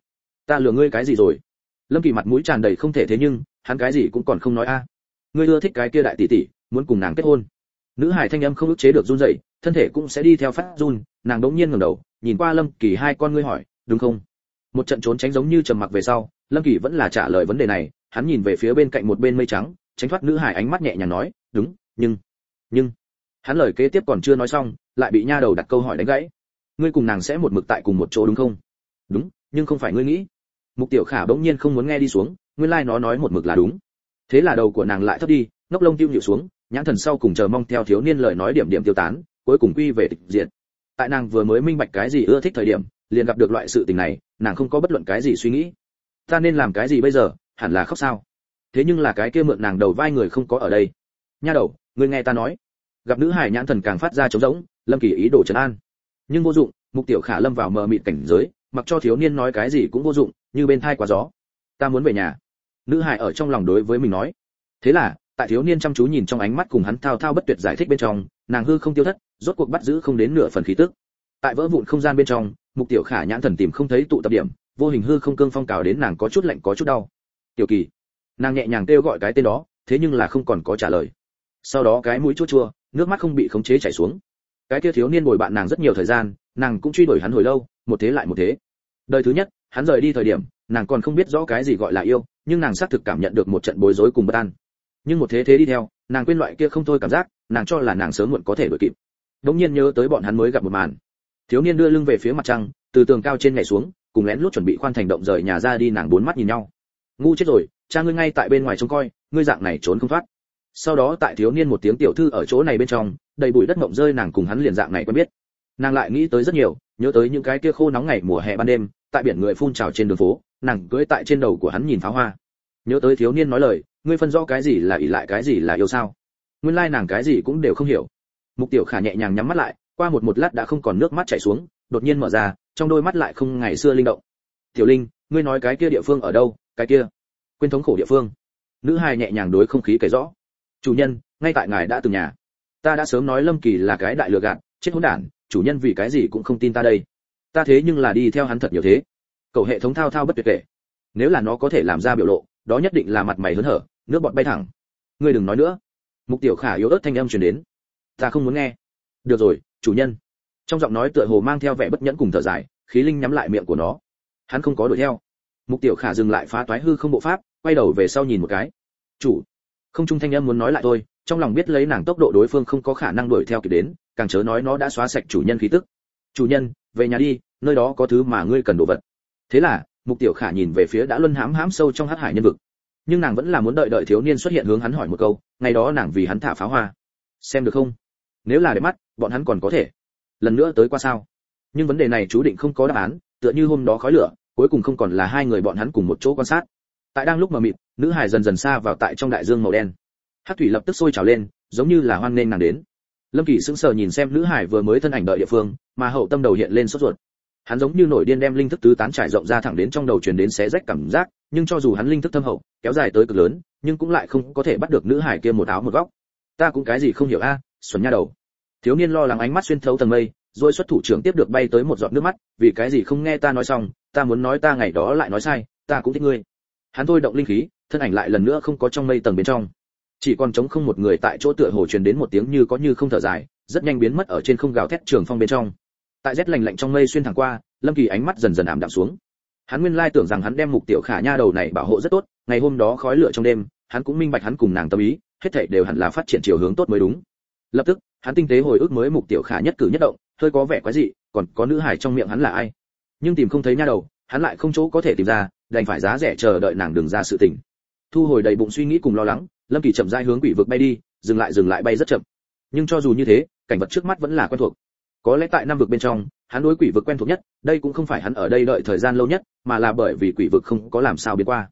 ta lừa ngươi cái gì rồi? Lâm Kỳ mặt mũi tràn đầy không thể thế nhưng, hắn cái gì cũng còn không nói a. Ngươi ưa thích cái kia đại tỷ tỷ, muốn cùng nàng kết hôn. Nữ hải thanh âm không ức chế được run rẩy, thân thể cũng sẽ đi theo phát run, nàng đống nhiên ngẩng đầu, nhìn qua Lâm Kỳ 2 con ngươi hỏi, đúng không? Một trận trốn tránh giống như trầm mặc về sau, Lâm Kỳ vẫn là trả lời vấn đề này, hắn nhìn về phía bên cạnh một bên mây trắng, tránh thoát nữ hải ánh mắt nhẹ nhàng nói, đúng, nhưng hắn lời kế tiếp còn chưa nói xong, lại bị nha đầu đặt câu hỏi đánh gãy. Ngươi cùng nàng sẽ một mực tại cùng một chỗ đúng không? Đúng, nhưng không phải ngươi nghĩ. Mục Tiểu Khả bỗng nhiên không muốn nghe đi xuống, nguyên lai nó nói một mực là đúng. Thế là đầu của nàng lại thấp đi, ngốc lông tiêu nhịu xuống, nhãn thần sau cùng chờ mong theo thiếu niên lời nói điểm điểm tiêu tán, cuối cùng quy về tịch diệt. Tại nàng vừa mới minh bạch cái gì ưa thích thời điểm, liền gặp được loại sự tình này, nàng không có bất luận cái gì suy nghĩ. Ta nên làm cái gì bây giờ? Hẳn là khóc sao? Thế nhưng là cái kia mượn nàng đầu vai người không có ở đây. Nha đầu, ngươi nghe ta nói. Gặp nữ hải nhãn thần càng phát ra trống rỗng, Lâm Kỳ ý đồ trấn an. Nhưng vô dụng, Mục Tiểu Khả lâm vào mờ mịt cảnh giới, mặc cho thiếu niên nói cái gì cũng vô dụng, như bên thai quá gió. Ta muốn về nhà. Nữ hải ở trong lòng đối với mình nói. Thế là, tại thiếu niên chăm chú nhìn trong ánh mắt cùng hắn thao thao bất tuyệt giải thích bên trong, nàng hư không tiêu thất, rốt cuộc bắt giữ không đến nửa phần khí tức. Tại vỡ vụn không gian bên trong, Mục Tiểu Khả nhãn thần tìm không thấy tụ tập điểm, vô hình hư không cương phong cào đến nàng có chút lạnh có chút đau. Tiểu Kỳ. Nàng nhẹ nhàng kêu gọi cái tên đó, thế nhưng là không còn có trả lời. Sau đó cái mũi chua chua, nước mắt không bị khống chế chảy xuống. Cái kia thiếu niên bồi bạn nàng rất nhiều thời gian, nàng cũng truy đuổi hắn hồi lâu, một thế lại một thế. Đời thứ nhất, hắn rời đi thời điểm, nàng còn không biết rõ cái gì gọi là yêu, nhưng nàng xác thực cảm nhận được một trận bối rối cùng bất an. Nhưng một thế thế đi theo, nàng quên loại kia không thôi cảm giác, nàng cho là nàng sớm muộn có thể đuổi kịp. Đống nhiên nhớ tới bọn hắn mới gặp một màn. Thiếu niên đưa lưng về phía mặt trăng, từ tường cao trên nhảy xuống, cùng lén lút chuẩn bị khoan thành động rời nhà ra đi, nàng bốn mắt nhìn nhau. Ngu chết rồi, cha ngươi ngay tại bên ngoài trông coi, ngươi dạng này trốn không thoát. Sau đó tại thiếu niên một tiếng tiểu thư ở chỗ này bên trong, đầy bụi đất mộng rơi, nàng cùng hắn liền dạng này quen biết. Nàng lại nghĩ tới rất nhiều, nhớ tới những cái kia khô nóng ngày mùa hè ban đêm, tại biển người phun trào trên đường phố, nàng cưỡi tại trên đầu của hắn nhìn pháo hoa. Nhớ tới thiếu niên nói lời, ngươi phân rõ cái gì là ỷ lại cái gì là yêu sao? Nguyên lai nàng cái gì cũng đều không hiểu. Mục Tiểu Khả nhẹ nhàng nhắm mắt lại, qua một lát đã không còn nước mắt chảy xuống, đột nhiên mở ra, trong đôi mắt lại không ngày xưa linh động. Tiểu Linh, ngươi nói cái kia địa phương ở đâu? Cái kia quên thống khổ địa phương. Nữ hài nhẹ nhàng đối không khí kể rõ. Chủ nhân, ngay tại ngài đã từng nhà. Ta đã sớm nói Lâm Kỳ là cái đại lừa gạt, chết hỗn đản, chủ nhân vì cái gì cũng không tin ta đây. Ta thế nhưng là đi theo hắn thật nhiều thế. Cầu hệ thống thao thao bất tuyệt kể. Nếu là nó có thể làm ra biểu lộ, đó nhất định là mặt mày hớn hở, nước bọt bay thẳng. Ngươi đừng nói nữa. Mục Tiểu Khả yếu ớt thanh âm truyền đến. Ta không muốn nghe. Được rồi, chủ nhân. Trong giọng nói tựa hồ mang theo vẻ bất nhẫn cùng thở dài, khí linh nhắm lại miệng của nó. Hắn không có đuổi theo. Mục Tiểu Khả dừng lại phá toái hư không bộ pháp, quay đầu về sau nhìn một cái. Chủ. Không trung thanh âm muốn nói lại thôi, trong lòng biết lấy nàng tốc độ đối phương không có khả năng đuổi theo kịp đến, càng chớ nói nó đã xóa sạch chủ nhân khí tức. Chủ nhân, về nhà đi, nơi đó có thứ mà ngươi cần đồ vật. Thế là, Mục Tiểu Khả nhìn về phía đã luân hãm sâu trong hắc hải nhân vực. Nhưng nàng vẫn là muốn đợi thiếu niên xuất hiện hướng hắn hỏi một câu, ngày đó nàng vì hắn thả pháo hoa. Xem được không? Nếu là để mắt, bọn hắn còn có thể lần nữa tới qua sao? Nhưng vấn đề này chú định không có đáp án, tựa như hôm đó khói lửa, cuối cùng không còn là hai người bọn hắn cùng một chỗ quan sát. Tại đang lúc mờ mịt, nữ hải dần dần xa vào tại trong đại dương màu đen. Hắc thủy lập tức sôi trào lên, giống như là hoan nghênh nàng đến. Lâm Kỳ sững sờ nhìn xem nữ hải vừa mới thân ảnh đợi địa phương, mà hậu tâm đầu hiện lên sốt ruột. Hắn giống như nổi điên đem linh thức tứ tán trải rộng ra thẳng đến trong đầu truyền đến xé rách cảm giác, nhưng cho dù hắn linh thức thâm hậu, kéo dài tới cực lớn, nhưng cũng lại không có thể bắt được nữ hải kia một áo một góc. Ta cũng cái gì không hiểu a, xuẩn nha đầu. Thiếu niên lo lắng ánh mắt xuyên thấu tầng mây, rồi xuất thủ trưởng tiếp được bay tới một giọt nước mắt, vì cái gì không nghe ta nói xong, ta muốn nói ta ngày đó lại nói sai, ta cũng thích ngươi. Hắn thôi động linh khí, thân ảnh lại lần nữa không có trong mây tầng bên trong, chỉ còn trống không một người tại chỗ, tựa hồ truyền đến một tiếng như có như không thở dài, rất nhanh biến mất ở trên không gào thét trường phong bên trong. Tại rét lạnh lạnh trong mây xuyên thẳng qua, Lâm Kỳ ánh mắt dần dần ảm đạm xuống. Hắn nguyên lai tưởng rằng hắn đem Mục Tiểu Khả nha đầu này bảo hộ rất tốt, ngày hôm đó khói lửa trong đêm, hắn cũng minh bạch hắn cùng nàng tâm ý, hết thảy đều hẳn là phát triển chiều hướng tốt mới đúng. Lập tức, hắn tinh tế hồi ức mới Mục Tiểu Khả nhất cử nhất động, hơi có vẻ quái dị, còn có nữ hải trong miệng hắn là ai. Nhưng tìm không thấy nha đầu, hắn lại không chỗ có thể tìm ra, đành phải giá rẻ chờ đợi nàng đừng ra sự tình. Thu hồi đầy bụng suy nghĩ cùng lo lắng, Lâm Kỳ chậm rãi hướng quỷ vực bay đi, dừng lại bay rất chậm. Nhưng cho dù như thế, cảnh vật trước mắt vẫn là quen thuộc. Có lẽ tại năm vực bên trong, hắn đối quỷ vực quen thuộc nhất, đây cũng không phải hắn ở đây đợi thời gian lâu nhất, mà là bởi vì quỷ vực không có làm sao biến qua.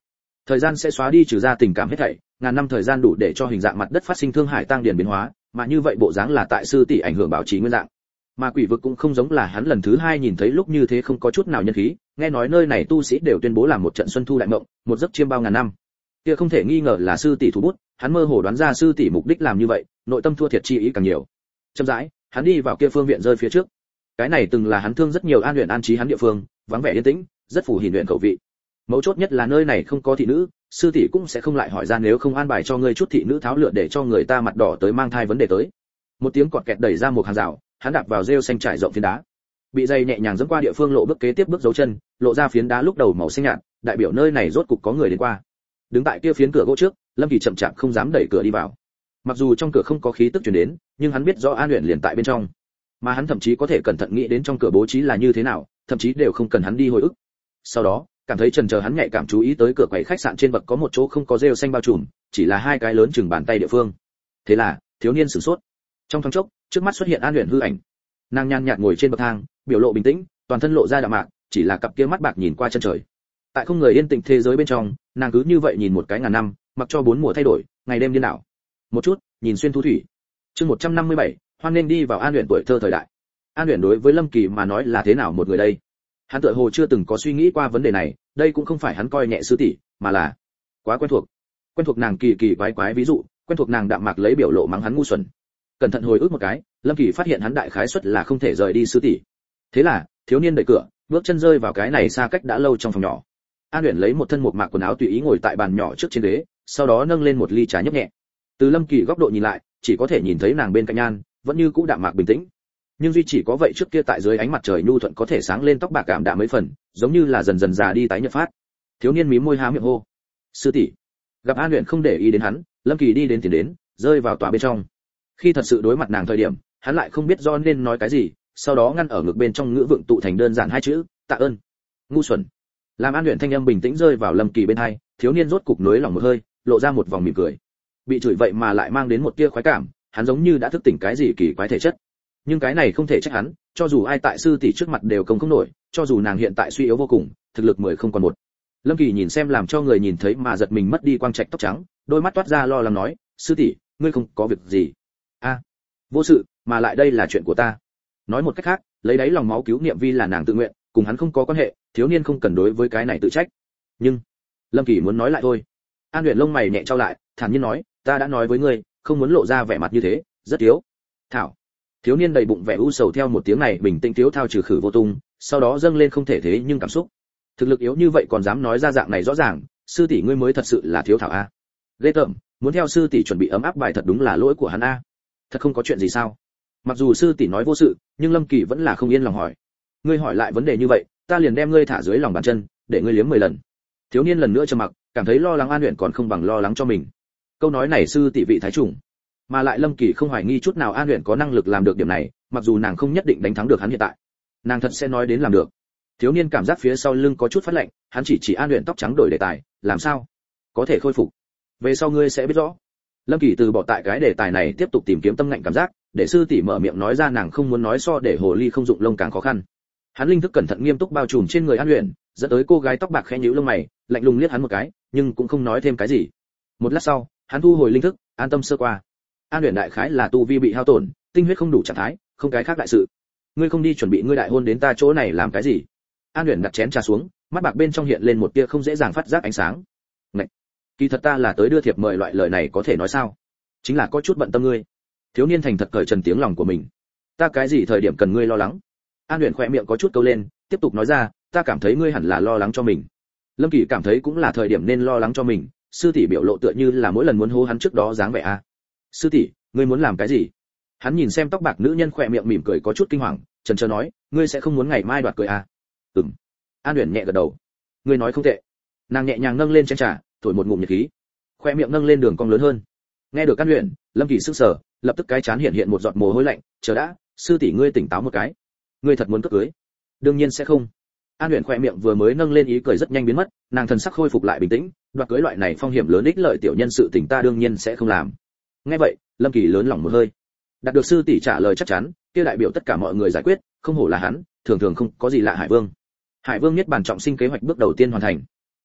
Thời gian sẽ xóa đi trừ ra tình cảm hết thảy, ngàn năm thời gian đủ để cho hình dạng mặt đất phát sinh thương hải tăng điển biến hóa, mà như vậy bộ dáng là tại sư tỷ ảnh hưởng bảo trì nguyên dạng. Mà quỷ vực cũng không giống là hắn lần thứ hai nhìn thấy lúc như thế, không có chút nào nhân khí, nghe nói nơi này tu sĩ đều tuyên bố làm một trận xuân thu đại mộng, một giấc chiêm bao ngàn năm. Kia không thể nghi ngờ là sư tỷ thủ bút, hắn mơ hồ đoán ra sư tỷ mục đích làm như vậy, nội tâm thua thiệt chi ý càng nhiều. Chậm rãi, hắn đi vào kia phương viện rơi phía trước. Cái này từng là hắn thương rất nhiều an luyện an trí hắn địa phương, vắng vẻ yên tĩnh, rất phù hiển luyện khẩu vị. Mấu chốt nhất là nơi này không có thị nữ, sư tỷ cũng sẽ không lại hỏi ra nếu không an bài cho ngươi chút thị nữ tháo lựa để cho người ta mặt đỏ tới mang thai vấn đề tới. Một tiếng cọt kẹt đẩy ra một hàng rào, hắn đạp vào rêu xanh trải rộng phiến đá. Bị dây nhẹ nhàng dẫm qua địa phương lộ bước kế tiếp bước dấu chân, lộ ra phiến đá lúc đầu màu xanh nhạt, đại biểu nơi này rốt cục có người đến qua. Đứng tại kia phiến cửa gỗ trước, Lâm Kỳ chậm chạp không dám đẩy cửa đi vào. Mặc dù trong cửa không có khí tức truyền đến, nhưng hắn biết rõ An Uyển liền tại bên trong. Mà hắn thậm chí có thể cẩn thận nghĩ đến trong cửa bố trí là như thế nào, thậm chí đều không cần hắn đi hồi ức. Sau đó, cảm thấy chần chờ hắn nhạy cảm chú ý tới cửa quầy khách sạn trên bậc có một chỗ không có rêu xanh bao trùm, chỉ là hai cái lớn chừng bàn tay địa phương. Thế là, thiếu niên sửng sốt. Trong thoáng chốc, trước mắt xuất hiện An Uyển hư ảnh. Nàng nhàn nhạt ngồi trên bậc thang, biểu lộ bình tĩnh, toàn thân lộ ra đạm mạc, chỉ là cặp kia mắt bạc nhìn qua chân trời. Tại không người yên tĩnh thế giới bên trong, nàng cứ như vậy nhìn một cái ngàn năm, mặc cho bốn mùa thay đổi, ngày đêm điên đảo. Một chút, nhìn xuyên thu thủy. Chương 157, hoan nên đi vào An Uyển tuổi thơ thời đại. An Uyển đối với Lâm Kỳ mà nói là thế nào một người đây? Hắn tựa hồ chưa từng có suy nghĩ qua vấn đề này, đây cũng không phải hắn coi nhẹ sư tỷ, mà là quá quen thuộc nàng kỳ kỳ quái quái, ví dụ, quen thuộc nàng đạm mạc lấy biểu lộ mắng hắn ngu xuẩn. Cẩn thận hồi ức một cái, Lâm Kỳ phát hiện hắn đại khái suất là không thể rời đi sư tỷ. Thế là, thiếu niên đẩy cửa, bước chân rơi vào cái này xa cách đã lâu trong phòng nhỏ. An Uyển lấy một thân một mạc quần áo tùy ý ngồi tại bàn nhỏ trước trên ghế, sau đó nâng lên một ly trà nhấp nhẹ. Từ Lâm Kỳ góc độ nhìn lại, chỉ có thể nhìn thấy nàng bên cạnh An, vẫn như cũ đạm mạc bình tĩnh. Nhưng duy chỉ có vậy trước kia tại dưới ánh mặt trời nhu thuận có thể sáng lên tóc bạc cảm đạm mấy phần, giống như là dần dần già đi tái nhợt phát. Thiếu niên mím môi há miệng hô: "Sư tỷ." Gặp An Uyển không để ý đến hắn, Lâm Kỳ đi đến tiền đến, rơi vào tòa bên trong. Khi thật sự đối mặt nàng thời điểm, hắn lại không biết do nên nói cái gì, sau đó ngăn ở ngực bên trong ngữ vựng tụ thành đơn giản hai chữ: "Tạ ơn." Ngu xuẩn. Làm An Uyển thanh âm bình tĩnh rơi vào Lâm Kỳ bên tai, thiếu niên rốt cục nới lỏng một hơi, lộ ra một vòng mỉm cười. Bị chửi vậy mà lại mang đến một tia khoái cảm, hắn giống như đã thức tỉnh cái gì kỳ quái thể chất. Nhưng cái này không thể trách hắn, cho dù ai tại sư tỷ trước mặt đều công không nổi, cho dù nàng hiện tại suy yếu vô cùng, thực lực 10 không còn một. Lâm Kỳ nhìn xem làm cho người nhìn thấy mà giật mình mất đi quang trạch tóc trắng, đôi mắt toát ra lo lắng nói: "Sư tỷ, ngươi không có việc gì?" "A, vô sự, mà lại đây là chuyện của ta." Nói một cách khác, lấy đáy lòng máu cứu niệm vi là nàng tự nguyện, cùng hắn không có quan hệ, thiếu niên không cần đối với cái này tự trách. Nhưng, Lâm Kỳ muốn nói lại thôi. An Uyển lông mày nhẹ trao lại, thản nhiên nói: "Ta đã nói với ngươi, không muốn lộ ra vẻ mặt như thế, rất thiếu." "Thảo." Thiếu niên đầy bụng vẻ u sầu theo một tiếng này bình tĩnh thiếu thao trừ khử vô tung, sau đó dâng lên không thể thế nhưng cảm xúc. Thực lực yếu như vậy còn dám nói ra dạng này rõ ràng, sư tỷ ngươi mới thật sự là thiếu thảo a. Ghê tởm, muốn theo sư tỷ chuẩn bị ấm áp bài thật đúng là lỗi của hắn a. Thật không có chuyện gì sao? Mặc dù sư tỷ nói vô sự, nhưng Lâm Kỳ vẫn là không yên lòng hỏi. Ngươi hỏi lại vấn đề như vậy, ta liền đem ngươi thả dưới lòng bàn chân, để ngươi liếm 10 lần. Thiếu niên lần nữa trầm mặc, cảm thấy lo lắng An Uyển còn không bằng lo lắng cho mình. Câu nói này sư tỷ vị thái trùng, mà lại Lâm Kỳ không hoài nghi chút nào An Uyển có năng lực làm được điểm này, mặc dù nàng không nhất định đánh thắng được hắn hiện tại, nàng thật sẽ nói đến làm được. Thiếu niên cảm giác phía sau lưng có chút phát lạnh, hắn chỉ An Uyển tóc trắng đổi đề tài, làm sao có thể khôi phục, về sau ngươi sẽ biết rõ. Lâm Kỳ từ bỏ tại cái đề tài này tiếp tục tìm kiếm tâm ngạnh cảm giác, để sư tỷ mở miệng nói ra nàng không muốn nói, so để hồ ly không dụng lông càng khó khăn. Hắn linh thức cẩn thận nghiêm túc bao trùm trên người An Uyển, dẫn tới cô gái tóc bạc khẽ nhíu lông mày, lạnh lùng liếc hắn một cái, nhưng cũng không nói thêm cái gì. Một lát sau, hắn thu hồi linh thức, an tâm sơ qua. An Uyển đại khái là tu vi bị hao tổn, tinh huyết không đủ trạng thái, không cái khác đại sự. Ngươi không đi chuẩn bị ngươi đại hôn đến ta chỗ này làm cái gì? An Uyển đặt chén trà xuống, mắt bạc bên trong hiện lên một tia không dễ dàng phát giác ánh sáng. Ngậy, kỳ thật ta là tới đưa thiệp mời, loại lời này có thể nói sao? Chính là có chút bận tâm ngươi. Thiếu niên thành thật cởi trần tiếng lòng của mình. Ta cái gì thời điểm cần ngươi lo lắng? An Uyển khỏe miệng có chút câu lên, tiếp tục nói ra, ta cảm thấy ngươi hẳn là lo lắng cho mình. Lâm Kỳ cảm thấy cũng là thời điểm nên lo lắng cho mình, sư tỷ biểu lộ tựa như là mỗi lần muốn hô hắn trước đó dáng vẻ a. Sư tỷ, ngươi muốn làm cái gì? Hắn nhìn xem tóc bạc nữ nhân khỏe miệng mỉm cười có chút kinh hoàng, chần chờ nói, ngươi sẽ không muốn ngày mai đoạt cười à? Ừm. An Uyển nhẹ gật đầu. Ngươi nói không tệ. Nàng nhẹ nhàng nâng lên chén trà, thổi một ngụm nhiệt khí, khóe miệng nâng lên đường cong lớn hơn. Nghe được An Uyển, Lâm Kỳ sững sờ, lập tức cái chán hiện một giọt mồ hôi lạnh, chờ đã, sư tỷ ngươi tỉnh táo một cái. Ngươi thật muốn cướp cưới? Đương nhiên sẽ không. An Uyển khóe miệng vừa mới nâng lên ý cười rất nhanh biến mất, nàng thần sắc khôi phục lại bình tĩnh, đoạt cưới loại này phong hiểm lớn ích lợi tiểu nhân sự tình ta đương nhiên sẽ không làm. Nghe vậy, Lâm Kỳ lớn lòng một hơi. Đạt được sư tỷ trả lời chắc chắn, kia đại biểu tất cả mọi người giải quyết, không hổ là hắn, thường thường không có gì lạ. Hải Vương niết bàn trọng sinh kế hoạch bước đầu tiên hoàn thành.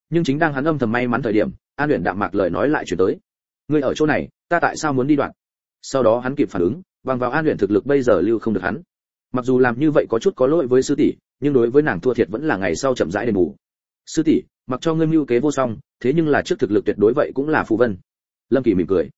Nhưng chính đang hắn âm thầm may mắn thời điểm, An Uyển đạm mạc lời nói lại truyền tới. Ngươi ở chỗ này, ta tại sao muốn đi đoạn? Sau đó hắn kịp phản ứng, bằng vào An Uyển thực lực bây giờ lưu không được hắn. Mặc dù làm như vậy có chút có lỗi với sư tỷ, nhưng đối với nàng thua thiệt vẫn là ngày sau chậm rãi đền bù. Sư tỷ, mặc cho ngươi mưu kế vô song, thế nhưng là trước thực lực tuyệt đối vậy cũng là phù vân. Lâm Kỳ mỉm cười.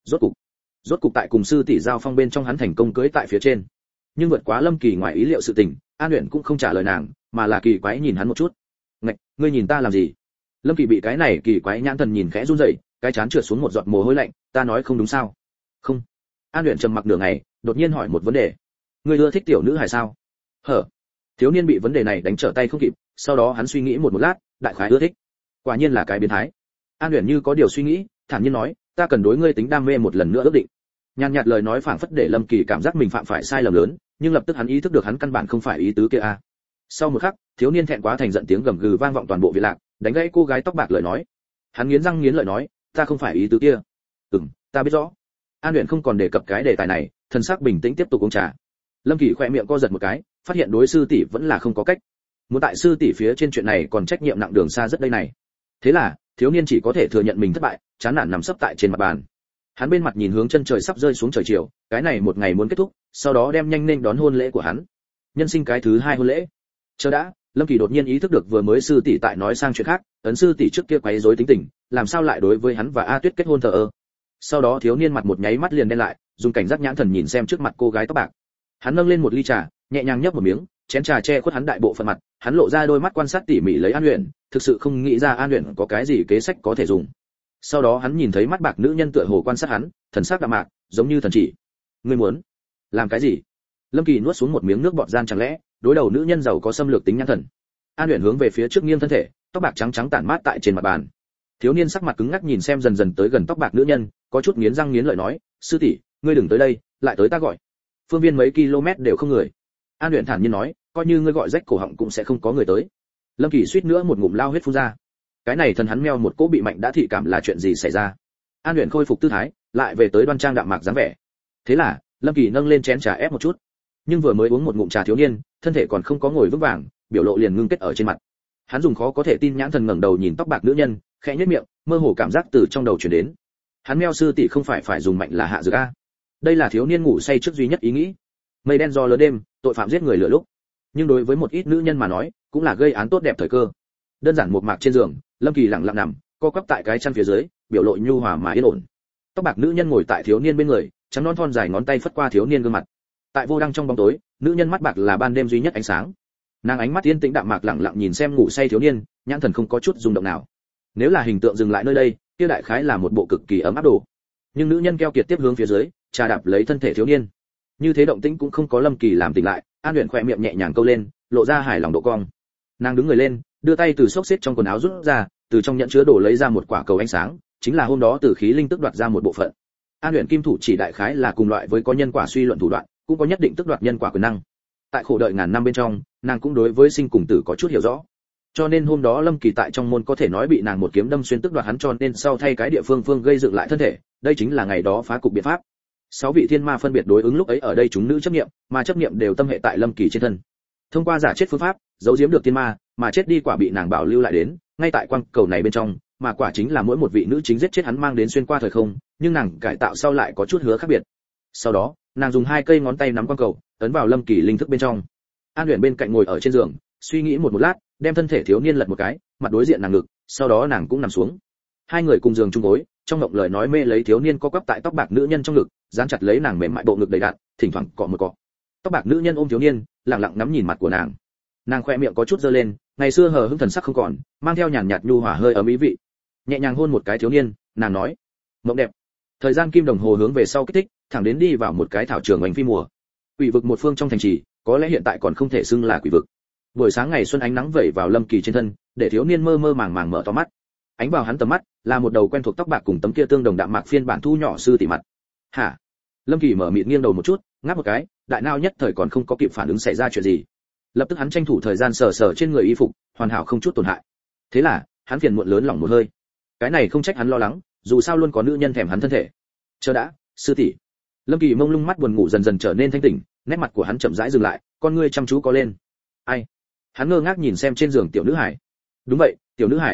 Rốt cục tại cùng sư tỷ giao phong bên trong hắn thành công cưỡi tại phía trên. Nhưng vượt quá Lâm Kỳ ngoài ý liệu sự tình, An Uyển cũng không trả lời nàng, mà là kỳ quái nhìn hắn một chút. Ngạch, ngươi nhìn ta làm gì? Lâm Kỳ bị cái này kỳ quái nhãn thần nhìn khẽ run rẩy, cái trán trượt xuống một giọt mồ hôi lạnh, ta nói không đúng sao? Không. An Uyển trầm mặc nửa ngày, đột nhiên hỏi một vấn đề. Ngươi ưa thích tiểu nữ hài sao? Hở. Thiếu niên bị vấn đề này đánh trở tay không kịp, sau đó hắn suy nghĩ một lát, đại khái ưa thích. Quả nhiên là cái biến thái. An Uyển như có điều suy nghĩ, thản nhiên nói, ta cần đối ngươi tính đam mê một lần nữa ước định. Nhàn nhạt lời nói phảng phất để Lâm Kỳ cảm giác mình phạm phải sai lầm lớn, nhưng lập tức hắn ý thức được hắn căn bản không phải ý tứ kia a. Sau một khắc, thiếu niên thẹn quá thành giận tiếng gầm gừ vang vọng toàn bộ viện lạc, đánh gãy cô gái tóc bạc lời nói. Hắn nghiến răng nghiến lợi nói, ta không phải ý tứ kia. Ta biết rõ. An Uyển không còn đề cập cái đề tài này, thần sắc bình tĩnh tiếp tục uống trà. Lâm Kỳ khẽ miệng co giật một cái, phát hiện đối sư tỷ vẫn là không có cách. Muốn tại sư tỷ phía trên chuyện này còn trách nhiệm nặng đường xa rất đây này. Thế là, thiếu niên chỉ có thể thừa nhận mình thất bại, chán nản nằm sấp tại trên mặt bàn. Hắn bên mặt nhìn hướng chân trời sắp rơi xuống trời chiều, cái này một ngày muốn kết thúc, sau đó đem nhanh nên đón hôn lễ của hắn. Nhân sinh cái thứ 2 hôn lễ. Chờ đã, Lâm Kỳ đột nhiên ý thức được vừa mới sư tỷ tại nói sang chuyện khác, ấn sư tỷ trước kia quấy rối tính tình, làm sao lại đối với hắn và A Tuyết kết hôn thờ ơ. Sau đó thiếu niên mặt một nháy mắt liền đen lại, dùng cảnh giác nhãn thần nhìn xem trước mặt cô gái tóc bạc. Hắn nâng lên một ly trà, nhẹ nhàng nhấp một miếng, chén trà che khuất hắn đại bộ phận mặt, hắn lộ ra đôi mắt quan sát tỉ mỉ lấy An Uyển, thực sự không nghĩ ra An Uyển có cái gì kế sách có thể dùng. Sau đó hắn nhìn thấy mắt bạc nữ nhân tựa hồ quan sát hắn, thần sắc đạm mạc, giống như thần chỉ. Ngươi muốn làm cái gì? Lâm Kỳ nuốt xuống một miếng nước bọt gian chẳng lẽ, đối đầu nữ nhân giàu có xâm lược tính nhãn thần. An Uyển hướng về phía trước nghiêng thân thể, tóc bạc trắng trắng tản mát tại trên mặt bàn. Thiếu niên sắc mặt cứng ngắc nhìn xem dần dần tới gần tóc bạc nữ nhân, có chút nghiến răng nghiến lợi nói, sư tỷ, ngươi đừng tới đây, lại tới ta gọi. Phương viên mấy km đều không người. An Uyển thản nhiên nói, coi như ngươi gọi rách cổ họng cũng sẽ không có người tới. Lâm Kỳ suýt nữa một ngụm lao huyết phun ra. Cái này thần hắn meo một cỗ bị mạnh đã thị cảm là chuyện gì xảy ra? An Uyển khôi phục tư thái, lại về tới đoan trang đạm mạc dáng vẻ. Thế là, Lâm Kỳ nâng lên chén trà ép một chút. Nhưng vừa mới uống một ngụm trà thiếu niên, thân thể còn không có ngồi vững vàng, biểu lộ liền ngưng kết ở trên mặt. Hắn dùng khó có thể tin nhãn thần ngẩng đầu nhìn tóc bạc nữ nhân, khẽ nhếch miệng, mơ hồ cảm giác từ trong đầu truyền đến. Hắn meo sư tỷ không phải dùng mạnh là hạ dược a. Đây là thiếu niên ngủ say trước duy nhất ý nghĩ. Mây đen do lớn đêm, tội phạm giết người lửa lúc. Nhưng đối với một ít nữ nhân mà nói, cũng là gây án tốt đẹp thời cơ. Đơn giản một mạc trên giường, Lâm Kỳ lặng lặng nằm, co quắp tại cái chăn phía dưới, biểu lộ nhu hòa mà yên ổn. Tóc bạc nữ nhân ngồi tại thiếu niên bên người, trắng non thon dài ngón tay phất qua thiếu niên gương mặt. Tại vô đăng trong bóng tối, nữ nhân mắt bạc là ban đêm duy nhất ánh sáng. Nàng ánh mắt yên tĩnh đạm mạc lặng lặng nhìn xem ngủ say thiếu niên, nhãn thần không có chút rung động nào. Nếu là hình tượng dừng lại nơi đây, kia đại khái là một bộ cực kỳ ấm áp đồ. Nhưng nữ nhân keo kiệt tiếp hướng phía dưới, trà đạp lấy thân thể thiếu niên. Như thế động tĩnh cũng không có Lâm Kỳ làm tỉnh lại, An Uyển khẽ miệng nhẹ nhàng câu lên, lộ ra hài lòng độ cong. Nàng đứng người lên, đưa tay từ xốc xếp trong quần áo rút ra, từ trong nhẫn chứa đồ lấy ra một quả cầu ánh sáng, chính là hôm đó từ khí linh tức đoạt ra một bộ phận. An Uyển kim thủ chỉ đại khái là cùng loại với có nhân quả suy luận thủ đoạn, cũng có nhất định tức đoạt nhân quả quyền năng. Tại khổ đợi ngàn năm bên trong, nàng cũng đối với sinh cùng tử có chút hiểu rõ. Cho nên hôm đó Lâm Kỳ tại trong môn có thể nói bị nàng một kiếm đâm xuyên tức đoạt hắn, cho nên sau thay cái địa phương gây dựng lại thân thể, đây chính là ngày đó phá cục biện pháp. 6 vị thiên ma phân biệt đối ứng lúc ấy ở đây chúng nữ chấp niệm, mà chấp niệm đều tâm hệ tại Lâm Kỳ trên thân. Thông qua giả chết phương pháp, giấu giếm được thiên ma, mà chết đi quả bị nàng bảo lưu lại đến, ngay tại quang cầu này bên trong, mà quả chính là mỗi một vị nữ chính giết chết hắn mang đến xuyên qua thời không, nhưng nàng cải tạo sau lại có chút hứa khác biệt. Sau đó, nàng dùng 2 cây ngón tay nắm quang cầu, ấn vào Lâm Kỳ linh thức bên trong. An Uyển bên cạnh ngồi ở trên giường, suy nghĩ một lát, đem thân thể thiếu niên lật một cái, mặt đối diện nàng ngực, sau đó nàng cũng nằm xuống. Hai người cùng giường chung gối, trong ngộng lời nói mê lấy thiếu niên co quắp tại tóc bạc nữ nhân trong ngực, dán chặt lấy nàng mềm mại bộ ngực đầy đặn, thỉnh thoảng cọ một cọ. Tóc bạc nữ nhân ôm thiếu niên, lặng lặng ngắm nhìn mặt của nàng. Nàng khoe miệng có chút dơ lên, ngày xưa hờ hững thần sắc không còn, mang theo nhàn nhạt nhu hòa hơi ấm ý vị. Nhẹ nhàng hôn một cái thiếu niên, nàng nói: "Mộng đẹp." Thời gian kim đồng hồ hướng về sau kích thích, thẳng đến đi vào một cái thảo trường oanh phi mùa. Quỷ vực một phương trong thành trì, có lẽ hiện tại còn không thể xưng là quỷ vực. Buổi sáng ngày xuân ánh nắng vẩy vào Lâm Kỳ trên thân, để thiếu niên mơ mơ màng màng mở to mắt. Ánh vào hắn tầm mắt, là một đầu quen thuộc tóc bạc cùng tấm kia tương đồng đạm mạc phiên bản thu nhỏ sư tỷ mặt. "Hả?" Lâm Kỳ mở miệng nghiêng đầu một chút, ngáp một cái, đại não nhất thời còn không có kịp phản ứng xảy ra chuyện gì. Lập tức hắn tranh thủ thời gian sờ sờ trên người y phục, hoàn hảo không chút tổn hại. Thế là, hắn phiền muộn lớn lòng một hơi. Cái này không trách hắn lo lắng, dù sao luôn có nữ nhân thèm hắn thân thể. Chờ đã, sư tỷ. Lâm Kỳ mông lung mắt buồn ngủ dần dần trở nên thanh tỉnh, nét mặt của hắn chậm rãi dừng lại, con ngươi chăm chú có lên. Ai? Hắn ngơ ngác nhìn xem trên giường tiểu nữ hải. Đúng vậy, tiểu nữ hải.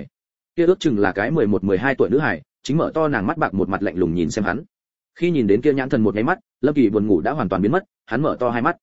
Kia ước chừng là cái 11-12 tuổi nữ hài, chính mở to nàng mắt bạc một mặt lạnh lùng nhìn xem hắn. Khi nhìn đến kia nhãn thần một cái mắt, Lâm Kỳ buồn ngủ đã hoàn toàn biến mất, hắn mở to hai mắt.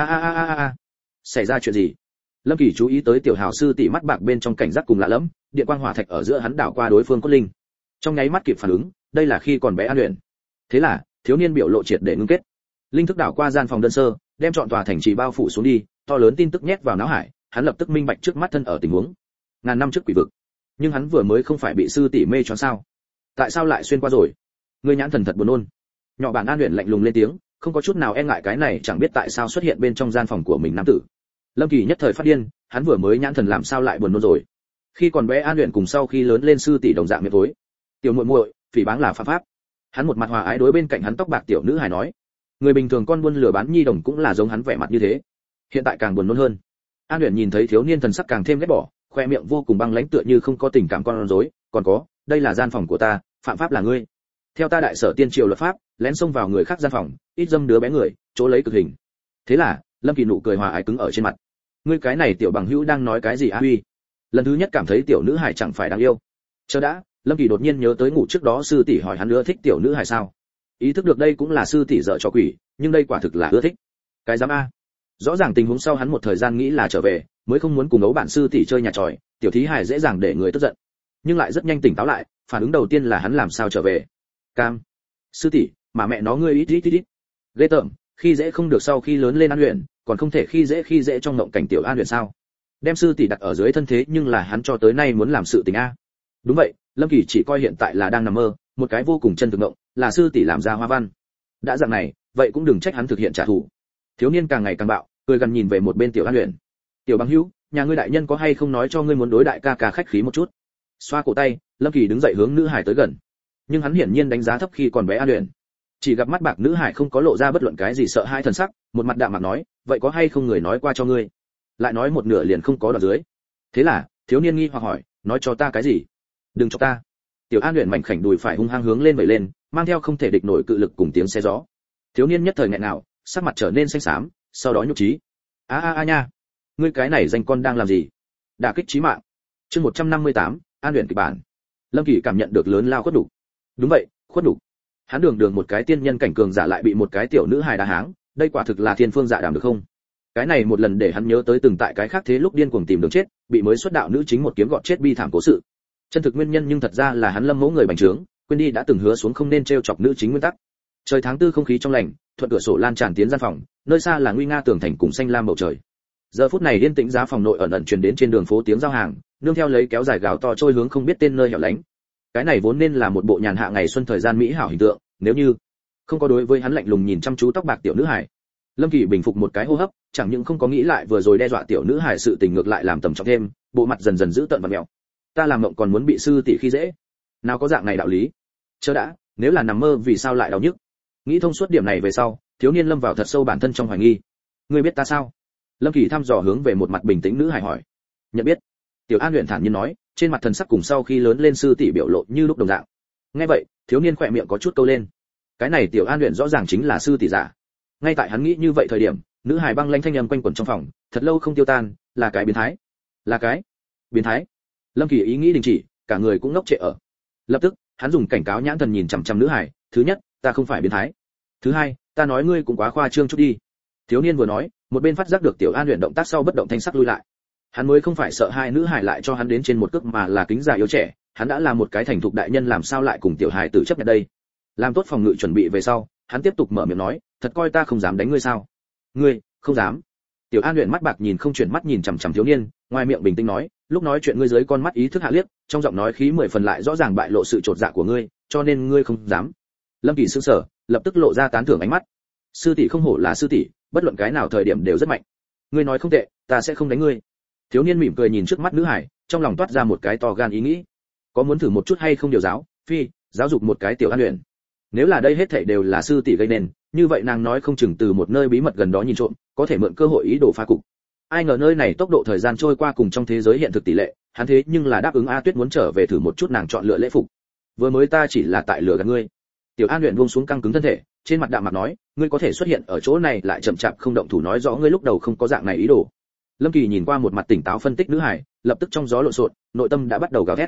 A, xảy ra chuyện gì? Lâm Kỳ chú ý tới tiểu hào sư tỷ mắt bạc bên trong cảnh giác cùng lạ lẫm, điện quang hỏa thạch ở giữa hắn đảo qua đối phương cốt linh. Trong nháy mắt kịp phản ứng, đây là khi còn bé An Uyển. Thế là, thiếu niên biểu lộ triệt để ngưng kết. Linh thức đảo qua gian phòng đơn sơ, đem trọn tòa thành trì bao phủ xuống đi, to lớn tin tức nhét vào não hải, hắn lập tức minh bạch trước mắt thân ở tình huống. Ngàn năm trước quỷ vực. Nhưng hắn vừa mới không phải bị sư tỷ mê cho sao? Tại sao lại xuyên qua rồi? Người nhãn thần thật buồn nôn. Nhỏ bản An Uyển lạnh lùng lên tiếng, không có chút nào e ngại cái này chẳng biết tại sao xuất hiện bên trong gian phòng của mình nam tử. Lâm Kỳ nhất thời phát điên, hắn vừa mới nhãn thần làm sao lại buồn nôn rồi? Khi còn bé An Uyển cùng sau khi lớn lên sư tỷ đồng dạng miệng tối. Tiểu muội muội, phỉ báng là phạm pháp. Hắn một mặt hòa ái đối bên cạnh hắn tóc bạc tiểu nữ hài nói, người bình thường con buôn lừa bán nhi đồng cũng là giống hắn vẻ mặt như thế. Hiện tại càng buồn nôn hơn. An Uyển nhìn thấy thiếu niên thần sắc càng thêm ghét bỏ, khoe miệng vô cùng băng lãnh tựa như không có tình cảm con rối, còn có, đây là gian phòng của ta, phạm pháp là ngươi. Theo ta đại sở tiên triều luật pháp, lén xông vào người khác gian phòng, ít dâm đứa bé người, chỗ lấy cực hình. Thế là, Lâm Kỳ nụ cười hòa ái cứng ở trên mặt. Ngươi cái này tiểu bằng hữu đang nói cái gì a huy? Lần thứ nhất cảm thấy tiểu nữ hài chẳng phải đáng yêu. Chờ đã, Lâm Kỳ đột nhiên nhớ tới ngủ trước đó sư tỷ hỏi hắn ưa thích tiểu nữ hài sao? Ý thức được đây cũng là sư tỷ dở trò quỷ, nhưng đây quả thực là ưa thích. Cái dám a? Rõ ràng tình huống sau hắn một thời gian nghĩ là trở về, mới không muốn cùng ấu bản sư tỷ chơi nhà tròi, tiểu thí hài dễ dàng để người tức giận. Nhưng lại rất nhanh tỉnh táo lại, phản ứng đầu tiên là hắn làm sao trở về. Cam. Sư tỷ, mà mẹ nó ngươi ít. Ghê tởm, khi dễ không được sau khi lớn lên An Uyển, còn không thể khi dễ trong ngộng cảnh tiểu An Uyển sao? Đem sư tỷ đặt ở dưới thân thế nhưng là hắn cho tới nay muốn làm sự tình a. Đúng vậy, Lâm Kỳ chỉ coi hiện tại là đang nằm mơ, một cái vô cùng chân thực ngộng, là sư tỷ làm ra hoa văn. Đã dạng này, vậy cũng đừng trách hắn thực hiện trả thù. Thiếu niên càng ngày càng bạo, cười gần nhìn về một bên tiểu An Uyển. Tiểu bằng hữu, nhà ngươi đại nhân có hay không nói cho ngươi muốn đối đại ca ca khách khí một chút? Xoa cổ tay, Lâm Kỳ đứng dậy hướng nữ hải tới gần. Nhưng hắn hiển nhiên đánh giá thấp khi còn bé An Uyển. Chỉ gặp mắt bạc nữ hải không có lộ ra bất luận cái gì sợ hãi thần sắc, một mặt đạm mạc nói, vậy có hay không người nói qua cho ngươi? Lại nói một nửa liền không có đoạn dưới. Thế là, thiếu niên nghi hoặc hỏi, nói cho ta cái gì? Đừng cho ta. Tiểu An Uyển mảnh khảnh đùi phải hung hăng hướng lên vẩy lên, mang theo không thể địch nổi cự lực cùng tiếng xé gió. Thiếu niên nhất thời nghẹn nào, sắc mặt trở nên xanh xám, sau đó nhục trí. A nha, ngươi cái này danh con đang làm gì? Đả kích chí mạng. Chương 158, An Uyển kịch bản. Lâm Kỳ cảm nhận được lớn lao khuất đủ. Đúng vậy, khuất đủ. Hắn đường một cái tiên nhân cảnh cường giả lại bị một cái tiểu nữ hài đá háng, đây quả thực là thiên phương dạ đàm được không? Cái này một lần để hắn nhớ tới từng tại cái khác thế lúc điên cuồng tìm đường chết, bị mới xuất đạo nữ chính một kiếm gọt chết bi thảm cố sự. Chân thực nguyên nhân nhưng thật ra là hắn lâm mẫu người bành trướng, quên đi đã từng hứa xuống không nên trêu chọc nữ chính nguyên tắc. Trời tháng tư không khí trong lành, thuận cửa sổ lan tràn tiến gian phòng, nơi xa là nguy nga tường thành cùng xanh lam bầu trời. Giờ phút này yên tĩnh giá phòng nội ẩn truyền đến trên đường phố tiếng giao hàng, nương theo lấy kéo dài gào to trôi hướng không biết tên nơi hẻo lánh. Cái này vốn nên là một bộ nhàn hạ ngày xuân thời gian mỹ hảo hình tượng, nếu như không có đối với hắn lạnh lùng nhìn chăm chú tóc bạc tiểu nữ hải. Lâm Kỳ bình phục một cái hô hấp, chẳng những không có nghĩ lại vừa rồi đe dọa tiểu nữ hải sự tình ngược lại làm tầm trọng thêm, bộ mặt dần dần giữ tợn và mèo. Ta làm mộng còn muốn bị sư tỷ khi dễ, nào có dạng này đạo lý. Chớ đã, nếu là nằm mơ vì sao lại đau nhức? Nghĩ thông suốt điểm này về sau, thiếu niên lâm vào thật sâu bản thân trong hoài nghi. Ngươi biết ta sao? Lâm Kỳ thăm dò hướng về một mặt bình tĩnh nữ hải hỏi. Nhận biết. Tiểu An Uyển thản nhiên nói, trên mặt thần sắc cùng sau khi lớn lên sư tỷ biểu lộ như lúc đồng dạng. Nghe vậy, thiếu niên khỏe miệng có chút câu lên. Cái này Tiểu An Uyển rõ ràng chính là sư tỷ giả. Ngay tại hắn nghĩ như vậy thời điểm, nữ hải băng lãnh thanh âm quanh quẩn trong phòng, thật lâu không tiêu tan, là cái biến thái. Là cái biến thái. Lâm Kỳ ý nghĩ đình chỉ, cả người cũng ngốc trệ ở. Lập tức, hắn dùng cảnh cáo nhãn thần nhìn chằm chằm nữ hải, thứ nhất, ta không phải biến thái. Thứ hai, ta nói ngươi cũng quá khoa trương chút đi. Thiếu niên vừa nói, một bên phát giác được Tiểu An Uyển động tác sau bất động thanh sắc lui lại. Hắn mới không phải sợ hai nữ hải lại cho hắn đến trên một cước mà là kính già yếu trẻ, hắn đã là một cái thành thục đại nhân làm sao lại cùng tiểu hài tử chấp nhận đây. Làm tốt phòng ngự chuẩn bị về sau, hắn tiếp tục mở miệng nói, thật coi ta không dám đánh ngươi sao? Ngươi không dám? Tiểu An Uyển mắt bạc nhìn không chuyển mắt nhìn chằm chằm thiếu niên, ngoài miệng bình tĩnh nói, lúc nói chuyện ngươi dưới con mắt ý thức hạ liếc, trong giọng nói khí 10 phần lại rõ ràng bại lộ sự trột dạ của ngươi, cho nên ngươi không dám. Lâm Kỳ sững sờ, lập tức lộ ra tán thưởng ánh mắt. Sư tỷ không hổ là sư tỷ, bất luận cái nào thời điểm đều rất mạnh. Ngươi nói không tệ, ta sẽ không đánh ngươi. Thiếu niên mỉm cười nhìn trước mắt nữ hải, trong lòng toát ra một cái to gan ý nghĩ. Có muốn thử một chút hay không điều giáo, giáo dục một cái Tiểu An Uyển. Nếu là đây hết thảy đều là sư tỷ gây nên, như vậy nàng nói không chừng từ một nơi bí mật gần đó nhìn trộm, có thể mượn cơ hội ý đồ phá cục. Ai ngờ nơi này tốc độ thời gian trôi qua cùng trong thế giới hiện thực tỷ lệ, hắn thế nhưng là đáp ứng A Tuyết muốn trở về thử một chút nàng chọn lựa lễ phục. Vừa mới ta chỉ là tại lừa gạt ngươi. Tiểu An Uyển buông xuống căng cứng thân thể, trên mặt đạm mặt nói, ngươi có thể xuất hiện ở chỗ này lại chậm chạp không động thủ nói rõ ngươi lúc đầu không có dạng này ý đồ. Lâm Kỳ nhìn qua một mặt tỉnh táo phân tích nữ hải, lập tức trong gió lộn xộn, nội tâm đã bắt đầu gào thét.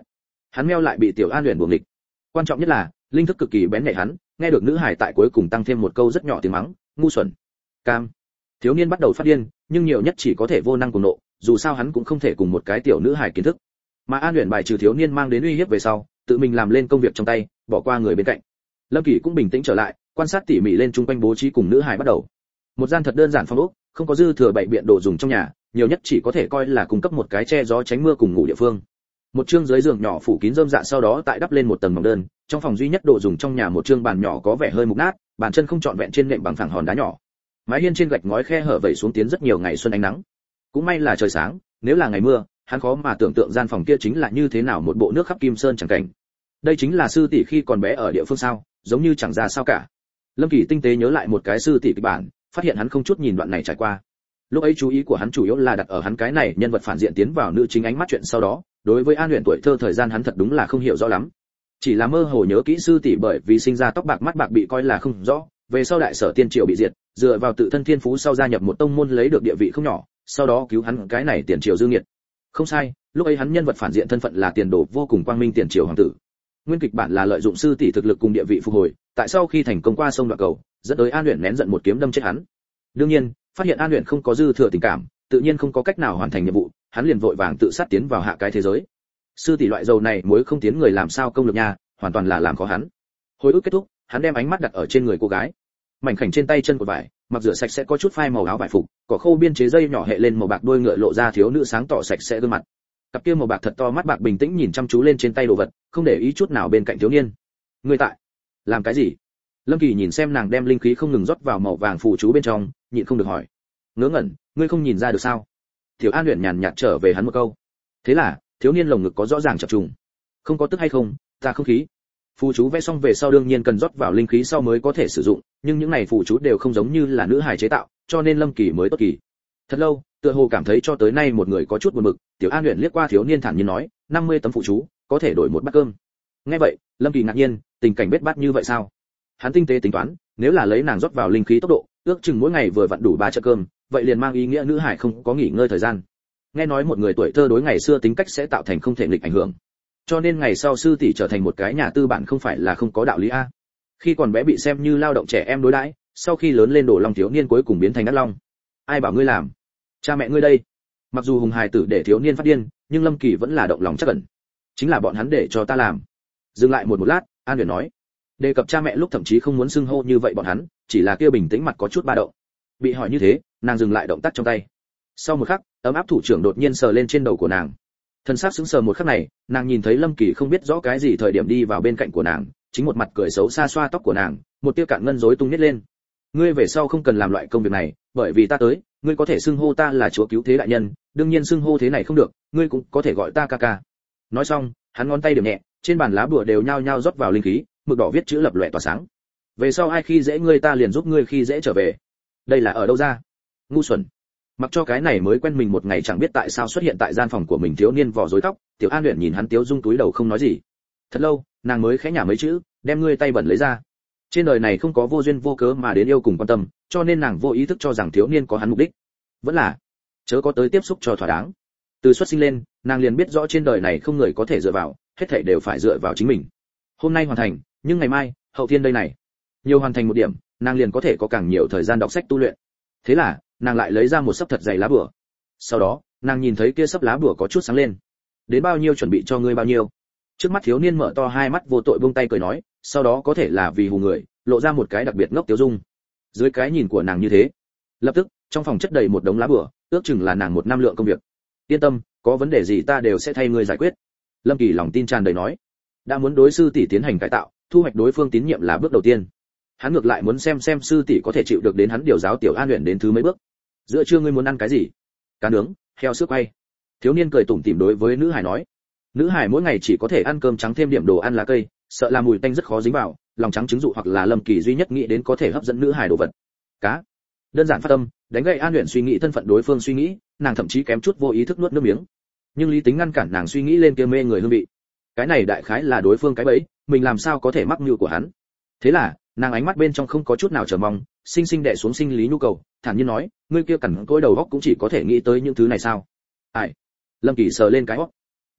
Hắn meo lại bị Tiểu An Uyển buồng nghịch. Quan trọng nhất là, linh thức cực kỳ bén nhạy hắn, nghe được nữ hải tại cuối cùng tăng thêm một câu rất nhỏ tiếng mắng, ngu xuẩn. Cam. Thiếu niên bắt đầu phát điên, nhưng nhiều nhất chỉ có thể vô năng cùng nộ, dù sao hắn cũng không thể cùng một cái tiểu nữ hải kiến thức. Mà An Uyển bài trừ thiếu niên mang đến uy hiếp về sau, tự mình làm lên công việc trong tay, bỏ qua người bên cạnh. Lâm Kỳ cũng bình tĩnh trở lại, quan sát tỉ mỉ lên chung quanh bố trí cùng nữ hải bắt đầu. Một gian thật đơn giản phòng ốc, không có dư thừa bày biện đồ dùng trong nhà, nhiều nhất chỉ có thể coi là cung cấp một cái che gió tránh mưa cùng ngủ địa phương. Một chương dưới giường nhỏ phủ kín rơm rạ, sau đó tại đắp lên một tầng mỏng đơn, trong phòng duy nhất đồ dùng trong nhà một chương bàn nhỏ có vẻ hơi mục nát, bàn chân không trọn vẹn trên nệm bằng phẳng hòn đá nhỏ. Mái hiên trên gạch ngói khe hở vẩy xuống tiến rất nhiều ngày xuân ánh nắng. Cũng may là trời sáng, nếu là ngày mưa, hắn khó mà tưởng tượng gian phòng kia chính là như thế nào một bộ nước khắp kim sơn chẳng cảnh. Đây chính là sư tỷ khi còn bé ở địa phương sao, giống như chẳng ra sao cả. Lâm Kỳ tinh tế nhớ lại một cái sư tỷ kịch bản, phát hiện hắn không chút nhìn đoạn này trải qua. Lúc ấy chú ý của hắn chủ yếu là đặt ở hắn cái này nhân vật phản diện tiến vào nữ chính ánh mắt chuyện sau đó, đối với An Uyển tuổi thơ thời gian hắn thật đúng là không hiểu rõ lắm. Chỉ là mơ hồ nhớ kỹ sư tỷ bởi vì sinh ra tóc bạc mắt bạc bị coi là không rõ, về sau đại sở tiên triều bị diệt, dựa vào tự thân thiên phú sau gia nhập một tông môn lấy được địa vị không nhỏ, sau đó cứu hắn cái này tiền triều dư nghiệt. Không sai, lúc ấy hắn nhân vật phản diện thân phận là tiền đồ vô cùng quang minh tiền triều hoàng tử. Nguyên kịch bản là lợi dụng sư tỷ thực lực cùng địa vị phục hồi, tại sau khi thành công qua sông đoạn cầu, dẫn tới An Uyển nén giận một kiếm đâm chết hắn. Đương nhiên, phát hiện An Uyển không có dư thừa tình cảm, tự nhiên không có cách nào hoàn thành nhiệm vụ, hắn liền vội vàng tự sát tiến vào hạ cái thế giới. Sư tỷ loại dầu này muối không tiến người làm sao công lực nha, hoàn toàn là làm khó hắn. Hồi ức kết thúc, hắn đem ánh mắt đặt ở trên người cô gái. Mảnh khảnh trên tay chân của vải, mặc rửa sạch sẽ có chút phai màu áo vải phục, cỏ khô biên chế dây nhỏ hệ lên màu bạc đuôi ngựa lộ ra thiếu nữ sáng tỏ sạch sẽ gương mặt. Cặp kia màu bạc thật to mắt bạc bình tĩnh nhìn chăm chú lên trên tay đồ vật, không để ý chút nào bên cạnh thiếu niên. Người tại làm cái gì? Lâm Kỳ nhìn xem nàng đem linh khí không ngừng rót vào màu vàng phù chú bên trong, nhịn không được hỏi. Ngớ ngẩn, ngươi không nhìn ra được sao? Tiểu An Uyển nhàn nhạt trở về hắn một câu. Thế là, thiếu niên lồng ngực có rõ ràng chập trùng. Không có tức hay không, ta không khí. Phù chú vẽ xong về sau đương nhiên cần rót vào linh khí sau mới có thể sử dụng, nhưng những này phù chú đều không giống như là nữ hài chế tạo, cho nên Lâm Kỳ mới tốt kỳ. Thật lâu, tựa hồ cảm thấy cho tới nay một người có chút buồn bực, Tiểu An Uyển liếc qua thiếu niên thản nhiên nói, 50 tấm phù chú, có thể đổi một bát cơm. Nghe vậy, Lâm Kỳ ngạc nhiên, tình cảnh bết bát như vậy sao? Hắn tinh tế tính toán, nếu là lấy nàng rót vào linh khí tốc độ, ước chừng mỗi ngày vừa vặn đủ 3 bữa cơm, vậy liền mang ý nghĩa nữ hải không có nghỉ ngơi thời gian. Nghe nói một người tuổi thơ đối ngày xưa tính cách sẽ tạo thành không thể nghịch ảnh hưởng, cho nên ngày sau sư tỷ trở thành một cái nhà tư bản không phải là không có đạo lý a. Khi còn bé bị xem như lao động trẻ em đối đãi, sau khi lớn lên đổ long thiếu niên cuối cùng biến thành ác long. Ai bảo ngươi làm? Cha mẹ ngươi đây. Mặc dù hùng hài tử để thiếu niên phát điên, nhưng Lâm Kỳ vẫn là động lòng chắc ẩn. Chính là bọn hắn để cho ta làm. Dừng lại một lát, An Uyển nói, đề cập cha mẹ lúc thậm chí không muốn xưng hô như vậy bọn hắn, chỉ là kia bình tĩnh mặt có chút ba động. Bị hỏi như thế, nàng dừng lại động tác trong tay. Sau một khắc, ấm áp thủ trưởng đột nhiên sờ lên trên đầu của nàng. Thân xác sững sờ một khắc này, nàng nhìn thấy Lâm Kỳ không biết rõ cái gì thời điểm đi vào bên cạnh của nàng, chính một mặt cười xấu xa xoa tóc của nàng, một tia cạn ngân rối tung nít lên. Ngươi về sau không cần làm loại công việc này, bởi vì ta tới, ngươi có thể xưng hô ta là chúa cứu thế đại nhân, đương nhiên xưng hô thế này không được, ngươi cũng có thể gọi ta ca ca. Nói xong, hắn ngón tay điểm nhẹ, trên bàn lá bùa đều nhao nhao rót vào linh khí, mực đỏ viết chữ lập lòe tỏa sáng. Về sau ai khi dễ ngươi ta liền giúp ngươi khi dễ trở về. Đây là ở đâu ra? Ngu xuẩn. Mặc cho cái này mới quen mình một ngày chẳng biết tại sao xuất hiện tại gian phòng của mình thiếu niên vò rối tóc, Tiểu An Uyển nhìn hắn tiếu dung túi đầu không nói gì. Thật lâu, nàng mới khẽ nhả mấy chữ, đem ngươi tay bẩn lấy ra. Trên đời này không có vô duyên vô cớ mà đến yêu cùng quan tâm, cho nên nàng vô ý thức cho rằng thiếu niên có hắn mục đích. Vẫn là chớ có tới tiếp xúc cho thỏa đáng. Từ xuất sinh lên, nàng liền biết rõ trên đời này không người có thể dựa vào, hết thảy đều phải dựa vào chính mình. Hôm nay hoàn thành, nhưng ngày mai, hậu thiên đây này, nhiều hoàn thành một điểm, nàng liền có thể có càng nhiều thời gian đọc sách tu luyện. Thế là, nàng lại lấy ra một sấp thật dày lá bùa. Sau đó, nàng nhìn thấy kia sấp lá bùa có chút sáng lên. Đến bao nhiêu chuẩn bị cho ngươi bao nhiêu. Trước mắt thiếu niên mở to hai mắt vô tội buông tay cười nói, sau đó có thể là vì hù người, lộ ra một cái đặc biệt ngốc tiêu dung. Dưới cái nhìn của nàng như thế, lập tức, trong phòng chất đầy một đống lá bùa, ước chừng là nàng 1 năm lượng công việc. Yên tâm, có vấn đề gì ta đều sẽ thay ngươi giải quyết. Lâm Kỳ lòng tin tràn đầy nói, đã muốn đối sư tỷ tiến hành cải tạo, thu hoạch đối phương tín nhiệm là bước đầu tiên. Hắn ngược lại muốn xem sư tỷ có thể chịu được đến hắn điều giáo Tiểu An Uyển đến thứ mấy bước. Giữa trưa ngươi muốn ăn cái gì? Cá nướng, heo sữa quay. Thiếu niên cười tủm tỉm đối với nữ hải nói. Nữ hải mỗi ngày chỉ có thể ăn cơm trắng thêm điểm đồ ăn lá cây, sợ là mùi tanh rất khó dính vào, lòng trắng trứng dụ hoặc là Lâm Kỳ duy nhất nghĩ đến có thể hấp dẫn nữ hải đồ vật. Cá. Đơn giản phát âm, đánh gậy An Uyển suy nghĩ thân phận đối phương suy nghĩ, nàng thậm chí kém chút vô ý thức nuốt nước miếng. Nhưng lý tính ngăn cản nàng suy nghĩ lên kia mê người hương vị. Cái này đại khái là đối phương cái bẫy, mình làm sao có thể mắc mưu của hắn. Thế là, nàng ánh mắt bên trong không có chút nào chờ mong, sinh sinh đè xuống sinh lý nhu cầu, thản nhiên nói, ngươi kia cẩn cỗi đầu óc cũng chỉ có thể nghĩ tới những thứ này sao? Ai? Lâm Kỳ sờ lên cái óc.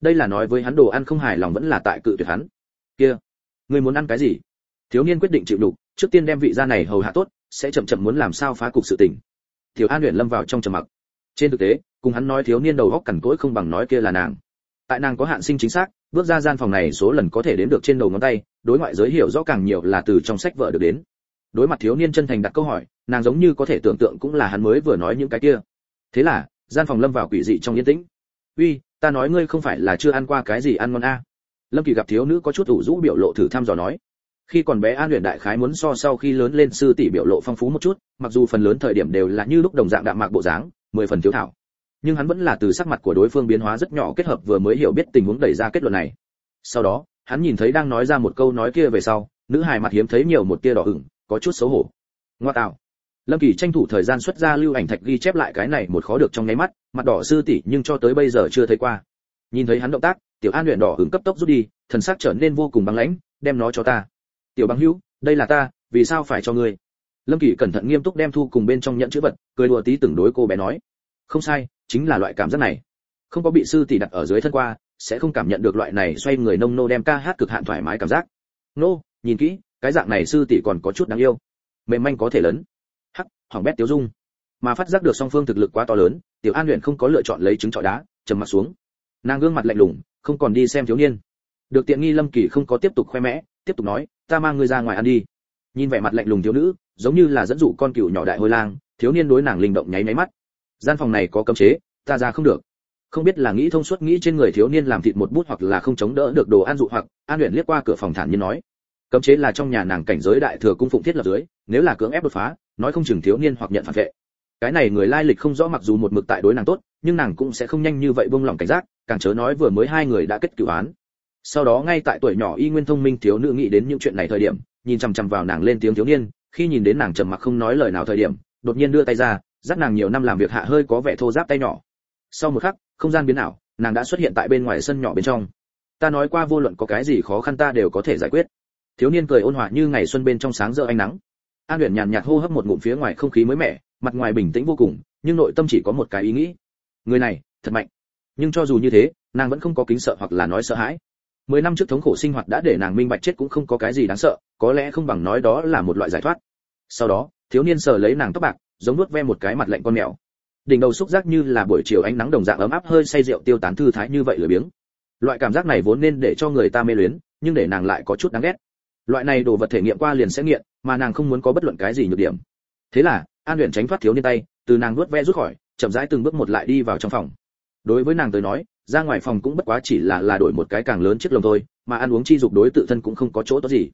đây là nói với hắn đồ ăn không hài lòng vẫn là tại cự tuyệt hắn. Kia, ngươi muốn ăn cái gì? Thiếu niên quyết định chịu đủ, trước tiên đem vị gia này hầu hạ tốt, sẽ chậm chậm muốn làm sao phá cục sự tình. Tiểu An Uyển lâm vào trong trầm mặc. Trên thực tế, cùng hắn nói thiếu niên đầu óc cằn cỗi không bằng nói kia là nàng. Tại nàng có hạn sinh chính xác, bước ra gian phòng này số lần có thể đếm được trên đầu ngón tay, đối ngoại giới hiểu rõ càng nhiều là từ trong sách vở được đến. Đối mặt thiếu niên chân thành đặt câu hỏi, nàng giống như có thể tưởng tượng cũng là hắn mới vừa nói những cái kia. Thế là, gian phòng lâm vào quỷ dị trong yên tĩnh. "Uy, ta nói ngươi không phải là chưa ăn qua cái gì ăn ngon a?" Lâm Kỳ gặp thiếu nữ có chút ủ rũ biểu lộ thử thăm dò nói. Khi còn bé An Uyển đại khái muốn so sau khi lớn lên sư tỷ biểu lộ phong phú một chút, mặc dù phần lớn thời điểm đều là như lúc đồng dạng đạm mạc bộ dáng, 10 phần thiếu thảo. Nhưng hắn vẫn là từ sắc mặt của đối phương biến hóa rất nhỏ kết hợp vừa mới hiểu biết tình huống đẩy ra kết luận này. Sau đó, hắn nhìn thấy đang nói ra một câu nói kia về sau, nữ hài mặt hiếm thấy nhiều một tia đỏ ửng, có chút xấu hổ. Ngoa tạo. Lâm Kỳ tranh thủ thời gian xuất ra lưu ảnh thạch ghi chép lại cái này một khó được trong nháy mắt, mặt đỏ sư tỷ nhưng cho tới bây giờ chưa thấy qua. Nhìn thấy hắn động tác, Tiểu An Uyển đỏ ửng cấp tốc rút đi, thần sắc trở nên vô cùng băng lãnh, đem nó cho ta. Tiểu Bằng Hữu, đây là ta, vì sao phải cho ngươi? Lâm Kỳ cẩn thận nghiêm túc đem thu cùng bên trong nhẫn chữ vật, cười đùa tí từng đối cô bé nói. Không sai, chính là loại cảm giác này. Không có bị sư tỷ đặt ở dưới thân qua, sẽ không cảm nhận được loại này xoay người nông nô đem ca hát cực hạn thoải mái cảm giác. Nô, nhìn kỹ, cái dạng này sư tỷ còn có chút đáng yêu. Mềm manh có thể lớn. Hắc, hỏng bét Tiếu Dung. Mà phát giác được song phương thực lực quá to lớn, Tiểu An Uyển không có lựa chọn lấy trứng trọi đá, trầm mặt xuống. Nàng gương mặt lạnh lùng, không còn đi xem thiếu niên. Được tiện nghi Lâm Kỳ không có tiếp tục khoe mẽ, tiếp tục nói, ta mang ngươi ra ngoài ăn đi. Nhìn vẻ mặt lạnh lùng thiếu nữ, giống như là dẫn dụ con cừu nhỏ đại hôi lang, thiếu niên đối nàng linh động nháy mắt. Gian phòng này có cấm chế, ta ra không được. Không biết là nghĩ thông suốt nghĩ trên người thiếu niên làm thịt một bút hoặc là không chống đỡ được đồ ăn dụ hoặc, An Uyển liếc qua cửa phòng thản nhiên nói, cấm chế là trong nhà nàng cảnh giới đại thừa cung phụng thiết lập dưới, nếu là cưỡng ép đột phá, nói không chừng thiếu niên hoặc nhận phản vệ. Cái này người lai lịch không rõ, mặc dù một mực tại đối nàng tốt, nhưng nàng cũng sẽ không nhanh như vậy buông lỏng cảnh giác, càng chớ nói vừa mới hai người đã kết cửu án. Sau đó ngay tại tuổi nhỏ y nguyên thông minh thiếu nữ nghĩ đến những chuyện này thời điểm, nhìn chằm chằm vào nàng lên tiếng thiếu niên, khi nhìn đến nàng trầm mặc không nói lời nào thời điểm, đột nhiên đưa tay ra, dắt nàng nhiều năm làm việc hạ hơi có vẻ thô ráp tay nhỏ. Sau một khắc, không gian biến ảo, nàng đã xuất hiện tại bên ngoài sân nhỏ bên trong. Ta nói qua vô luận có cái gì khó khăn ta đều có thể giải quyết. Thiếu niên cười ôn hòa như ngày xuân bên trong sáng rỡ ánh nắng. An Uyển nhàn nhạt hô hấp một ngụm phía ngoài không khí mới mẻ, mặt ngoài bình tĩnh vô cùng, nhưng nội tâm chỉ có một cái ý nghĩ. Người này, thật mạnh. Nhưng cho dù như thế, nàng vẫn không có kính sợ hoặc là nói sợ hãi. 10 năm trước thống khổ sinh hoạt đã để nàng minh bạch chết cũng không có cái gì đáng sợ, có lẽ không bằng nói đó là một loại giải thoát. Sau đó, thiếu niên sờ lấy nàng tóc bạc, giống nuốt ve một cái mặt lạnh con mèo. Đỉnh đầu xúc giác như là buổi chiều ánh nắng đồng dạng ấm áp hơi say rượu tiêu tán thư thái như vậy lười biếng. Loại cảm giác này vốn nên để cho người ta mê luyến, nhưng để nàng lại có chút đáng ghét. Loại này đồ vật thể nghiệm qua liền sẽ nghiện, mà nàng không muốn có bất luận cái gì nhược điểm. Thế là, An Uyển tránh thoát thiếu niên tay, từ nàng nuốt ve rút khỏi, chậm rãi từng bước một lại đi vào trong phòng. Đối với nàng tới nói, ra ngoài phòng cũng bất quá chỉ là đổi một cái càng lớn chiếc lồng thôi, mà ăn uống chi dục đối tự thân cũng không có chỗ tốt gì.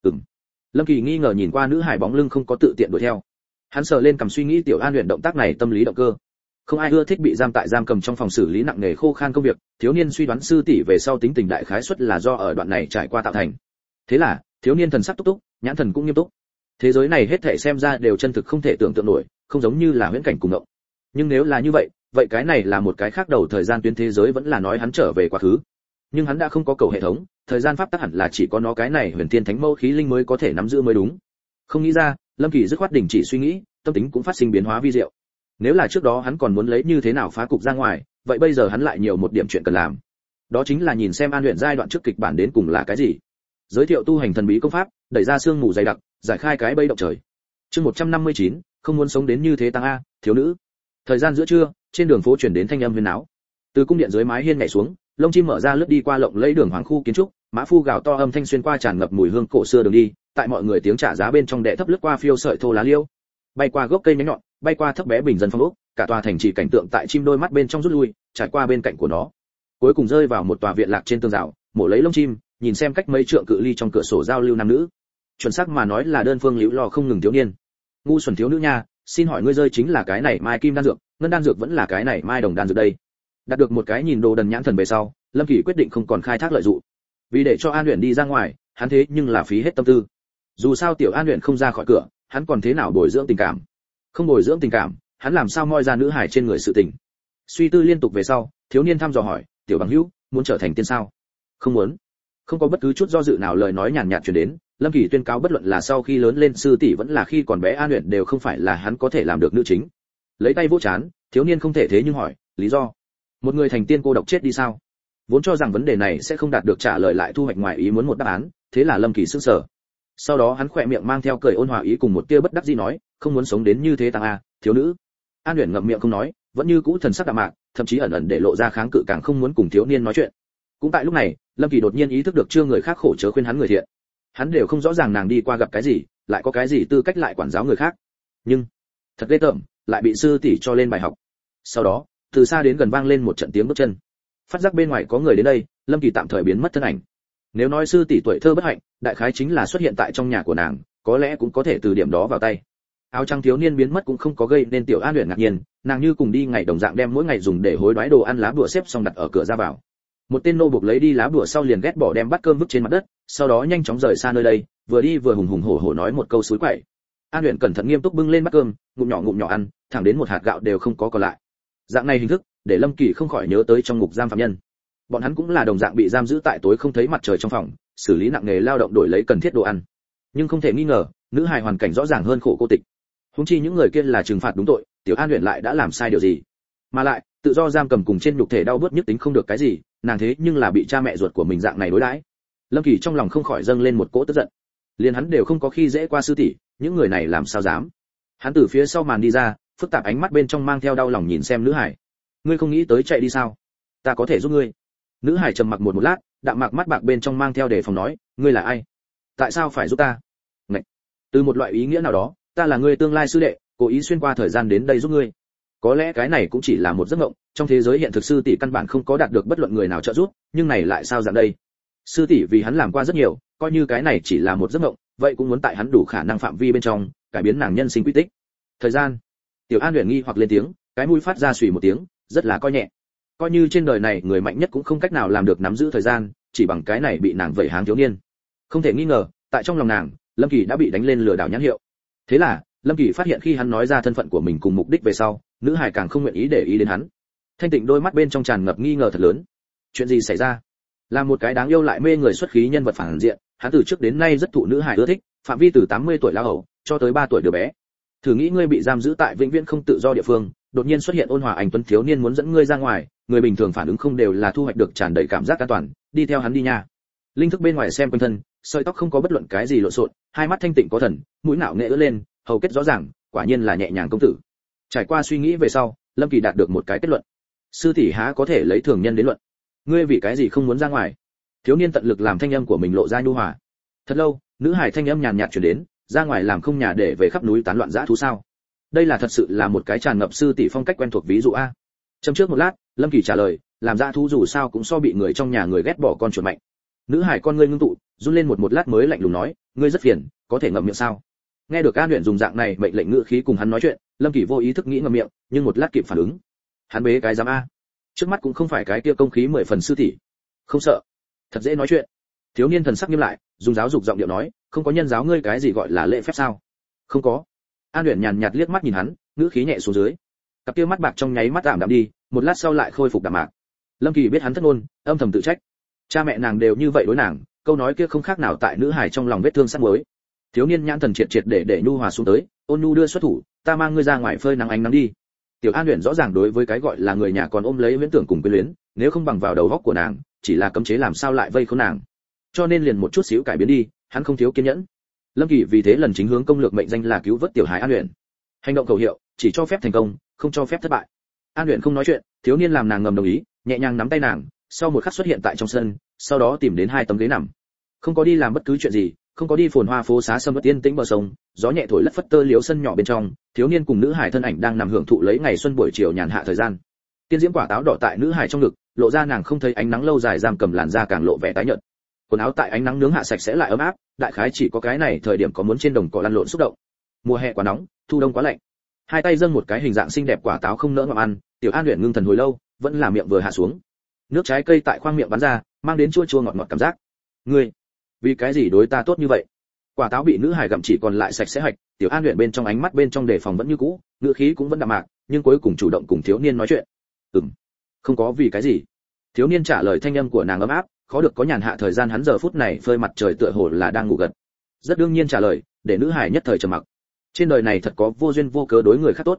Lâm Kỳ nghi ngờ nhìn qua nữ hài bóng lưng không có tự tiện đuổi theo. Hắn sờ lên cầm suy nghĩ Tiểu An Uyển động tác này tâm lý động cơ. Không ai ưa thích bị giam tại giam cầm trong phòng xử lý nặng nề khô khan công việc, thiếu niên suy đoán sư tỷ về sau tính tình đại khái suất là do ở đoạn này trải qua tạo thành. Thế là, thiếu niên thần sắc túc túc, nhãn thần cũng nghiêm túc. Thế giới này hết thảy xem ra đều chân thực không thể tưởng tượng nổi, không giống như là huyễn cảnh cùng ngộng. Nhưng nếu là như vậy, vậy cái này là một cái khác đầu thời gian tuyến thế giới vẫn là nói hắn trở về quá khứ. Nhưng hắn đã không có cầu hệ thống, thời gian pháp tắc hẳn là chỉ có nó cái này huyền thiên thánh mẫu khí linh mới có thể nắm giữ mới đúng. Không nghĩ ra, Lâm Kỳ dứt khoát đình chỉ suy nghĩ, tâm tính cũng phát sinh biến hóa vi diệu. Nếu là trước đó hắn còn muốn lấy như thế nào phá cục ra ngoài, vậy bây giờ hắn lại nhiều một điểm chuyện cần làm. Đó chính là nhìn xem An Uyển giai đoạn trước kịch bản đến cùng là cái gì. Giới thiệu tu hành thần bí công pháp, đẩy ra sương mù dày đặc, giải khai cái bẫy động trời. Chương 159, không muốn sống đến như thế tăng a, thiếu nữ. Thời gian giữa trưa, trên đường phố truyền đến thanh âm huyên náo. Từ cung điện dưới mái hiên nhảy xuống, lông chim mở ra lướt đi qua lộng lẫy đường hoàng khu kiến trúc, mã phu gào to âm thanh xuyên qua tràn ngập mùi hương cổ xưa đường đi, tại mọi người tiếng trả giá bên trong đệ thấp lướt qua phiêu sợi thô lá liêu, bay qua gốc cây nhánh nhọn, bay qua thấp bé bình dân phong ốc, cả tòa thành trì cảnh tượng tại chim đôi mắt bên trong rút lui, trải qua bên cạnh của nó, cuối cùng rơi vào một tòa viện lạc trên tường rào, mổ lấy lông chim, nhìn xem cách mấy trượng cự ly trong cửa sổ giao lưu nam nữ. Chuẩn xác mà nói là đơn phương liễu lò không ngừng thiếu niên. Ngu xuẩn thiếu nữ nha, xin hỏi ngươi rơi chính là cái này mai kim đan dược, ngân đan dược vẫn là cái này mai đồng đan dược đây. Đạt được một cái nhìn đồ đần nhãn thần về sau, Lâm Kỳ quyết định không còn khai thác lợi dụng. Vì để cho An Uyển đi ra ngoài, hắn thế nhưng là phí hết tâm tư. Dù sao tiểu An Uyển không ra khỏi cửa, hắn còn thế nào bồi dưỡng tình cảm? Không bồi dưỡng tình cảm, hắn làm sao moi ra nữ hải trên người sự tình? Suy tư liên tục về sau, thiếu niên thăm dò hỏi, "Tiểu bằng hữu, muốn trở thành tiên sao?" "Không muốn." Không có bất cứ chút do dự nào lời nói nhàn nhạt truyền đến, Lâm Kỳ tuyên cáo bất luận là sau khi lớn lên sư tỷ vẫn là khi còn bé An Uyển đều không phải là hắn có thể làm được nữ chính. Lấy tay vỗ chán, thiếu niên không thể thế nhưng hỏi, "Lý do?" "Một người thành tiên cô độc chết đi sao?" Vốn cho rằng vấn đề này sẽ không đạt được trả lời lại thu hoạch ngoài ý muốn một đáp án, thế là Lâm Kỳ sững sờ. Sau đó hắn khỏe miệng mang theo cười ôn hòa ý cùng một tia bất đắc dĩ nói, không muốn sống đến như thế tăng a, thiếu nữ. An Uyển ngậm miệng không nói, vẫn như cũ thần sắc đạm mạc, thậm chí ẩn ẩn để lộ ra kháng cự, càng không muốn cùng thiếu niên nói chuyện. Cũng tại lúc này, Lâm Kỳ đột nhiên ý thức được chưa người khác khổ chớ khuyên hắn người thiện. Hắn đều không rõ ràng nàng đi qua gặp cái gì, lại có cái gì tư cách lại quản giáo người khác. Nhưng, thật ghê tởm, lại bị sư tỷ cho lên bài học. Sau đó, từ xa đến gần vang lên một trận tiếng bước chân. Phát giác bên ngoài có người đến đây, Lâm Kỳ tạm thời biến mất thân ảnh. Nếu nói sư tỷ tuổi thơ bất hạnh, đại khái chính là xuất hiện tại trong nhà của nàng, có lẽ cũng có thể từ điểm đó vào tay. Áo trắng thiếu niên biến mất cũng không có gây nên tiểu An Uyển ngạc nhiên, nàng như cùng đi ngày đồng dạng đem mỗi ngày dùng để hối đoái đồ ăn lá bùa xếp xong đặt ở cửa ra vào. Một tên nô buộc lấy đi lá bùa sau liền ghét bỏ đem bát cơm vứt trên mặt đất, sau đó nhanh chóng rời xa nơi đây, vừa đi vừa hùng hùng hổ hổ nói một câu suối quậy. An Uyển cẩn thận nghiêm túc bưng lên bát cơm, ngụm nhỏ ăn, thẳng đến một hạt gạo đều không có còn lại. Dạng này hình thức, để Lâm Kỳ không khỏi nhớ tới trong ngục giam phạm nhân. Bọn hắn cũng là đồng dạng bị giam giữ tại tối không thấy mặt trời trong phòng, xử lý nặng nghề lao động đổi lấy cần thiết đồ ăn. Nhưng không thể nghi ngờ, nữ hài hoàn cảnh rõ ràng hơn khổ cô tịch. Huống chi những người kia là trừng phạt đúng tội, tiểu An Uyển lại đã làm sai điều gì? Mà lại, tự do giam cầm cùng trên nhục thể đau bứt nhất tính không được cái gì, nàng thế nhưng là bị cha mẹ ruột của mình dạng này đối đãi. Lâm Kỳ trong lòng không khỏi dâng lên một cỗ tức giận. Liền hắn đều không có khi dễ qua sư tỷ, những người này làm sao dám? Hắn từ phía sau màn đi ra, phức tạp ánh mắt bên trong mang theo đau lòng nhìn xem nữ hải. Ngươi không nghĩ tới chạy đi sao? Ta có thể giúp ngươi. Nữ hải trầm mặc một lát, đạm mạc mắt bạc bên trong mang theo đề phòng nói, ngươi là ai? Tại sao phải giúp ta? Ngậy. Từ một loại ý nghĩa nào đó, ta là ngươi tương lai sư đệ, cố ý xuyên qua thời gian đến đây giúp ngươi. Có lẽ cái này cũng chỉ là một giấc mộng, trong thế giới hiện thực sư tỷ căn bản không có đạt được bất luận người nào trợ giúp, nhưng này lại sao dạng đây? Sư tỷ vì hắn làm qua rất nhiều, coi như cái này chỉ là một giấc mộng, vậy cũng muốn tại hắn đủ khả năng phạm vi bên trong, cải biến nàng nhân sinh quy tích. Thời gian. Tiểu An Uyển nghi hoặc lên tiếng, cái mũi phát ra xùy một tiếng, rất là coi nhẹ. Coi như trên đời này người mạnh nhất cũng không cách nào làm được nắm giữ thời gian, chỉ bằng cái này bị nàng vẩy háng thiếu niên. Không thể nghi ngờ, tại trong lòng nàng, Lâm Kỳ đã bị đánh lên lừa đảo nhãn hiệu. Thế là, Lâm Kỳ phát hiện khi hắn nói ra thân phận của mình cùng mục đích về sau, nữ hài càng không nguyện ý để ý đến hắn. Thanh Tịnh đôi mắt bên trong tràn ngập nghi ngờ thật lớn. Chuyện gì xảy ra? Là một cái đáng yêu lại mê người xuất khí nhân vật phản diện, hắn từ trước đến nay rất thụ nữ hài ưa thích, phạm vi từ 80 tuổi lão hầu cho tới 3 tuổi đứa bé. Thử nghĩ ngươi bị giam giữ tại vĩnh viễn không tự do địa phương, đột nhiên xuất hiện ôn hòa anh tuấn thiếu niên muốn dẫn ngươi ra ngoài, người bình thường phản ứng không đều là thu hoạch được tràn đầy cảm giác an toàn, đi theo hắn đi nha. Linh thức bên ngoài xem quanh thân, sợi tóc không có bất luận cái gì lộn xộn, hai mắt thanh tịnh có thần, mũi não nghệ ưỡn lên, hầu kết rõ ràng, quả nhiên là nhẹ nhàng công tử. Trải qua suy nghĩ về sau, Lâm Kỳ đạt được một cái kết luận. Sư tỷ há có thể lấy thường nhân đến luận. Ngươi vì cái gì không muốn ra ngoài? Thiếu niên tận lực làm thanh âm của mình lộ ra nhu hòa. Thật lâu, nữ hải thanh âm nhàn nhạt truyền đến, ra ngoài làm không nhà để về khắp núi tán loạn dã thú sao? Đây là thật sự là một cái tràn ngập sư tỷ phong cách quen thuộc ví dụ a. Châm trước một lát, Lâm Kỳ trả lời, làm dã thú dù sao cũng so bị người trong nhà người ghét bỏ con chuột mạnh. Nữ hải con ngươi ngưng tụ, run lên một lát mới lạnh lùng nói, ngươi rất phiền, có thể ngậm miệng sao? Nghe được An Uyển dùng dạng này mệnh lệnh ngữ khí cùng hắn nói chuyện, Lâm Kỳ vô ý thức nghĩ ngậm miệng, nhưng một lát kịp phản ứng. Hắn bế cái dám a. Trước mắt cũng không phải cái kia công khí 10 phần sư tỷ. Không sợ, thật dễ nói chuyện. Thiếu niên thần sắc nghiêm lại, dùng giáo dục giọng điệu nói, không có nhân giáo ngươi cái gì gọi là lễ phép sao? Không có. An Uyển nhàn nhạt liếc mắt nhìn hắn, ngữ khí nhẹ xuống dưới. Cặp kia mắt bạc trong nháy mắt ảm đạm đi, một lát sau lại khôi phục đạm mạc. Lâm Kỳ biết hắn thất ngôn, âm thầm tự trách. Cha mẹ nàng đều như vậy đối nàng, câu nói kia không khác nào tại nữ hài trong lòng vết thương sắt muối. Thiếu niên nhãn thần triệt triệt để nhu hòa xuống tới, ôn nhu đưa xuất thủ, ta mang ngươi ra ngoài phơi nắng ánh nắng đi. Tiểu An Uyển rõ ràng đối với cái gọi là người nhà còn ôm lấy viễn tưởng cùng quyến luyến, nếu không bằng vào đầu óc của nàng, chỉ là cấm chế làm sao lại vây khốn nàng. Cho nên liền một chút xíu cải biến đi, hắn không thiếu kiên nhẫn. Lâm Kỳ vì thế lần chính hướng công lược mệnh danh là cứu vớt tiểu hài An Uyển. Hành động khẩu hiệu, chỉ cho phép thành công, không cho phép thất bại. An Uyển không nói chuyện, thiếu niên làm nàng ngầm đồng ý, nhẹ nhàng nắm tay nàng, sau một khắc xuất hiện tại trong sân, sau đó tìm đến 2 tấm ghế nằm. Không có đi làm bất cứ chuyện gì, không có đi phồn hoa phố xá sâm uất yên tĩnh bờ sông, gió nhẹ thổi lất phất tơ liếu sân nhỏ bên trong, thiếu niên cùng nữ hải thân ảnh đang nằm hưởng thụ lấy ngày xuân buổi chiều nhàn hạ thời gian. Tiên diễm quả táo đỏ tại nữ hải trong ngực, lộ ra nàng không thấy ánh nắng lâu dài giam cầm làn da càng lộ vẻ tái nhợt. Quần áo tại ánh nắng nướng hạ sạch sẽ lại ấm áp, đại khái chỉ có cái này thời điểm có muốn trên đồng cỏ lăn lộn xúc động. Mùa hè quá nóng, thu đông quá lạnh. Hai tay dâng một cái hình dạng xinh đẹp quả táo không nỡ ngậm ăn, tiểu An Uyển ngưng thần hồi lâu, vẫn là miệng vừa hạ xuống. Nước trái cây tại khoang miệng bắn ra, mang đến chua chua ngọt ngọt cảm giác. Ngươi, vì cái gì đối ta tốt như vậy? Quả táo bị nữ hải gặm chỉ còn lại sạch sẽ hạch, tiểu An Uyển bên trong ánh mắt bên trong đề phòng vẫn như cũ, ngữ khí cũng vẫn đạm mạc, nhưng cuối cùng chủ động cùng thiếu niên nói chuyện. Không có vì cái gì. Thiếu niên trả lời thanh âm của nàng ấm áp, khó được có nhàn hạ thời gian hắn giờ phút này phơi mặt trời tựa hồ là đang ngủ gật. Rất đương nhiên trả lời, để nữ hải nhất thời trầm mặc. Trên đời này thật có vô duyên vô cớ đối người khác tốt.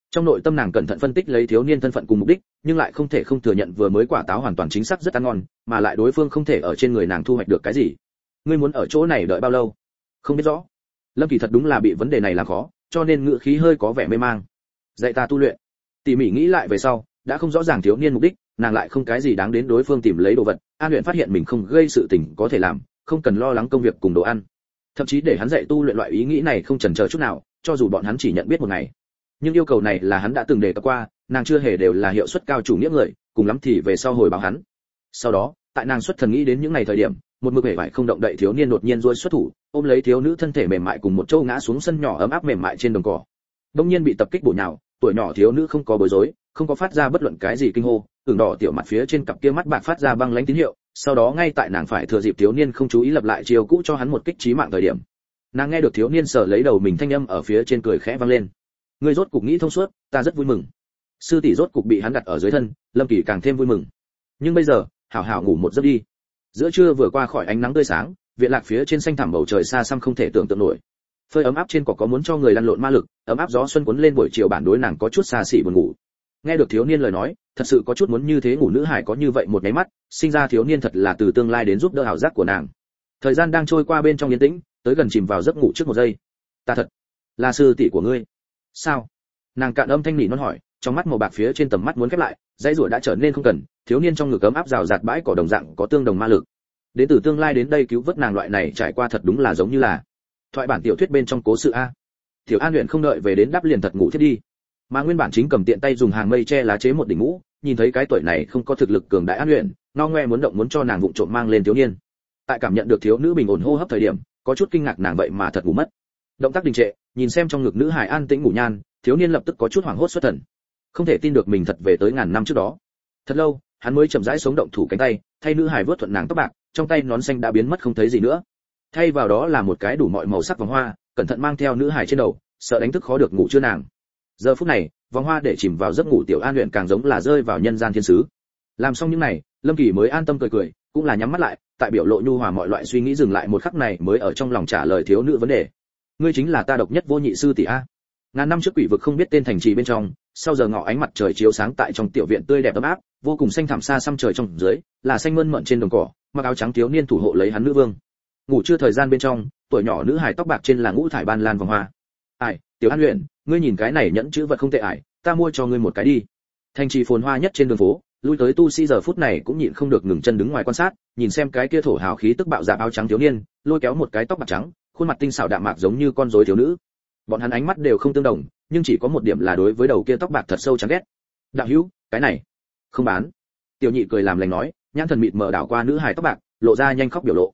Trong nội tâm nàng cẩn thận phân tích lấy thiếu niên thân phận cùng mục đích, nhưng lại không thể không thừa nhận vừa mới quả táo hoàn toàn chính xác rất ăn ngon, mà lại đối phương không thể ở trên người nàng thu hoạch được cái gì. Ngươi muốn ở chỗ này đợi bao lâu? Không biết rõ. Lâm Kỳ thật đúng là bị vấn đề này làm khó, cho nên ngữ khí hơi có vẻ mê mang. Dạy ta tu luyện. Tỉ mỉ nghĩ lại về sau, đã không rõ ràng thiếu niên mục đích, nàng lại không cái gì đáng đến đối phương tìm lấy đồ vật. An Luyện phát hiện mình không gây sự tình có thể làm, không cần lo lắng công việc cùng đồ ăn. Thậm chí để hắn dạy tu luyện loại ý nghĩ này không chần chờ chút nào, cho dù bọn hắn chỉ nhận biết một ngày. Nhưng yêu cầu này là hắn đã từng đề cập qua, nàng chưa hề đều là hiệu suất cao chủ nghĩa người, cùng lắm thì về sau hồi báo hắn. Sau đó, tại nàng xuất thần nghĩ đến những ngày thời điểm, một mực vẻ vải không động đậy thiếu niên đột nhiên duỗi xuất thủ, ôm lấy thiếu nữ thân thể mềm mại cùng một châu ngã xuống sân nhỏ ấm áp mềm mại trên đồng cỏ. Đông nhiên bị tập kích bổ nhào, tuổi nhỏ thiếu nữ không có bối rối, không có phát ra bất luận cái gì kinh hô, ửng đỏ tiểu mặt phía trên cặp kia mắt bạc phát ra băng lãnh tín hiệu. Sau đó ngay tại nàng phải thừa dịp thiếu niên không chú ý lập lại chiều cũ cho hắn một kích chí mạng thời điểm, nàng nghe được thiếu niên sờ lấy đầu mình thanh âm ở phía trên cười khẽ vang lên. Ngươi rốt cục nghĩ thông suốt, ta rất vui mừng. Sư tỷ rốt cục bị hắn đặt ở dưới thân, Lâm Kỳ càng thêm vui mừng. Nhưng bây giờ, hảo hảo ngủ một giấc đi. Giữa trưa vừa qua khỏi ánh nắng tươi sáng, viện lạc phía trên xanh thẳm bầu trời xa xăm không thể tưởng tượng nổi. Phơi ấm áp trên cỏ có muốn cho người lăn lộn ma lực, ấm áp gió xuân cuốn lên buổi chiều bản đối nàng có chút xa xỉ buồn ngủ. Nghe được thiếu niên lời nói, thật sự có chút muốn như thế ngủ nữ hải có như vậy một cái mắt, sinh ra thiếu niên thật là từ tương lai đến giúp đỡ hảo giác của nàng. Thời gian đang trôi qua bên trong yên tĩnh, tới gần chìm vào giấc ngủ trước một giây. Ta thật là sư tỷ của ngươi. Sao? Nàng cạn âm thanh nỉ non hỏi, trong mắt màu bạc phía trên tầm mắt muốn khép lại, dãy rủa đã trở nên không cần, thiếu niên trong ngực ấm áp rào rạt bãi cỏ đồng dạng có tương đồng ma lực. Đến từ tương lai đến đây cứu vớt nàng loại này trải qua thật đúng là giống như là thoại bản tiểu thuyết bên trong cố sự a. Tiểu An Luyện không đợi về đến đáp liền thật ngủ thiết đi. Mà nguyên bản chính cầm tiện tay dùng hàng mây che lá chế một đỉnh mũ, nhìn thấy cái tuổi này không có thực lực cường đại An Luyện, ngao ngoe muốn động muốn cho nàng vụng trộm mang lên thiếu niên. Tại cảm nhận được thiếu nữ bình ổn hô hấp thời điểm, có chút kinh ngạc nàng vậy mà thật ngủ mất. Động tác đình trệ, nhìn xem trong ngực nữ hải an tĩnh ngủ nhan, thiếu niên lập tức có chút hoảng hốt xuất thần. Không thể tin được mình thật về tới ngàn năm trước đó. Thật lâu, hắn mới chậm rãi sống động thủ cánh tay, thay nữ hải vớt thuận nàng tóc bạc, trong tay nón xanh đã biến mất không thấy gì nữa. Thay vào đó là một cái đủ mọi màu sắc vòng hoa, cẩn thận mang theo nữ hải trên đầu, sợ đánh thức khó được ngủ chưa nàng. Giờ phút này, vòng hoa để chìm vào giấc ngủ tiểu An Luyện càng giống là rơi vào nhân gian thiên sứ. Làm xong những này, Lâm Kỳ mới an tâm cười cười, cũng là nhắm mắt lại, tại biểu lộ nhu hòa mọi loại suy nghĩ dừng lại một khắc này mới ở trong lòng trả lời thiếu nữ vấn đề. Ngươi chính là ta độc nhất vô nhị sư tỷ a. Ngàn năm trước quỷ vực không biết tên thành trì bên trong, sau giờ ngọ ánh mặt trời chiếu sáng tại trong tiểu viện tươi đẹp ấm áp, vô cùng xanh thẳm xa xăm trời trong dưới, là xanh mơn mởn trên đồng cỏ, mặc áo trắng thiếu niên thủ hộ lấy hắn nữ vương. Ngủ trưa thời gian bên trong, tuổi nhỏ nữ hài tóc bạc trên là ngũ thải ban lan vòng hoa. Ai, tiểu An Luyện, ngươi nhìn cái này nhẫn chữ vật không tệ ải, ta mua cho ngươi một cái đi. Thành trì phồn hoa nhất trên đường phố, lui tới tu sĩ giờ phút này cũng nhịn không được ngừng chân đứng ngoài quan sát, nhìn xem cái kia thổ hào khí tức bạo dạn áo trắng thiếu niên, lôi kéo một cái tóc bạc trắng, khuôn mặt tinh xảo đạm mạc giống như con rối thiếu nữ. Bọn hắn ánh mắt đều không tương đồng, nhưng chỉ có một điểm là đối với đầu kia tóc bạc thật sâu chán ghét. Đạo hữu, cái này không bán. Tiểu nhị cười làm lành nói, nhãn thần mịt mờ đảo qua nữ hài tóc bạc, lộ ra nhanh khóc biểu lộ.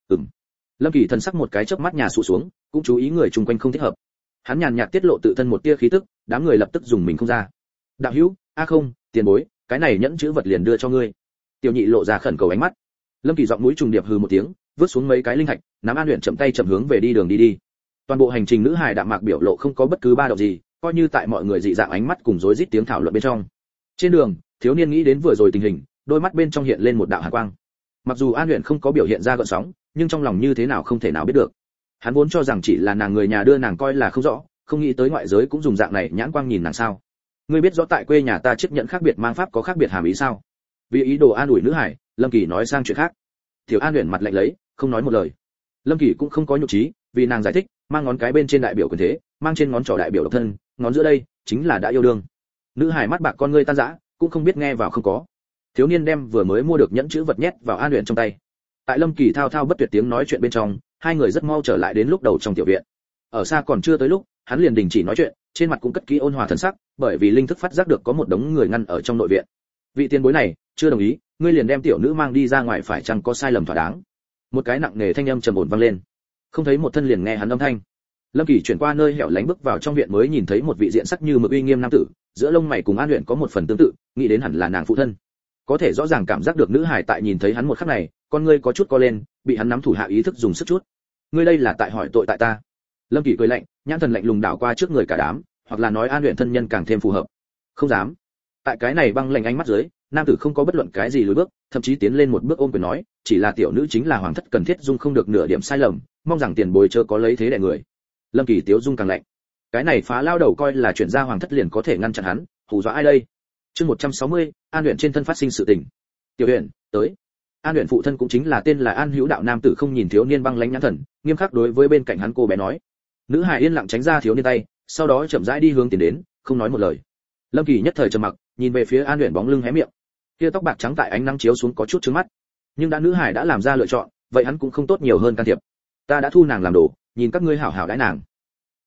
Lâm Kỳ thần sắc một cái chớp mắt nhà sụ xuống, cũng chú ý người chung quanh không thích hợp. Hắn nhàn nhạt tiết lộ tự thân một tia khí tức, đám người lập tức dùng mình không ra. Đạo hữu, a không, tiền bối, cái này nhẫn chữ vật liền đưa cho ngươi. Tiểu nhị lộ ra khẩn cầu ánh mắt. Lâm Kỳ giọng mũi trùng điệp hừ một tiếng, vứt xuống mấy cái linh thạch, nắm An Luyện chậm tay chậm hướng về đi đường đi. Toàn bộ hành trình nữ hài đạm mạc biểu lộ không có bất cứ ba động gì, coi như tại mọi người dị dạng ánh mắt cùng rối rít tiếng thảo luận bên trong. Trên đường, thiếu niên nghĩ đến vừa rồi tình hình, đôi mắt bên trong hiện lên một đạo hàn quang. Mặc dù An Luyện không có biểu hiện ra gợn sóng, nhưng trong lòng như thế nào không thể nào biết được. Hắn vốn cho rằng chỉ là nàng người nhà đưa nàng coi là không rõ, không nghĩ tới ngoại giới cũng dùng dạng này nhãn quang nhìn nàng sao. Ngươi biết rõ tại quê nhà ta chiếc nhẫn khác biệt mang pháp có khác biệt hàm ý sao? Vì ý đồ an ủi nữ hải, Lâm Kỳ nói sang chuyện khác. Tiểu An Luyện mặt lạnh lấy, không nói một lời. Lâm Kỳ cũng không có nhục trí, vì nàng giải thích, mang ngón cái bên trên đại biểu quyền thế, mang trên ngón trỏ đại biểu độc thân, ngón giữa đây chính là đã yêu đương. Nữ hải mắt bạc con ngươi tan rã, cũng không biết nghe vào không có. Thiếu niên đem vừa mới mua được nhẫn chữ vật nhét vào An Luyện trong tay. Tại Lâm Kỳ thao thao bất tuyệt tiếng nói chuyện bên trong, hai người rất mau trở lại đến lúc đầu trong tiểu viện. Ở xa còn chưa tới lúc, hắn liền đình chỉ nói chuyện, trên mặt cũng cất kỹ ôn hòa thần sắc, bởi vì linh thức phát giác được có một đống người ngăn ở trong nội viện. Vị tiền bối này chưa đồng ý, ngươi liền đem tiểu nữ mang đi ra ngoài phải chăng có sai lầm thỏa đáng? Một cái nặng nề thanh âm trầm ổn vang lên. Không thấy một thân liền nghe hắn âm thanh. Lâm Kỳ chuyển qua nơi hẻo lánh bước vào trong viện mới nhìn thấy một vị diện sắc như mực uy nghiêm nam tử, giữa lông mày cùng An Luyện có một phần tương tự, nghĩ đến hẳn là nàng phụ thân. Có thể rõ ràng cảm giác được nữ hài tại nhìn thấy hắn một khắc này, con ngươi có chút co lên, bị hắn nắm thủ hạ ý thức dùng sức chút. Ngươi đây là tại hỏi tội tại ta? Lâm Kỳ cười lạnh, nhãn thần lạnh lùng đảo qua trước người cả đám, hoặc là nói An Luyện thân nhân càng thêm phù hợp. Không dám. Tại cái này băng lạnh ánh mắt dưới, nam tử không có bất luận cái gì lùi bước, thậm chí tiến lên một bước ôm quyền nói, chỉ là tiểu nữ chính là hoàng thất cần thiết dung không được nửa điểm sai lầm, mong rằng tiền bối chớ có lấy thế đè người. Lâm Kỳ tiếu dung càng lạnh. cái này phá lao đầu coi là chuyển ra hoàng thất liền có thể ngăn chặn hắn, hù dọa ai đây? Chương 160, An Uyển trên thân phát sinh sự tình. Tiểu Uyển, tới. An Uyển phụ thân cũng chính là tên là An Hữu đạo nam tử không nhìn thiếu niên băng lãnh nhãn thần, nghiêm khắc đối với bên cạnh hắn cô bé nói. Nữ hài yên lặng tránh ra thiếu niên tay, sau đó chậm rãi đi hướng tiến đến, không nói một lời. Lâm Kỳ nhất thời trầm mặc, nhìn về phía An Uyển bóng lưng hé miệng. Kia tóc bạc trắng tại ánh nắng chiếu xuống có chút chướng mắt, nhưng đã nữ hài đã làm ra lựa chọn, vậy hắn cũng không tốt nhiều hơn can thiệp. Ta đã thu nàng làm đồ, nhìn các ngươi hảo hảo đãi nàng.